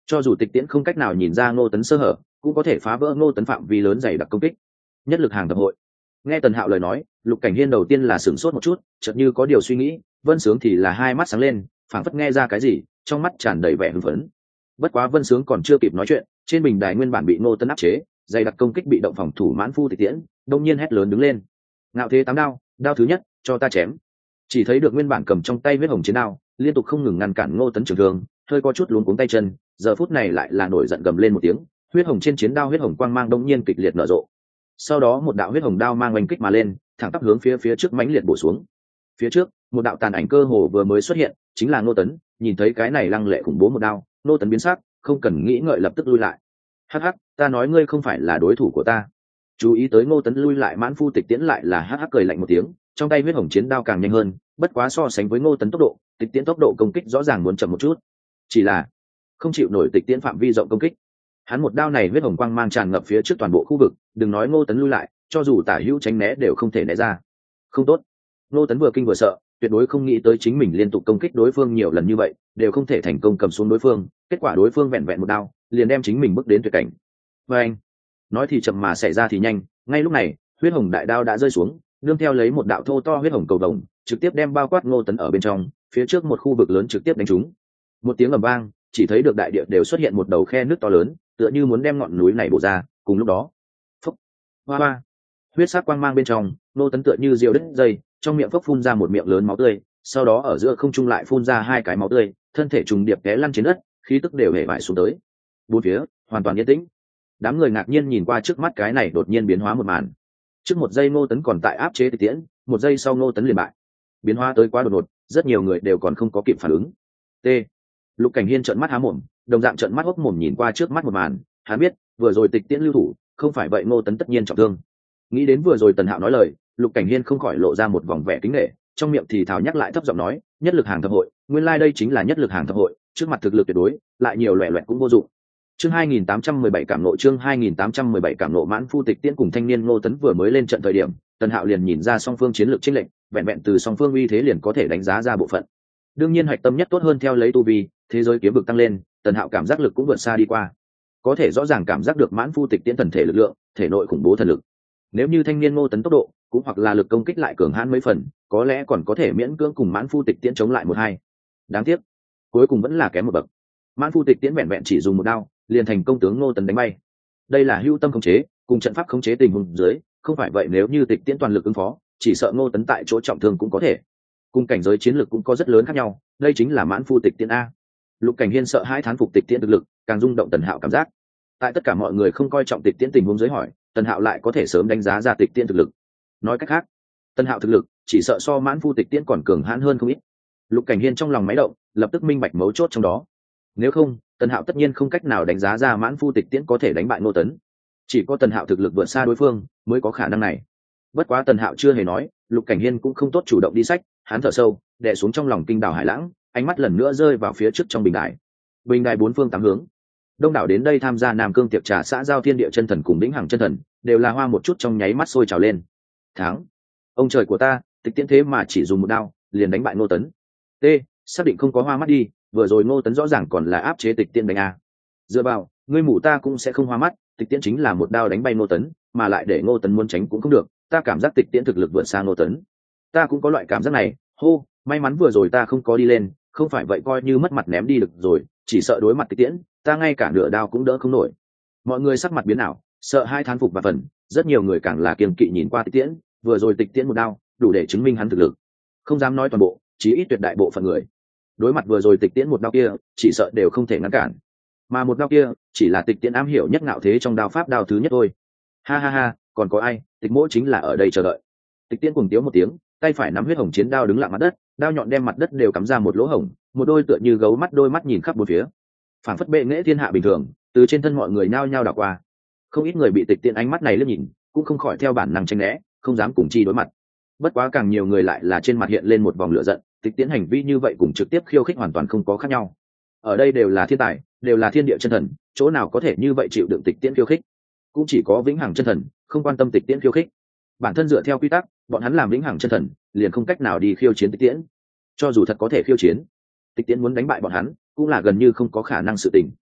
cho dù tịch tiễn không cách nào nhìn ra ngô tấn sơ hở, cũng có thể phá vỡ ngô tấn phạm vi lớn dày đặc công kích. Nhất lực hàng thập hội. Nghe Tần Hạo lời nói, Lục Cảnh Hiên đầu tiên là sửng sốt một chút, chợt như có điều suy nghĩ, Vân Sướng thì là hai mắt sáng lên, phảng phất nghe ra cái gì, trong mắt tràn đầy vẻ hưng phấn. Bất quá Vân Sướng còn chưa kịp nói chuyện, trên bình đài nguyên bản bị Ngô Tấn áp chế, dày đặc công kích bị động phòng thủ mãn phu tịch tiễn, đông nhiên hét lớn đứng lên. Ngạo thế tám đao, đao thứ nhất, cho ta chém. Chỉ thấy được nguyên bản cầm trong tay huyết hồng chiến đao, liên tục không ngừng ngăn cản Ngô Tấn trường thương, hơi có chút luống cuống tay chân, giờ phút này lại là nổi giận gầm lên một tiếng, huyết hồng trên chiến đao huyết hồng quang mang đông nhiên kịch liệt nở rộ. Sau đó một đạo huyết hồng đao mang oanh kích mà lên, thẳng tắp hướng phía phía trước mãnh liệt bổ xuống. Phía trước, một đạo tàn ảnh cơ hồ vừa mới xuất hiện, chính là Ngô Tấn, nhìn thấy cái này lăng lệ khủng bố một đao, Ngô Tấn biến sắc, không cần nghĩ ngợi lập tức lui lại. Hắc hắc, ta nói ngươi không phải là đối thủ của ta. Chú ý tới Ngô Tấn lui lại, mãn phu tịch tiễn lại là hắc hắc cười lạnh một tiếng, trong tay huyết hồng chiến đao càng nhanh hơn, bất quá so sánh với Ngô Tấn tốc độ, tịch tiễn tốc độ công kích rõ ràng muốn chậm một chút. Chỉ là không chịu nổi tịch tiễn phạm vi rộng công kích. Hắn một đao này huyết hồng quang mang tràn ngập phía trước toàn bộ khu vực, đừng nói Ngô Tấn lui lại, cho dù tả hữu tránh né đều không thể né ra. Không tốt. Ngô Tấn vừa kinh vừa sợ, tuyệt đối không nghĩ tới chính mình liên tục công kích đối phương nhiều lần như vậy, đều không thể thành công cầm xuống đối phương, kết quả đối phương vẹn vẹn một đao, liền đem chính mình bước đến tuyệt cảnh. Và anh, nói thì chậm mà xảy ra thì nhanh, ngay lúc này, huyết hồng đại đao đã rơi xuống, nương theo lấy một đạo thô to huyết hồng cầu vồng, trực tiếp đem bao quát Ngô Tấn ở bên trong, phía trước một khu vực lớn trực tiếp đánh trúng. Một tiếng ầm vang, chỉ thấy được đại địa đều xuất hiện một đầu khe nước to lớn, tựa như muốn đem ngọn núi này bổ ra. Cùng lúc đó, phốc, hoa hoa, huyết sắc quang mang bên trong, Ngô Tấn tựa như diều đứt dây, trong miệng phốc phun ra một miệng lớn máu tươi, sau đó ở giữa không trung lại phun ra hai cái máu tươi, thân thể trùng điệp té lăn trên đất, khí tức đều hề bại xuống tới. Bốn phía hoàn toàn yên tĩnh. Đám người ngạc nhiên nhìn qua trước mắt cái này đột nhiên biến hóa một màn. Trước một giây Ngô Tấn còn tại áp chế tịch tiễn, một giây sau Ngô Tấn liền bại. Biến hóa tới quá đột ngột, rất nhiều người đều còn không có kịp phản ứng. T. Lục Cảnh Hiên trợn mắt há mồm, đồng dạng trợn mắt hốc mồm nhìn qua trước mắt một màn, hắn biết, vừa rồi tịch tiễn lưu thủ, không phải vậy Ngô Tấn tất nhiên trọng thương. Nghĩ đến vừa rồi Tần Hạo nói lời, Lục Cảnh Hiên không khỏi lộ ra một vòng vẻ kính nể, trong miệng thì thào nhắc lại thấp giọng nói, nhất lực hàng thập hội, nguyên lai like đây chính là nhất lực hàng thập hội, trước mặt thực lực tuyệt đối, lại nhiều loẻ loẹt cũng vô dụng. Chương hai nghìn tám trăm mười bảy cảm nộ chương hai nghìn tám trăm mười bảy cảm nộ mãn phu tịch tiễn cùng thanh niên Ngô Tấn vừa mới lên trận thời điểm, Tần Hạo liền nhìn ra song phương chiến lược chênh lệch, vẹn vẹn từ song phương uy thế liền có thể đánh giá ra bộ phận. Đương nhiên hạch tâm nhất tốt hơn theo lấy tu vi, thế giới kiếm vực tăng lên, Tần Hạo cảm giác lực cũng vượt xa đi qua. Có thể rõ ràng cảm giác được mãn phu tịch tiễn thần thể lực lượng, thể nội khủng bố thần lực. Nếu như thanh niên Ngô Tấn tốc độ, cũng hoặc là lực công kích lại cường hãn mấy phần, có lẽ còn có thể miễn cưỡng cùng mãn phu tịch tiễn chống lại một hai. Đáng tiếc, cuối cùng vẫn là kém một bậc. Mãn phu tịch tiễn vẹn vẹn chỉ dùng một đao, liền thành công tướng Ngô Tấn đánh bay. Đây là hữu tâm khống chế, cùng trận pháp khống chế tình huống dưới, không phải vậy nếu như tịch tiễn toàn lực ứng phó, chỉ sợ Ngô Tấn tại chỗ trọng thương cũng có thể. Cùng cảnh giới chiến lược cũng có rất lớn khác nhau, đây chính là mãn phu tịch tiễn a. Lục Cảnh Hiên sợ hãi thán phục tịch tiễn thực lực, càng rung động Tần Hạo cảm giác. Tại tất cả mọi người không coi trọng tịch tiễn tình huống dưới hỏi, Tần Hạo lại có thể sớm đánh giá ra tịch tiễn thực lực. Nói cách khác, Tần Hạo thực lực chỉ sợ so mãn phu tịch tiễn còn cường hãn hơn không ít. Lục Cảnh Hiên trong lòng máy động, lập tức minh bạch mấu chốt trong đó. Nếu không, Tần Hạo tất nhiên không cách nào đánh giá ra mãn phu tịch tiễn có thể đánh bại Ngô Tấn. Chỉ có Tần Hạo thực lực vượt xa đối phương mới có khả năng này. Bất quá Tần Hạo chưa hề nói, Lục Cảnh Hiên cũng không tốt chủ động đi sách, hắn thở sâu, đè xuống trong lòng kinh đảo hải lãng, ánh mắt lần nữa rơi vào phía trước trong bình đài. Bình đài bốn phương tám hướng, đông đảo đến đây tham gia Nam Cương tiệc trà xã giao thiên địa chân thần cùng Vĩnh Hằng chân thần, đều là hoa một chút trong nháy mắt sôi trào lên. Thắng! Ông trời của ta, tịch tiễn thế mà chỉ dùng một đao, liền đánh bại Ngô Tấn. T, xác định không có hoa mắt đi, vừa rồi Ngô Tấn rõ ràng còn là áp chế tịch tiễn đánh a. Dựa vào, ngươi mù ta cũng sẽ không hoa mắt, tịch tiễn chính là một đao đánh bay Ngô Tấn, mà lại để Ngô Tấn muốn tránh cũng không được, ta cảm giác tịch tiễn thực lực vượt xa Ngô Tấn. Ta cũng có loại cảm giác này, hô, may mắn vừa rồi ta không có đi lên, không phải vậy coi như mất mặt ném đi được rồi, chỉ sợ đối mặt tịch tiễn, ta ngay cả nửa đao cũng đỡ không nổi. Mọi người sắc mặt biến ảo, sợ hai thán phục và phần, rất nhiều người càng là kiêng kỵ nhìn qua tịch tiễn, vừa rồi tịch tiễn một đao, đủ để chứng minh hắn thực lực. Không dám nói toàn bộ, chỉ ít tuyệt đại bộ phận người. Đối mặt vừa rồi tịch tiễn một đao kia, chỉ sợ đều không thể ngăn cản. Mà một đao kia, chỉ là tịch tiễn am hiểu nhất ngạo thế trong đao pháp đao thứ nhất thôi. Ha ha ha, còn có ai, tịch mỗ chính là ở đây chờ đợi. Tịch tiễn cùng tiếu một tiếng, tay phải nắm huyết hồng chiến đao đứng lặng mặt đất, đao nhọn đem mặt đất đều cắm ra một lỗ hổng, một đôi tựa như gấu mắt đôi mắt nhìn khắp bốn phía, phảng phất bệ nghệ thiên hạ bình thường, từ trên thân mọi người nhao nhao đảo qua. Không ít người bị tịch tiễn ánh mắt này lướt nhìn, cũng không khỏi theo bản năng tránh né, không dám cùng chi đối mặt. Bất quá càng nhiều người lại là trên mặt hiện lên một vòng lửa giận, tịch tiễn hành vi như vậy cùng trực tiếp khiêu khích hoàn toàn không có khác nhau. Ở đây đều là thiên tài, đều là thiên địa chân thần, chỗ nào có thể như vậy chịu đựng tịch tiễn khiêu khích? Cũng chỉ có Vĩnh Hằng chân thần không quan tâm tịch tiễn khiêu khích. Bản thân dựa theo quy tắc, bọn hắn làm Vĩnh Hằng chân thần, liền không cách nào đi khiêu chiến tịch tiễn. Cho dù thật có thể khiêu chiến, tịch tiễn muốn đánh bại bọn hắn, cũng là gần như không có khả năng sự tình.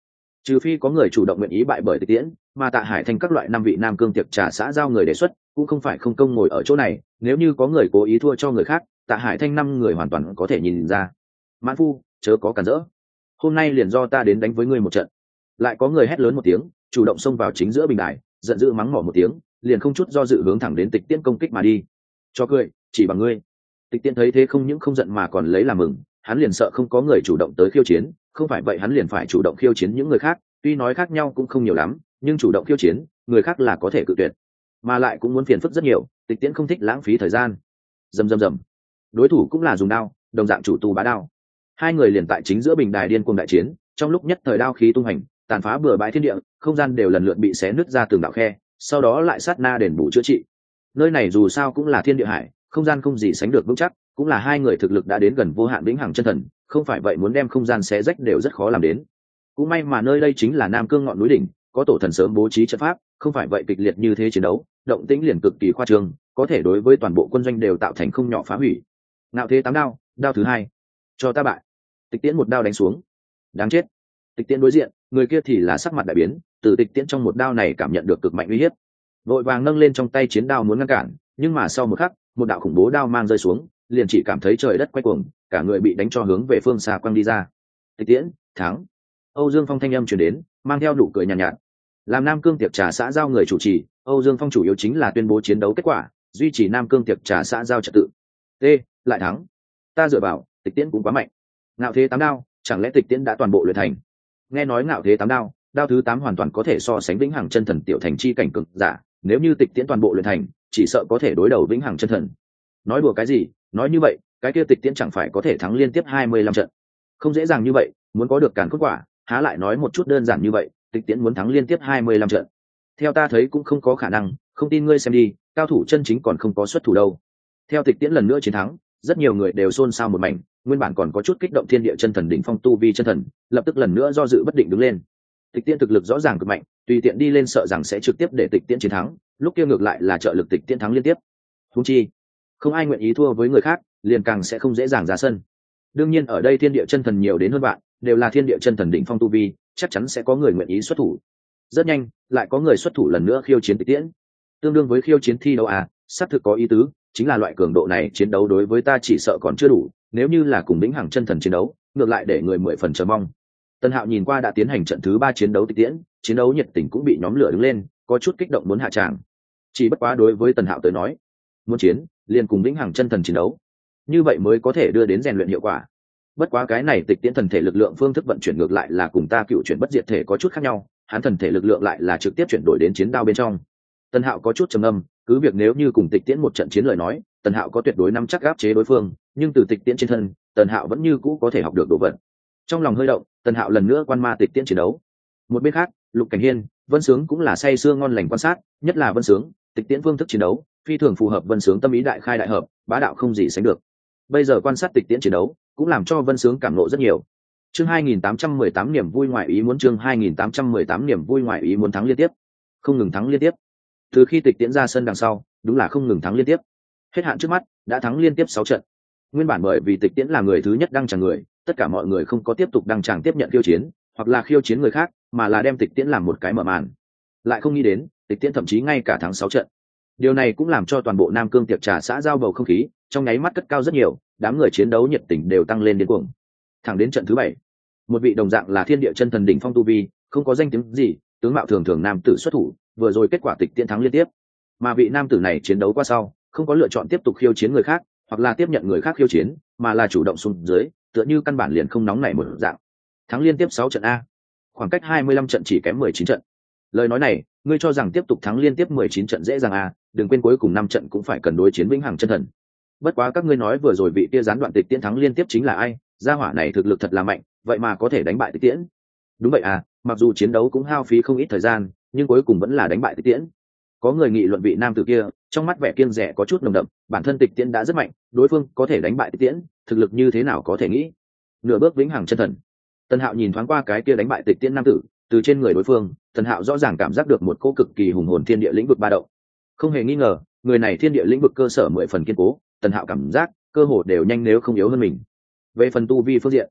trừ phi có người chủ động nguyện ý bại bởi tịch tiễn, mà Tạ Hải Thanh các loại năm vị nam cương tiệc trà xã giao người đề xuất cũng không phải không công ngồi ở chỗ này. Nếu như có người cố ý thua cho người khác, Tạ Hải Thanh năm người hoàn toàn có thể nhìn ra. Mãn phu, chớ có cản rỡ, hôm nay liền do ta đến đánh với ngươi một trận. Lại có người hét lớn một tiếng, chủ động xông vào chính giữa bình đài, giận dữ mắng mỏ một tiếng, liền không chút do dự hướng thẳng đến tịch tiễn công kích mà đi. Cho cười, chỉ bằng ngươi. Tịch tiễn thấy thế không những không giận mà còn lấy làm mừng, hắn liền sợ không có người chủ động tới khiêu chiến, không phải vậy hắn liền phải chủ động khiêu chiến những người khác. Tuy nói khác nhau cũng không nhiều lắm, nhưng chủ động khiêu chiến người khác là có thể cự tuyệt, mà lại cũng muốn phiền phức rất nhiều. Tịch tiễn không thích lãng phí thời gian. Rầm rầm rầm, đối thủ cũng là dùng đao, đồng dạng chủ tu bá đao. Hai người liền tại chính giữa bình đài điên cuồng đại chiến, trong lúc nhất thời đao khí tung hành, tàn phá bừa bãi thiên địa, không gian đều lần lượt bị xé nứt ra từng đạo khe, sau đó lại sát na đền bù chữa trị. Nơi này dù sao cũng là thiên địa hải, không gian không gì sánh được vững chắc, cũng là hai người thực lực đã đến gần vô hạn vĩnh hằng chân thần, không phải vậy muốn đem không gian xé rách đều rất khó làm đến. Cũng may mà nơi đây chính là Nam Cương ngọn núi đỉnh, có tổ thần sớm bố trí trận pháp, không phải vậy kịch liệt như thế chiến đấu, động tĩnh liền cực kỳ khoa trương, có thể đối với toàn bộ quân doanh đều tạo thành không nhỏ phá hủy. Ngạo thế tám đao, đao thứ hai, cho ta bại. Tịch tiễn một đao đánh xuống, đáng chết. Tịch tiễn đối diện, người kia thì là sắc mặt đại biến, từ tịch tiễn trong một đao này cảm nhận được cực mạnh uy hiếp, vội vàng nâng lên trong tay chiến đao muốn ngăn cản, nhưng mà sau một khắc, một đạo khủng bố đao mang rơi xuống, liền chỉ cảm thấy trời đất quay cuồng, cả người bị đánh cho hướng về phương xa quăng đi ra. Tịch tiễn thắng. Âu Dương Phong thanh âm truyền đến, mang theo nụ cười nhàn nhạt, nhạt. Làm Nam Cương tiệc trà xã giao người chủ trì, Âu Dương Phong chủ yếu chính là tuyên bố chiến đấu kết quả, duy trì Nam Cương tiệc trà xã giao trật tự. T, lại thắng. Ta dựa vào, tịch tiễn cũng quá mạnh. Ngạo thế tám đao, chẳng lẽ tịch tiễn đã toàn bộ luyện thành? Nghe nói ngạo thế tám đao, đao thứ tám hoàn toàn có thể so sánh vĩnh hằng chân thần tiểu thành chi cảnh cực giả, nếu như tịch tiễn toàn bộ luyện thành, chỉ sợ có thể đối đầu vĩnh hằng chân thần. Nói đùa cái gì, nói như vậy, cái kia tịch tiễn chẳng phải có thể thắng liên tiếp hai mươi lăm trận. Không dễ dàng như vậy, muốn có được càn khôn quả, há lại nói một chút đơn giản như vậy, tịch tiễn muốn thắng liên tiếp hai mươi lăm trận. Theo ta thấy cũng không có khả năng, không tin ngươi xem đi, cao thủ chân chính còn không có xuất thủ đâu. Theo tịch tiễn lần nữa chiến thắng, rất nhiều người đều xôn xao một mảnh, nguyên bản còn có chút kích động thiên địa chân thần đỉnh phong tu vi chân thần, lập tức lần nữa do dự bất định đứng lên. Tịch tiễn thực lực rõ ràng cực mạnh, tùy tiện đi lên sợ rằng sẽ trực tiếp để tịch tiễn chiến thắng, lúc kia ngược lại là trợ lực tịch tiễn thắng liên tiếp. Huống chi, không ai nguyện ý thua với người khác, liền càng sẽ không dễ dàng ra sân. Đương nhiên ở đây thiên địa chân thần nhiều đến hơn bạn, đều là thiên địa chân thần đỉnh phong tu vi, chắc chắn sẽ có người nguyện ý xuất thủ. Rất nhanh, lại có người xuất thủ lần nữa khiêu chiến tịch tiễn. Tương đương với khiêu chiến thi đấu à, xác thực có ý tứ, chính là loại cường độ này chiến đấu đối với ta chỉ sợ còn chưa đủ, nếu như là cùng vĩnh hằng chân thần chiến đấu, ngược lại để người mười phần chờ mong. Tân Hạo nhìn qua đã tiến hành trận thứ ba chiến đấu tịch tiễn, chiến đấu nhiệt tình cũng bị nhóm lửa đứng lên, có chút kích động muốn hạ tràng. Chỉ bất quá đối với Tần Hạo tới nói, muốn chiến, liền cùng vĩnh hằng chân thần chiến đấu, như vậy mới có thể đưa đến rèn luyện hiệu quả. Bất quá cái này tịch tiễn thần thể lực lượng phương thức vận chuyển ngược lại là cùng ta cựu chuyển bất diệt thể có chút khác nhau, hắn thần thể lực lượng lại là trực tiếp chuyển đổi đến chiến đao bên trong. Tần Hạo có chút trầm âm, cứ việc nếu như cùng tịch tiễn một trận chiến lời nói, Tần Hạo có tuyệt đối nắm chắc áp chế đối phương, nhưng từ tịch tiễn trên thân, Tần Hạo vẫn như cũ có thể học được đồ vật. Trong lòng hơi động, Tần Hạo lần nữa quan ma tịch tiễn chiến đấu. Một bên khác, Lục Cảnh Hiên, Vân Sướng cũng là say sưa ngon lành quan sát, nhất là Vân Sướng, tịch tiễn phương thức chiến đấu, phi thường phù hợp Vân Sướng tâm ý đại khai đại hợp, bá đạo không gì sánh được. Bây giờ quan sát tịch tiễn chiến đấu, cũng làm cho Vân Sướng cảm ngộ rất nhiều. Chương hai nghìn tám trăm mười tám niềm vui ngoại ý muốn chương hai nghìn tám trăm mười tám niềm vui ngoại ý muốn thắng liên tiếp. Không ngừng thắng liên tiếp. Từ khi tịch tiễn ra sân đằng sau, đúng là không ngừng thắng liên tiếp. Hết hạn trước mắt, đã thắng liên tiếp sáu trận. Nguyên bản bởi vì tịch tiễn là người thứ nhất đăng tràng người, tất cả mọi người không có tiếp tục đăng tràng tiếp nhận khiêu chiến, hoặc là khiêu chiến người khác, mà là đem tịch tiễn làm một cái mở màn. Lại không nghĩ đến, tịch tiễn thậm chí ngay cả thắng sáu trận. Điều này cũng làm cho toàn bộ Nam Cương tiệc trà xã giao bầu không khí, trong nháy mắt cất cao rất nhiều, đám người chiến đấu nhiệt tình đều tăng lên điên cuồng. Thẳng đến trận thứ bảy, một vị đồng dạng là thiên địa chân thần đỉnh phong tu vi, không có danh tiếng gì, tướng mạo thường thường nam tử xuất thủ, vừa rồi kết quả tịch tiễn thắng liên tiếp. Mà vị nam tử này chiến đấu qua sau, không có lựa chọn tiếp tục khiêu chiến người khác, hoặc là tiếp nhận người khác khiêu chiến, mà là chủ động xuống dưới, tựa như căn bản liền không nóng nảy một dạng. Thắng liên tiếp sáu trận a. Khoảng cách hai mươi lăm trận chỉ kém mười chín trận. Lời nói này, ngươi cho rằng tiếp tục thắng liên tiếp mười chín trận dễ dàng a, đừng quên cuối cùng năm trận cũng phải cần đối chiến vĩnh hằng chân thần. Bất quá các ngươi nói vừa rồi vị kia gián đoạn tịch tiễn thắng liên tiếp chính là ai? Gia hỏa này thực lực thật là mạnh, vậy mà có thể đánh bại tịch tiễn. Đúng vậy à, mặc dù chiến đấu cũng hao phí không ít thời gian, nhưng cuối cùng vẫn là đánh bại tịch tiễn. Có người nghị luận vị nam tử kia, trong mắt vẻ kiêng dè có chút nồng đậm, bản thân tịch tiễn đã rất mạnh, đối phương có thể đánh bại tịch tiễn, thực lực như thế nào có thể nghĩ. Nửa bước vĩnh hằng chân thần. Tần Hạo nhìn thoáng qua cái kia đánh bại tịch tiễn nam tử, từ trên người đối phương, Tần Hạo rõ ràng cảm giác được một cỗ cực kỳ hùng hồn thiên địa lĩnh vực ba động. Không hề nghi ngờ, người này thiên địa lĩnh vực cơ sở mười phần kiên cố, Tần Hạo cảm giác cơ hồ đều nhanh nếu không yếu hơn mình. Về phần tu vi phương diện,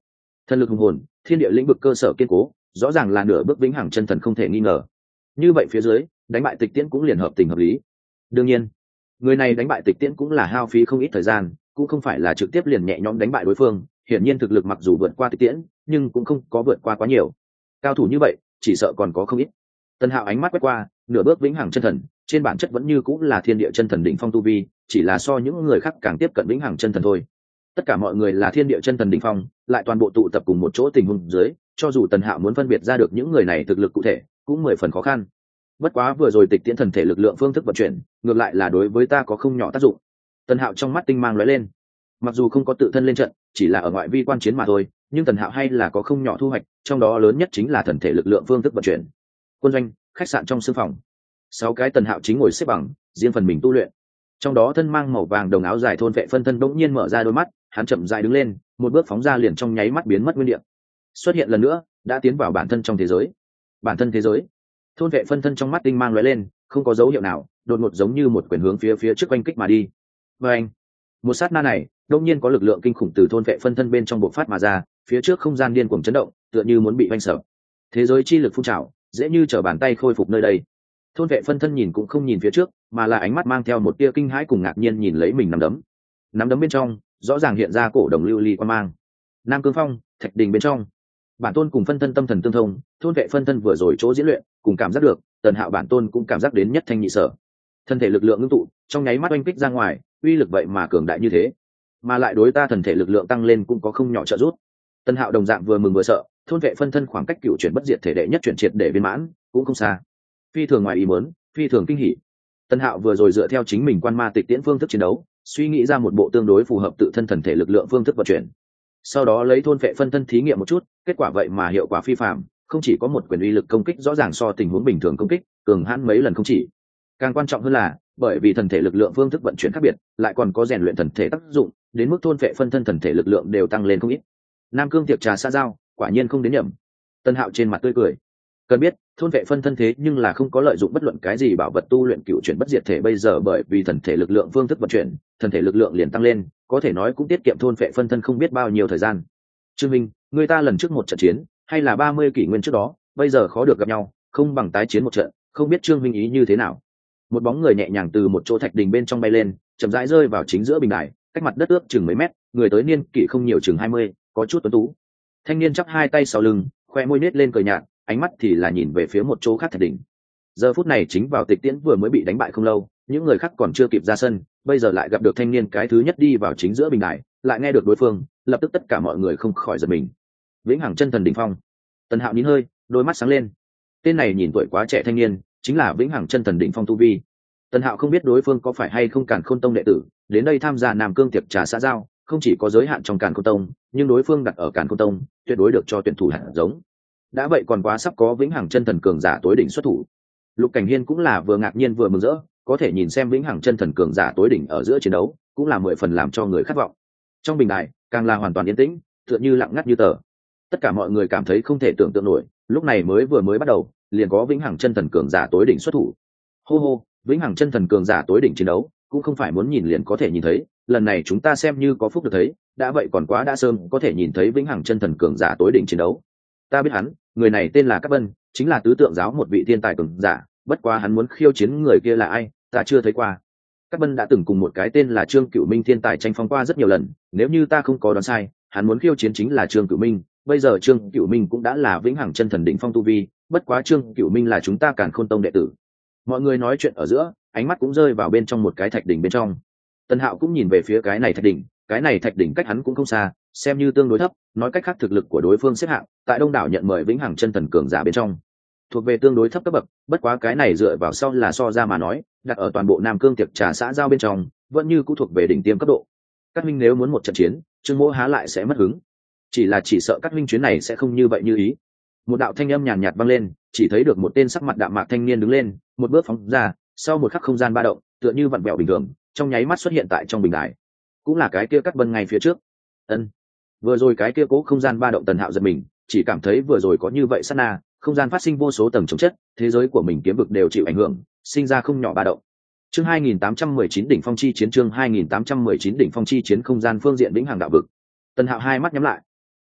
Thần lực hùng hồn, thiên địa lĩnh vực cơ sở kiên cố, rõ ràng là nửa bước vĩnh hằng chân thần không thể nghi ngờ. Như vậy phía dưới, đánh bại Tịch Tiễn cũng liền hợp tình hợp lý. Đương nhiên, người này đánh bại Tịch Tiễn cũng là hao phí không ít thời gian, cũng không phải là trực tiếp liền nhẹ nhõm đánh bại đối phương, hiển nhiên thực lực mặc dù vượt qua Tịch Tiễn, nhưng cũng không có vượt qua quá nhiều. Cao thủ như vậy, chỉ sợ còn có không ít. Tân Hạo ánh mắt quét qua, nửa bước vĩnh hằng chân thần, trên bản chất vẫn như cũng là thiên địa chân thần đỉnh phong tu vi, chỉ là so những người khác càng tiếp cận vĩnh hằng chân thần thôi. Tất cả mọi người là thiên địa chân thần đỉnh phong, lại toàn bộ tụ tập cùng một chỗ tình huống dưới, cho dù Tần Hạo muốn phân biệt ra được những người này thực lực cụ thể, cũng mười phần khó khăn. Bất quá vừa rồi Tịch Tiễn thần thể lực lượng phương thức vận chuyển, ngược lại là đối với ta có không nhỏ tác dụng. Tần Hạo trong mắt tinh mang lóe lên. Mặc dù không có tự thân lên trận, chỉ là ở ngoại vi quan chiến mà thôi, nhưng Tần Hạo hay là có không nhỏ thu hoạch, trong đó lớn nhất chính là thần thể lực lượng phương thức vận chuyển. Quân doanh, khách sạn trong sương phòng, sáu cái Tần Hạo chính ngồi xếp bằng, riêng phần mình tu luyện. Trong đó thân mang màu vàng đồng áo dài thôn vệ phân thân bỗng nhiên mở ra đôi mắt, hắn chậm rãi đứng lên, một bước phóng ra liền trong nháy mắt biến mất nguyên địa. Xuất hiện lần nữa, đã tiến vào bản thân trong thế giới. Bản thân thế giới. Thôn vệ phân thân trong mắt tinh mang lóe lên, không có dấu hiệu nào, đột ngột giống như một quyền hướng phía phía trước oanh kích mà đi. Và anh, một sát na này, đột nhiên có lực lượng kinh khủng từ thôn vệ phân thân bên trong bộc phát mà ra, phía trước không gian điên cuồng chấn động, tựa như muốn bị vanh sập. Thế giới chi lực phun trào, dễ như trở bàn tay khôi phục nơi đây. Thôn vệ phân thân nhìn cũng không nhìn phía trước, mà là ánh mắt mang theo một tia kinh hãi cùng ngạc nhiên nhìn lấy mình nắm đấm. Nắm đấm bên trong, rõ ràng hiện ra cổ đồng lưu ly quan mang. Nam Cương Phong, Thạch Đình bên trong, bản tôn cùng phân thân tâm thần tương thông, thôn vệ phân thân vừa rồi chỗ diễn luyện, cùng cảm giác được, Tần Hạo bản tôn cũng cảm giác đến nhất thanh nhị sở. Thân thể lực lượng ngưng tụ, trong nháy mắt oanh kích ra ngoài, uy lực vậy mà cường đại như thế, mà lại đối ta thần thể lực lượng tăng lên cũng có không nhỏ trợ giúp. Tần Hạo đồng dạng vừa mừng vừa sợ, thôn vệ phân thân khoảng cách cựu chuyển bất diệt thể đệ nhất chuyển triệt để viên mãn, cũng không xa. Phi thường ngoài ý muốn, phi thường kinh hỉ. Tần Hạo vừa rồi dựa theo chính mình quan ma tịch tiễn phương thức chiến đấu, suy nghĩ ra một bộ tương đối phù hợp tự thân thần thể lực lượng phương thức vận chuyển. Sau đó lấy thôn vệ phân thân thí nghiệm một chút, kết quả vậy mà hiệu quả phi phàm, không chỉ có một quyền uy lực công kích rõ ràng so tình huống bình thường công kích cường hãn mấy lần không chỉ. Càng quan trọng hơn là, bởi vì thần thể lực lượng phương thức vận chuyển khác biệt, lại còn có rèn luyện thần thể tác dụng, đến mức thôn vệ phân thân thần thể lực lượng đều tăng lên không ít. Nam Cương tiệc trà xa giao, quả nhiên không đến nhầm. Tân Hạo trên mặt tươi cười. Cần biết, thôn vệ phân thân thế nhưng là không có lợi dụng bất luận cái gì bảo vật tu luyện cựu chuyển bất diệt thể bây giờ, bởi vì thần thể lực lượng phương thức vận chuyển, thần thể lực lượng liền tăng lên, có thể nói cũng tiết kiệm thôn vệ phân thân không biết bao nhiêu thời gian. Trương Minh, người ta lần trước một trận chiến, hay là ba mươi kỷ nguyên trước đó, bây giờ khó được gặp nhau, không bằng tái chiến một trận, không biết Trương Minh ý như thế nào. Một bóng người nhẹ nhàng từ một chỗ thạch đình bên trong bay lên, chậm rãi rơi vào chính giữa bình đài, cách mặt đất ước chừng mấy mét, người tới niên kỷ không nhiều, chừng hai mươi, có chút tuấn tú. Thanh niên chắp hai tay sau lưng, khoe môi nết lên cười nhạt, ánh mắt thì là nhìn về phía một chỗ khác thạch đỉnh. Giờ phút này chính vào Tịch Tiễn vừa mới bị đánh bại không lâu, những người khác còn chưa kịp ra sân, bây giờ lại gặp được thanh niên cái thứ nhất đi vào chính giữa bình đài, lại nghe được đối phương, lập tức tất cả mọi người không khỏi giật mình. Vĩnh hằng chân thần đỉnh phong. Tần Hạo nín hơi, đôi mắt sáng lên. Tên này nhìn tuổi quá trẻ thanh niên, chính là Vĩnh hằng chân thần đỉnh phong tu vi. Tần Hạo không biết đối phương có phải hay không Càn Khôn Tông đệ tử, đến đây tham gia Nam Cương tiệc trà xã giao, không chỉ có giới hạn trong Càn Khôn Tông, nhưng đối phương đặt ở Càn Khôn Tông, tuyệt đối được cho tuyển thủ hạt giống. Đã vậy còn quá sắp có Vĩnh hằng chân thần cường giả tối đỉnh xuất thủ. Lục Cảnh Hiên cũng là vừa ngạc nhiên vừa mừng rỡ, có thể nhìn xem Vĩnh hằng chân thần cường giả tối đỉnh ở giữa chiến đấu, cũng là mười phần làm cho người khát vọng. Trong bình đài, càng là hoàn toàn yên tĩnh, tựa như lặng ngắt như tờ. Tất cả mọi người cảm thấy không thể tưởng tượng nổi, lúc này mới vừa mới bắt đầu, liền có Vĩnh hằng chân thần cường giả tối đỉnh xuất thủ. Hô hô, Vĩnh hằng chân thần cường giả tối đỉnh chiến đấu, cũng không phải muốn nhìn liền có thể nhìn thấy, lần này chúng ta xem như có phúc được thấy, đã vậy còn quá đã sớm có thể nhìn thấy Vĩnh hằng chân thần cường giả tối đỉnh chiến đấu. Ta biết hắn, người này tên là Cát Bân, chính là tứ tượng giáo một vị thiên tài cường giả, bất quá hắn muốn khiêu chiến người kia là ai, ta chưa thấy qua. Cát Bân đã từng cùng một cái tên là Trương Cửu Minh thiên tài tranh phong qua rất nhiều lần, nếu như ta không có đoán sai, hắn muốn khiêu chiến chính là Trương Cửu Minh, bây giờ Trương Cửu Minh cũng đã là Vĩnh hằng chân thần đỉnh phong tu vi, bất quá Trương Cửu Minh là chúng ta Càn Khôn Tông đệ tử. Mọi người nói chuyện ở giữa, ánh mắt cũng rơi vào bên trong một cái thạch đỉnh bên trong. Tần Hạo cũng nhìn về phía cái này thạch đỉnh, cái này thạch đỉnh cách hắn cũng không xa, xem như tương đối thấp, nói cách khác thực lực của đối phương xếp hạng tại đông đảo nhận mời Vĩnh hằng chân thần cường giả bên trong, thuộc về tương đối thấp cấp bậc, bất quá cái này dựa vào sau là so ra mà nói, đặt ở toàn bộ Nam Cương tiệc trà xã giao bên trong, vẫn như cũng thuộc về đỉnh tiêm cấp độ. Các minh nếu muốn một trận chiến, Trương Mỗ há lại sẽ mất hứng. Chỉ là chỉ sợ các minh chuyến này sẽ không như vậy như ý. Một đạo thanh âm nhàn nhạt vang lên, chỉ thấy được một tên sắc mặt đạm mạc thanh niên đứng lên, một bước phóng ra, sau một khắc không gian ba động, tựa như vặn vẹo bình thường, trong nháy mắt xuất hiện tại trong bình đài. Cũng là cái kia Cát Bân ngay phía trước. Ân. Vừa rồi cái kia cố không gian ba động, Tần Hạo giật mình, chỉ cảm thấy vừa rồi có như vậy sát na, không gian phát sinh vô số tầng chống chất, thế giới của mình kiếm vực đều chịu ảnh hưởng, sinh ra không nhỏ ba động. Chương hai nghìn tám trăm mười chín đỉnh phong chi chiến chương hai nghìn tám trăm mười chín đỉnh phong chi chiến không gian phương diện vĩnh hằng đạo vực. Tần Hạo hai mắt nhắm lại.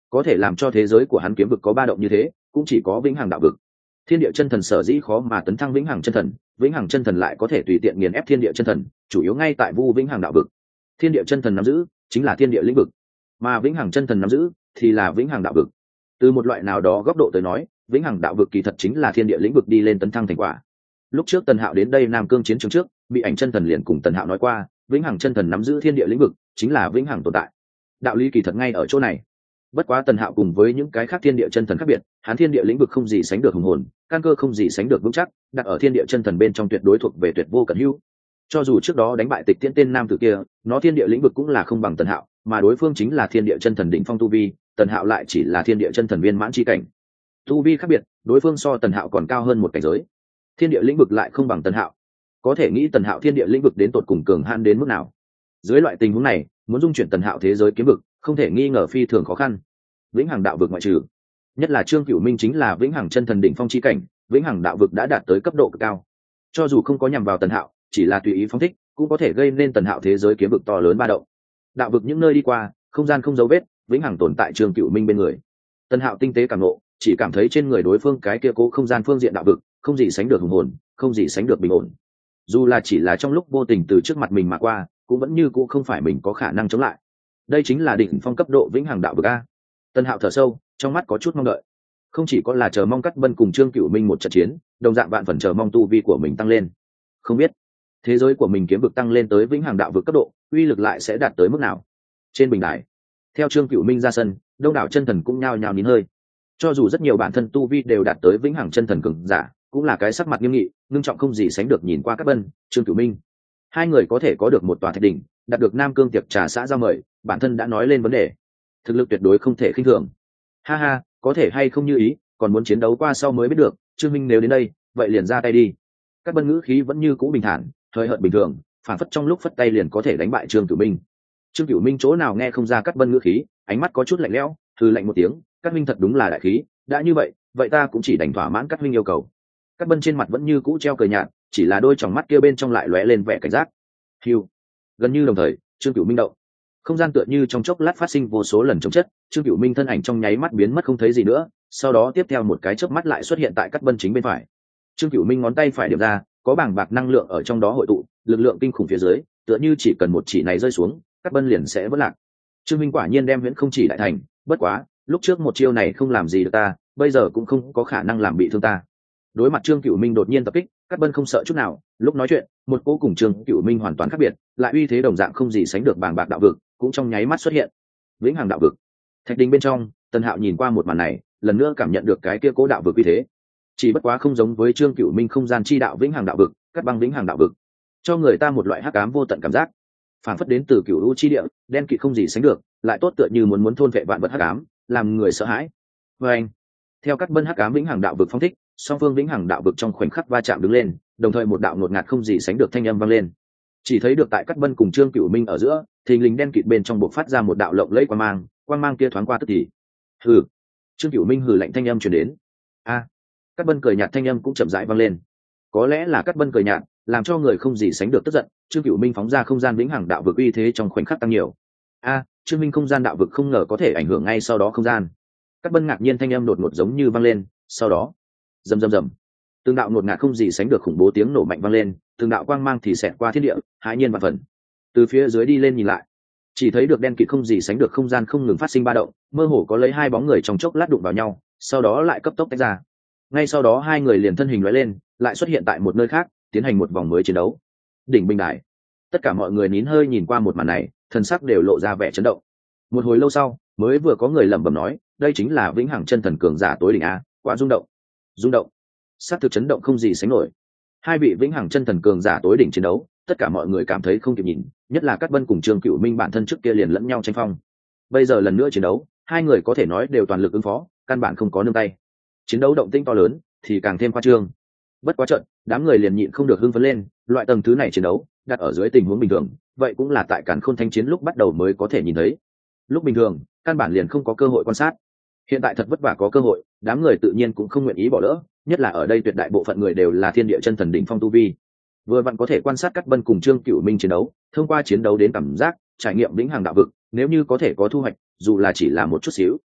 có thể làm cho thế giới của hắn kiếm vực có ba động như thế cũng chỉ có vĩnh hằng đạo vực. Thiên địa chân thần sở dĩ khó mà tấn thăng vĩnh hằng chân thần, vĩnh hằng chân thần lại có thể tùy tiện nghiền ép thiên địa chân thần, chủ yếu ngay tại vu vĩnh hằng đạo vực. Thiên địa chân thần nắm giữ chính là thiên địa lĩnh vực, mà vĩnh hằng chân thần nắm giữ thì là vĩnh hằng đạo vực. Từ một loại nào đó góc độ tới nói, vĩnh hằng đạo vực kỳ thật chính là thiên địa lĩnh vực đi lên tấn thăng thành quả. Lúc trước Tần Hạo đến đây Nam Cương chiến trường trước, bị ảnh chân thần liền cùng Tần Hạo nói qua, vĩnh hằng chân thần nắm giữ thiên địa lĩnh vực chính là vĩnh hằng tồn tại. Đạo lý kỳ thật ngay ở chỗ này. Bất quá Tần Hạo cùng với những cái khác thiên địa chân thần khác biệt, hắn thiên địa lĩnh vực không gì sánh được hùng hồn, căn cơ không gì sánh được vững chắc, đặt ở thiên địa chân thần bên trong tuyệt đối thuộc về tuyệt vô cẩn hữu. Cho dù trước đó đánh bại Tịch Tiễn tên nam tử kia, nó thiên địa lĩnh vực cũng là không bằng Tần Hạo, mà đối phương chính là thiên địa chân thần đỉnh phong tu vi, Tần Hạo lại chỉ là thiên địa chân thần viên mãn chi cảnh. Tu vi khác biệt, đối phương so Tần Hạo còn cao hơn một cảnh giới. Thiên địa lĩnh vực lại không bằng Tần Hạo. Có thể nghĩ Tần Hạo thiên địa lĩnh vực đến tột cùng cường hãn đến mức nào. Dưới loại tình huống này, muốn dung chuyển Tần Hạo thế giới kiếm vực, không thể nghi ngờ phi thường khó khăn. Vĩnh hằng đạo vực ngoại trừ, nhất là Trương Cửu Minh chính là vĩnh hằng chân thần đỉnh phong chi cảnh, vĩnh hằng đạo vực đã đạt tới cấp độ cực cao. Cho dù không có nhằm vào Tần Hạo, chỉ là tùy ý phóng thích, cũng có thể gây nên Tần Hạo thế giới kiếm vực to lớn ba động. Đạo vực những nơi đi qua, không gian không dấu vết, vĩnh hằng tồn tại Trương Cửu Minh bên người. Tần Hạo tinh tế cảm ngộ, chỉ cảm thấy trên người đối phương cái kia cố không gian phương diện đạo vực, không gì sánh được hùng hồn, không gì sánh được bình ổn. Dù là chỉ là trong lúc vô tình từ trước mặt mình mà qua, cũng vẫn như cũng không phải mình có khả năng chống lại. Đây chính là đỉnh phong cấp độ vĩnh hằng đạo vực a. Tần Hạo thở sâu, trong mắt có chút mong đợi. Không chỉ có là chờ mong Cát Bân cùng Trương Cửu Minh một trận chiến, đồng dạng vạn phần chờ mong tu vi của mình tăng lên. Không biết thế giới của mình kiếm vực tăng lên tới vĩnh hằng đạo vực cấp độ, uy lực lại sẽ đạt tới mức nào. Trên bình đài, theo Trương Cửu Minh ra sân, đông đảo chân thần cũng nhao nhao nín hơi. Cho dù rất nhiều bản thân tu vi đều đạt tới vĩnh hằng chân thần cường giả, cũng là cái sắc mặt nghiêm nghị, ngưng trọng không gì sánh được nhìn qua Cát Bân, Trương Cửu Minh. Hai người có thể có được một tòa thạch đỉnh, đạt được Nam Cương tiệc trà xã giao mời, bản thân đã nói lên vấn đề. Thực lực tuyệt đối không thể khinh thường. Ha ha, có thể hay không như ý, còn muốn chiến đấu qua sau mới biết được. Trương Minh nếu đến đây, vậy liền ra tay đi. Cát Bân ngữ khí vẫn như cũ bình thản, hơi hợt bình thường, phản phất trong lúc phất tay liền có thể đánh bại Trương Cửu Minh. Trương Cửu Minh chỗ nào nghe không ra Cát Bân ngữ khí, ánh mắt có chút lạnh lẽo, hừ lạnh một tiếng, Cát Minh thật đúng là đại khí, đã như vậy, vậy ta cũng chỉ đành thỏa mãn Cát Minh yêu cầu. Cát Bân trên mặt vẫn như cũ treo cười nhạt, chỉ là đôi tròng mắt kia bên trong lại lóe lên vẻ cảnh giác. Hưu. Gần như đồng thời, Trương Cửu Minh động. Không gian tựa như trong chốc lát phát sinh vô số lần chống chất, Trương Cửu Minh thân ảnh trong nháy mắt biến mất không thấy gì nữa, sau đó tiếp theo một cái chớp mắt lại xuất hiện tại Cát Bân chính bên phải. Trương Cửu Minh ngón tay phải điểm ra, có bảng bạc năng lượng ở trong đó hội tụ, lực lượng kinh khủng phía dưới, tựa như chỉ cần một chỉ này rơi xuống, Cát Bân liền sẽ vỡ lạc. Trương Minh quả nhiên đem huyễn không chỉ đại thành, bất quá, lúc trước một chiêu này không làm gì được ta, bây giờ cũng không có khả năng làm bị thương ta. Đối mặt Trương Cửu Minh đột nhiên tập kích, Cát Bân không sợ chút nào, lúc nói chuyện, một cô cùng Trương Cửu Minh hoàn toàn khác biệt, lại uy thế đồng dạng không gì sánh được bàng bạc đạo vực, cũng trong nháy mắt xuất hiện. Vĩnh hằng đạo vực. Thạch đình bên trong, Tần Hạo nhìn qua một màn này, lần nữa cảm nhận được cái kia cố đạo vực uy thế. Chỉ bất quá không giống với Trương Cửu Minh không gian chi đạo vĩnh hằng đạo vực, Cát băng vĩnh hằng đạo vực, cho người ta một loại hắc ám vô tận cảm giác, phản phất đến từ cửu u chi địa, đen kịt không gì sánh được, lại tốt tựa như muốn muốn thôn vệ vạn vật hắc ám, làm người sợ hãi. Và anh, theo Cát Bân hắc ám vĩnh hằng đạo vực phong thích, song phương vĩnh hằng đạo vực trong khoảnh khắc va chạm đứng lên, đồng thời một đạo ngột ngạt không gì sánh được thanh âm vang lên. Chỉ thấy được tại Cát Bân cùng Trương Cửu Minh ở giữa, thình lình đen kịt bên trong bộc phát ra một đạo lộng lẫy quang mang, quang mang kia thoáng qua tức thì. Hừ. Trương Cửu Minh hừ lạnh thanh âm truyền đến. A. À. Cát Bân cười nhạt thanh âm cũng chậm rãi vang lên. Có lẽ là Cát Bân cười nhạt, làm cho người không gì sánh được tức giận, Trương Cửu Minh phóng ra không gian vĩnh hằng đạo vực uy thế trong khoảnh khắc tăng nhiều. A, à, Trương Minh không gian đạo vực không ngờ có thể ảnh hưởng ngay sau đó không gian. Cát Bân ngạc nhiên thanh âm đột ngột giống như vang lên, sau đó, rầm rầm rầm, từng đạo ngột ngạt không gì sánh được khủng bố tiếng nổ mạnh vang lên, từng đạo quang mang thì xẹt qua thiên địa, hãi nhiên vạn phần. Từ phía dưới đi lên nhìn lại, chỉ thấy được đen kịt không gì sánh được không gian không ngừng phát sinh ba động, mơ hồ có lấy hai bóng người trong chốc lát đụng vào nhau, sau đó lại cấp tốc tách ra. Ngay sau đó hai người liền thân hình lóe lên, lại xuất hiện tại một nơi khác, tiến hành một vòng mới chiến đấu. Đỉnh bình đài, tất cả mọi người nín hơi nhìn qua một màn này, thần sắc đều lộ ra vẻ chấn động. Một hồi lâu sau, mới vừa có người lẩm bẩm nói, đây chính là vĩnh hằng chân thần cường giả tối đỉnh a, quá rung động. Rung động, sát thực chấn động không gì sánh nổi. Hai vị vĩnh hằng chân thần cường giả tối đỉnh chiến đấu, tất cả mọi người cảm thấy không kịp nhìn, nhất là Cát Bân cùng Trương Cửu Minh bản thân trước kia liền lẫn nhau tranh phong. Bây giờ lần nữa chiến đấu, hai người có thể nói đều toàn lực ứng phó, căn bản không có nương tay. Chiến đấu động tĩnh to lớn, thì càng thêm khoa trương. Bất quá trận, đám người liền nhịn không được hưng phấn lên, loại tầng thứ này chiến đấu, đặt ở dưới tình huống bình thường, vậy cũng là tại Càn Khôn Thánh chiến lúc bắt đầu mới có thể nhìn thấy. Lúc bình thường, căn bản liền không có cơ hội quan sát. Hiện tại thật vất vả có cơ hội, đám người tự nhiên cũng không nguyện ý bỏ lỡ, nhất là ở đây tuyệt đại bộ phận người đều là thiên địa chân thần đỉnh phong tu vi. Vừa vặn có thể quan sát Cát Bân cùng Trương Cửu Minh chiến đấu, thông qua chiến đấu đến cảm giác, trải nghiệm vĩnh hằng đạo vực, nếu như có thể có thu hoạch, dù là chỉ là một chút xíu,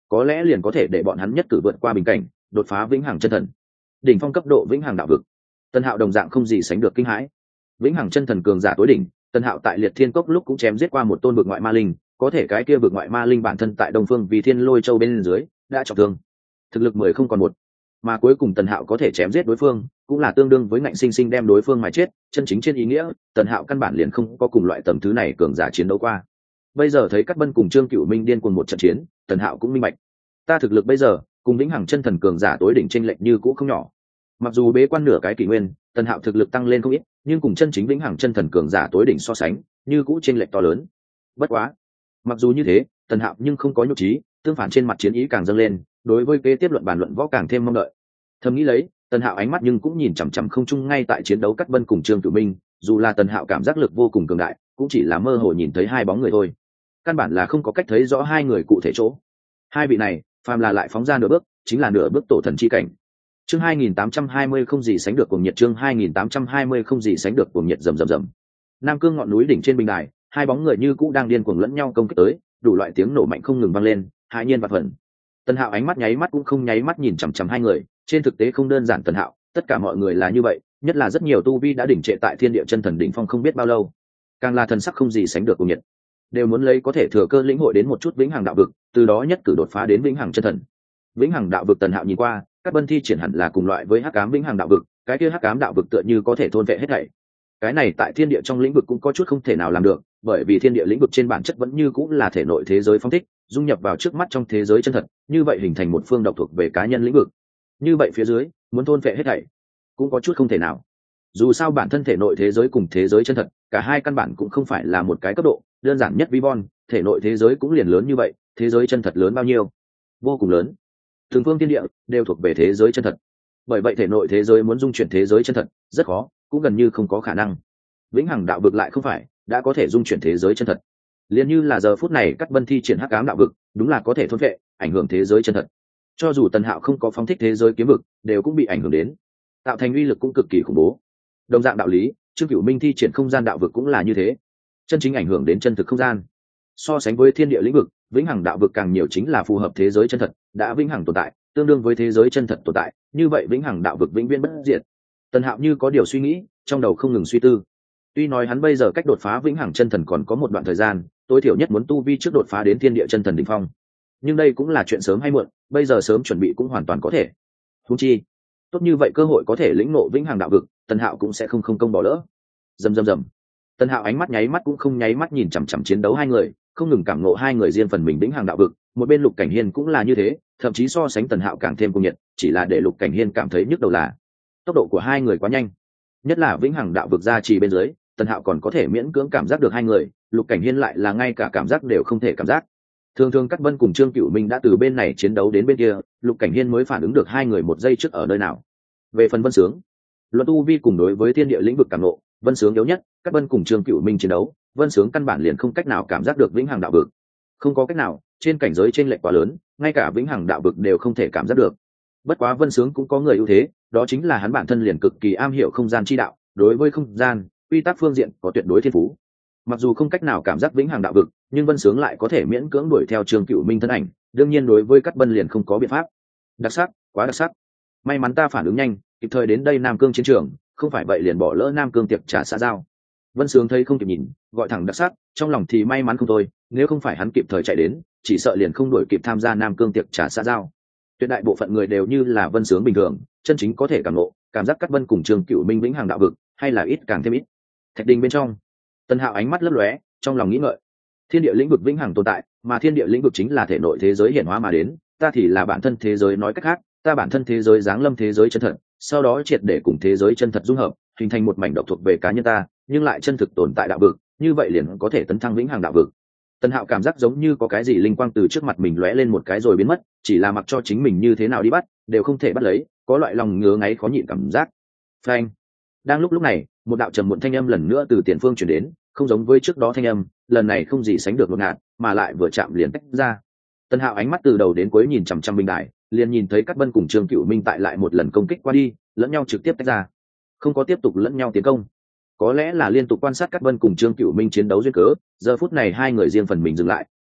có lẽ liền có thể để bọn hắn nhất cử vượt qua bình cảnh, đột phá vĩnh hằng chân thần, đỉnh phong cấp độ vĩnh hằng đạo vực. Tần Hạo đồng dạng không gì sánh được kinh hãi. Vĩnh hằng chân thần cường giả tối đỉnh, Tần Hạo tại Liệt Thiên Cốc lúc cũng chém giết qua một tôn vực ngoại ma linh, có thể cái kia vực ngoại ma linh bản thân tại Đông Phương Vì Thiên Lôi Châu bên dưới đã trọng thương, thực lực mười không còn một, mà cuối cùng Tần Hạo có thể chém giết đối phương, cũng là tương đương với ngạnh sinh sinh đem đối phương mà chết, chân chính trên ý nghĩa, Tần Hạo căn bản liền không có cùng loại tầm thứ này cường giả chiến đấu qua. Bây giờ thấy Cát Bân cùng Trương Cửu Minh điên cuồng một trận chiến, Tần Hạo cũng minh bạch, ta thực lực bây giờ cùng vĩnh hằng chân thần cường giả tối đỉnh chênh lệch như cũ không nhỏ. Mặc dù bế quan nửa cái kỷ nguyên, Tần Hạo thực lực tăng lên không ít, nhưng cùng chân chính vĩnh hằng chân thần cường giả tối đỉnh so sánh, như cũ chênh lệch to lớn. Bất quá, mặc dù như thế, Tần Hạo nhưng không có nhục trí, tương phản trên mặt chiến ý càng dâng lên, đối với kế tiếp luận bàn luận võ càng thêm mong đợi. Thầm nghĩ lấy, Tần Hạo ánh mắt nhưng cũng nhìn chằm chằm không trung ngay tại chiến đấu Cát Bân cùng Trương Cửu Minh, dù là Tần Hạo cảm giác lực vô cùng cường đại, cũng chỉ là mơ hồ nhìn thấy hai bóng người thôi, căn bản là không có cách thấy rõ hai người cụ thể chỗ. Hai vị này, phàm là lại phóng ra nửa bước, chính là nửa bước tổ thần chi cảnh. Chương hai nghìn tám trăm hai mươi không gì sánh được cuồng nhiệt, chương hai nghìn tám trăm hai mươi không gì sánh được cuồng nhiệt rầm rầm rầm. Nam Cương ngọn núi đỉnh trên bình đài, hai bóng người như cũ đang điên cuồng lẫn nhau công kích tới, đủ loại tiếng nổ mạnh không ngừng vang lên, hãi nhiên vạn phần. Tần Hạo ánh mắt nháy mắt cũng không nháy mắt nhìn chằm chằm hai người, trên thực tế không đơn giản Tần Hạo, tất cả mọi người là như vậy, nhất là rất nhiều tu vi đã đỉnh trệ tại thiên địa chân thần đỉnh phong không biết bao lâu, càng là thần sắc không gì sánh được cuồng nhiệt, đều muốn lấy có thể thừa cơ lĩnh hội đến một chút vĩnh hằng đạo vực, từ đó nhất cử đột phá đến vĩnh hằng chân thần. Vĩnh hằng đạo vực Tần Hạo nhìn qua, các Bân thi triển hẳn là cùng loại với hắc ám vĩnh hằng đạo vực, cái kia hắc ám đạo vực tựa như có thể thôn vệ hết thảy. Cái này tại thiên địa trong lĩnh vực cũng có chút không thể nào làm được, bởi vì thiên địa lĩnh vực trên bản chất vẫn như cũng là thể nội thế giới phong thích, dung nhập vào trước mắt trong thế giới chân thật, như vậy hình thành một phương độc thuộc về cá nhân lĩnh vực. Như vậy phía dưới, muốn thôn vệ hết thảy, cũng có chút không thể nào. Dù sao bản thân thể nội thế giới cùng thế giới chân thật, cả hai căn bản cũng không phải là một cái cấp độ, đơn giản nhất vi von, thể nội thế giới cũng liền lớn như vậy, thế giới chân thật lớn bao nhiêu? Vô cùng lớn. Từng phương thiên địa đều thuộc về thế giới chân thật. Bởi vậy thể nội thế giới muốn dung chuyển thế giới chân thật, rất khó, cũng gần như không có khả năng. Vĩnh hằng đạo vực lại không phải, đã có thể dung chuyển thế giới chân thật. Liên như là giờ phút này Cát Bân thi triển hắc ám đạo vực, đúng là có thể thôn vệ, ảnh hưởng thế giới chân thật. Cho dù Tần Hạo không có phóng thích thế giới kiếm vực, đều cũng bị ảnh hưởng đến, tạo thành uy lực cũng cực kỳ khủng bố. Đồng dạng đạo lý, Trương Cửu Minh thi triển không gian đạo vực cũng là như thế, chân chính ảnh hưởng đến chân thực không gian. So sánh với thiên địa lĩnh vực, vĩnh hằng đạo vực càng nhiều chính là phù hợp thế giới chân thật, đã vĩnh hằng tồn tại, tương đương với thế giới chân thật tồn tại, như vậy vĩnh hằng đạo vực vĩnh viễn bất diệt. Tần Hạo như có điều suy nghĩ, trong đầu không ngừng suy tư. Tuy nói hắn bây giờ cách đột phá vĩnh hằng chân thần còn có một đoạn thời gian, tối thiểu nhất muốn tu vi trước đột phá đến thiên địa chân thần đỉnh phong, nhưng đây cũng là chuyện sớm hay muộn, bây giờ sớm chuẩn bị cũng hoàn toàn có thể. Huống chi, tốt như vậy cơ hội có thể lĩnh ngộ vĩnh hằng đạo vực, Tần Hạo cũng sẽ không không công bỏ lỡ. Rầm rầm rầm. Tần Hạo ánh mắt nháy mắt cũng không nháy mắt nhìn chằm chằm chiến đấu hai người, không ngừng cảm ngộ hai người riêng phần mình vĩnh hằng đạo vực, một bên Lục Cảnh Hiên cũng là như thế, thậm chí so sánh Tần Hạo càng thêm cuồng nhiệt, chỉ là để Lục Cảnh Hiên cảm thấy nhức đầu là tốc độ của hai người quá nhanh, nhất là vĩnh hằng đạo vực gia trì bên dưới, Tần Hạo còn có thể miễn cưỡng cảm giác được hai người, Lục Cảnh Hiên lại là ngay cả cảm giác đều không thể cảm giác. Thường thường Cát Bân cùng Trương Cửu Minh đã từ bên này chiến đấu đến bên kia, Lục Cảnh Hiên mới phản ứng được hai người một giây trước ở nơi nào. Về phần Vân Sướng, luận tu vi cùng đối với thiên địa lĩnh vực cảm ngộ, Vân Sướng yếu nhất, Cát Bân cùng Trương Cửu Minh chiến đấu, Vân Sướng căn bản liền không cách nào cảm giác được vĩnh hằng đạo vực. Không có cách nào, trên cảnh giới trên lệch quá lớn, ngay cả vĩnh hằng đạo vực đều không thể cảm giác được. Bất quá Vân Sướng cũng có người ưu thế, đó chính là hắn bản thân liền cực kỳ am hiểu không gian chi đạo, đối với không gian, quy tắc phương diện có tuyệt đối thiên phú. Mặc dù không cách nào cảm giác vĩnh hằng đạo vực, nhưng Vân Sướng lại có thể miễn cưỡng đuổi theo Trương Cửu Minh thân ảnh, đương nhiên đối với Cát Bân liền không có biện pháp. Đặc sắc, quá đặc sắc. May mắn ta phản ứng nhanh, kịp thời đến đây Nam Cương chiến trường, không phải vậy liền bỏ lỡ Nam Cương tiệc trà xã giao. Vân Sướng thấy không kịp nhìn, gọi thẳng đặc sắc, trong lòng thì may mắn không thôi, nếu không phải hắn kịp thời chạy đến, chỉ sợ liền không đuổi kịp tham gia Nam Cương tiệc trà xã giao. Tuyệt đại bộ phận người đều như là Vân Sướng bình thường, chân chính có thể cảm ngộ, cảm giác Cát Bân cùng Trương Cửu Minh vĩnh hằng đạo vực, hay là ít càng thêm ít. Thạch đình bên trong, Tần Hạo ánh mắt lấp lóe, trong lòng nghĩ ngợi. Thiên địa lĩnh vực vĩnh hằng tồn tại, mà thiên địa lĩnh vực chính là thể nội thế giới hiển hóa mà đến, ta thì là bản thân thế giới, nói cách khác, ta bản thân thế giới giáng lâm thế giới chân thật, sau đó triệt để cùng thế giới chân thật dung hợp, hình thành một mảnh độc thuộc về cá nhân ta, nhưng lại chân thực tồn tại đạo vực, như vậy liền có thể tấn thăng vĩnh hằng đạo vực. Tần Hạo cảm giác giống như có cái gì linh quang từ trước mặt mình lóe lên một cái rồi biến mất, chỉ là mặc cho chính mình như thế nào đi bắt, đều không thể bắt lấy, có loại lòng ngứa ngáy khó nhịn cảm giác. Phanh. Đang lúc lúc này, một đạo trầm muộn thanh âm lần nữa từ tiền phương truyền đến, không giống với trước đó thanh âm, lần này không gì sánh được ngột ngạt, mà lại vừa chạm liền tách ra. Tần Hạo ánh mắt từ đầu đến cuối nhìn chằm chằm bình đài, liền nhìn thấy Cát Bân cùng Trương Cửu Minh tại lại một lần công kích qua đi, lẫn nhau trực tiếp tách ra, không có tiếp tục lẫn nhau tiến công. Có lẽ là liên tục quan sát Cát Bân cùng Trương Cửu Minh chiến đấu duyên cớ, giờ phút này hai người riêng phần mình dừng lại,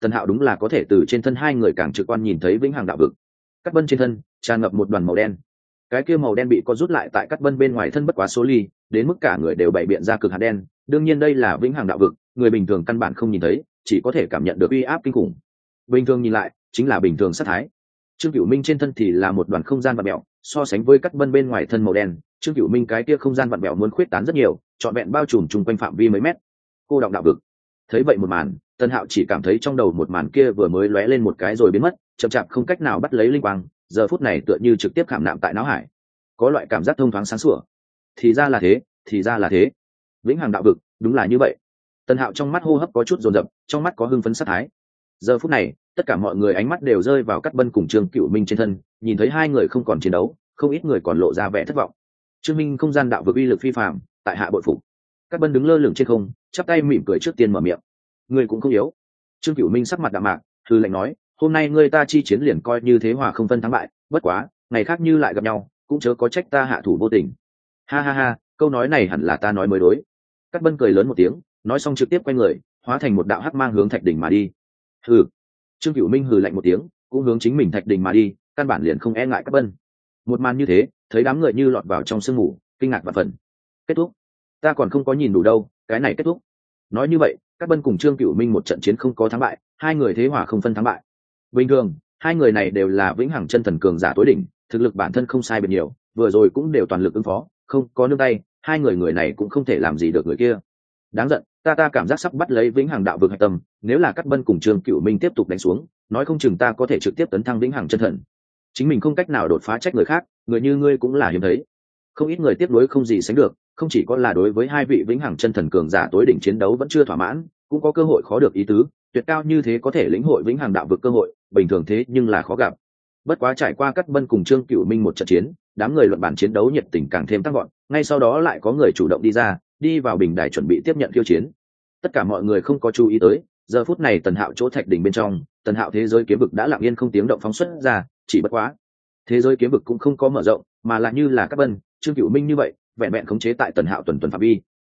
Tần Hạo đúng là có thể từ trên thân hai người càng trực quan nhìn thấy vĩnh hằng đạo vực. Cắt Bân trên thân tràn ngập một đoàn màu đen, cái kia màu đen bị có rút lại tại Cắt Bân bên ngoài thân bất quá số ly, đến mức cả người đều bày biện ra cực hạt đen. Đương nhiên đây là vĩnh hằng đạo vực, người bình thường căn bản không nhìn thấy, chỉ có thể cảm nhận được uy áp kinh khủng. Bình thường nhìn lại chính là bình thường sát thái. Trương Cửu Minh trên thân thì là một đoàn không gian vặn mèo, so sánh với Cắt Bân bên ngoài thân màu đen, Trương Cửu Minh cái kia không gian vặn mèo muốn khuyết tán rất nhiều, trọn vẹn bao trùm chung quanh phạm vi mấy mét. Cô đọng đạo vực. Thấy vậy một màn, Tần Hạo chỉ cảm thấy trong đầu một màn kia vừa mới lóe lên một cái rồi biến mất, chậm chạp không cách nào bắt lấy linh quang, giờ phút này tựa như trực tiếp khảm nạm tại não hải. Có loại cảm giác thông thoáng sáng sủa. Thì ra là thế, thì ra là thế. Vĩnh hằng đạo vực, đúng là như vậy. Tần Hạo trong mắt hô hấp có chút dồn dập, trong mắt có hưng phấn sát thái. Giờ phút này, tất cả mọi người ánh mắt đều rơi vào Cát Bân cùng Trương Cửu Minh trên thân, nhìn thấy hai người không còn chiến đấu, không ít người còn lộ ra vẻ thất vọng. Trương Minh không gian đạo vực uy lực phi phàm, tại hạ bội phục. Cát Bân đứng lơ lửng trên không, chắp tay mỉm cười trước tiên mở miệng. Ngươi cũng không yếu. Trương Cửu Minh sắc mặt đạm mạc, hừ lạnh nói, hôm nay ngươi ta chi chiến liền coi như thế hòa không phân thắng bại, bất quá, ngày khác như lại gặp nhau, cũng chớ có trách ta hạ thủ vô tình. Ha ha ha, câu nói này hẳn là ta nói mới đối. Cát Bân cười lớn một tiếng, nói xong trực tiếp quay người, hóa thành một đạo hắc mang hướng thạch đỉnh mà đi. Hừ. Trương Cửu Minh hừ lạnh một tiếng, cũng hướng chính mình thạch đỉnh mà đi, căn bản liền không e ngại Cát Bân. Một màn như thế, thấy đám người như lọt vào trong sương mù, kinh ngạc và phần. Kết thúc. Ta còn không có nhìn đủ đâu, cái này kết thúc. Nói như vậy, Cát Bân cùng Trương Cửu Minh một trận chiến không có thắng bại, hai người thế hòa không phân thắng bại. Bình thường, hai người này đều là vĩnh hằng chân thần cường giả tối đỉnh, thực lực bản thân không sai biệt nhiều, vừa rồi cũng đều toàn lực ứng phó, không có nương tay, hai người người này cũng không thể làm gì được người kia. Đáng giận, ta ta cảm giác sắp bắt lấy vĩnh hằng đạo vực hạch tâm, nếu là Cát Bân cùng Trương Cửu Minh tiếp tục đánh xuống, nói không chừng ta có thể trực tiếp tấn thăng vĩnh hằng chân thần. Chính mình không cách nào đột phá trách người khác, người như ngươi cũng là hiếm thấy. Không ít người tiếp nối không gì sánh được, không chỉ có là đối với hai vị vĩnh hằng chân thần cường giả tối đỉnh chiến đấu vẫn chưa thỏa mãn, cũng có cơ hội khó được ý tứ, tuyệt cao như thế có thể lĩnh hội vĩnh hằng đạo vực cơ hội, bình thường thế nhưng là khó gặp. Bất quá trải qua Cát Bân cùng Trương Cửu Minh một trận chiến, đám người luận bản chiến đấu nhiệt tình càng thêm tăng gọn, ngay sau đó lại có người chủ động đi ra, đi vào bình đài chuẩn bị tiếp nhận khiêu chiến. Tất cả mọi người không có chú ý tới, giờ phút này Tần Hạo chỗ thạch đỉnh bên trong, Tần Hạo thế giới kiếm vực đã lặng yên không tiếng động phóng xuất ra, chỉ bất quá, thế giới kiếm vực cũng không có mở rộng, mà là như là Cát Bân, Trương Cửu Minh như vậy, vẹn vẹn khống chế tại Tần Hạo tuần tuần phạm vi.